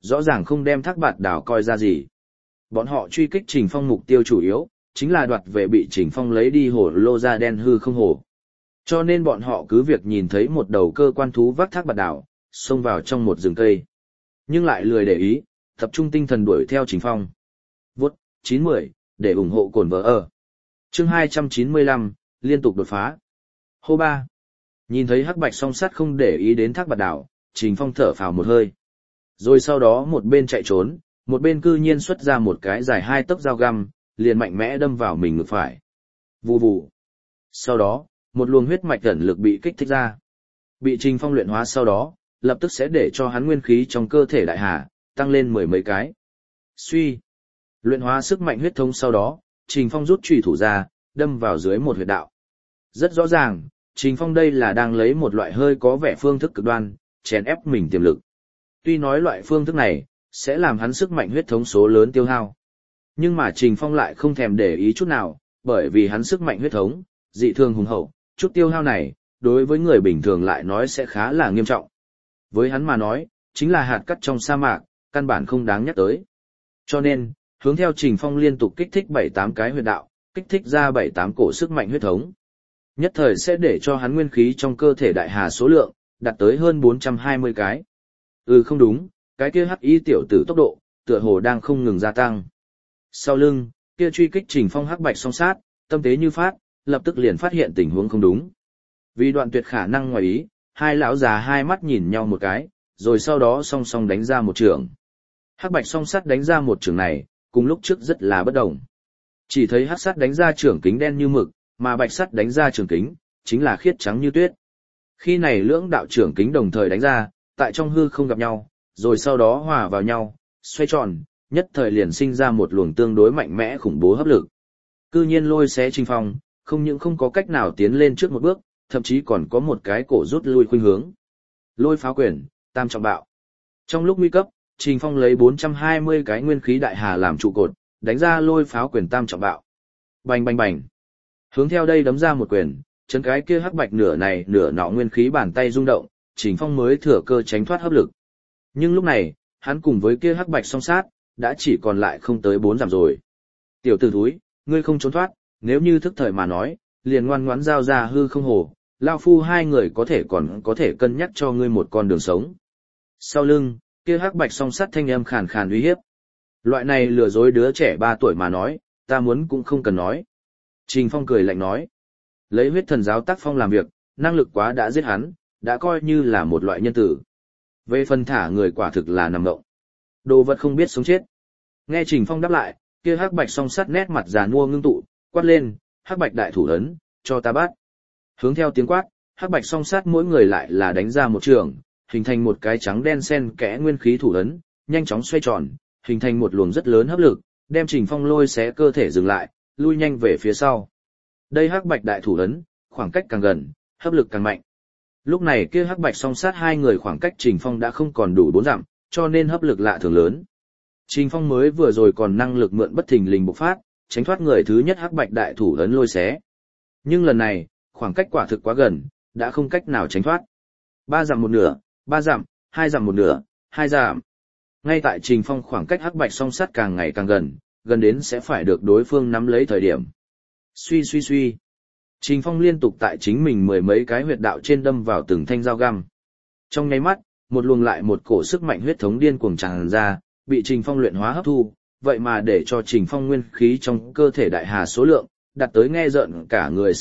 rõ ràng không đem Thác Bạt Đảo coi ra gì. Bọn họ truy kích Trình Phong mục tiêu chủ yếu, chính là đoạt về bị Trình Phong lấy đi hổ lô ra đen hư không hổ. Cho nên bọn họ cứ việc nhìn thấy một đầu cơ quan thú vác Thác Bạt Đảo, xông vào trong một rừng cây. Nhưng lại lười để ý, tập trung tinh thần đuổi theo Trình Phong. Vốt, 910, để ủng hộ cồn vợ ở. Chương 295, liên tục đột phá. Hô ba. Nhìn thấy Hắc Bạch song sát không để ý đến Thác Bạt Đảo, Trình Phong thở phào một hơi. Rồi sau đó một bên chạy trốn, một bên cư nhiên xuất ra một cái dài 2 tấc dao găm, liền mạnh mẽ đâm vào mình ngực phải. Vù vù. Sau đó, một luồng huyết mạch ẩn lực bị kích thích ra. Bị Trình Phong luyện hóa sau đó, lập tức sẽ để cho hắn nguyên khí trong cơ thể đại hà tăng lên 10 mấy cái. Suy. Luyện hóa sức mạnh huyết thống sau đó, Trình Phong rút chùy thủ ra, đâm vào dưới một huyệt đạo. Rất rõ ràng, Trình Phong đây là đang lấy một loại hơi có vẻ phương thức cực đoan, chèn ép mình tiềm lực. Tuy nói loại phương thức này, sẽ làm hắn sức mạnh huyết thống số lớn tiêu hao. Nhưng mà Trình Phong lại không thèm để ý chút nào, bởi vì hắn sức mạnh huyết thống, dị thường hùng hậu, chút tiêu hao này, đối với người bình thường lại nói sẽ khá là nghiêm trọng. Với hắn mà nói, chính là hạt cát trong sa mạc, căn bản không đáng nhắc tới. Cho nên, hướng theo Trình Phong liên tục kích thích 7-8 cái huyệt đạo, kích thích ra 7-8 cổ sức mạnh huyết thống. Nhất thời sẽ để cho hắn nguyên khí trong cơ thể đại hà số lượng, đạt tới hơn 420 cái. Không đúng, cái kia hắc y tiểu tử tốc độ, tựa hồ đang không ngừng gia tăng. Sau lưng, kia truy kích Trình Phong hắc bạch song sát, tâm tế như phát, lập tức liền phát hiện tình huống không đúng. Vì đoạn tuyệt khả năng ngoài ý, hai lão già hai mắt nhìn nhau một cái, rồi sau đó song song đánh ra một trường. Hắc bạch song sát đánh ra một trường này, cùng lúc trước rất là bất đồng. Chỉ thấy hắc sát đánh ra trường kính đen như mực, mà bạch sắt đánh ra trường kính, chính là khiết trắng như tuyết. Khi này lưỡng đạo trường kính đồng thời đánh ra, tại trong hư không gặp nhau, rồi sau đó hòa vào nhau, xoay tròn, nhất thời liền sinh ra một luồng tương đối mạnh mẽ khủng bố hấp lực. Cư nhiên lôi xé Trình Phong, không những không có cách nào tiến lên trước một bước, thậm chí còn có một cái cổ rút lui khuynh hướng. Lôi pháo quyền, tam trọng bạo. Trong lúc nguy cấp, Trình Phong lấy 420 cái nguyên khí đại hà làm trụ cột, đánh ra lôi pháo quyền tam trọng bạo. Bành bành bành. Hướng theo đây đấm ra một quyền, chân cái kia hắc bạch nửa này nửa nọ nguyên khí bàn tay rung động, Trình Phong mới thừa cơ tránh thoát hấp lực. Nhưng lúc này, hắn cùng với kia hắc bạch song sát, đã chỉ còn lại không tới 4 dặm rồi. Tiểu tử thúi, ngươi không trốn thoát, nếu như thức thời mà nói, liền ngoan ngoãn giao ra hư không hồ, lao phu hai người còn có thể cân nhắc cho ngươi một con đường sống. Sau lưng, kia hắc bạch song sát thanh âm khàn khàn uy hiếp. Loại này lừa dối đứa trẻ 3 tuổi mà nói, ta muốn cũng không cần nói. Trình Phong cười lạnh nói, lấy huyết thần giáo tác phong làm việc, năng lực quá đã giết hắn, đã coi như là một loại nhân tử. Về phần thả người quả thực là nằm ngộng. Đồ vật không biết sống chết. Nghe Trình Phong đáp lại, kia hắc bạch song sắt nét mặt già nua ngưng tụ, quát lên, hắc bạch đại thủ ấn, cho ta bắt. Hướng theo tiếng quát, hắc bạch song sắt mỗi người lại là đánh ra một trường, hình thành một cái trắng đen xen kẽ nguyên khí thủ ấn, nhanh chóng xoay tròn, hình thành một luồng rất lớn hấp lực, đem Trình Phong lôi xé cơ thể dừng lại, lui nhanh về phía sau. Đây hắc bạch đại thủ ấn, khoảng cách càng gần, hấp lực càng mạnh. Lúc này kia hắc bạch song sát hai người khoảng cách Trình Phong đã không còn đủ 4 dặm, cho nên hấp lực lạ thường lớn. Trình Phong mới vừa rồi còn năng lực mượn bất thình lình bộc phát, tránh thoát người thứ nhất hắc bạch đại thủ ấn lôi xé. Nhưng lần này, khoảng cách quả thực quá gần, đã không cách nào tránh thoát. 3 dặm một nửa, 3 dặm, 2 dặm một nửa, 2 dặm. Ngay tại Trình Phong khoảng cách hắc bạch song sát càng ngày càng gần, gần đến sẽ phải được đối phương nắm lấy thời điểm. Suy suy suy. Trình Phong liên tục tại chính mình 10 mấy cái huyệt đạo trên đâm vào từng thanh dao găm. Trong nháy mắt, một luồng lại một cổ sức mạnh huyết thống điên cuồng tràn ra, bị Trình Phong luyện hóa hấp thu, vậy mà để cho Trình Phong nguyên khí trong cơ thể đại hà số lượng, đạt tới nghe rợn cả người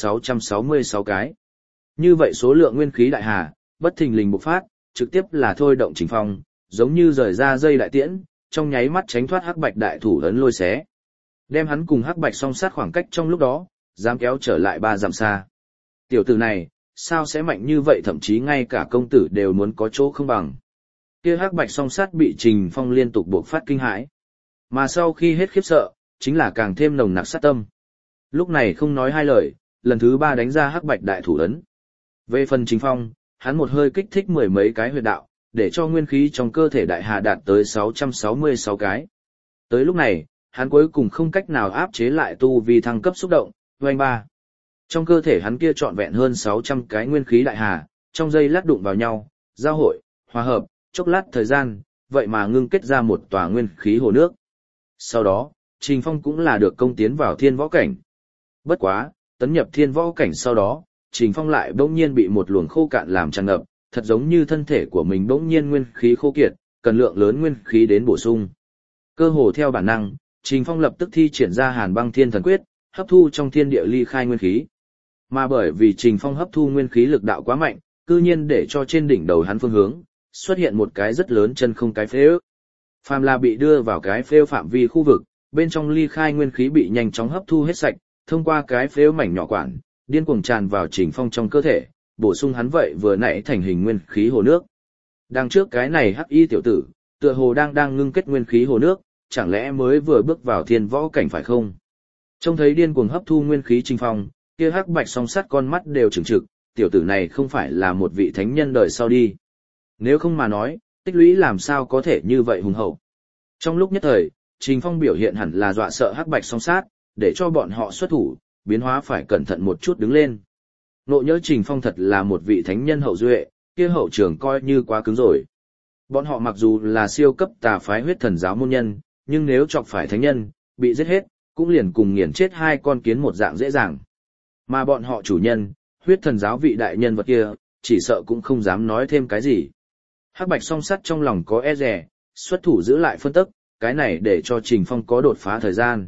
666 cái. Như vậy số lượng nguyên khí đại hà, bất thình lình bộc phát, trực tiếp là thôi động Trình Phong, giống như rời ra dây đại tiễn, trong nháy mắt tránh thoát hắc bạch đại thủ ấn lôi xé. Đem hắn cùng hắc bạch song sát khoảng cách trong lúc đó, dám kéo trở lại 3 dặm xa. Tiểu tử này, sao sẽ mạnh như vậy, thậm chí ngay cả công tử đều muốn có chỗ không bằng. Kia hắc bạch song sát bị Trình Phong liên tục buộc phát kinh hãi. Mà sau khi hết khiếp sợ, chính là càng thêm nồng nặc sát tâm. Lúc này không nói hai lời, lần thứ 3 đánh ra hắc bạch đại thủ ấn. Về phần Trình Phong, hắn một hơi kích thích 10 mấy cái huyệt đạo, để cho nguyên khí trong cơ thể đại hà đạt tới 666 cái. Tới lúc này, hắn cuối cùng không cách nào áp chế lại tu vi thăng cấp xúc động, oanh ba. Trong cơ thể hắn kia trọn vẹn hơn 600 cái nguyên khí đại hà, trong giây lát đụng vào nhau, giao hội, hòa hợp, chốc lát thời gian, vậy mà ngưng kết ra một tòa nguyên khí hồ nước. Sau đó, Trình Phong cũng là được công tiến vào thiên võ cảnh. Bất quá, tấn nhập thiên võ cảnh sau đó, Trình Phong lại bỗng nhiên bị một luồng khô cạn làm tràn ngập, thật giống như thân thể của mình bỗng nhiên nguyên khí khô kiệt, cần lượng lớn nguyên khí đến bổ sung. Cơ hồ theo bản năng, Trình Phong lập tức thi triển ra Hàn Băng Thiên Thần Quyết, hấp thu trong thiên địa ly khai nguyên khí. Mà bởi vì Trình Phong hấp thu nguyên khí lực đạo quá mạnh, cư nhiên để cho trên đỉnh đầu hắn phương hướng xuất hiện một cái rất lớn chân không cái phế ước. Phàm là bị đưa vào cái phêu phạm vi khu vực, bên trong ly khai nguyên khí bị nhanh chóng hấp thu hết sạch, thông qua cái phêu mảnh nhỏ quản, điên cuồng tràn vào Trình Phong trong cơ thể, bổ sung hắn vậy vừa nãy thành hình nguyên khí hồ nước. Đằng trước cái này hắc y tiểu tử, tựa hồ đang ngưng kết nguyên khí hồ nước, chẳng lẽ mới vừa bước vào thiên võ cảnh phải không? Trông thấy điên cuồng hấp thu nguyên khí Trình Phong, kia hắc bạch song sắt con mắt đều trừng trực, tiểu tử này không phải là một vị thánh nhân đời sau đi. Nếu không mà nói, tích lũy làm sao có thể như vậy hùng hậu. Trong lúc nhất thời, Trình Phong biểu hiện hẳn là dọa sợ hắc bạch song sát, để cho bọn họ xuất thủ, biến hóa phải cẩn thận một chút đứng lên. Nộ nhớ Trình Phong thật là một vị thánh nhân hậu duệ, kia hậu trường coi như quá cứng rồi. Bọn họ mặc dù là siêu cấp tà phái huyết thần giáo môn nhân, nhưng nếu chọc phải thánh nhân, bị giết hết, cũng liền cùng nghiền chết hai con kiến một dạng dễ dàng. Mà bọn họ chủ nhân, huyết thần giáo vị đại nhân vật kia, chỉ sợ cũng không dám nói thêm cái gì. Hắc bạch song sắt trong lòng có e dè, xuất thủ giữ lại phân tức, cái này để cho Trình Phong có đột phá thời gian.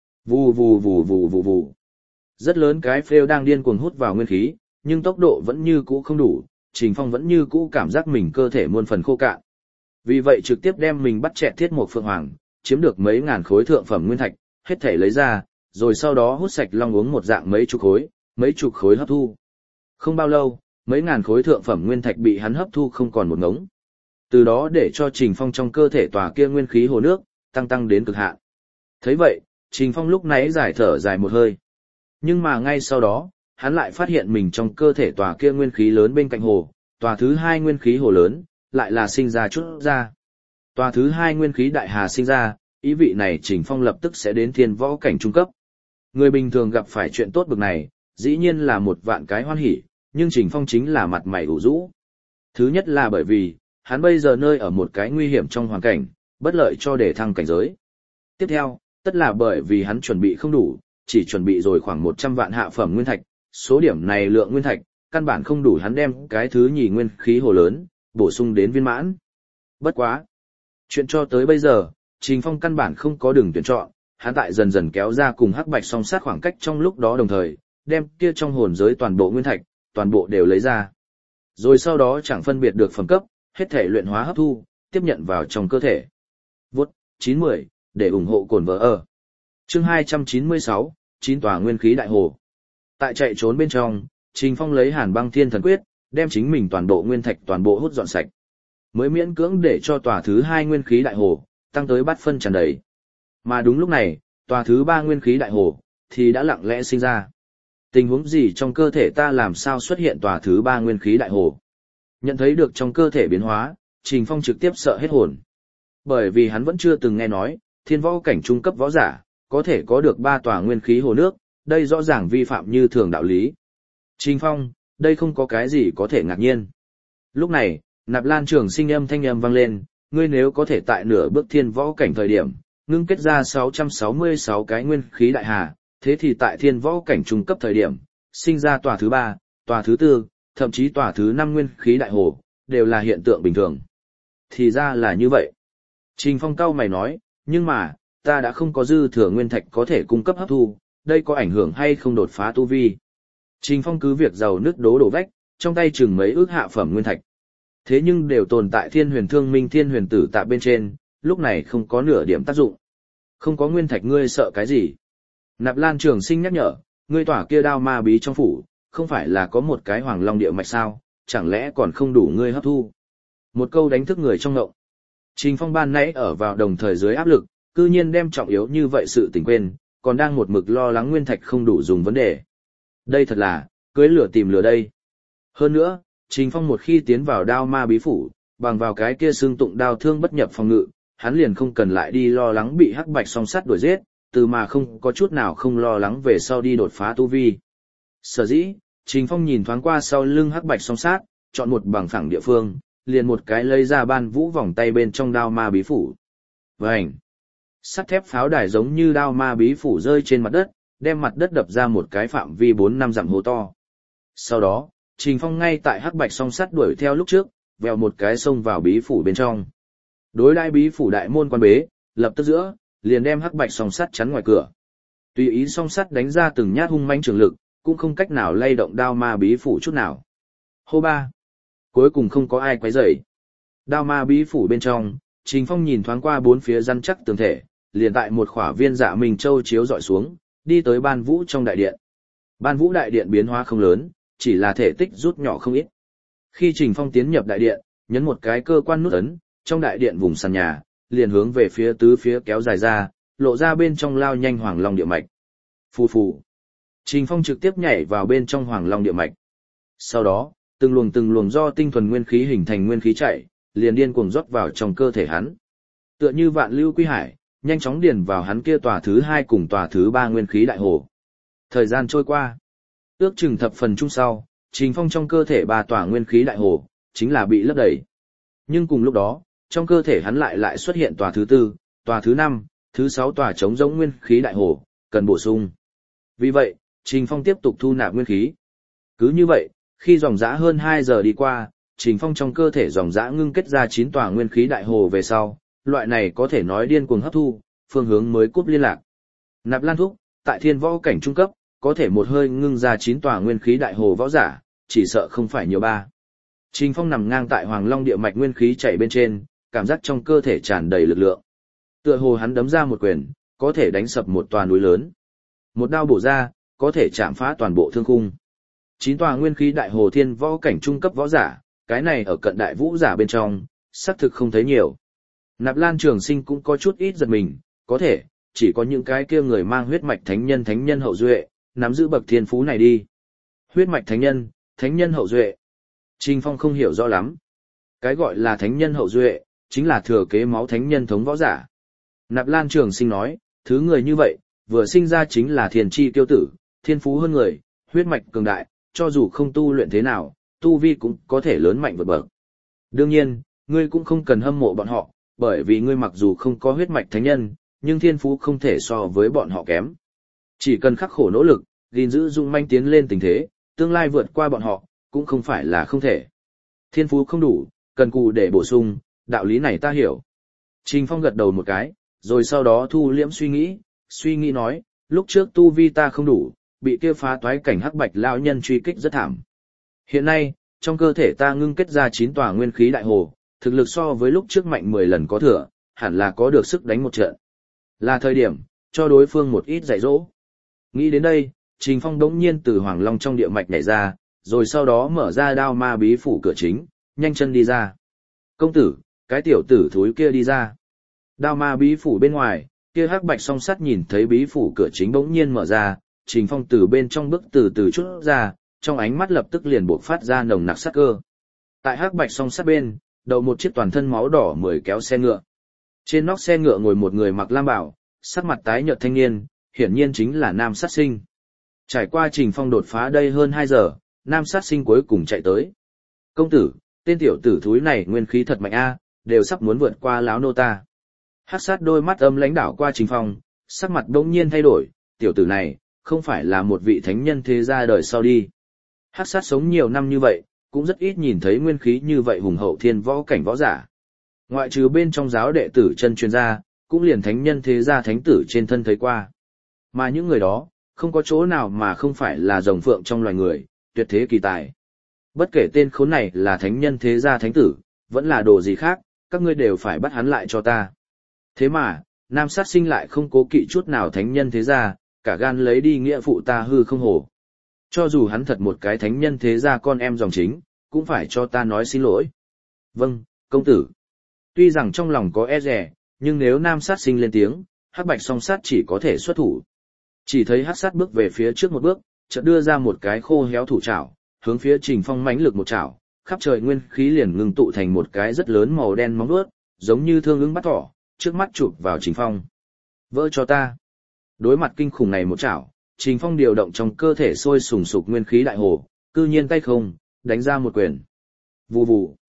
Vù vù vù vù vù vù. Rất lớn cái phêu đang điên cuồng hút vào nguyên khí, nhưng tốc độ vẫn như cũ không đủ, Trình Phong vẫn như cũ cảm giác mình cơ thể muôn phần khô cạn. Vì vậy trực tiếp đem mình bắt chẹt thiết một phượng hoàng, chiếm được mấy ngàn khối thượng phẩm nguyên thạch, hết thể lấy ra, rồi sau đó hút sạch long uống một dạng mấy chục khối hấp thu. Không bao lâu, mấy ngàn khối thượng phẩm nguyên thạch bị hắn hấp thu không còn một ngống. Từ đó để cho Trình Phong trong cơ thể tòa kia nguyên khí hồ nước tăng đến cực hạn. Thấy vậy, Trình Phong lúc nãy giải thở dài một hơi. Nhưng mà ngay sau đó, hắn lại phát hiện mình trong cơ thể tòa kia nguyên khí lớn bên cạnh hồ, tòa thứ hai nguyên khí hồ lớn, lại là sinh ra chút ra. Tòa thứ hai nguyên khí đại hà sinh ra, ý vị này Trình Phong lập tức sẽ đến thiên võ cảnh trung cấp. Người bình thường gặp phải chuyện tốt bực này, dĩ nhiên là một vạn cái hoan hỉ, nhưng Trình Phong chính là mặt mày ủ rũ. Thứ nhất là bởi vì, hắn bây giờ nơi ở một cái nguy hiểm trong hoàn cảnh, bất lợi cho để thăng cảnh giới. Tiếp theo, tất là bởi vì hắn chuẩn bị không đủ, chỉ chuẩn bị rồi khoảng 100 vạn hạ phẩm nguyên thạch, số điểm này lượng nguyên thạch, căn bản không đủ hắn đem cái thứ nhì nguyên khí hồ lớn, bổ sung đến viên mãn. Bất quá. Chuyện cho tới bây giờ, Trình Phong căn bản không có đường tuyển chọn, hắn tại dần dần kéo ra cùng hắc bạch song sát khoảng cách trong lúc đó đồng thời, đem kia trong hồn giới toàn bộ nguyên thạch, toàn bộ đều lấy ra. Rồi sau đó chẳng phân biệt được phẩm cấp, hết thể luyện hóa hấp thu, tiếp nhận vào trong cơ thể. Vút, 910, để ủng hộ cồn vợ ở. Chương 296, 9 tòa nguyên khí đại hồ. Tại chạy trốn bên trong, Trình Phong lấy Hàn Băng Thiên Thần Quyết, đem chính mình toàn bộ nguyên thạch toàn bộ hút dọn sạch. Mới miễn cưỡng để cho tòa thứ hai nguyên khí đại hồ, tăng tới bát phân tràn đầy. Mà đúng lúc này, tòa thứ ba nguyên khí đại hồ, thì đã lặng lẽ sinh ra. Tình huống gì trong cơ thể ta làm sao xuất hiện tòa thứ ba nguyên khí đại hồ? Nhận thấy được trong cơ thể biến hóa, Trình Phong trực tiếp sợ hết hồn. Bởi vì hắn vẫn chưa từng nghe nói, thiên võ cảnh trung cấp võ giả, có thể có được 3 tòa nguyên khí hồ nước, đây rõ ràng vi phạm như thường đạo lý. Trình Phong, đây không có cái gì có thể ngạc nhiên. Lúc này, Nạp Lan Trường Sinh âm thanh âm vang lên, ngươi nếu có thể tại nửa bước thiên võ cảnh thời điểm, ngưng kết ra 666 cái nguyên khí đại hà, thế thì tại thiên võ cảnh trung cấp thời điểm, sinh ra tòa thứ 3, tòa thứ 4, thậm chí tòa thứ 5 nguyên khí đại hồ, đều là hiện tượng bình thường. Thì ra là như vậy. Trình Phong cau mày nói, nhưng mà, ta đã không có dư thừa nguyên thạch có thể cung cấp hấp thu, đây có ảnh hưởng hay không đột phá tu vi? Trình Phong cứ việc giàu nứt đổ vách, trong tay chừng mấy ước hạ phẩm nguyên thạch. Thế nhưng đều tồn tại Thiên Huyền Thương Minh Thiên Huyền Tử Tạ bên trên, lúc này không có nửa điểm tác dụng. Không có nguyên thạch ngươi sợ cái gì? Nạp Lan Trường Sinh nhắc nhở, ngươi tỏa kia đao ma bí trong phủ, không phải là có một cái Hoàng Long địa mạch sao, chẳng lẽ còn không đủ ngươi hấp thu? Một câu đánh thức người trong ngộng. Trình Phong ban nãy ở vào đồng thời dưới áp lực, cư nhiên đem trọng yếu như vậy sự tình quên, còn đang một mực lo lắng nguyên thạch không đủ dùng vấn đề. Đây thật là, cưới lửa tìm lửa đây. Hơn nữa, Trình Phong một khi tiến vào đao ma bí phủ, bằng vào cái kia xương tụng đao thương bất nhập phòng ngự, hắn liền không cần lại đi lo lắng bị hắc bạch song sát đuổi giết, từ mà không có chút nào không lo lắng về sau đi đột phá tu vi. Sở dĩ, Trình Phong nhìn thoáng qua sau lưng hắc bạch song sát, chọn một bằng phẳng địa phương, liền một cái lấy ra Ban Vũ vòng tay bên trong đao ma bí phủ. Vành! Sắt thép pháo đài giống như đao ma bí phủ rơi trên mặt đất, đem mặt đất đập ra một cái phạm vi 4-5 dặm hố to. Sau đó, Trình Phong ngay tại hắc bạch song sắt đuổi theo lúc trước, vèo một cái xông vào bí phủ bên trong. Đối đãi bí phủ đại môn quan bế, lập tức giữa, liền đem hắc bạch song sắt chắn ngoài cửa. Tùy ý song sắt đánh ra từng nhát hung mãnh trường lực, cũng không cách nào lay động đao ma bí phủ chút nào. Hô ba! Cuối cùng không có ai quấy rầy. Đao ma bí phủ bên trong, Trình Phong nhìn thoáng qua bốn phía rắn chắc tường thể, liền tại một khỏa viên dạ minh châu chiếu dọi xuống, đi tới Ban Vũ trong đại điện. Ban Vũ đại điện biến hóa không lớn, chỉ là thể tích rút nhỏ không ít. Khi Trình Phong tiến nhập đại điện, nhấn một cái cơ quan nút ấn, trong đại điện vùng sàn nhà, liền hướng về phía tứ phía kéo dài ra, lộ ra bên trong lao nhanh Hoàng Long địa mạch. Phù phù. Trình Phong trực tiếp nhảy vào bên trong Hoàng Long địa mạch. Sau đó, từng luồng do tinh thuần nguyên khí hình thành nguyên khí chảy, liền điên cuồng rót vào trong cơ thể hắn. Tựa như vạn lưu quy hải, nhanh chóng điền vào hắn kia tòa thứ 2 cùng tòa thứ 3 nguyên khí đại hồ. Thời gian trôi qua, ước chừng thập phần chung sau, Trình Phong trong cơ thể 3 tòa nguyên khí đại hồ, chính là bị lấp đầy. Nhưng cùng lúc đó, trong cơ thể hắn lại xuất hiện tòa thứ 4, tòa thứ 5, thứ 6 tòa trống rỗng nguyên khí đại hồ, cần bổ sung. Vì vậy, Trình Phong tiếp tục thu nạp nguyên khí. Cứ như vậy, khi dòng dã hơn 2 giờ đi qua, Trình Phong trong cơ thể dòng dã ngưng kết ra 9 tòa nguyên khí đại hồ về sau, loại này có thể nói điên cuồng hấp thu, phương hướng mới cúp liên lạc. Nạp Lan thúc, tại thiên võ cảnh trung cấp, có thể một hơi ngưng ra 9 tòa nguyên khí đại hồ võ giả, chỉ sợ không phải nhiều ba. Trình Phong nằm ngang tại Hoàng Long địa mạch nguyên khí chảy bên trên, cảm giác trong cơ thể tràn đầy lực lượng. Tựa hồ hắn đấm ra một quyền, có thể đánh sập một tòa núi lớn. Một đao bổ ra, có thể chạm phá toàn bộ thương khung. 9 tòa nguyên khí đại hồ thiên võ cảnh trung cấp võ giả, cái này ở cận đại vũ giả bên trong, xác thực không thấy nhiều. Nạp Lan Trường Sinh cũng có chút ít giật mình, có thể, chỉ có những cái kia người mang huyết mạch thánh nhân hậu duệ, nắm giữ bậc thiên phú này đi. Huyết mạch thánh nhân hậu duệ. Trình Phong không hiểu rõ lắm. Cái gọi là thánh nhân hậu duệ, chính là thừa kế máu thánh nhân thống võ giả. Nạp Lan Trường Sinh nói, thứ người như vậy, vừa sinh ra chính là thiên chi tiêu tử, thiên phú hơn người, huyết mạch cường đại, cho dù không tu luyện thế nào, tu vi cũng có thể lớn mạnh vượt bậc. Đương nhiên, ngươi cũng không cần hâm mộ bọn họ, bởi vì ngươi mặc dù không có huyết mạch thánh nhân, nhưng thiên phú không thể so với bọn họ kém. Chỉ cần khắc khổ nỗ lực, gìn giữ dung manh tiến lên tình thế, tương lai vượt qua bọn họ, cũng không phải là không thể. Thiên phú không đủ, cần cù để bổ sung, đạo lý này ta hiểu. Trình Phong gật đầu một cái, rồi sau đó thu liễm suy nghĩ nói, lúc trước tu vi ta không đủ, bị kia phá toái cảnh hắc bạch lão nhân truy kích rất thảm. Hiện nay, trong cơ thể ta ngưng kết ra 9 tòa nguyên khí đại hồ, thực lực so với lúc trước mạnh 10 lần có thừa, hẳn là có được sức đánh một trận. Là thời điểm, cho đối phương một ít dạy dỗ. Nghĩ đến đây, Trình Phong đống nhiên từ Hoàng Long trong địa mạch nhảy ra, rồi sau đó mở ra đao ma bí phủ cửa chính, nhanh chân đi ra. Công tử, cái tiểu tử thúi kia đi ra. Đao ma bí phủ bên ngoài, kia hắc bạch song sắt nhìn thấy bí phủ cửa chính bỗng nhiên mở ra, Trình Phong từ bên trong bước từ từ chút ra, trong ánh mắt lập tức liền bộc phát ra nồng nặc sát cơ. Tại hắc bạch song sắt bên, đầu một chiếc toàn thân máu đỏ 10 kéo xe ngựa. Trên nóc xe ngựa ngồi một người mặc lam bào, sắc mặt tái nhợt thanh niên, hiển nhiên chính là Nam Sát Sinh. Trải qua Trình Phong đột phá đây hơn 2 giờ, Nam Sát Sinh cuối cùng chạy tới. Công tử, tên tiểu tử thúi này nguyên khí thật mạnh a, đều sắp muốn vượt qua lão nô ta. Hắc sát đôi mắt âm lãnh đảo qua Trình Phong, sắc mặt bỗng nhiên thay đổi, tiểu tử này, không phải là một vị thánh nhân thế gia đời sau đi. Hắc sát sống nhiều năm như vậy, cũng rất ít nhìn thấy nguyên khí như vậy hùng hậu thiên võ cảnh võ giả. Ngoại trừ bên trong giáo đệ tử chân truyền gia, cũng liền thánh nhân thế gia thánh tử trên thân thấy qua. Mà những người đó, không có chỗ nào mà không phải là rồng phượng trong loài người, tuyệt thế kỳ tài. Bất kể tên khốn này là thánh nhân thế gia thánh tử, vẫn là đồ gì khác, các ngươi đều phải bắt hắn lại cho ta. Thế mà, Nam Sát Sinh lại không cố kỵ chút nào thánh nhân thế gia, cả gan lấy đi nghĩa phụ ta hư không hổ. Cho dù hắn thật một cái thánh nhân thế gia con em dòng chính, cũng phải cho ta nói xin lỗi. Vâng, công tử. Tuy rằng trong lòng có e dè, nhưng nếu Nam Sát Sinh lên tiếng, hắc bạch song sát chỉ có thể xuất thủ. Chỉ thấy hắc sát bước về phía trước một bước, chợt đưa ra một cái khô héo thủ chảo, hướng phía Trình Phong mãnh lực một chảo, khắp trời nguyên khí liền ngưng tụ thành một cái rất lớn màu đen móng vuốt, giống như thương ưng bắt thỏ, trước mắt chụp vào Trình Phong. Vỡ cho ta. Đối mặt kinh khủng này một chảo, Trình Phong điều động trong cơ thể sôi sùng sục nguyên khí đại hồ, cư nhiên tay không, đánh ra một quyền. Vù vù.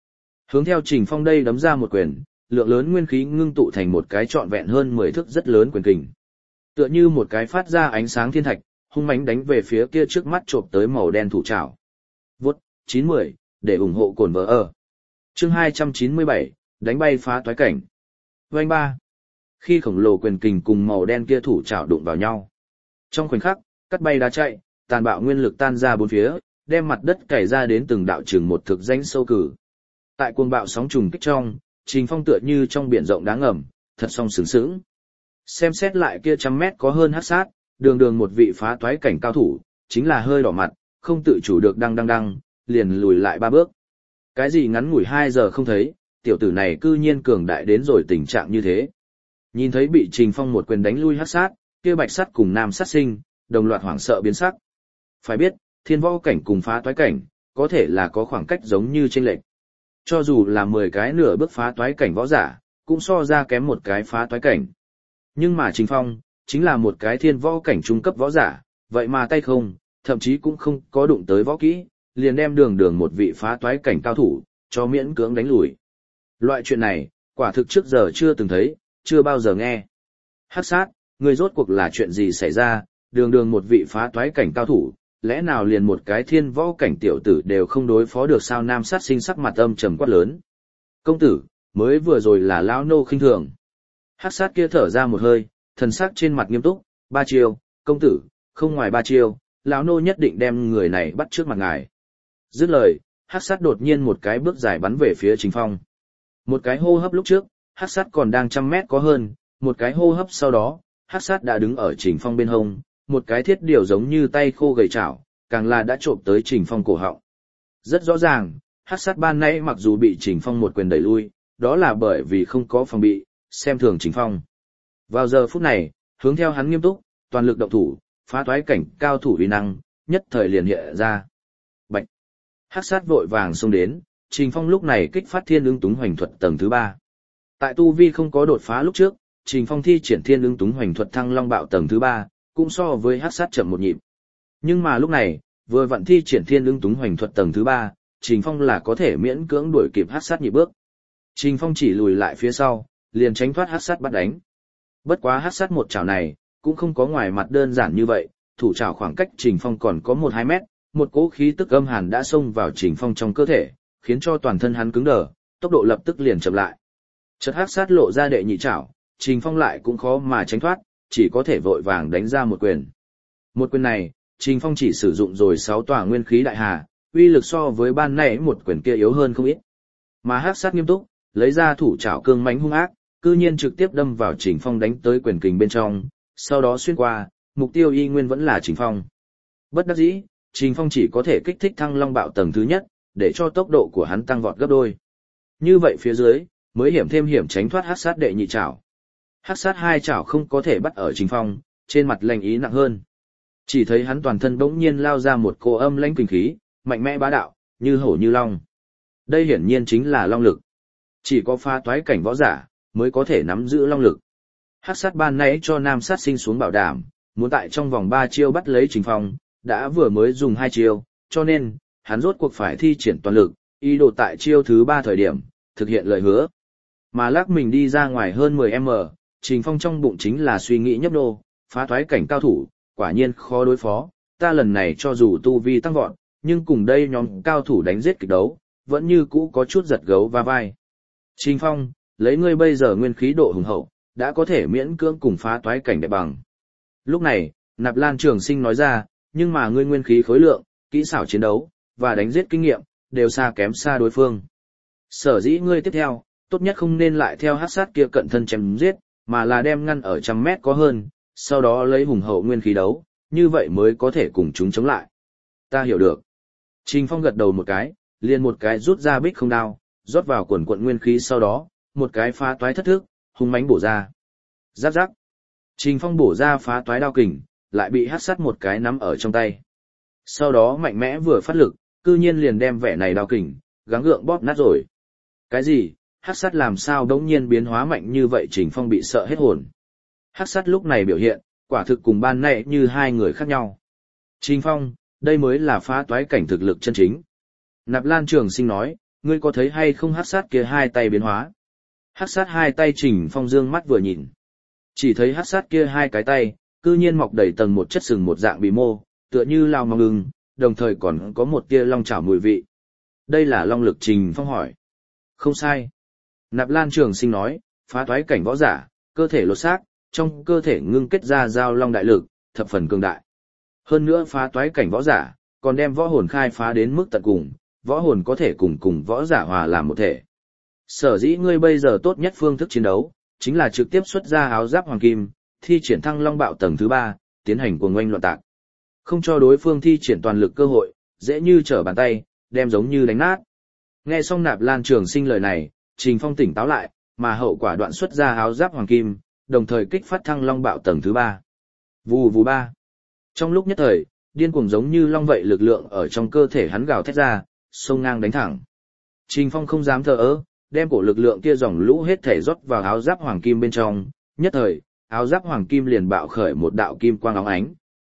Hướng theo Trình Phong đây đấm ra một quyền, lượng lớn nguyên khí ngưng tụ thành một cái trọn vẹn hơn 10 thước rất lớn quyền kình. Tựa như một cái phát ra ánh sáng thiên thạch, hung mãnh đánh về phía kia trước mắt chộp tới màu đen thủ trảo. Vút, 910, để ủng hộ cồn vợ ở. Chương 297, đánh bay phá toái cảnh. Vành ba. Khi khổng lồ quyền kình cùng màu đen kia thủ trảo đụng vào nhau. Trong khoảnh khắc, cắt bay đá chạy, tàn bạo nguyên lực tan ra bốn phía, đem mặt đất cày ra đến từng đạo trường một thực danh sâu cử. Tại cuồng bạo sóng trùng kích trong, Trình Phong tựa như trong biển rộng đáng ngầm, thật song sướng sướng. Xem xét lại kia trăm mét có hơn hắc sát, đường đường một vị phá toái cảnh cao thủ, chính là hơi đỏ mặt, không tự chủ được đăng, liền lùi lại 3 bước. Cái gì ngắn ngủi 2 giờ không thấy, tiểu tử này cư nhiên cường đại đến rồi tình trạng như thế. Nhìn thấy bị Trình Phong một quyền đánh lui hắc sát, kia bạch sắt cùng nam sát sinh, đồng loạt hoảng sợ biến sắc. Phải biết, thiên võ cảnh cùng phá toái cảnh, có thể là có khoảng cách giống như chênh lệch. Cho dù là 10 cái nửa bước phá toái cảnh võ giả, cũng so ra kém một cái phá toái cảnh. Nhưng mà Trình Phong, chính là một cái thiên võ cảnh trung cấp võ giả, vậy mà tay không, thậm chí cũng không có đụng tới võ kỹ, liền đem đường một vị phá toái cảnh cao thủ, cho miễn cưỡng đánh lùi. Loại chuyện này, quả thực trước giờ chưa từng thấy, chưa bao giờ nghe. Hắc sát, người rốt cuộc là chuyện gì xảy ra, đường một vị phá toái cảnh cao thủ, lẽ nào liền một cái thiên võ cảnh tiểu tử đều không đối phó được sao? Nam sát sinh sắc mặt âm trầm quát lớn. Công tử, mới vừa rồi là lão nô khinh thường. Hắc sát kia thở ra một hơi, thần sắc trên mặt nghiêm túc, 3 chiêu, công tử, không ngoài 3 chiêu, lão nô nhất định đem người này bắt trước mặt ngài. Dứt lời, hắc sát đột nhiên một cái bước dài bắn về phía Trình Phong. Một cái hô hấp lúc trước, hắc sát còn đang 100 mét có hơn, một cái hô hấp sau đó, hắc sát đã đứng ở Trình Phong bên hông, một cái thiết điều giống như tay khô gầy chảo, càng là đã trộm tới Trình Phong cổ họng. Rất rõ ràng, hắc sát ban nãy mặc dù bị Trình Phong một quyền đẩy lui, đó là bởi vì không có phòng bị, xem thường Trình Phong. Vào giờ phút này, hướng theo hắn nghiêm túc, toàn lực động thủ, phá toái cảnh cao thủ uy năng, nhất thời liền hiện ra. Bạch. Hắc sát vội vàng xông đến, Trình Phong lúc này kích phát Thiên Ưng Túng Hoành Thuật tầng thứ 3. Tại tu vi không có đột phá lúc trước, Trình Phong thi triển Thiên Ưng Túng Hoành Thuật Thăng Long Bạo tầng thứ 3, cũng so với hắc sát chậm một nhịp. Nhưng mà lúc này, vừa vận thi triển Thiên Ưng Túng Hoành Thuật tầng thứ 3, Trình Phong là có thể miễn cưỡng đuổi kịp hắc sát nhịp bước. Trình Phong chỉ lùi lại phía sau, liền tránh thoát hắc sát bắt đánh. Bất quá hắc sát một chảo này, cũng không có ngoài mặt đơn giản như vậy, thủ chảo khoảng cách Trình Phong còn có 1-2 mét, một cỗ khí tức âm hàn đã xông vào Trình Phong trong cơ thể, khiến cho toàn thân hắn cứng đờ, tốc độ lập tức liền chậm lại. Chợt hắc sát lộ ra đệ nhị chảo, Trình Phong lại cũng khó mà tránh thoát, chỉ có thể vội vàng đánh ra một quyền. Một quyền này, Trình Phong chỉ sử dụng rồi 6 tòa nguyên khí đại hà, uy lực so với ban nãy một quyền kia yếu hơn không ít. Mà hắc sát nghiêm túc, lấy ra thủ chảo cương mãnh hung ác, cư nhiên trực tiếp đâm vào Trình Phong đánh tới quyền kình bên trong, sau đó xuyên qua, mục tiêu y nguyên vẫn là Trình Phong. Bất đắc dĩ, Trình Phong chỉ có thể kích thích Thăng Long Bạo tầng thứ nhất, để cho tốc độ của hắn tăng vọt gấp đôi. Như vậy phía dưới, mới hiểm tránh thoát hắc sát đệ nhị chảo. Hắc sát 2 chảo không có thể bắt ở Trình Phong, trên mặt lạnh ý nặng hơn. Chỉ thấy hắn toàn thân bỗng nhiên lao ra một cỗ âm lãnh kinh khí, mạnh mẽ bá đạo, như hổ như long. Đây hiển nhiên chính là long lực. Chỉ có phá toái cảnh võ giả mới có thể nắm giữ long lực. Hắc sát ban nãy cho nam sát sinh xuống bảo đảm, muốn tại trong vòng 3 chiêu bắt lấy Trình Phong, đã vừa mới dùng 2 chiêu, cho nên hắn rốt cuộc phải thi triển toàn lực, ý đồ tại chiêu thứ 3 thời điểm thực hiện lời hứa. Mà lắc mình đi ra ngoài hơn 10m, Trình Phong trong bụng chính là suy nghĩ nhấp nô, phá toái cảnh cao thủ, quả nhiên khó đối phó, ta lần này cho dù tu vi tăng vọt, nhưng cùng đây nhóm cao thủ đánh giết kịch đấu, vẫn như cũ có chút giật gấu va vai. Trình Phong, lấy ngươi bây giờ nguyên khí độ hùng hậu, đã có thể miễn cưỡng cùng phá toái cảnh đại bằng. Lúc này, Nạp Lan Trường Sinh nói ra, nhưng mà ngươi nguyên khí khối lượng, kỹ xảo chiến đấu, và đánh giết kinh nghiệm, đều kém xa đối phương. Sở dĩ ngươi tiếp theo, tốt nhất không nên lại theo hắc sát kia cận thân chém giết, mà là đem ngăn ở 100 mét có hơn, sau đó lấy hùng hậu nguyên khí đấu, như vậy mới có thể cùng chúng chống lại. Ta hiểu được. Trình Phong gật đầu một cái, liền một cái rút ra bích không đao, rót vào quần quận nguyên khí sau đó, một cái phá toái thất thức, hung mãnh bổ ra. Giáp giáp. Trình Phong bổ ra phá toái đao kình, lại bị hắc sát một cái nắm ở trong tay. Sau đó mạnh mẽ vừa phát lực, cư nhiên liền đem vẻ này đao kình, gắng gượng bóp nát rồi. Cái gì? Hắc sát làm sao đống nhiên biến hóa mạnh như vậy? Trình Phong bị sợ hết hồn. Hắc sát lúc này biểu hiện, quả thực cùng ban nãy như hai người khác nhau. Trình Phong, đây mới là phá toái cảnh thực lực chân chính. Nạp Lan Trường Sinh nói, ngươi có thấy hay không hắc sát kia hai tay biến hóa? Hắc sát hai tay Trình Phong dương mắt vừa nhìn. Chỉ thấy hắc sát kia hai cái tay, cư nhiên mọc đầy tầng một chất sừng một dạng bị mô, tựa như lao mong ưng, đồng thời còn có một tia long chảo mùi vị. Đây là long lực Trình Phong hỏi. Không sai. Nạp Lan Trường Sinh nói, phá toái cảnh võ giả, cơ thể lột xác, trong cơ thể ngưng kết ra giao long đại lực, thập phần cường đại. Hơn nữa phá toái cảnh võ giả, còn đem võ hồn khai phá đến mức tận cùng, võ hồn có thể cùng võ giả hòa làm một thể. Sở dĩ ngươi bây giờ tốt nhất phương thức chiến đấu, chính là trực tiếp xuất ra áo giáp hoàng kim, thi triển thăng long bạo tầng thứ 3, tiến hành cuồng oanh loạn tạc. Không cho đối phương thi triển toàn lực cơ hội, dễ như trở bàn tay, đem giống như đánh nát. Nghe xong Nạp Lan Trường Sinh lời này, Trình Phong tỉnh táo lại, mà hậu quả đoạn xuất ra áo giáp hoàng kim, đồng thời kích phát thăng long bạo tầng thứ 3. Vù vù ba. Trong lúc nhất thời, điên cuồng giống như long vậy lực lượng ở trong cơ thể hắn gào thét ra, xông ngang đánh thẳng. Trình Phong không dám thờ ơ, đem cổ lực lượng kia dòng lũ hết thể rót vào áo giáp hoàng kim bên trong, nhất thời, áo giáp hoàng kim liền bạo khởi một đạo kim quang óng ánh.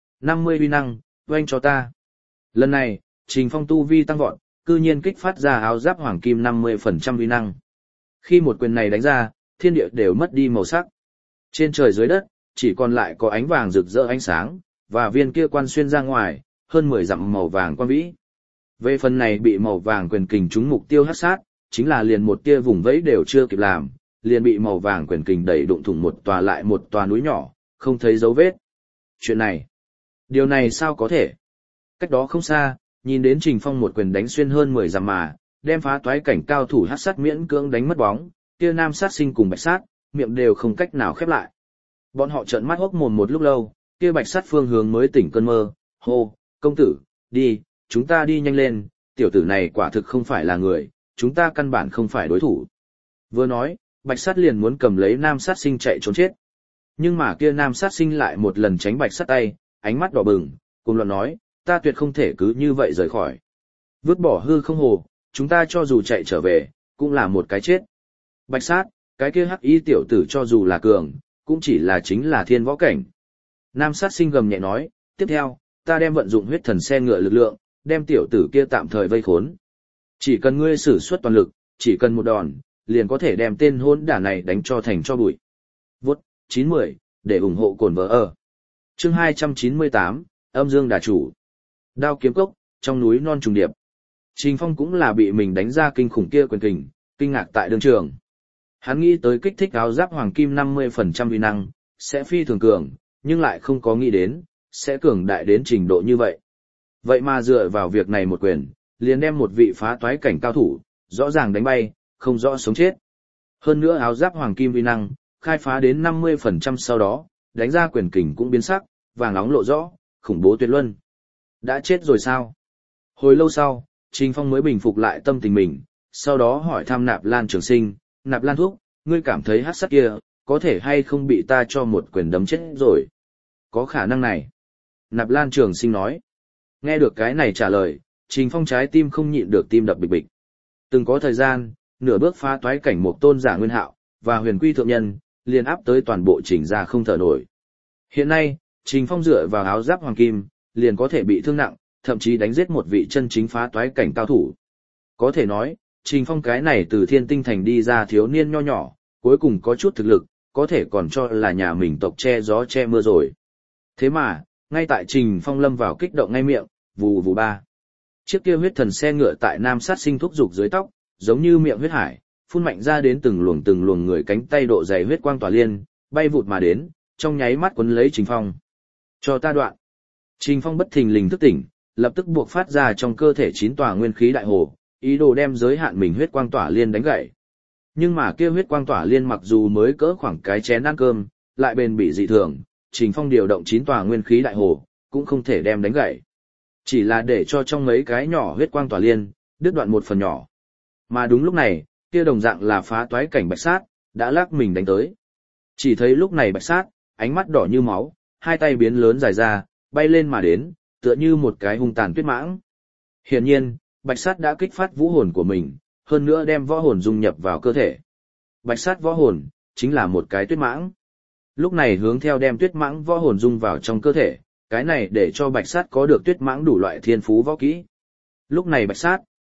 50 uy năng, oanh cho ta. Lần này, Trình Phong tu vi tăng vọt, cư nhiên kích phát ra áo giáp hoàng kim 50% uy năng. Khi một quyền này đánh ra, thiên địa đều mất đi màu sắc. Trên trời dưới đất, chỉ còn lại có ánh vàng rực rỡ ánh sáng, và viên kia quan xuyên ra ngoài, hơn 10 dặm màu vàng quan vĩ. Về phần này bị màu vàng quyền kình trúng mục tiêu hắc sát, chính là liền một tia vùng vẫy đều chưa kịp làm, liền bị màu vàng quyền kình đẩy đụng thủng một tòa lại một tòa núi nhỏ, không thấy dấu vết. Chuyện này, điều này sao có thể? Cách đó không xa, nhìn đến Trình Phong một quyền đánh xuyên hơn 10 dặm mà, đem phá toái cảnh cao thủ hắc sát miễn cưỡng đánh mất bóng, kia nam sát sinh cùng bạch sát, miệng đều không cách nào khép lại. Bọn họ trợn mắt hốc mồm một lúc lâu, kia bạch sát phương hướng mới tỉnh cơn mơ, hô, công tử, đi, chúng ta đi nhanh lên, tiểu tử này quả thực không phải là người, chúng ta căn bản không phải đối thủ. Vừa nói, bạch sát liền muốn cầm lấy nam sát sinh chạy trốn chết. Nhưng mà kia nam sát sinh lại một lần tránh bạch sát tay, ánh mắt đỏ bừng, cùng luận nói, ta tuyệt không thể cứ như vậy rời khỏi. Vứt bỏ hư không hồ, chúng ta cho dù chạy trở về, cũng là một cái chết. Bạch sát, cái kia hắc y tiểu tử cho dù là cường, cũng chỉ là chính là thiên võ cảnh. Nam sát sinh gầm nhẹ nói, tiếp theo, ta đem vận dụng huyết thần xe ngựa lực lượng, đem tiểu tử kia tạm thời vây khốn. Chỉ cần ngươi sử xuất toàn lực, chỉ cần một đòn, liền có thể đem tên hỗn đản này đánh cho thành cho bụi. Vốt, 910, để ủng hộ cồn vợ ở. Chương 298, âm dương đà chủ. Đao kiếm cốc, trong núi non trùng điệp. Trình Phong cũng là bị mình đánh ra kinh khủng kia quyền kình, kinh ngạc tại đường trường. Hắn nghĩ tới kích thích áo giáp hoàng kim 50% uy năng, sẽ phi thường cường, nhưng lại không có nghĩ đến, sẽ cường đại đến trình độ như vậy. Vậy mà dựa vào việc này một quyền, liền đem một vị phá toái cảnh cao thủ, rõ ràng đánh bay, không rõ sống chết. Hơn nữa áo giáp hoàng kim uy năng, khai phá đến 50% sau đó, đánh ra quyền kình cũng biến sắc, vàng nóng lộ rõ, khủng bố tuyệt luân. Đã chết rồi sao? Hồi lâu sau, Trình Phong mới bình phục lại tâm tình mình, sau đó hỏi thăm Nạp Lan Trường Sinh, Nạp Lan Thúc, ngươi cảm thấy hắc sát kia, có thể hay không bị ta cho một quyền đấm chết rồi? Có khả năng này. Nạp Lan Trường Sinh nói. Nghe được cái này trả lời, Trình Phong trái tim không nhịn được tim đập bịch bịch. Từng có thời gian, nửa bước phá toái cảnh một tôn giả Nguyên Hạo và Huyền Quy thượng nhân, liền áp tới toàn bộ Trình gia không thở nổi. Hiện nay, Trình Phong dựa vào áo giáp hoàng kim, liền có thể bị thương nặng, thậm chí đánh giết một vị chân chính phá toái cảnh cao thủ. Có thể nói, Trình Phong cái này từ Thiên Tinh Thành đi ra thiếu niên nho nhỏ, cuối cùng có chút thực lực, có thể còn cho là nhà mình tộc che gió che mưa rồi. Thế mà, ngay tại Trình Phong lâm vào kích động ngay miệng, vù vù ba. Chiếc kia huyết thần xe ngựa tại nam sát sinh thúc dục dưới tóc, giống như miệng huyết hải, phun mạnh ra đến từng luồng người cánh tay độ dày huyết quang tỏa liên, bay vụt mà đến, trong nháy mắt quấn lấy Trình Phong. Cho ta đoạn. Trình Phong bất thình lình thức tỉnh, lập tức buộc phát ra trong cơ thể 9 tòa nguyên khí đại hồ, ý đồ đem giới hạn mình huyết quang tỏa liên đánh gãy. Nhưng mà kia huyết quang tỏa liên mặc dù mới cỡ khoảng cái chén ăn cơm, lại bền bỉ dị thường, Trình Phong điều động 9 tòa nguyên khí đại hồ, cũng không thể đem đánh gãy. Chỉ là để cho trong mấy cái nhỏ huyết quang tỏa liên, đứt đoạn một phần nhỏ. Mà đúng lúc này, kia đồng dạng là phá toái cảnh bạch sát, đã lắc mình đánh tới. Chỉ thấy lúc này bạch sát, ánh mắt đỏ như máu, hai tay biến lớn dài ra, bay lên mà đến, tựa như một cái hung tàn tuyết mãng. Hiển nhiên, bạch sát đã kích phát vũ hồn của mình, hơn nữa đem võ hồn dung nhập vào cơ thể. Bạch sát võ hồn, chính là một cái tuyết mãng. Lúc này hướng theo đem tuyết mãng võ hồn dung vào trong cơ thể, cái này để cho bạch sát có được tuyết mãng đủ loại thiên phú võ kỹ. Lúc này bạch sát,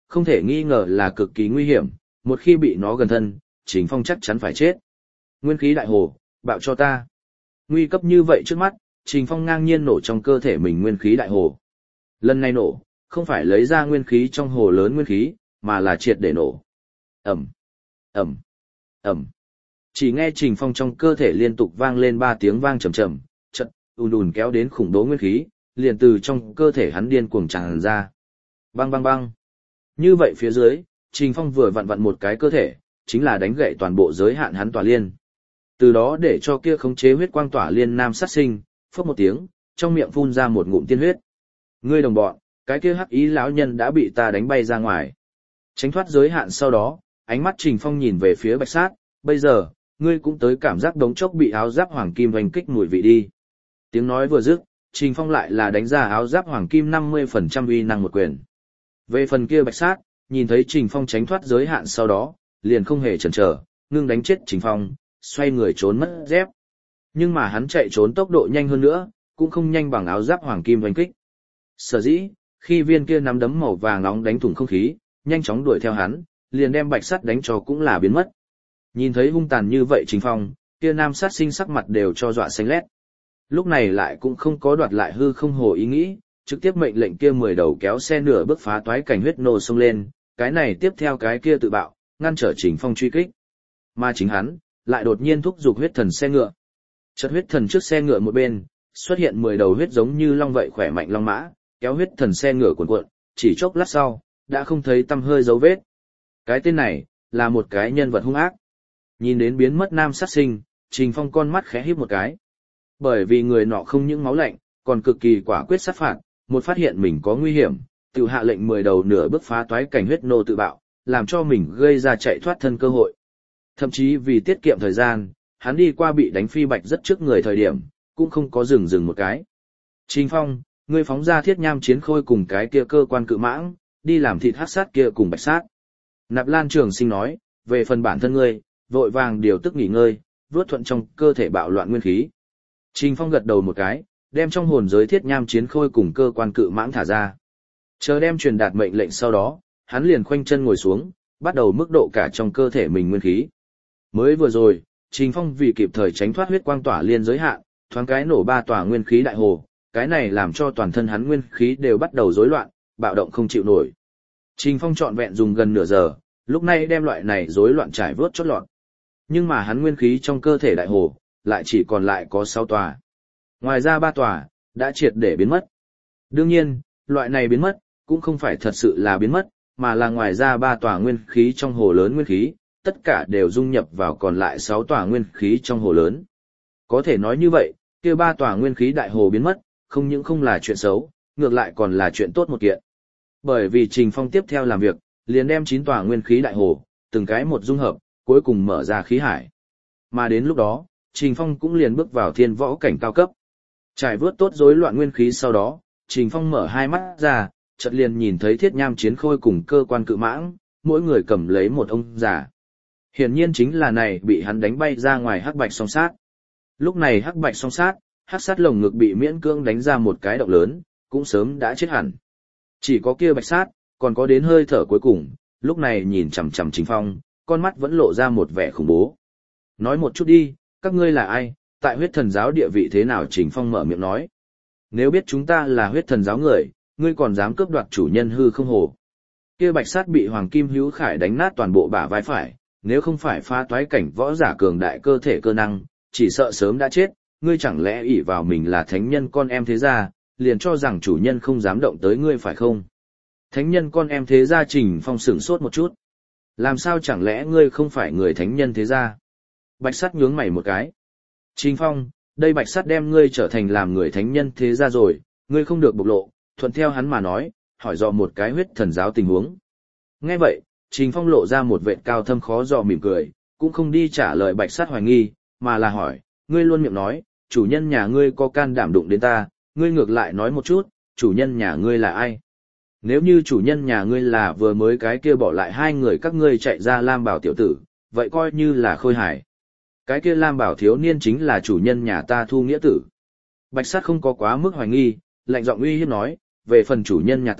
không thể nghi ngờ là cực kỳ nguy hiểm, một khi bị nó gần thân, Trình Phong chắc chắn phải chết. Nguyên khí đại hồ, bạo cho ta. Nguy cấp như vậy trước mắt, Trình Phong ngang nhiên nổ trong cơ thể mình nguyên khí đại hồ. Lần này nổ, không phải lấy ra nguyên khí trong hồ lớn nguyên khí, mà là triệt để nổ. Ầm, ầm, ầm. Chỉ nghe Trình Phong trong cơ thể liên tục vang lên 3 tiếng vang trầm trầm, chợt ùn ùn kéo đến khủng bố nguyên khí, liền từ trong cơ thể hắn điên cuồng tràn ra. Bang bang bang. Như vậy phía dưới, Trình Phong vừa vặn vặn một cái cơ thể, chính là đánh gãy toàn bộ giới hạn hắn tỏa liên. Từ đó để cho kia khống chế huyết quang tỏa liên nam sát sinh, phốc một tiếng, trong miệng phun ra một ngụm tiên huyết. Ngươi đồng bọn, cái kia hắc ý lão nhân đã bị ta đánh bay ra ngoài. Tránh thoát giới hạn sau đó, ánh mắt Trình Phong nhìn về phía Bạch Sát, bây giờ, ngươi cũng tới cảm giác đống chốc bị áo giáp hoàng kim vành kích mùi vị đi. Tiếng nói vừa dứt, Trình Phong lại là đánh ra áo giáp hoàng kim 50% uy năng một quyền. Về phần kia Bạch Sát, nhìn thấy Trình Phong tránh thoát giới hạn sau đó, liền không hề chần chờ, ngưng đánh chết Trình Phong, xoay người trốn mất dép. Nhưng mà hắn chạy trốn tốc độ nhanh hơn nữa, cũng không nhanh bằng áo giáp hoàng kim vành kích. Sở dĩ, khi viên kia nắm đấm màu vàng nóng đánh thủng không khí, nhanh chóng đuổi theo hắn, liền đem Bạch Sắt đánh cho cũng là biến mất. Nhìn thấy hung tàn như vậy Trình Phong, kia nam sát sinh sắc mặt đều cho dọa xanh lét. Lúc này lại cũng không có đoạt lại hư không hồ ý nghĩ, trực tiếp mệnh lệnh kia 10 đầu kéo xe nửa bước phá toái cảnh huyết nô xông lên, cái này tiếp theo cái kia tự bạo, ngăn trở Trình Phong truy kích. Mà chính hắn, lại đột nhiên thúc giục huyết thần xe ngựa. Chợt huyết thần trước xe ngựa một bên, xuất hiện 10 đầu huyết giống như long vậy khỏe mạnh long mã, kéo huyết thần xe ngựa cuộn cuộn, chỉ chốc lát sau, đã không thấy tăm hơi dấu vết. Cái tên này, là một cái nhân vật hung ác. Nhìn đến biến mất nam sát sinh, Trình Phong con mắt khẽ híp một cái. Bởi vì người nọ không những máu lạnh, còn cực kỳ quả quyết sát phạt, một phát hiện mình có nguy hiểm, tự hạ lệnh 10 đầu nửa bước phá toái cảnh huyết nô tự bạo, làm cho mình gây ra chạy thoát thân cơ hội. Thậm chí vì tiết kiệm thời gian, hắn đi qua bị đánh phi bạch rất trước người thời điểm, cũng không có dừng một cái. Trình Phong, ngươi phóng ra thiết nham chiến khôi cùng cái kia cơ quan cự mãng, đi làm thịt hắc sát kia cùng bạch sát. Nạp Lan Trường Sinh nói, về phần bản thân ngươi, vội vàng điều tức nghỉ ngơi, vớt thuận trong cơ thể bạo loạn nguyên khí. Trình Phong gật đầu một cái, đem trong hồn giới thiết nham chiến khôi cùng cơ quan cự mãng thả ra. Chờ đem truyền đạt mệnh lệnh sau đó, hắn liền khoanh chân ngồi xuống, bắt đầu mức độ cả trong cơ thể mình nguyên khí. Mới vừa rồi, Trình Phong vì kịp thời tránh thoát huyết quang tỏa liên giới hạn, thoáng cái nổ 3 tòa nguyên khí đại hồ, cái này làm cho toàn thân hắn nguyên khí đều bắt đầu rối loạn, bạo động không chịu nổi. Trình Phong trọn vẹn dùng gần nửa giờ, lúc này đem loại này rối loạn trải vớt chốt lọt. Nhưng mà hắn nguyên khí trong cơ thể đại hồ, lại chỉ còn lại có 6 tòa. Ngoài ra 3 tòa, đã triệt để biến mất. Đương nhiên, loại này biến mất, cũng không phải thật sự là biến mất, mà là ngoài ra 3 tòa nguyên khí trong hồ lớn nguyên khí, tất cả đều dung nhập vào còn lại 6 tòa nguyên khí trong hồ lớn. Có thể nói như vậy, kia 3 tòa nguyên khí đại hồ biến mất, không những không là chuyện xấu, ngược lại còn là chuyện tốt một kiện. Bởi vì Trình Phong tiếp theo làm việc, liền đem 9 tòa nguyên khí đại hồ, từng cái một dung hợp, cuối cùng mở ra khí hải. Mà đến lúc đó, Trình Phong cũng liền bước vào thiên võ cảnh cao cấp. Trải vớt tốt rối loạn nguyên khí sau đó, Trình Phong mở hai mắt ra, chợt liền nhìn thấy thiết nham chiến khôi cùng cơ quan cự mãng, mỗi người cầm lấy một ông già. Hiển nhiên chính là này bị hắn đánh bay ra ngoài hắc bạch song sát. Lúc này hắc bạch song sát, hắc sát lồng ngực bị miễn cưỡng đánh ra một cái động lớn, cũng sớm đã chết hẳn. Chỉ có kia bạch sát, còn có đến hơi thở cuối cùng, lúc này nhìn chằm chằm Trình Phong, con mắt vẫn lộ ra một vẻ khủng bố. Nói một chút đi, các ngươi là ai, tại huyết thần giáo địa vị thế nào? Trình Phong mở miệng nói. Nếu biết chúng ta là huyết thần giáo người, ngươi còn dám cướp đoạt chủ nhân hư không hồ. Kia bạch sát bị Hoàng Kim Hữu Khải đánh nát toàn bộ bả vai phải, nếu không phải phá toái cảnh võ giả cường đại cơ thể cơ năng, chỉ sợ sớm đã chết, ngươi chẳng lẽ ỷ vào mình là thánh nhân con em thế gia, liền cho rằng chủ nhân không dám động tới ngươi phải không? Thánh nhân con em thế gia? Trình Phong sửng sốt một chút. Làm sao chẳng lẽ ngươi không phải người thánh nhân thế gia? Bạch sắt nhướng mày một cái. Trình Phong, đây bạch sắt đem ngươi trở thành làm người thánh nhân thế gia rồi, ngươi không được bộc lộ, thuận theo hắn mà nói, hỏi dò một cái huyết thần giáo tình huống. Nghe vậy, Trình Phong lộ ra một vệt cao thâm khó dò mỉm cười, cũng không đi trả lời bạch sắt hoài nghi, mà là hỏi, ngươi luôn miệng nói, chủ nhân nhà ngươi có can đảm đụng đến ta, ngươi ngược lại nói một chút, chủ nhân nhà ngươi là ai? Nếu như chủ nhân nhà ngươi là vừa mới cái kia bỏ lại 2 người các ngươi chạy ra Lam Bảo tiểu tử, vậy coi như là khôi hài. Cái kia Lam Bảo thiếu niên chính là chủ nhân nhà ta Thu Nghĩa tử. Bạch Sát không có quá mức hoài nghi, lạnh giọng uy hiếp nói, về phần chủ nhân nhà ta,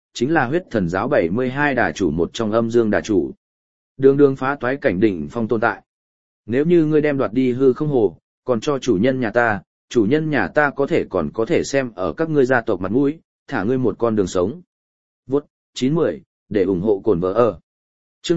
chính là huyết thần giáo 72 đà chủ một trong âm dương đà chủ. Đường đường phá toái cảnh đỉnh phong tồn tại. Nếu như ngươi đem đoạt đi hư không hồ, còn cho chủ nhân nhà ta có thể xem ở các ngươi gia tộc mặt mũi, thả ngươi một con đường sống. Vốt, 910, để ủng hộ cồn vợ ở. Chương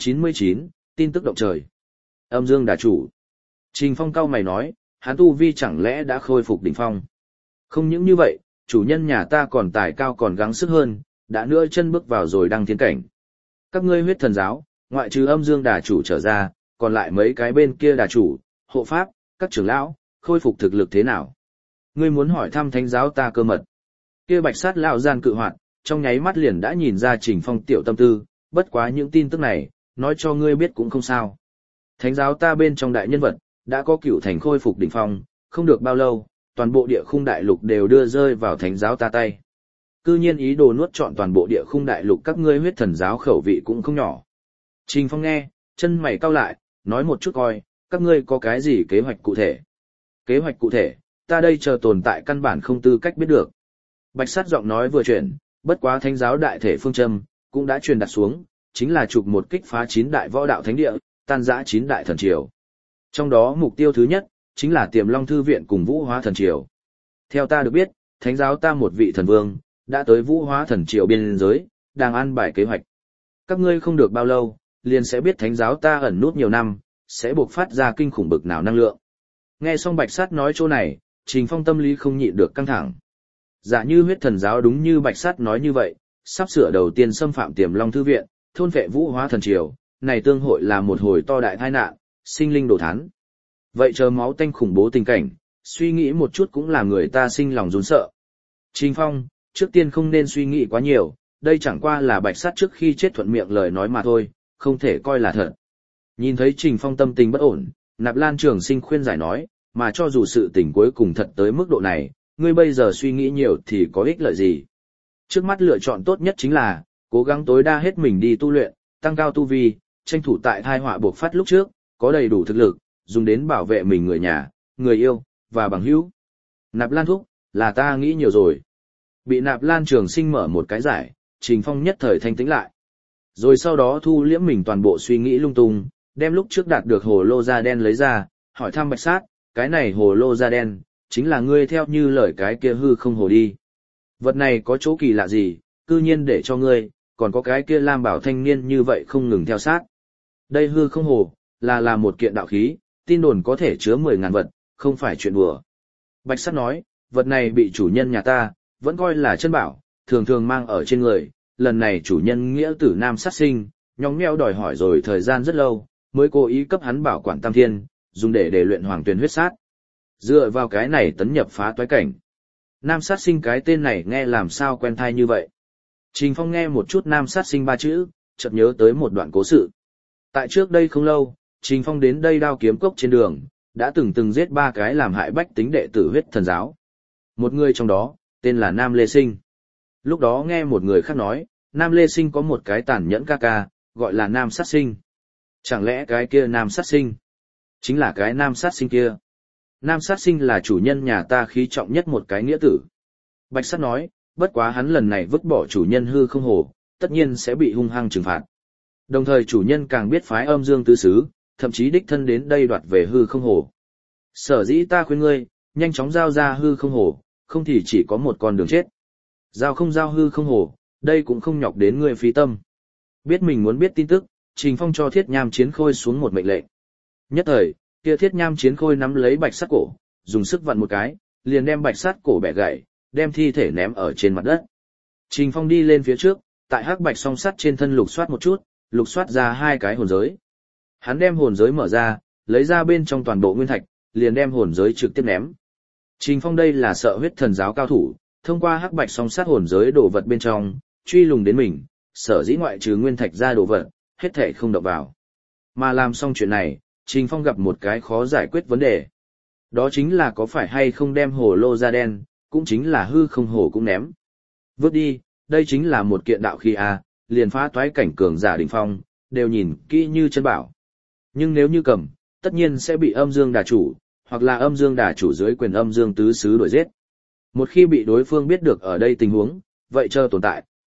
299, tin tức động trời. Âm dương đà chủ. Trình Phong cau mày nói, hắn tu vi chẳng lẽ đã khôi phục đỉnh phong. Không những như vậy, chủ nhân nhà ta còn tài cao còn gắng sức hơn, đã nữa chân bước vào rồi đăng thiên cảnh. Các ngươi huyết thần giáo, ngoại trừ âm dương đà chủ trở ra, còn lại mấy cái bên kia đà chủ, hộ pháp, các trưởng lão, khôi phục thực lực thế nào? Ngươi muốn hỏi thăm thánh giáo ta cơ mật. Kia bạch sát lão gian cự hoạt, trong nháy mắt liền đã nhìn ra Trình Phong tiểu tâm tư, bất quá những tin tức này, nói cho ngươi biết cũng không sao. Thánh giáo ta bên trong đại nhân vật, đã có cửu thành khôi phục đỉnh phong, không được bao lâu, toàn bộ địa khung đại lục đều đưa rơi vào thánh giáo ta tay. Cư nhiên ý đồ nuốt trọn toàn bộ địa khung đại lục các ngươi huyết thần giáo khẩu vị cũng không nhỏ. Trình Phong nghe, chân mày cau lại, nói một chút coi, các ngươi có cái gì kế hoạch cụ thể? Kế hoạch cụ thể, ta đây chờ tồn tại căn bản không tư cách biết được. Bạch sát giọng nói vừa chuyển, bất quá thánh giáo đại thể phương châm, cũng đã truyền đặt xuống, chính là chụp một kích phá 9 đại võ đạo thánh địa, tan rã 9 đại thần triều. Trong đó mục tiêu thứ nhất, chính là Tiềm Long Thư Viện cùng Vũ Hóa Thần Triều. Theo ta được biết, thánh giáo ta một vị thần vương, đã tới Vũ Hóa Thần Triều biên giới, đang an bài kế hoạch. Các ngươi không được bao lâu, liền sẽ biết thánh giáo ta ẩn nút nhiều năm, sẽ buộc phát ra kinh khủng bực nào năng lượng. Nghe xong Bạch Sát nói chỗ này, Trình Phong tâm lý không nhịn được căng thẳng. Giả như huyết thần giáo đúng như Bạch Sát nói như vậy, sắp sửa đầu tiên xâm phạm Tiềm Long Thư Viện, thôn vệ Vũ Hóa Thần Triều, này tương hội là một hồi to đại tai nạn, sinh linh đổ thán. Vậy chờ máu tanh khủng bố tình cảnh, suy nghĩ một chút cũng làm người ta sinh lòng run sợ. Trình Phong, trước tiên không nên suy nghĩ quá nhiều, đây chẳng qua là Bạch Sát trước khi chết thuận miệng lời nói mà thôi, không thể coi là thật. Nhìn thấy Trình Phong tâm tình bất ổn, Nạp Lan Trường Sinh khuyên giải nói, mà cho dù sự tình cuối cùng thật tới mức độ này, ngươi bây giờ suy nghĩ nhiều thì có ích lợi gì. Trước mắt lựa chọn tốt nhất chính là, cố gắng tối đa hết mình đi tu luyện, tăng cao tu vi, tranh thủ tại tai họa buộc phát lúc trước, có đầy đủ thực lực, dùng đến bảo vệ mình người nhà, người yêu, và bằng hữu. Nạp Lan thúc, là ta nghĩ nhiều rồi. Bị Nạp Lan Trường Sinh mở một cái giải, Trình Phong nhất thời thanh tĩnh lại. Rồi sau đó thu liễm mình toàn bộ suy nghĩ lung tung, đem lúc trước đạt được hồ lô da đen lấy ra, hỏi thăm Bạch Sát, cái này hồ lô da đen, chính là ngươi theo như lời cái kia hư không hồ đi. Vật này có chỗ kỳ lạ gì, cư nhiên để cho ngươi, còn có cái kia lam bảo thanh niên như vậy không ngừng theo sát. Đây hư không hồ, là một kiện đạo khí, tin đồn có thể chứa 10.000 vật, không phải chuyện đùa. Bạch Sát nói, vật này bị chủ nhân nhà ta, vẫn coi là chân bảo, thường thường mang ở trên người, lần này chủ nhân nghĩa tử nam sát sinh, nhóng nhẽo đòi hỏi rồi thời gian rất lâu, mới cố ý cấp hắn bảo quản tam thiên, dùng để luyện hoàng tuyển huyết sát. Dựa vào cái này tấn nhập phá toái cảnh. Nam sát sinh cái tên này nghe làm sao quen thai như vậy. Trình Phong nghe một chút nam sát sinh 3 chữ, chợt nhớ tới một đoạn cố sự. Tại trước đây không lâu, Trình Phong đến đây đao kiếm cốc trên đường, đã từng giết 3 cái làm hại bách tính đệ tử huyết thần giáo. Một người trong đó, tên là Nam Lê Sinh. Lúc đó nghe một người khác nói, Nam Lê Sinh có một cái tàn nhẫn ca ca, gọi là Nam Sát Sinh. Chẳng lẽ cái kia Nam Sát Sinh chính là cái Nam Sát Sinh kia? Nam Sát Sinh là chủ nhân nhà ta khí trọng nhất một cái nghĩa tử. Bạch Sát nói, bất quá hắn lần này vứt bỏ chủ nhân hư không hồ, tất nhiên sẽ bị hung hăng trừng phạt. Đồng thời chủ nhân càng biết phái âm dương tứ xứ, thậm chí đích thân đến đây đoạt về hư không hồ. Sở dĩ ta khuyên ngươi, nhanh chóng giao ra hư không hồ, không thì chỉ có một con đường chết. Giao không giao hư không hồ, đây cũng không nhọc đến ngươi phí tâm. Biết mình muốn biết tin tức, Trình Phong cho Thiết Nham Chiến Khôi xuống một mệnh lệnh. Nhất thời, kia Thiết Nham Chiến Khôi nắm lấy Bạch Sát cổ, dùng sức vặn một cái, liền đem Bạch Sát cổ bẻ gãy, đem thi thể ném ở trên mặt đất. Trình Phong đi lên phía trước, tại hắc bạch song sắt trên thân lục soát một chút, lục soát ra 2 cái hồn giới. Hắn đem hồn giới mở ra, lấy ra bên trong toàn bộ nguyên thạch, liền đem hồn giới trực tiếp ném. Trình Phong đây là sợ huyết thần giáo cao thủ, thông qua hắc bạch song sát hồn giới đồ vật bên trong, truy lùng đến mình, sở dĩ ngoại trừ nguyên thạch ra đồ vật, hết thể không động vào. Mà làm xong chuyện này, Trình Phong gặp một cái khó giải quyết vấn đề. Đó chính là có phải hay không đem hồ lô da đen, cũng chính là hư không hồ cũng ném. Vứt đi, đây chính là một kiện đạo khí a, liền phá toái cảnh cường giả đỉnh phong, đều nhìn kỹ như chân bảo. Nhưng nếu như cầm, tất nhiên sẽ bị âm dương đà chủ, hoặc là âm dương đà chủ dưới quyền âm dương tứ xứ đuổi giết. Một khi bị đối phương biết được ở đây tình huống, vậy chờ tồn tại,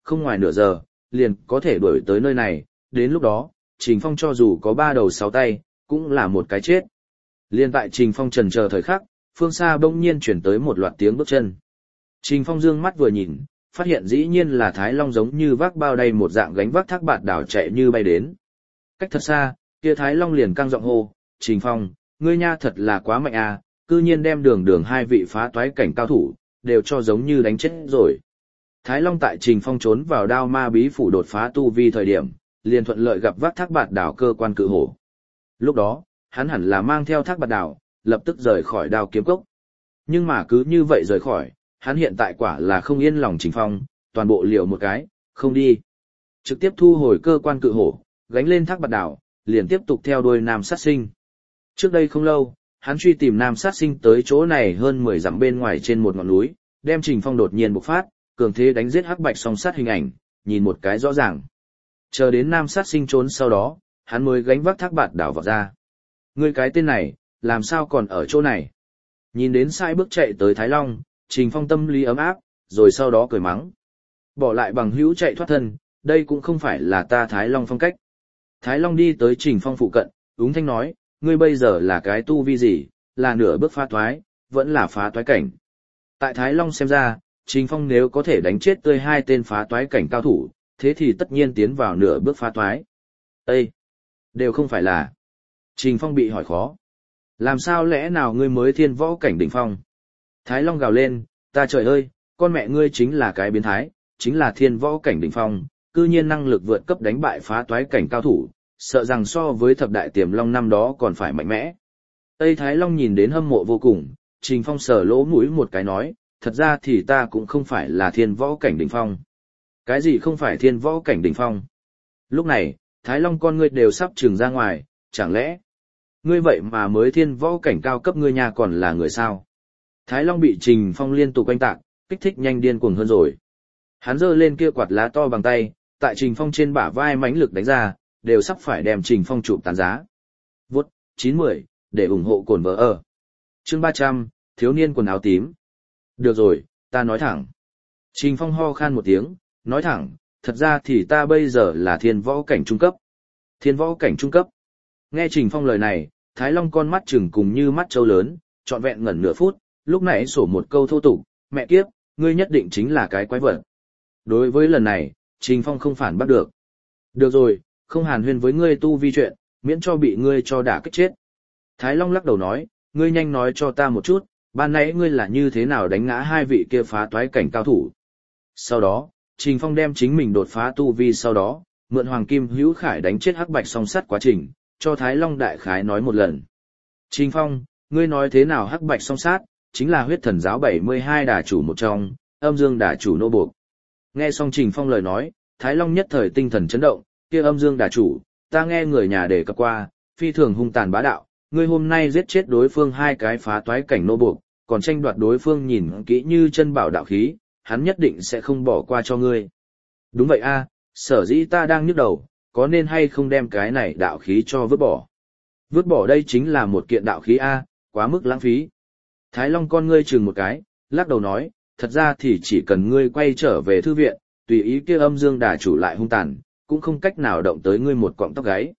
không ngoài nửa giờ, liền có thể đuổi tới nơi này, đến lúc đó, Trình Phong cho dù có 3 đầu 6 tay, cũng là một cái chết. Liên tại Trình Phong trần chờ thời khắc, phương xa bỗng nhiên chuyển tới một loạt tiếng bước chân. Trình Phong dương mắt vừa nhìn, phát hiện dĩ nhiên là Thái Long giống như vác bao đầy một dạng gánh vác thác bạt đảo chạy như bay đến. Cách thật xa, kia Thái Long liền căng giọng hô, Trình Phong, ngươi nha thật là quá mạnh à, cư nhiên đem đường hai vị phá toái cảnh cao thủ, đều cho giống như đánh chết rồi. Thái Long tại Trình Phong trốn vào đao ma bí phủ đột phá tu vi thời điểm, liền thuận lợi gặp vác thác bạt đảo cơ quan cự hổ. Lúc đó, hắn hẳn là mang theo thác bạt đảo, lập tức rời khỏi đao kiếm cốc. Nhưng mà cứ như vậy rời khỏi, hắn hiện tại quả là không yên lòng Trình Phong, toàn bộ liều một cái, không đi. Trực tiếp thu hồi cơ quan cự hổ, gánh lên thác bạt đảo, liền tiếp tục theo đuôi nam sát sinh. Trước đây không lâu, hắn truy tìm nam sát sinh tới chỗ này hơn 10 dặm bên ngoài trên một ngọn núi, đem Trình Phong đột nhiên bộc phát, cường thế đánh giết hắc bạch song sát hình ảnh, nhìn một cái rõ ràng. Chờ đến nam sát sinh trốn sau đó, hắn mới gánh vác thác bạt đảo vào ra. Ngươi cái tên này, làm sao còn ở chỗ này? Nhìn đến sai bước chạy tới Thái Long, Trình Phong tâm lý ấm áp, rồi sau đó cười mắng. Bỏ lại bằng hữu chạy thoát thân, đây cũng không phải là ta Thái Long phong cách. Thái Long đi tới Trình Phong phụ cận, úng thanh nói, ngươi bây giờ là cái tu vi gì, là nửa bước phá thoái, vẫn là phá toái cảnh. Tại Thái Long xem ra, Trình Phong nếu có thể đánh chết tươi 2 tên phá toái cảnh cao thủ, thế thì tất nhiên tiến vào nửa bước phá toái. Ê! Đều không phải là. Trình Phong bị hỏi khó. Làm sao lẽ nào ngươi mới thiên võ cảnh đỉnh phong? Thái Long gào lên, ta trời ơi, con mẹ ngươi chính là cái biến thái, chính là thiên võ cảnh đỉnh phong, cư nhiên năng lực vượt cấp đánh bại phá toái cảnh cao thủ, sợ rằng so với thập đại tiềm long năm đó còn phải mạnh mẽ. Tây Thái Long nhìn đến hâm mộ vô cùng, Trình Phong sờ lỗ mũi một cái nói, thật ra thì ta cũng không phải là thiên võ cảnh đỉnh phong. Cái gì không phải thiên võ cảnh đỉnh phong? Lúc này, Thái Long con ngươi đều sắp trừng ra ngoài, chẳng lẽ ngươi vậy mà mới thiên võ cảnh cao cấp ngươi nhà còn là người sao? Thái Long bị Trình Phong liên tục oanh tạc, kích thích nhanh điên cuồng hơn rồi. Hắn giơ lên kia quạt lá to bằng tay, tại Trình Phong trên bả vai mãnh lực đánh ra, đều sắp phải đem Trình Phong chụp tàn giá. Vút, 910, để ủng hộ cồn vợ ở. Chương 300, thiếu niên quần áo tím. Được rồi, ta nói thẳng. Trình Phong ho khan một tiếng, nói thẳng, thật ra thì ta bây giờ là thiên võ cảnh trung cấp. Thiên võ cảnh trung cấp. Nghe Trình Phong lời này, Thái Long con mắt trừng cùng như mắt trâu lớn, trọn vẹn ngẩn nửa phút, lúc nãy sổ một câu thô tục, mẹ kiếp, ngươi nhất định chính là cái quái vật. Đối với lần này, Trình Phong không phản bắt được. Được rồi, không hàn huyên với ngươi tu vi chuyện, miễn cho bị ngươi cho đả kích chết. Thái Long lắc đầu nói, ngươi nhanh nói cho ta một chút, ban nãy ngươi là như thế nào đánh ngã 2 vị kia phá toái cảnh cao thủ. Sau đó, Trình Phong đem chính mình đột phá tu vi sau đó, mượn Hoàng Kim Hữu Khải đánh chết hắc bạch song sắt quá trình, cho Thái Long đại khái nói một lần. Trình Phong, ngươi nói thế nào hắc bạch song sát, chính là huyết thần giáo 72 đà chủ một trong, âm dương đà chủ nô buộc. Nghe xong Trình Phong lời nói, Thái Long nhất thời tinh thần chấn động, kia âm dương đà chủ, ta nghe người nhà đề cập qua, phi thường hung tàn bá đạo, ngươi hôm nay giết chết đối phương 2 cái phá toái cảnh nô buộc, còn tranh đoạt đối phương nhìn kỹ như chân bảo đạo khí, hắn nhất định sẽ không bỏ qua cho ngươi. Đúng vậy a, sở dĩ ta đang nhức đầu, có nên hay không đem cái này đạo khí cho vứt bỏ. Vứt bỏ đây chính là một kiện đạo khí a, quá mức lãng phí. Thái Long con ngươi chừng một cái, lắc đầu nói, thật ra thì chỉ cần ngươi quay trở về thư viện, tùy ý kia âm dương đà chủ lại hung tàn, cũng không cách nào động tới ngươi một cọng tóc gáy.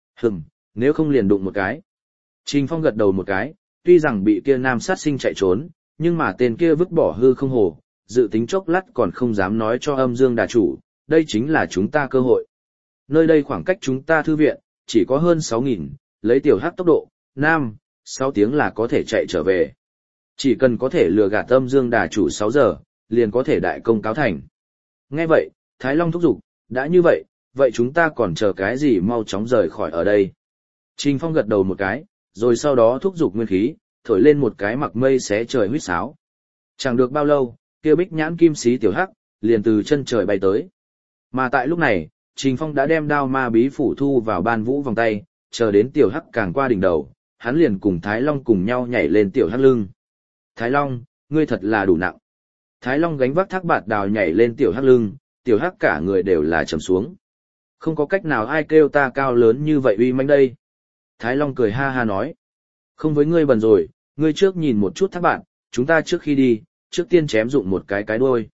Nếu không liền đụng một cái. Trình Phong gật đầu một cái, tuy rằng bị kia nam sát sinh chạy trốn, nhưng mà tên kia vứt bỏ hư không hồ, dự tính chốc lát còn không dám nói cho âm dương đà chủ, đây chính là chúng ta cơ hội. Nơi đây khoảng cách chúng ta thư viện, chỉ có hơn 6.000, lấy tiểu hắc tốc độ, 6 tiếng là có thể chạy trở về. Chỉ cần có thể lừa gạt âm dương đà chủ 6 giờ, liền có thể đại công cáo thành. Nghe vậy, Thái Long thúc giục, đã như vậy, vậy chúng ta còn chờ cái gì mau chóng rời khỏi ở đây. Trình Phong gật đầu một cái, rồi sau đó thúc giục nguyên khí, thổi lên một cái mặc mây xé trời huýt sáo. Chẳng được bao lâu, kia bích nhãn kim xí tiểu hắc, liền từ chân trời bay tới. Mà tại lúc này, Trình Phong đã đem đao ma bí phủ thu vào ban vũ vòng tay, chờ đến tiểu hắc càng qua đỉnh đầu, hắn liền cùng Thái Long cùng nhau nhảy lên tiểu hắc lưng. Thái Long, ngươi thật là đủ nặng. Thái Long gánh vác thác bạt đào nhảy lên tiểu hắc lưng, tiểu hắc cả người đều là trầm xuống. Không có cách nào ai kêu ta cao lớn như vậy uy mãnh đây. Thái Long cười ha ha nói. Không với ngươi bần rồi, ngươi trước nhìn một chút thác bạn, chúng ta trước khi đi, trước tiên chém dụng một cái đuôi.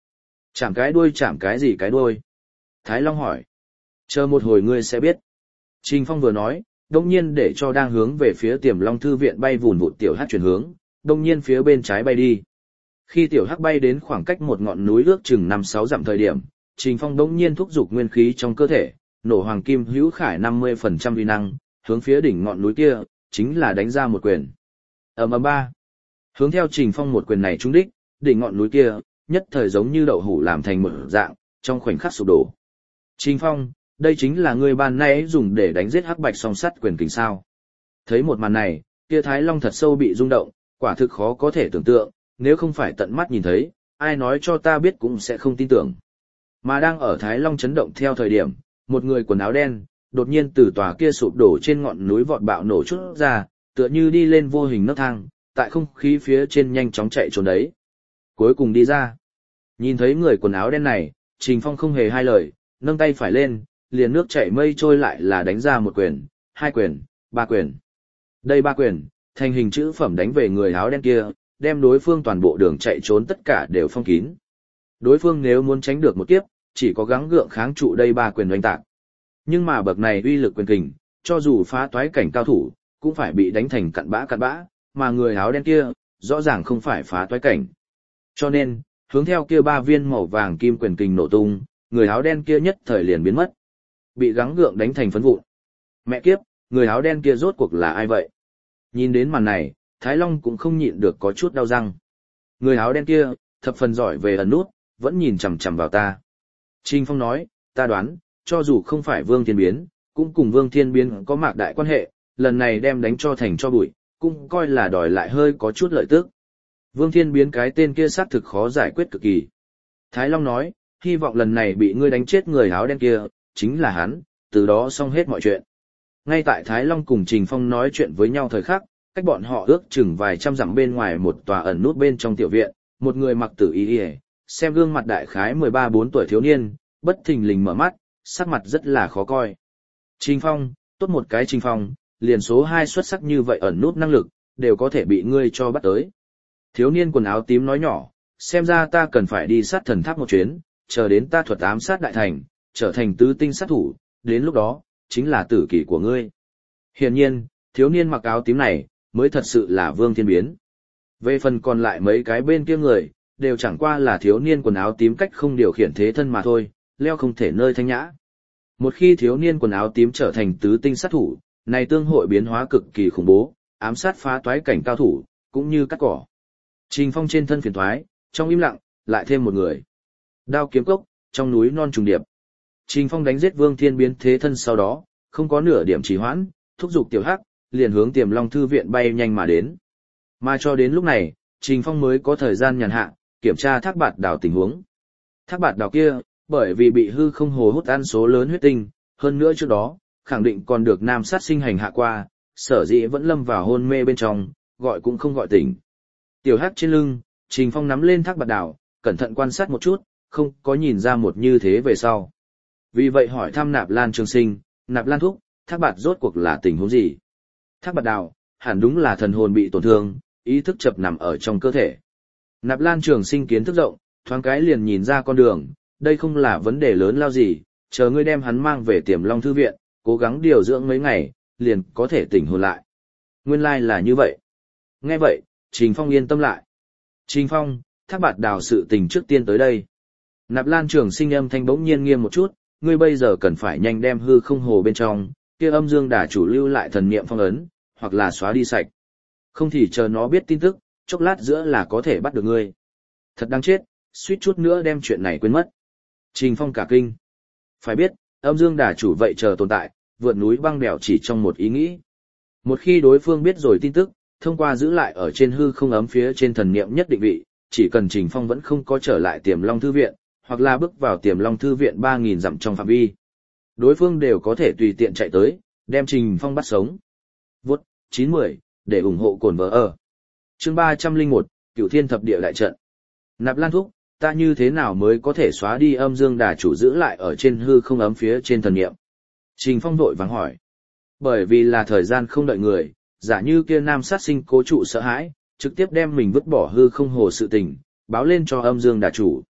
Chạm cái đuôi chạm cái gì cái đuôi? Thái Long hỏi. Chờ một hồi ngươi sẽ biết. Trình Phong vừa nói, đông nhiên để cho đang hướng về phía Tiềm Long Thư viện bay vùn vụt tiểu hắc chuyển hướng, đông nhiên phía bên trái bay đi. Khi tiểu hắc bay đến khoảng cách một ngọn núi ước chừng 5-6 dặm thời điểm, Trình Phong đông nhiên thúc giục nguyên khí trong cơ thể, nổ hoàng kim hữu khải 50% uy năng, hướng phía đỉnh ngọn núi kia, chính là đánh ra một quyền. Ầm ầm ba. Hướng theo Trình Phong một quyền này trúng đích, đỉnh ngọn núi kia, nhất thời giống như đậu hũ làm thành một dạng, trong khoảnh khắc sụp đổ. Trình Phong, đây chính là người ban nãy dùng để đánh giết hắc bạch song sắt quyền kình sao. Thấy một màn này, kia Thái Long thật sâu bị rung động, quả thực khó có thể tưởng tượng, nếu không phải tận mắt nhìn thấy, ai nói cho ta biết cũng sẽ không tin tưởng. Mà đang ở Thái Long chấn động theo thời điểm, một người quần áo đen, đột nhiên từ tòa kia sụp đổ trên ngọn núi vọt bạo nổ chút ra, tựa như đi lên vô hình nấc thang, tại không khí phía trên nhanh chóng chạy trốn đấy. Cuối cùng đi ra. Nhìn thấy người quần áo đen này, Trình Phong không hề hai lời, nâng tay phải lên, liền nước chảy mây trôi lại là đánh ra một quyền, hai quyền, ba quyền. Đây ba quyền, thành hình chữ phẩm đánh về người áo đen kia, đem đối phương toàn bộ đường chạy trốn tất cả đều phong kín. Đối phương nếu muốn tránh được một kiếp, chỉ có gắng gượng kháng trụ đây ba quyền oanh tạc. Nhưng mà bậc này uy lực quyền kình, cho dù phá toái cảnh cao thủ, cũng phải bị đánh thành cặn bã, mà người áo đen kia, rõ ràng không phải phá toái cảnh. Cho nên, hướng theo kia ba viên màu vàng kim quyền kình nổ tung, người áo đen kia nhất thời liền biến mất. Bị gắng gượng đánh thành phấn vụn. Mẹ kiếp, người áo đen kia rốt cuộc là ai vậy? Nhìn đến màn này, Thái Long cũng không nhịn được có chút đau răng. Người áo đen kia, thập phần giỏi về ẩn nút, vẫn nhìn chằm chằm vào ta. Trình Phong nói, ta đoán, cho dù không phải Vương Thiên Biến, cũng cùng Vương Thiên Biến có mạc đại quan hệ, lần này đem đánh cho thành cho bụi, cũng coi là đòi lại hơi có chút lợi tức. Vương Thiên Biến cái tên kia xác thực khó giải quyết cực kỳ. Thái Long nói, hy vọng lần này bị ngươi đánh chết người áo đen kia, chính là hắn, từ đó xong hết mọi chuyện. Ngay tại Thái Long cùng Trình Phong nói chuyện với nhau thời khắc, cách bọn họ ước chừng vài trăm dặm bên ngoài một tòa ẩn nút bên trong tiểu viện, một người mặc tử y, xem gương mặt đại khái 13-14 tuổi thiếu niên, bất thình lình mở mắt, sắc mặt rất là khó coi. Trình Phong, tốt một cái Trình Phong, liền số 2 xuất sắc như vậy ẩn nút năng lực, đều có thể bị ngươi cho bắt tới. Thiếu niên quần áo tím nói nhỏ, xem ra ta cần phải đi sát thần tháp một chuyến, chờ đến ta thuật ám sát đại thành, trở thành tứ tinh sát thủ, đến lúc đó, chính là tử kỷ của ngươi. Hiển nhiên, thiếu niên mặc áo tím này, mới thật sự là Vương Thiên Biến. Về phần còn lại mấy cái bên kia người, đều chẳng qua là thiếu niên quần áo tím cách không điều khiển thế thân mà thôi, leo không thể nơi thanh nhã. Một khi thiếu niên quần áo tím trở thành tứ tinh sát thủ, này tương hội biến hóa cực kỳ khủng bố, ám sát phá toái cảnh cao thủ, cũng như cắt cỏ. Trình Phong trên thân phiền thoái, trong im lặng, lại thêm một người. Đao kiếm cốc, trong núi non trùng điệp. Trình Phong đánh giết Vương Thiên Biến thế thân sau đó, không có nửa điểm trì hoãn, thúc giục tiểu hắc, liền hướng Tiềm Long Thư viện bay nhanh mà đến. Mà cho đến lúc này, Trình Phong mới có thời gian nhàn hạ, kiểm tra Thác Bạt Đào tình huống. Thác Bạt Đào kia, bởi vì bị hư không hồ hút ăn số lớn huyết tinh, hơn nữa trước đó, khẳng định còn được nam sát sinh hành hạ qua, sở dĩ vẫn lâm vào hôn mê bên trong, gọi cũng không gọi tỉnh. Tiểu hắc trên lưng, Trình Phong nắm lên Thác Bạt Đào, cẩn thận quan sát một chút, không có nhìn ra một như thế về sau. Vì vậy hỏi thăm Nạp Lan Trường Sinh, Nạp Lan thúc, Thác Bạt rốt cuộc là tình huống gì? Thác Bạt Đào, hẳn đúng là thần hồn bị tổn thương, ý thức chập nằm ở trong cơ thể. Nạp Lan Trường Sinh kiến thức rộng, thoáng cái liền nhìn ra con đường, đây không là vấn đề lớn lao gì, chờ ngươi đem hắn mang về Tiềm Long Thư viện, cố gắng điều dưỡng mấy ngày, liền có thể tỉnh hồn lại. Nguyên lai là như vậy. Nghe vậy, Trình Phong yên tâm lại. Trình Phong, Thác Bạt Đào sự tình trước tiên tới đây. Nạp Lan Trường Sinh âm thanh bỗng nhiên nghiêm một chút, ngươi bây giờ cần phải nhanh đem hư không hồ bên trong, kia âm dương đà chủ lưu lại thần niệm phong ấn, hoặc là xóa đi sạch. Không thì chờ nó biết tin tức, chốc lát giữa là có thể bắt được ngươi. Thật đáng chết, suýt chút nữa đem chuyện này quên mất. Trình Phong cả kinh. Phải biết, âm dương đà chủ vậy chờ tồn tại, vượt núi băng đèo chỉ trong một ý nghĩ. Một khi đối phương biết rồi tin tức, thông qua giữ lại ở trên hư không ấm phía trên thần niệm nhất định vị, chỉ cần Trình Phong vẫn không có trở lại Tiềm Long Thư viện, hoặc là bước vào Tiềm Long Thư viện 3.000 dặm trong phạm vi. Đối phương đều có thể tùy tiện chạy tới, đem Trình Phong bắt sống. Vốt, 910, để ủng hộ cồn vợ ở. Chương 301, Cửu Thiên Thập Địa đại trận. Nạp Lan thúc, ta như thế nào mới có thể xóa đi âm dương đà chủ giữ lại ở trên hư không ấm phía trên thần niệm? Trình Phong vội vàng hỏi. Bởi vì là thời gian không đợi người, giả như kia nam sát sinh cố trụ sợ hãi, trực tiếp đem mình vứt bỏ hư không hồ sự tình, báo lên cho âm dương đà chủ.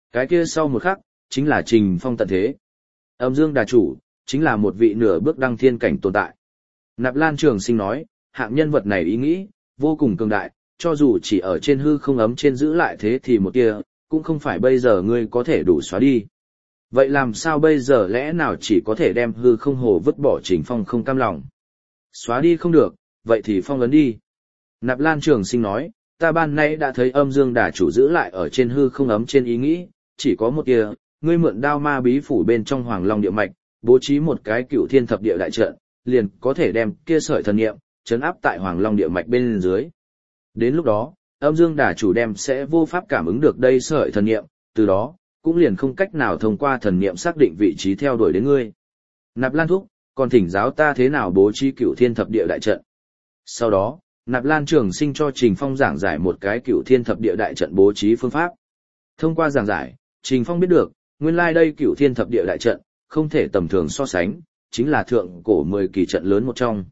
Cái kia sau một khắc, chính là Trình Phong tận thế. Âm Dương Đà Chủ, chính là một vị nửa bước đăng thiên cảnh tồn tại. Nạp Lan Trường Sinh nói, hạng nhân vật này ý nghĩ, vô cùng cường đại, cho dù chỉ ở trên hư không ấm trên giữ lại thế thì một tia, cũng không phải bây giờ ngươi có thể đủ xóa đi. Vậy làm sao bây giờ lẽ nào chỉ có thể đem hư không hồ vứt bỏ Trình Phong không cam lòng. Xóa đi không được, vậy thì phong ấn đi. Nạp Lan Trường Sinh nói, ta ban nay đã thấy Âm Dương Đà Chủ giữ lại ở trên hư không ấm trên ý nghĩ, chỉ có một tia, ngươi mượn đao ma bí phủ bên trong Hoàng Long địa mạch, bố trí một cái Cửu Thiên Thập Địa đại trận, liền có thể đem kia sợi thần niệm trấn áp tại Hoàng Long địa mạch bên dưới. Đến lúc đó, Âm Dương Đà Chủ đem sẽ vô pháp cảm ứng được đây sợi thần niệm, từ đó cũng liền không cách nào thông qua thần niệm xác định vị trí theo đuổi đến ngươi. Nạp Lan thúc, còn thỉnh giáo ta thế nào bố trí Cửu Thiên Thập Địa đại trận. Sau đó, Nạp Lan Trường Sinh cho Trình Phong giảng giải một cái Cửu Thiên Thập Địa đại trận bố trí phương pháp. Thông qua giảng giải, Trình Phong biết được, nguyên lai đây Cửu Thiên Thập Địa đại trận không thể tầm thường so sánh, chính là thượng cổ 10 kỳ trận lớn một trong.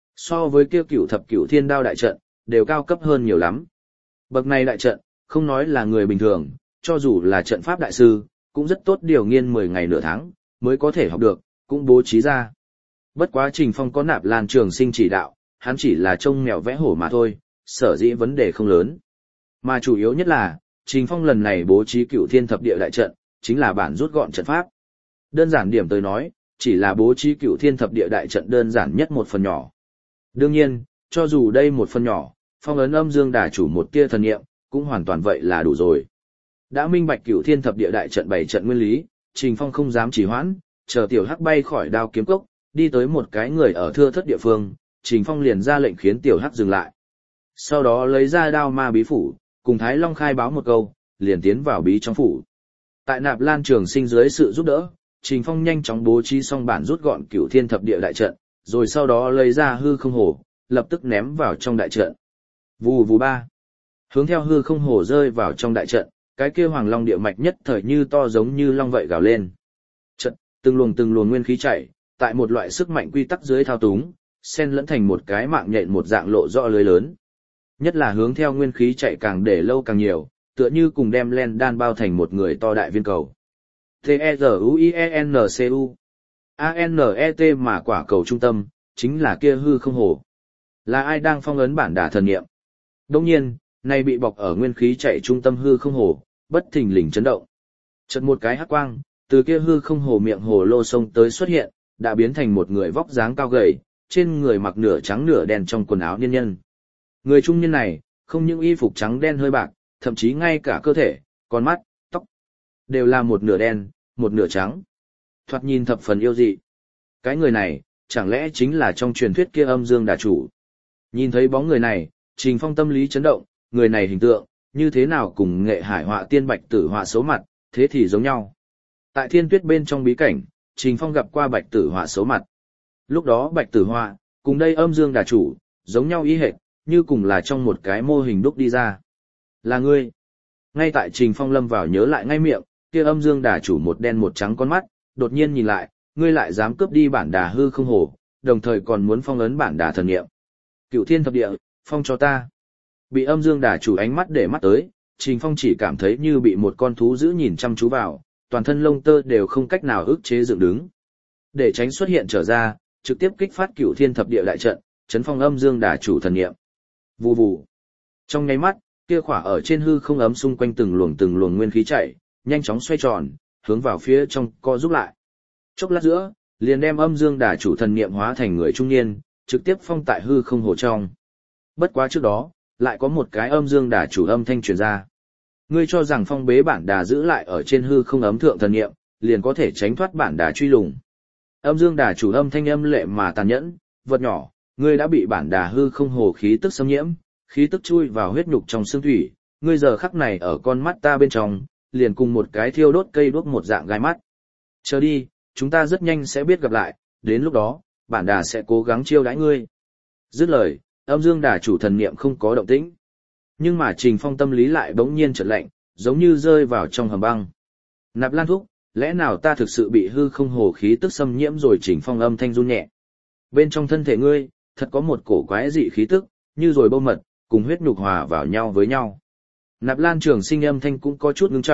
So với kia Cửu Thập Cửu Thiên Đao đại trận, đều cao cấp hơn nhiều lắm. Bậc này đại trận, không nói là người bình thường, cho dù là trận pháp đại sư, cũng rất tốt điều nghiên 10 ngày nửa tháng, mới có thể học được, cũng bố trí ra. Bất quá Trình Phong có Nạp Lan Trường Sinh chỉ đạo, hắn chỉ là trông mèo vẽ hổ mà thôi, sở dĩ vấn đề không lớn. Mà chủ yếu nhất là, Trình Phong lần này bố trí Cửu Thiên Thập Địa đại trận, chính là bản rút gọn trận pháp. Đơn giản điểm tới nói, chỉ là bố trí Cửu Thiên Thập Địa đại trận đơn giản nhất một phần nhỏ. Đương nhiên, cho dù đây một phần nhỏ, phong ấn Âm Dương Đà Chủ một tia thần niệm, cũng hoàn toàn vậy là đủ rồi. Đã minh bạch Cửu Thiên Thập Địa đại trận bảy trận nguyên lý, Trình Phong không dám trì hoãn, chờ Tiểu Hắc bay khỏi đao kiếm cốc, đi tới một cái người ở thưa thớt địa phương, Trình Phong liền ra lệnh khiến Tiểu Hắc dừng lại. Sau đó lấy ra đao ma bí phủ, cùng Thái Long khai báo một câu, liền tiến vào bí trong phủ. Tại Nạp Lan Trường Sinh dưới sự giúp đỡ, Trình Phong nhanh chóng bố trí xong bản rút gọn Cửu Thiên Thập Địa đại trận, rồi sau đó lấy ra hư không hồ, lập tức ném vào trong đại trận. Vù vù ba. Hướng theo hư không hồ rơi vào trong đại trận, cái kia Hoàng Long địa mạch nhất thời như to giống như long vậy gào lên. Trận, từng luồng nguyên khí chảy, tại một loại sức mạnh quy tắc dưới thao túng, xen lẫn thành một cái mạng nhện một dạng lộ rõ lưới lớn. Nhất là hướng theo nguyên khí chạy càng để lâu càng nhiều, tựa như cùng đem len đan bao thành một người to đại viên cầu. T-E-Z-U-I-E-N-C-U A-N-E-T mà quả cầu trung tâm, chính là kia hư không hồ. Là ai đang phong ấn bản đả thần niệm? Đồng nhiên, này bị bọc ở nguyên khí chạy trung tâm hư không hồ, bất thình lình chấn động. Chợt một cái hắc quang, từ kia hư không hồ miệng hồ lô sông tới xuất hiện, đã biến thành một người vóc dáng cao gầy, trên người mặc nửa trắng nửa đen trong quần áo niên nhân. Người trung niên này, không những y phục trắng đen hơi bạc, thậm chí ngay cả cơ thể, con mắt, tóc, đều là một nửa đen, một nửa trắng. Thoạt nhìn thập phần yêu dị. Cái người này, chẳng lẽ chính là trong truyền thuyết kia Âm Dương Đà Chủ? Nhìn thấy bóng người này, Trình Phong tâm lý chấn động, người này hình tượng, như thế nào cùng nghệ hải họa tiên Bạch Tử Họa số mặt, thế thì giống nhau. Tại Thiên Tuyết bên trong bí cảnh, Trình Phong gặp qua Bạch Tử Họa số mặt. Lúc đó Bạch Tử Họa, cùng đây Âm Dương Đà Chủ, giống nhau y hệt, như cùng là trong một cái mô hình đúc đi ra. Là ngươi. Ngay tại Trình Phong lâm vào nhớ lại ngay miệng, kia Âm Dương Đà Chủ một đen một trắng con mắt, đột nhiên nhìn lại, ngươi lại dám cướp đi bản đà hư không hồ, đồng thời còn muốn phong ấn bản đà thần niệm. Cửu Thiên Thập Địa, phong cho ta. Bị Âm Dương Đà Chủ ánh mắt để mắt tới, Trình Phong chỉ cảm thấy như bị một con thú dữ nhìn chăm chú vào, toàn thân lông tơ đều không cách nào ức chế dựng đứng. Để tránh xuất hiện trở ra, trực tiếp kích phát Cửu Thiên Thập Địa đại trận, chấn phong Âm Dương Đà Chủ thần niệm. Vù vù. Trong nháy mắt, kia khỏa ở trên hư không ấm xung quanh từng luồng nguyên khí chạy, nhanh chóng xoay tròn, hướng vào phía trong co giúp lại. Chốc lát giữa, liền đem Âm Dương Đà Chủ thần niệm hóa thành người trung niên, trực tiếp phong tại hư không hồ trong. Bất quá trước đó, lại có một cái Âm Dương Đà Chủ âm thanh truyền ra. Ngươi cho rằng phong bế bản đà giữ lại ở trên hư không ấm thượng thần niệm, liền có thể tránh thoát bản đà truy lùng. Âm Dương Đà Chủ âm thanh âm lệ mà tàn nhẫn, vật nhỏ, ngươi đã bị bản đà hư không hồ khí tức xâm nhiễm, khí tức chui vào huyết nhục trong xương thủy, ngươi giờ khắc này ở con mắt ta bên trong, liền cùng một cái thiêu đốt cây đuốc một dạng gai mắt. Chờ đi, chúng ta rất nhanh sẽ biết gặp lại, đến lúc đó, bản đà sẽ cố gắng chiêu đãi ngươi. Dứt lời, Âm Dương Đà Chủ thần niệm không có động tĩnh. Nhưng mà Trình Phong tâm lý lại bỗng nhiên chợt lạnh, giống như rơi vào trong hầm băng. Nạp Lan thúc, lẽ nào ta thực sự bị hư không hồ khí tức xâm nhiễm rồi? Trình Phong âm thanh run nhẹ. Bên trong thân thể ngươi, thật có một cổ quái dị khí tức, như rồi bâu mật, cùng huyết nhục hòa vào nhau với nhau. Nạp Lan Trường Sinh âm thanh cũng có chút ngưng trọng,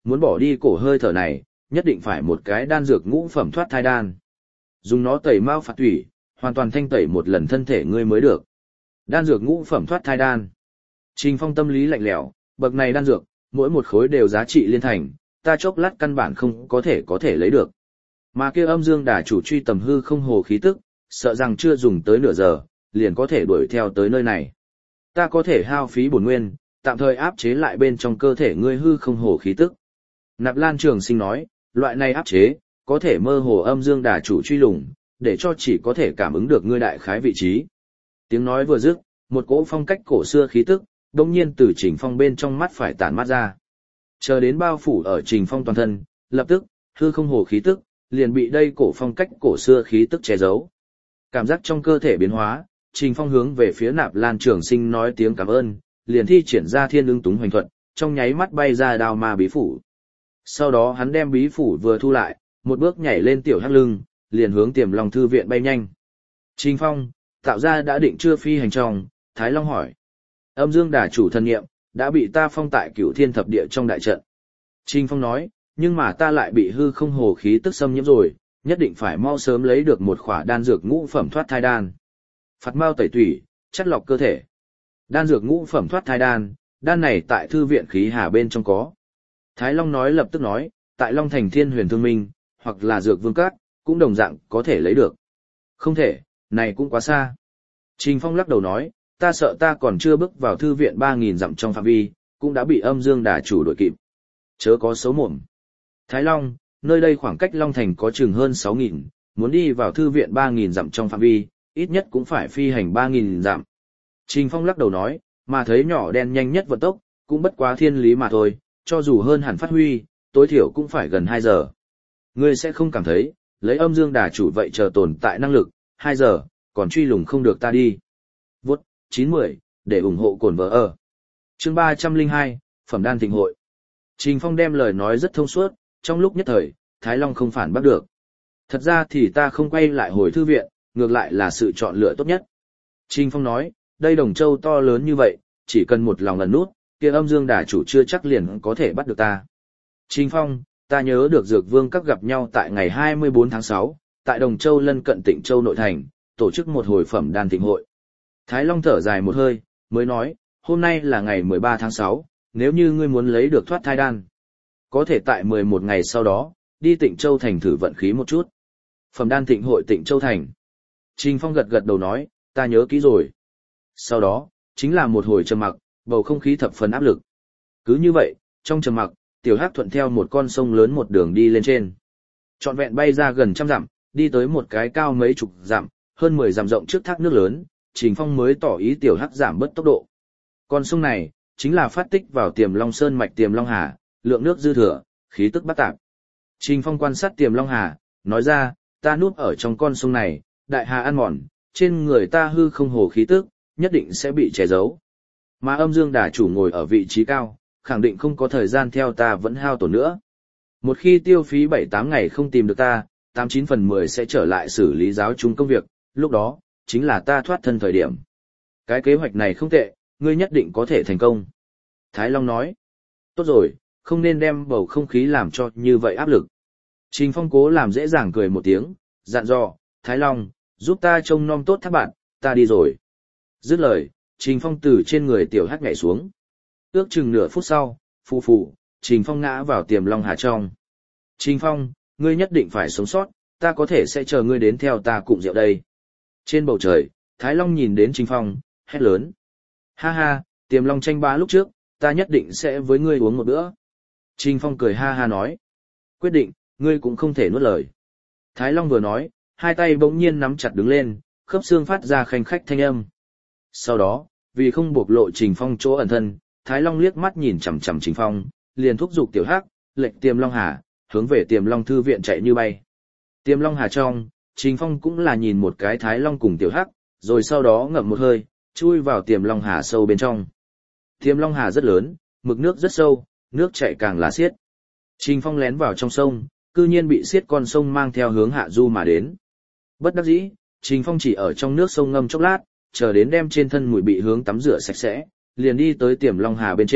muốn bỏ đi cổ hơi thở này, nhất định phải một cái đan dược ngũ phẩm thoát thai đan. Dùng nó tẩy mao phạt thủy, hoàn toàn thanh tẩy một lần thân thể ngươi mới được. Đan dược ngũ phẩm thoát thai đan. Trình Phong tâm lý lạnh lẽo, bậc này đan dược, mỗi một khối đều giá trị liên thành, ta chốc lát căn bản không có thể lấy được. Mà kia âm dương đà chủ truy tầm hư không hồ khí tức, sợ rằng chưa dùng tới nửa giờ, liền có thể đuổi theo tới nơi này. Ta có thể hao phí bổn nguyên, tạm thời áp chế lại bên trong cơ thể ngươi hư không hồ khí tức. Nạp Lan Trường Sinh nói, loại này áp chế, có thể mơ hồ âm dương đà chủ truy lùng, để cho chỉ có thể cảm ứng được ngươi đại khái vị trí. Tiếng nói vừa dứt, một cỗ phong cách cổ xưa khí tức, đột nhiên từ Trình Phong bên trong mắt phải tản mát ra. Chờ đến bao phủ ở Trình Phong toàn thân, lập tức, hư không hồ khí tức, liền bị đây cổ phong cách cổ xưa khí tức che giấu. Cảm giác trong cơ thể biến hóa, Trình Phong hướng về phía Nạp Lan Trường Sinh nói tiếng cảm ơn, liền thi triển ra Thiên Ưng Túng Hoành Thuật, trong nháy mắt bay ra đao ma bí phủ. Sau đó hắn đem bí phủ vừa thu lại, một bước nhảy lên tiểu hắc lưng, liền hướng Tiềm Long thư viện bay nhanh. Trình Phong, tạo ra đã định chưa phi hành trong, Thái Long hỏi. Âm dương đà chủ thần nghiệm, đã bị ta phong tại Cửu Thiên Thập Địa trong đại trận. Trình Phong nói, nhưng mà ta lại bị hư không hồ khí tức xâm nhiễm rồi, nhất định phải mau sớm lấy được một khỏa đan dược ngũ phẩm thoát thai đan. Phạt mao tẩy tủy, chất lọc cơ thể. Đan dược ngũ phẩm thoát thai đan, đan này tại thư viện khí hà bên trong có. Thái Long nói lập tức nói, tại Long Thành Thiên Huyền Thương Minh, hoặc là Dược Vương Các, cũng đồng dạng có thể lấy được. Không thể, này cũng quá xa. Trình Phong lắc đầu nói, ta sợ ta còn chưa bước vào thư viện 3.000 dặm trong phạm vi, cũng đã bị âm dương đà chủ đội kịp. Chớ có xấu mồm. Thái Long, nơi đây khoảng cách Long Thành có chừng hơn 6.000, muốn đi vào thư viện 3.000 dặm trong phạm vi, ít nhất cũng phải phi hành 3.000 dặm. Trình Phong lắc đầu nói, mà thấy nhỏ đen nhanh nhất vận tốc, cũng bất quá thiên lý mà thôi, cho dù hơn hẳn phát huy, tối thiểu cũng phải gần 2 giờ. Ngươi sẽ không cảm thấy, lấy âm dương đà chủ vậy chờ tồn tại năng lực, 2 giờ, còn truy lùng không được ta đi. Vốt, 910, để ủng hộ cồn vợ ở. Chương 302, Phẩm Đan Thịnh Hội. Trình Phong đem lời nói rất thông suốt, trong lúc nhất thời, Thái Long không phản bác được. Thật ra thì ta không quay lại hồi thư viện, ngược lại là sự chọn lựa tốt nhất. Trình Phong nói, đây Đồng Châu to lớn như vậy, chỉ cần một lòng ẩn nút, kia âm dương đà chủ chưa chắc liền có thể bắt được ta. Trình Phong, ta nhớ được Dược Vương Các gặp nhau tại ngày 24 tháng 6, tại Đồng Châu lân cận Tịnh Châu nội thành, tổ chức một hồi phẩm đan thịnh hội. Thái Long thở dài một hơi, mới nói, hôm nay là ngày 13 tháng 6, nếu như ngươi muốn lấy được thoát thai đan, có thể tại 11 ngày sau đó, đi Tịnh Châu thành thử vận khí một chút. Phẩm đan thịnh hội Tịnh Châu thành. Trình Phong gật gật đầu nói, ta nhớ kỹ rồi. Sau đó, chính là một hồi trầm mặc, bầu không khí thập phần áp lực. Cứ như vậy, trong trầm mặc, Tiểu Hắc thuận theo một con sông lớn một đường đi lên trên. Trọn vẹn bay ra gần 100 dặm, đi tới một cái cao mấy chục dặm, hơn 10 dặm rộng trước thác nước lớn, Trình Phong mới tỏ ý Tiểu Hắc giảm bớt tốc độ. Con sông này, chính là phát tích vào Tiềm Long Sơn mạch Tiềm Long Hà, lượng nước dư thừa, khí tức bất tạp. Trình Phong quan sát Tiềm Long Hà, nói ra, ta núp ở trong con sông này, đại hà ăn mòn, trên người ta hư không hồ khí tức, nhất định sẽ bị che giấu. Mà âm dương đà chủ ngồi ở vị trí cao, khẳng định không có thời gian theo ta vẫn hao tổn nữa. Một khi tiêu phí 7-8 ngày không tìm được ta, 89 phần 10 sẽ trở lại xử lý giáo chúng công việc, lúc đó, chính là ta thoát thân thời điểm. Cái kế hoạch này không tệ, ngươi nhất định có thể thành công. Thái Long nói, tốt rồi, không nên đem bầu không khí làm cho như vậy áp lực. Trình Phong cố làm dễ dàng cười một tiếng, dặn dò, Thái Long, giúp ta trông nom tốt thác bạn, ta đi rồi. Dứt lời, Trình Phong từ trên người Tiểu Hắc nhảy xuống. Ước chừng nửa phút sau, phù phù, Trình Phong ngã vào Tiềm Long Hà trong. Trình Phong, ngươi nhất định phải sống sót, ta có thể sẽ chờ ngươi đến theo ta cụng rượu đây. Trên bầu trời, Thái Long nhìn đến Trình Phong, hét lớn. Ha ha, Tiềm Long tranh bá lúc trước, ta nhất định sẽ với ngươi uống một bữa. Trình Phong cười ha ha nói. Quyết định, ngươi cũng không thể nuốt lời. Thái Long vừa nói, hai tay bỗng nhiên nắm chặt đứng lên, khớp xương phát ra khanh khách thanh âm. Sau đó, vì không bộc lộ Trình Phong chỗ ẩn thân, Thái Long liếc mắt nhìn chằm chằm Trình Phong, liền thúc giục Tiểu Hắc, lệnh Tiềm Long Hà, hướng về Tiềm Long thư viện chạy như bay. Tiềm Long Hà trong, Trình Phong cũng là nhìn một cái Thái Long cùng Tiểu Hắc, rồi sau đó ngậm một hơi, chui vào Tiềm Long Hà sâu bên trong. Tiềm Long Hà rất lớn, mực nước rất sâu, nước chảy càng là xiết. Trình Phong lén vào trong sông, cư nhiên bị xiết con sông mang theo hướng hạ du mà đến. Bất đắc dĩ, Trình Phong chỉ ở trong nước sông ngâm chốc lát, chờ đến đem trên thân mùi bị hướng tắm rửa sạch sẽ, liền đi tới Tiềm Long Hà bên trên,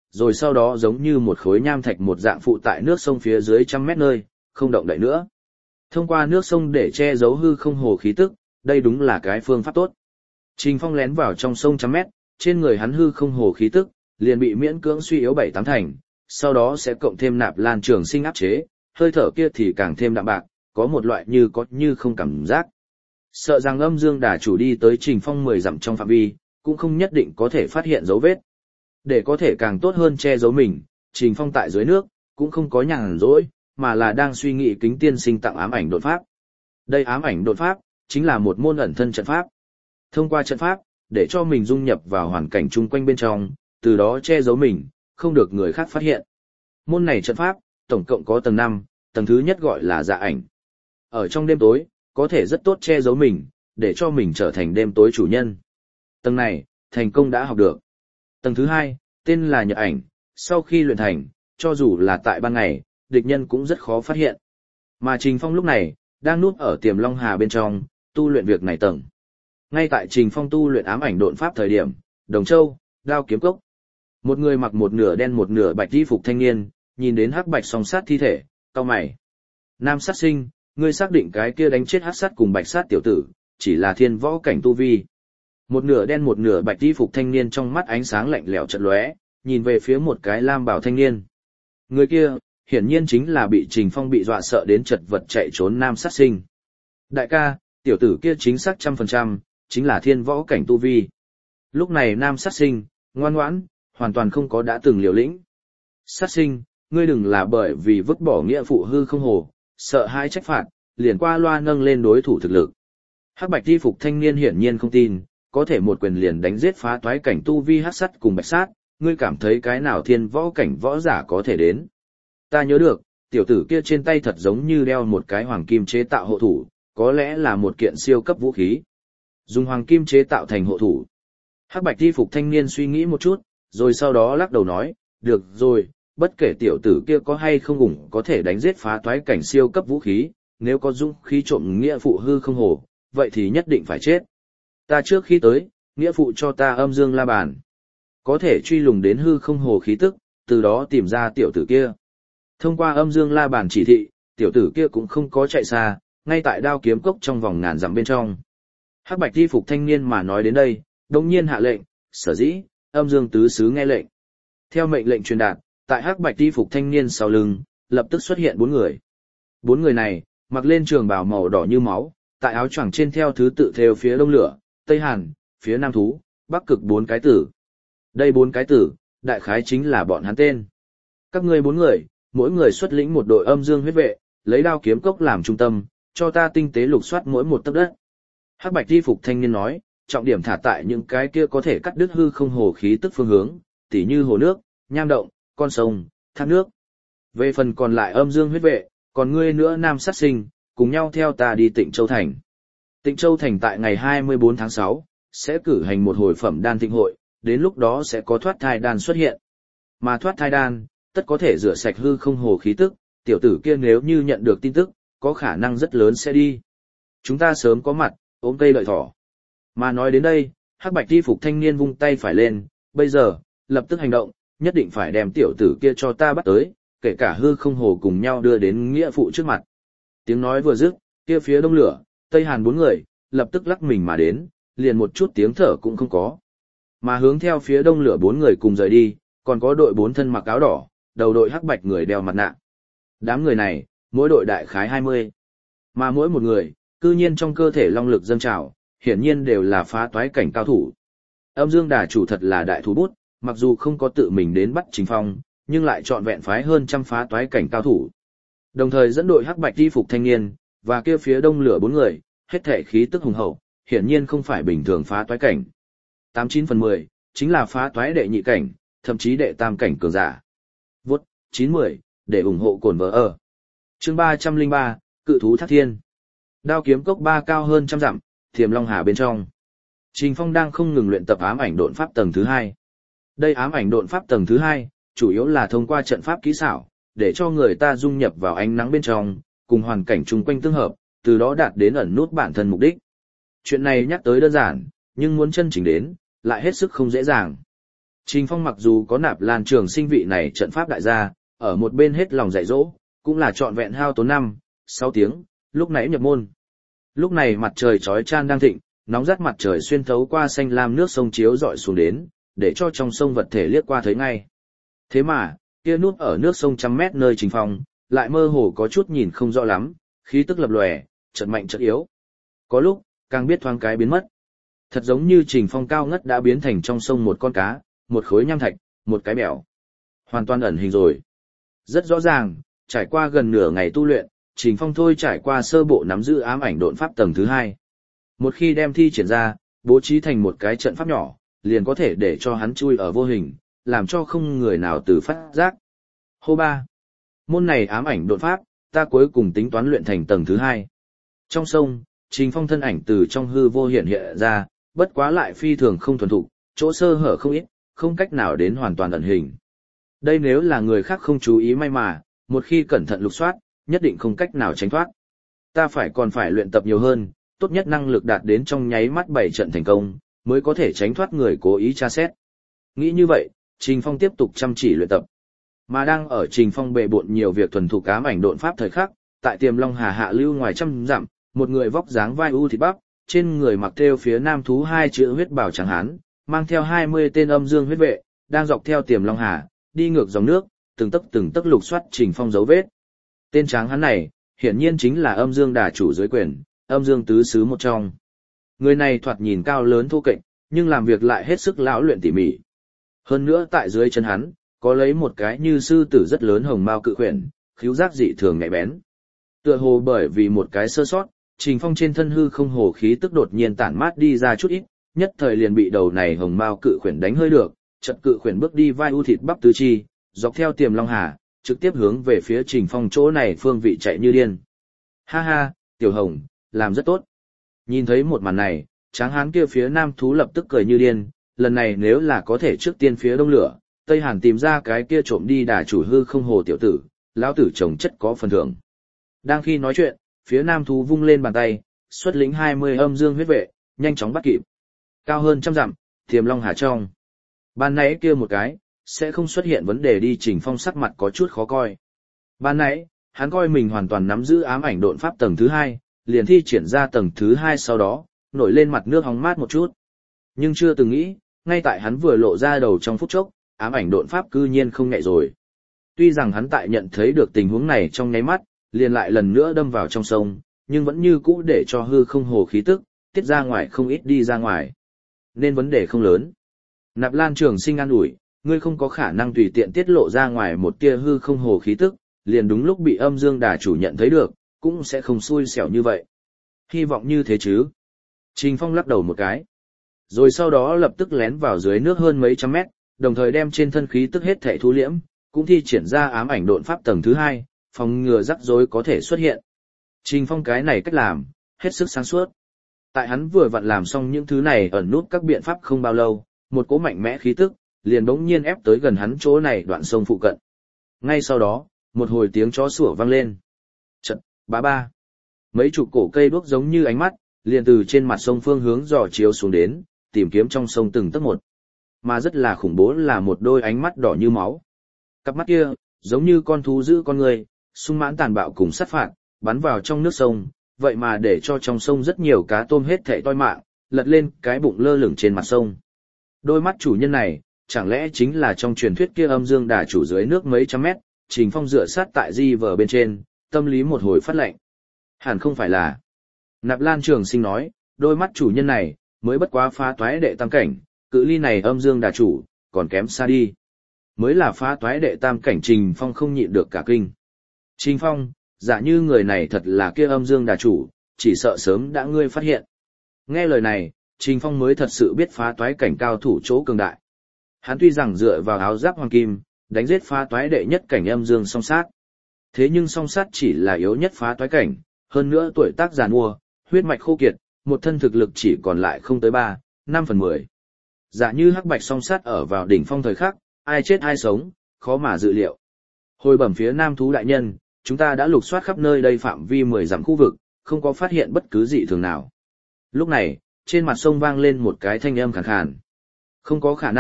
rồi sau đó giống như một khối nham thạch một dạng phụ tại nước sông phía dưới 100 mét nơi, không động đậy nữa. Thông qua nước sông để che giấu hư không hồ khí tức, đây đúng là cái phương pháp tốt. Trình Phong lén vào trong sông 100 mét, trên người hắn hư không hồ khí tức, liền bị miễn cưỡng suy yếu 7-8 thành, sau đó sẽ cộng thêm nạp lan trường sinh áp chế, hơi thở kia thì càng thêm đạm bạc, có một loại như có như không cảm giác. Sợ rằng âm dương đà chủ đi tới Trình Phong 10 dặm trong phạm vi, cũng không nhất định có thể phát hiện dấu vết. Để có thể càng tốt hơn che giấu mình, Trình Phong tại dưới nước, cũng không có nhàn rỗi, mà là đang suy nghĩ Kính tiên sinh tặng ám ảnh đột pháp. Đây ám ảnh đột pháp, chính là một môn ẩn thân trận pháp. Thông qua trận pháp, để cho mình dung nhập vào hoàn cảnh chung quanh bên trong, từ đó che giấu mình, không được người khác phát hiện. Môn này trận pháp, tổng cộng có tầng 5, tầng thứ nhất gọi là dạ ảnh. Ở trong đêm tối, có thể rất tốt che giấu mình, để cho mình trở thành đêm tối chủ nhân. Tầng này, thành công đã học được. Tầng thứ 2, tên là nhật ảnh, sau khi luyện thành, cho dù là tại ban ngày, địch nhân cũng rất khó phát hiện. Mà Trình Phong lúc này, đang núp ở Tiềm Long Hà bên trong, tu luyện việc này tầng. Ngay tại Trình Phong tu luyện ám ảnh độn pháp thời điểm, Đồng Châu, Đao Kiếm Cốc. Một người mặc một nửa đen một nửa bạch y phục thanh niên, nhìn đến hắc bạch song sát thi thể, cau mày. Nam sát sinh, ngươi xác định cái kia đánh chết hắc sát cùng bạch sát tiểu tử, chỉ là thiên võ cảnh tu vi. Một nửa đen một nửa bạch y phục thanh niên trong mắt ánh sáng lạnh lẽo chợt lóe, nhìn về phía một cái lam bảo thanh niên. Người kia, hiển nhiên chính là bị Trình Phong bị dọa sợ đến chật vật chạy trốn nam sát sinh. Đại ca, tiểu tử kia chính xác 100%, chính là thiên võ cảnh tu vi. Lúc này nam sát sinh, ngoan ngoãn, hoàn toàn không có đã từng liều lĩnh. Sát sinh, ngươi đừng là bởi vì vứt bỏ nghĩa phụ hư không hồ, sợ hãi trách phạt, liền qua loa nâng lên đối thủ thực lực. Hắc bạch y phục thanh niên hiển nhiên không tin, có thể một quyền liền đánh giết phá toái cảnh tu vi hắc sắt cùng bạch sát, ngươi cảm thấy cái nào thiên võ cảnh võ giả có thể đến. Ta nhớ được, tiểu tử kia trên tay thật giống như đeo một cái hoàng kim chế tạo hộ thủ, có lẽ là một kiện siêu cấp vũ khí. Dùng hoàng kim chế tạo thành hộ thủ. Hắc bạch y phục thanh niên suy nghĩ một chút, rồi sau đó lắc đầu nói, được rồi, bất kể tiểu tử kia có hay không ủng có thể đánh giết phá toái cảnh siêu cấp vũ khí, nếu có dũng khí trộm nghĩa phụ hư không hồ, vậy thì nhất định phải chết. Ta trước khi tới, nghĩa phụ cho ta âm dương la bàn. Có thể truy lùng đến hư không hồ khí tức, từ đó tìm ra tiểu tử kia. Thông qua âm dương la bàn chỉ thị, tiểu tử kia cũng không có chạy xa, ngay tại Đao Kiếm Cốc trong vòng ngàn dặm bên trong. Hắc bạch y phục thanh niên mà nói đến đây, đồng nhiên hạ lệnh, sở dĩ, âm dương tứ xứ nghe lệnh. Theo mệnh lệnh truyền đạt, tại hắc bạch y phục thanh niên sau lưng, lập tức xuất hiện 4 người. 4 người này, mặc lên trường bào màu đỏ như máu, tại áo choàng trên theo thứ tự theo phía đông lửa, tây hàn, phía nam thú, bắc cực 4 cái tử. Đây 4 cái tử, đại khái chính là bọn hắn tên. Các ngươi 4 người, mỗi người xuất lĩnh một đội âm dương huyết vệ, lấy Đao Kiếm Cốc làm trung tâm, cho ta tinh tế lục soát mỗi một tấc đất. Hắc bạch y phục thanh niên nói, trọng điểm thả tại những cái kia có thể cắt đứt hư không hồ khí tức phương hướng, tỉ như hồ nước, nham động, con sông, thác nước. Về phần còn lại âm dương huyết vệ, còn ngươi nữa nam sát sinh, cùng nhau theo ta đi Tịnh Châu Thành. Tịnh Châu Thành tại ngày 24 tháng 6, sẽ cử hành một hồi phẩm đan thịnh hội, đến lúc đó sẽ có thoát thai đan xuất hiện. Mà thoát thai đan, tất có thể rửa sạch hư không hồ khí tức, tiểu tử kia nếu như nhận được tin tức, có khả năng rất lớn sẽ đi. Chúng ta sớm có mặt, ôm cây đợi thỏ. Mà nói đến đây, hắc bạch y phục thanh niên vung tay phải lên, bây giờ, lập tức hành động, nhất định phải đem tiểu tử kia cho ta bắt tới, kể cả hư không hồ cùng nhau đưa đến nghĩa phụ trước mặt. Tiếng nói vừa dứt, kia phía đông lửa, tây hàn 4 người, lập tức lắc mình mà đến, liền một chút tiếng thở cũng không có. Mà hướng theo phía đông lửa 4 người cùng rời đi, còn có đội 4 thân mặc áo đỏ, đầu đội hắc bạch người đeo mặt nạ. Đám người này, mỗi đội đại khái 20. Mà mỗi một người, cư nhiên trong cơ thể long lực dâng trào, hiển nhiên đều là phá toái cảnh cao thủ. Âm Dương Đà chủ thật là đại thú bút, mặc dù không có tự mình đến bắt Trình Phong, nhưng lại chọn vẹn phái hơn trăm phá toái cảnh cao thủ. Đồng thời dẫn đội hắc bạch y phục thanh niên, và kia phía đông lửa 4 người, hết thể khí tức hùng hậu, hiển nhiên không phải bình thường phá toái cảnh. 89/10, chính là phá toái đệ nhị cảnh, thậm chí đệ tam cảnh cường giả. Vốt, 9/10, để ủng hộ cồn vợ ở. Chương 303, Cự thú Thác Thiên. Đao Kiếm Cốc 3 cao hơn trăm dặm, Tiềm Long Hà bên trong. Trình Phong đang không ngừng luyện tập ám ảnh độn pháp tầng thứ 2. Đây ám ảnh độn pháp tầng thứ 2, chủ yếu là thông qua trận pháp kỹ xảo, để cho người ta dung nhập vào ánh nắng bên trong, cùng hoàn cảnh chung quanh tương hợp, từ đó đạt đến ẩn nút bản thân mục đích. Chuyện này nhắc tới đơn giản, nhưng muốn chân chỉnh đến, lại hết sức không dễ dàng. Trình Phong mặc dù có Nạp Lan Trường Sinh vị này trận pháp đại gia, ở một bên hết lòng dạy dỗ, cũng là trọn vẹn hao tốn 6 tiếng, lúc nãy nhập môn. Lúc này mặt trời chói chan đang thịnh, nóng rát mặt trời xuyên thấu qua xanh lam nước sông chiếu rọi xuống đến, để cho trong sông vật thể liếc qua thấy ngay. Thế mà, kia núp ở nước sông trăm mét nơi Trình Phong, lại mơ hồ có chút nhìn không rõ lắm, khí tức lập lòe, chợt mạnh chợt yếu. Có lúc, càng biết thoáng cái biến mất. Thật giống như Trình Phong cao ngất đã biến thành trong sông một con cá, một khối nham thạch, một cái bèo. Hoàn toàn ẩn hình rồi. Rất rõ ràng, trải qua gần nửa ngày tu luyện, Trình Phong thôi trải qua sơ bộ nắm giữ ám ảnh độn pháp tầng thứ 2. Một khi đem thi triển ra, bố trí thành một cái trận pháp nhỏ, liền có thể để cho hắn chui ở vô hình, làm cho không người nào từ phát giác. Hô ba. Môn này ám ảnh độn pháp, ta cuối cùng tính toán luyện thành tầng thứ 2. Trong sông, Trình Phong thân ảnh từ trong hư vô hiện hiện ra, bất quá lại phi thường không thuần thục, chỗ sơ hở không ít, không cách nào đến hoàn toàn ẩn hình. Đây nếu là người khác không chú ý may mà, một khi cẩn thận lục soát, nhất định không cách nào tránh thoát. Ta còn phải luyện tập nhiều hơn, tốt nhất năng lực đạt đến trong nháy mắt 7 trận thành công, mới có thể tránh thoát người cố ý tra xét. Nghĩ như vậy, Trình Phong tiếp tục chăm chỉ luyện tập. Mà đang ở Trình Phong bệ bộn nhiều việc thuần thục ám ảnh độn pháp thời khắc, tại Tiềm Long Hà hạ lưu ngoài trăm dặm, một người vóc dáng vai u thịt bắp, trên người mặc thêu phía nam thú 2 chữ huyết bào trắng hán, mang theo 20 tên âm dương huyết vệ, đang dọc theo Tiềm Long Hà, đi ngược dòng nước, từng tấc lục soát Trình Phong dấu vết. Tên tráng hán này, hiển nhiên chính là âm dương đà chủ dưới quyền, âm dương tứ xứ một trong. Người này thoạt nhìn cao lớn thô kệch, nhưng làm việc lại hết sức lão luyện tỉ mỉ. Hơn nữa tại dưới chân hắn, có lấy một cái như sư tử rất lớn hồng mao cự khuyển, khứu giác dị thường nhạy bén. Tựa hồ bởi vì một cái sơ sót, Trình Phong trên thân hư không hồ khí tức đột nhiên tản mát đi ra chút ít, nhất thời liền bị đầu này hồng mao cự khuyển đánh hơi được, chợt cự khuyển bước đi vai u thịt bắp tứ chi, dọc theo Tiềm Long Hà, trực tiếp hướng về phía Trình Phong chỗ này phương vị chạy như điên. Ha ha, Tiểu Hồng, làm rất tốt. Nhìn thấy một màn này, tráng hán kia phía nam thú lập tức cười như điên, lần này nếu là có thể trước tiên phía đông lửa, Tây Hàn tìm ra cái kia trộm đi đà chủ hư không hồ tiểu tử, lão tử chồng chất có phần thưởng. Đang khi nói chuyện, phía nam thú vung lên bàn tay, xuất lĩnh 20 âm dương huyết vệ, nhanh chóng bắt kịp. Cao hơn trăm dặm, Tiềm Long Hà trong. Ban nãy kia một cái, sẽ không xuất hiện vấn đề đi. Trình Phong sắc mặt có chút khó coi. Ban nãy, hắn coi mình hoàn toàn nắm giữ ám ảnh độn pháp tầng thứ 2, liền thi triển ra tầng thứ 2 sau đó, nổi lên mặt nước hóng mát một chút. Nhưng chưa từng nghĩ, ngay tại hắn vừa lộ ra đầu trong phút chốc, ám ảnh độn pháp cư nhiên không nhẹ rồi. Tuy rằng hắn tại nhận thấy được tình huống này trong nháy mắt, liền lại lần nữa đâm vào trong sông, nhưng vẫn như cũ để cho hư không hồ khí tức, tiết ra ngoài không ít đi ra ngoài. Nên vấn đề không lớn. Nạp Lan Trường Sinh an ủi, ngươi không có khả năng tùy tiện tiết lộ ra ngoài một tia hư không hồ khí tức, liền đúng lúc bị âm dương đà chủ nhận thấy được, cũng sẽ không xui xẻo như vậy. Hy vọng như thế chứ. Trình Phong lắc đầu một cái. Rồi sau đó lập tức lén vào dưới nước hơn mấy trăm mét, đồng thời đem trên thân khí tức hết thảy thu liễm, cũng thi triển ra ám ảnh độn pháp tầng thứ 2, phòng ngừa rắc rối có thể xuất hiện. Trình Phong cái này cách làm, hết sức sáng suốt. Tại hắn vừa vặn làm xong những thứ này ẩn nút các biện pháp không bao lâu, một cỗ mạnh mẽ khí tức, liền bỗng nhiên ép tới gần hắn chỗ này đoạn sông phụ cận. Ngay sau đó, một hồi tiếng chó sủa vang lên. Chật, bá ba. Mấy chục cổ cây đuốc giống như ánh mắt, liền từ trên mặt sông phương hướng dò chiếu xuống đến, tìm kiếm trong sông từng tấc một. Mà rất là khủng bố là một đôi ánh mắt đỏ như máu. Cặp mắt kia, giống như con thú giữ con người, sung mãn tàn bạo cùng sát phạt, bắn vào trong nước sông, vậy mà để cho trong sông rất nhiều cá tôm hết thảy toi mạng, lật lên cái bụng lơ lửng trên mặt sông. Đôi mắt chủ nhân này, chẳng lẽ chính là trong truyền thuyết kia âm dương đà chủ dưới nước mấy trăm mét, Trình Phong dựa sát tại di vở bên trên, tâm lý một hồi phát lạnh. Hẳn không phải là. Nạp Lan Trường Sinh nói, đôi mắt chủ nhân này, mới bất quá phá toái đệ tam cảnh, cự ly này âm dương đà chủ, còn kém xa đi. Mới là phá toái đệ tam cảnh. Trình Phong không nhịn được cả kinh. Trình Phong, giả như người này thật là kia âm dương đà chủ, chỉ sợ sớm đã ngươi phát hiện. Nghe lời này, Trình Phong mới thật sự biết phá toái cảnh cao thủ chỗ cường đại. Hắn tuy rằng dựa vào áo giáp hoàng kim, đánh giết phá toái đệ nhất cảnh âm dương song sát. Thế nhưng song sát chỉ là yếu nhất phá toái cảnh, hơn nữa tuổi tác già nua, huyết mạch khô kiệt, một thân thực lực chỉ còn lại không tới 3/5/10. Giả như hắc bạch song sát ở vào đỉnh phong thời khắc, ai chết ai sống, khó mà dự liệu. Hồi bẩm phía nam thú đại nhân, chúng ta đã lục soát khắp nơi đây phạm vi 10 dặm khu vực, không có phát hiện bất cứ dị thường nào. Lúc này, trên mặt sông vang lên một cái thanh âm khàn khàn. Không có khả năng,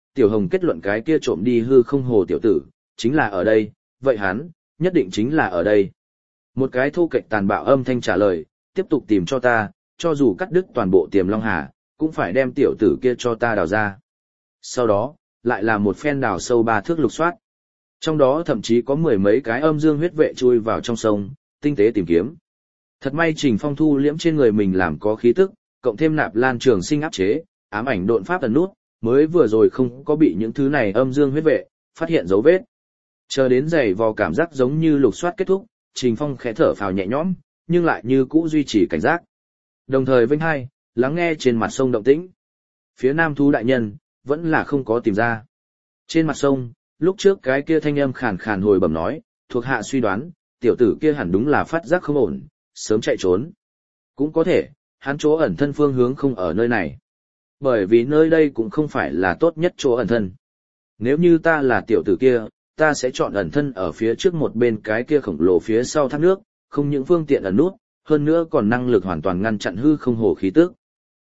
Tiểu Hồng kết luận cái kia trộm đi hư không hồ tiểu tử, chính là ở đây, vậy hắn, nhất định chính là ở đây. Một cái thô kệch tàn bạo âm thanh trả lời, tiếp tục tìm cho ta, cho dù cắt đứt toàn bộ Tiềm Long Hà, cũng phải đem tiểu tử kia cho ta đào ra. Sau đó, lại là một phen đào sâu 3 thước lục soát. Trong đó thậm chí có 10 mấy cái âm dương huyết vệ chui vào trong sông, tinh tế tìm kiếm. Thật may Trình Phong thu liễm trên người mình làm có khí tức, cộng thêm Nạp Lan Trường Sinh áp chế, ám ảnh độn pháp ẩn nút, mới vừa rồi không có bị những thứ này âm dương huyết vệ phát hiện dấu vết. Chờ đến giày vò cảm giác giống như lục soát kết thúc, Trình Phong khẽ thở phào nhẹ nhõm, nhưng lại như cũ duy trì cảnh giác. Đồng thời vênh hai, lắng nghe trên mặt sông động tĩnh. Phía nam thú đại nhân, vẫn là không có tìm ra. Trên mặt sông, lúc trước cái kia thanh âm khàn khàn hồi bẩm nói, thuộc hạ suy đoán, tiểu tử kia hẳn đúng là phát giác không ổn, sớm chạy trốn. Cũng có thể, hắn chỗ ẩn thân phương hướng không ở nơi này. Bởi vì nơi đây cũng không phải là tốt nhất chỗ ẩn thân. Nếu như ta là tiểu tử kia, ta sẽ chọn ẩn thân ở phía trước một bên cái kia khổng lồ phía sau thác nước, không những phương tiện ẩn nút, hơn nữa còn năng lực hoàn toàn ngăn chặn hư không hồ khí tức.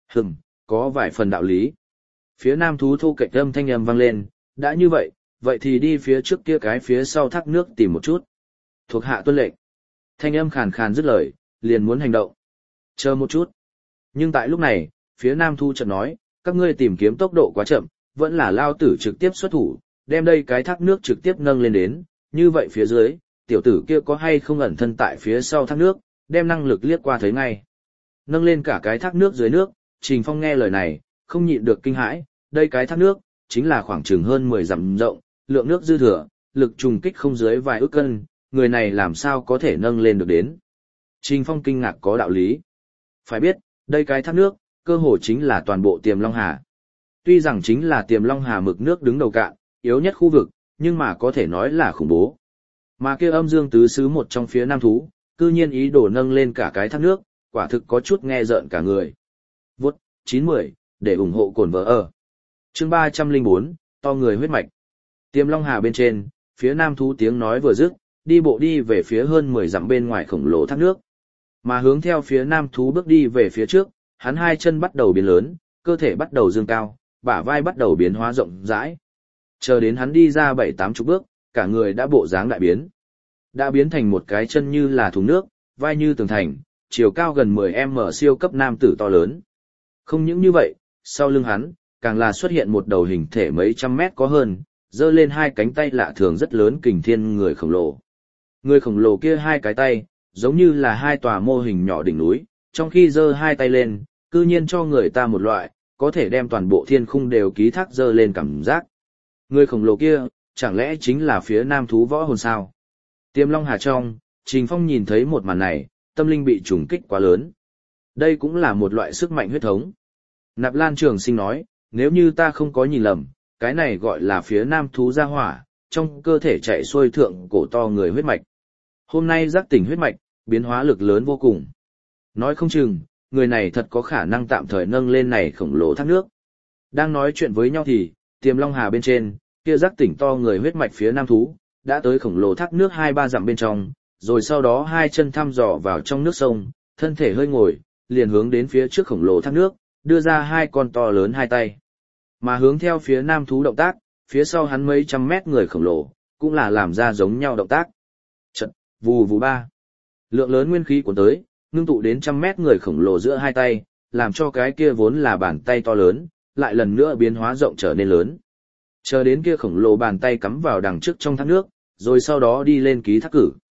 Có vài phần đạo lý. Phía nam thú thô kệch âm thanh âm vang lên, đã như vậy, vậy thì đi phía trước kia cái phía sau thác nước tìm một chút. Thuộc hạ tuân lệnh. Thanh âm khàn khàn dứt lời, liền muốn hành động. Chờ một chút. Nhưng tại lúc này, phía nam thú chợt nói, các ngươi tìm kiếm tốc độ quá chậm, vẫn là lao tử trực tiếp xuất thủ, đem đây cái thác nước trực tiếp nâng lên đến, như vậy phía dưới, tiểu tử kia có hay không ẩn thân tại phía sau thác nước, đem năng lực liếc qua thấy ngay. Nâng lên cả cái thác nước dưới nước, Trình Phong nghe lời này, không nhịn được kinh hãi, đây cái thác nước, chính là khoảng chừng hơn 10 dặm rộng, lượng nước dư thừa, lực trùng kích không dưới vài ức cân, người này làm sao có thể nâng lên được đến. Trình Phong kinh ngạc có đạo lý. Phải biết, đây cái thác nước, cơ hồ chính là toàn bộ Tiềm Long Hà. Tuy rằng chính là Tiềm Long Hà mực nước đứng đầu cạn, yếu nhất khu vực, nhưng mà có thể nói là khủng bố. Mà kia âm dương tứ xứ một trong phía nam thú, cư nhiên ý đồ nâng lên cả cái thác nước, quả thực có chút nghe rợn cả người. Vốt, 910, để ủng hộ cồn vợ ở. Chương 304, to người huyết mạch. Tiềm Long Hà bên trên, phía nam thú tiếng nói vừa dứt, đi bộ đi về phía hơn 10 dặm bên ngoài khổng lồ thác nước. Mà hướng theo phía nam thú bước đi về phía trước, hắn hai chân bắt đầu biến lớn, cơ thể bắt đầu dương cao, bả vai bắt đầu biến hóa rộng rãi. Chờ đến hắn đi ra 7-8 chục bước, cả người đã bộ dáng đại biến. Đã biến thành một cái chân như là thùng nước, vai như tường thành, chiều cao gần 10m siêu cấp nam tử to lớn. Không những như vậy, sau lưng hắn, càng là xuất hiện một đầu hình thể mấy trăm mét có hơn, giơ lên hai cánh tay lạ thường rất lớn kình thiên người khổng lồ. Người khổng lồ kia hai cái tay, giống như là hai tòa mô hình nhỏ đỉnh núi, trong khi giơ hai tay lên, cư nhiên cho người ta một loại, có thể đem toàn bộ thiên khung đều ký thác giơ lên cảm giác. Người khổng lồ kia, chẳng lẽ chính là phía nam thú võ hồn sao? Tiềm Long Hà trong, Trình Phong nhìn thấy một màn này, tâm linh bị trùng kích quá lớn. Đây cũng là một loại sức mạnh huyết thống. Nạp Lan Trường Sinh nói, nếu như ta không có nhìn lầm, cái này gọi là phía nam thú gia hỏa, trong cơ thể chạy xuôi thượng cổ to người huyết mạch. Hôm nay giác tỉnh huyết mạch, biến hóa lực lớn vô cùng. Nói không chừng, người này thật có khả năng tạm thời nâng lên này khổng lồ thác nước. Đang nói chuyện với nhau thì, Tiềm Long Hà bên trên, kia giác tỉnh to người huyết mạch phía nam thú, đã tới khổng lồ thác nước 2-3 dặm bên trong, rồi sau đó hai chân thăm dò vào trong nước sông, thân thể hơi ngồi, liền hướng đến phía trước khổng lồ thác nước, đưa ra hai con to lớn hai tay. Mà hướng theo phía nam thú động tác, phía sau hắn mấy trăm mét người khổng lồ, cũng là làm ra giống nhau động tác. Trận, vù vù ba. Lượng lớn nguyên khí cuốn tới, ngưng tụ đến trăm mét người khổng lồ giữa hai tay, làm cho cái kia vốn là bàn tay to lớn, lại lần nữa biến hóa rộng trở nên lớn. Chờ đến kia khổng lồ bàn tay cắm vào đằng trước trong thác nước, rồi sau đó đi lên ký thác cử.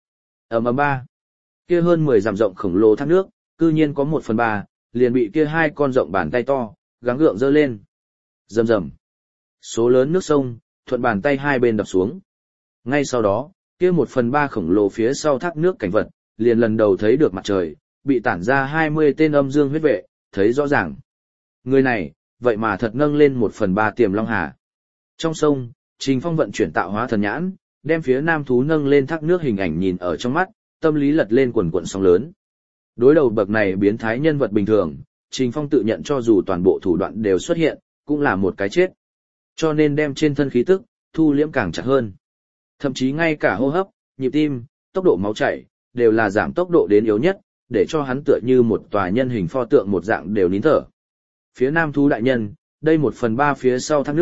Ba. Kia hơn 10 dặm rộng khổng lồ thác nước, cư nhiên có 1/3, liền bị kia hai con rộng bàn tay to, gắng gượng dơ lên. Rầm rầm. Số lớn nước sông, thuận bàn tay hai bên đập xuống. Ngay sau đó, kia 1/3 khổng lồ phía sau thác nước cảnh vật, liền lần đầu thấy được mặt trời, bị tản ra 20 tên âm dương huyết vệ, thấy rõ ràng. Người này, vậy mà thật nâng lên 1/3 Tiềm Long Hà. Trong sông, Trình Phong vận chuyển tạo hóa thần nhãn, đem phía nam thú nâng lên thác nước hình ảnh nhìn ở trong mắt, tâm lý lật lên quần quần sóng lớn. Đối đầu bậc này biến thái nhân vật bình thường, Trình Phong tự nhận cho dù toàn bộ thủ đoạn đều xuất hiện, cũng là một cái chết. Cho nên đem trên thân khí tức, thu liễm càng chặt hơn. Thậm chí ngay cả hô hấp, nhịp tim, tốc độ máu chảy, đều là giảm tốc độ đến yếu nhất, để cho hắn tựa như một tòa nhân hình pho tượng một dạng đều nín thở. Phía nam thú đại nhân, đây 1/3 phía sau thác nước,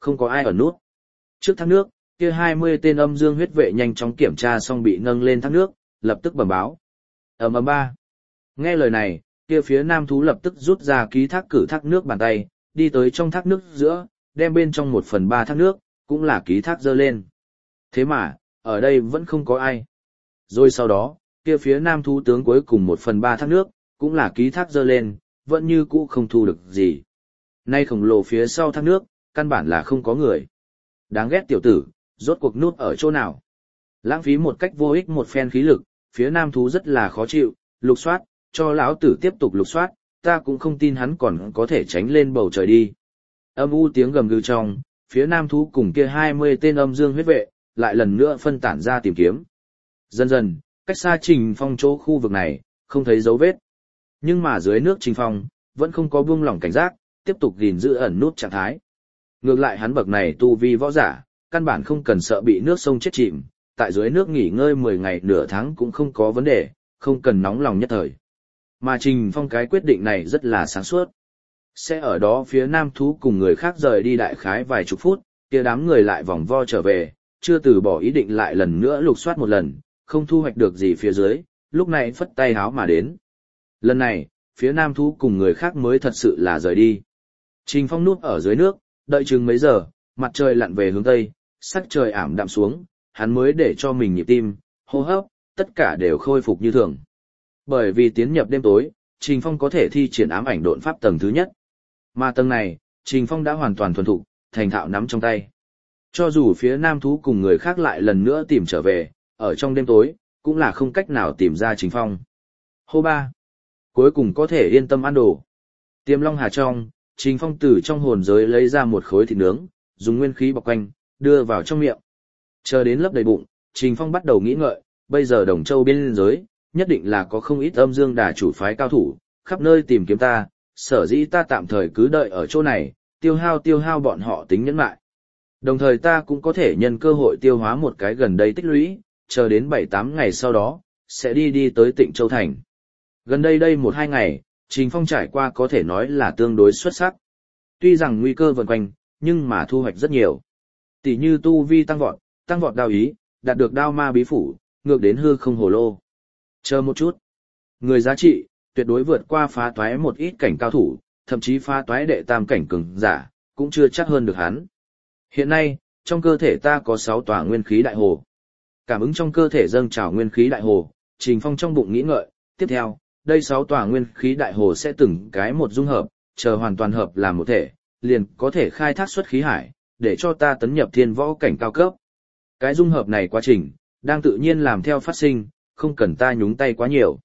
không có ai ở nút. Trước thác nước, kia 20 tên âm dương huyết vệ nhanh chóng kiểm tra xong bị nâng lên thác nước, lập tức bẩm báo. Ầm ba. Nghe lời này, kia phía nam thú lập tức rút ra ký thác cử thác nước bàn tay, đi tới trong thác nước giữa, đem bên trong 1/3 thác nước, cũng là ký thác dơ lên. Thế mà, ở đây vẫn không có ai. Rồi sau đó, kia phía nam thú tướng cuối cùng 1/3 thác nước, cũng là ký thác dơ lên, vẫn như cũ không thu được gì. Nay khổng lồ phía sau thác nước, căn bản là không có người. Đáng ghét tiểu tử, rốt cuộc nút ở chỗ nào. Lãng phí một cách vô ích một phen khí lực, phía nam thú rất là khó chịu, lục soát, cho lão tử tiếp tục lục soát, ta cũng không tin hắn còn có thể tránh lên bầu trời đi. Âm u tiếng gầm gừ trong, phía nam thú cùng kia 20 tên âm dương huyết vệ, lại lần nữa phân tản ra tìm kiếm. Dần dần, cách xa Trình Phong chỗ khu vực này, không thấy dấu vết. Nhưng mà dưới nước Trình Phong, vẫn không có buông lỏng cảnh giác, tiếp tục gìn giữ ẩn nút trạng thái. Ngược lại hắn bậc này tu vi võ giả, căn bản không cần sợ bị nước sông chết chìm, tại dưới nước nghỉ ngơi 10 ngày nửa tháng cũng không có vấn đề, không cần nóng lòng nhất thời. Mà Trình Phong cái quyết định này rất là sáng suốt. Sẽ ở đó phía nam thú cùng người khác rời đi đại khái vài chục phút, kia đám người lại vòng vo trở về, chưa từ bỏ ý định lại lần nữa lục soát một lần, không thu hoạch được gì phía dưới, lúc này phất tay háo mà đến. Lần này, phía nam thú cùng người khác mới thật sự là rời đi. Trình Phong núp ở dưới nước, đợi chừng mấy giờ, mặt trời lặn về hướng tây, sắc trời ảm đạm xuống, hắn mới để cho mình nhịp tim, hô hấp, tất cả đều khôi phục như thường. Bởi vì tiến nhập đêm tối, Trình Phong có thể thi triển ám ảnh độn pháp tầng thứ nhất. Mà tầng này, Trình Phong đã hoàn toàn thuần thục, thành thạo nắm trong tay. Cho dù phía nam thú cùng người khác lại lần nữa tìm trở về, ở trong đêm tối, cũng là không cách nào tìm ra Trình Phong. Hô ba. Cuối cùng có thể yên tâm ăn đồ. Tiềm Long Hà trong, Trình Phong từ trong hồn giới lấy ra một khối thịt nướng, dùng nguyên khí bọc quanh, đưa vào trong miệng. Chờ đến lấp đầy bụng, Trình Phong bắt đầu nghĩ ngợi, bây giờ Đồng Châu biên giới, nhất định là có không ít âm dương đà chủ phái cao thủ, khắp nơi tìm kiếm ta, sở dĩ ta tạm thời cứ đợi ở chỗ này, tiêu hao bọn họ tính nhẫn mại. Đồng thời ta cũng có thể nhân cơ hội tiêu hóa một cái gần đây tích lũy, chờ đến 7-8 ngày sau đó, sẽ đi tới Tịnh Châu Thành. Gần đây 1-2 ngày, Trình Phong trải qua có thể nói là tương đối xuất sắc. Tuy rằng nguy cơ vần quanh, nhưng mà thu hoạch rất nhiều. Tỷ như tu vi tăng vọt đao ý, đạt được đao ma bí phủ, ngược đến hư không hồ lô. Chờ một chút. Người giá trị, tuyệt đối vượt qua phá toái một ít cảnh cao thủ, thậm chí phá toái đệ tam cảnh cường giả, cũng chưa chắc hơn được hắn. Hiện nay, trong cơ thể ta có 6 tòa nguyên khí đại hồ. Cảm ứng trong cơ thể dâng trào nguyên khí đại hồ, Trình Phong trong bụng nghĩ ngợi, tiếp theo, đây 6 tòa nguyên khí đại hồ sẽ từng cái một dung hợp, chờ hoàn toàn hợp làm một thể, liền có thể khai thác xuất khí hải, để cho ta tấn nhập thiên võ cảnh cao cấp. Cái dung hợp này quá trình, đang tự nhiên làm theo phát sinh, không cần ta nhúng tay quá nhiều.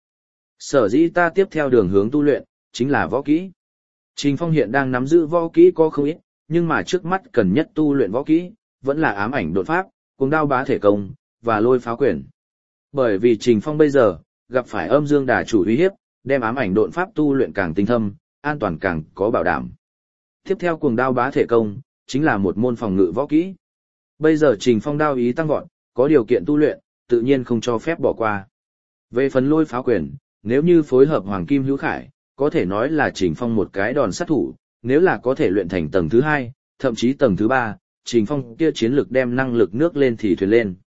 Sở dĩ ta tiếp theo đường hướng tu luyện, chính là võ kỹ. Trình Phong hiện đang nắm giữ võ kỹ có không ít, nhưng mà trước mắt cần nhất tu luyện võ kỹ, vẫn là ám ảnh đột pháp, cuồng đao bá thể công, và lôi pháo quyền. Bởi vì Trình Phong bây giờ, gặp phải âm dương đà chủ uy hiếp, đem ám ảnh độn pháp tu luyện càng tinh thâm, an toàn càng có bảo đảm. Tiếp theo cuồng đao bá thể công, chính là một môn phòng ngự võ kỹ. Bây giờ Trình Phong đao ý tăng vọt, có điều kiện tu luyện, tự nhiên không cho phép bỏ qua. Về phần lôi pháo quyền, nếu như phối hợp Hoàng Kim Hữu Khải, có thể nói là Trình Phong một cái đòn sát thủ, nếu là có thể luyện thành tầng thứ 2, thậm chí tầng thứ 3, Trình Phong kia chiến lực đem năng lực nước lên thì thuyền lên.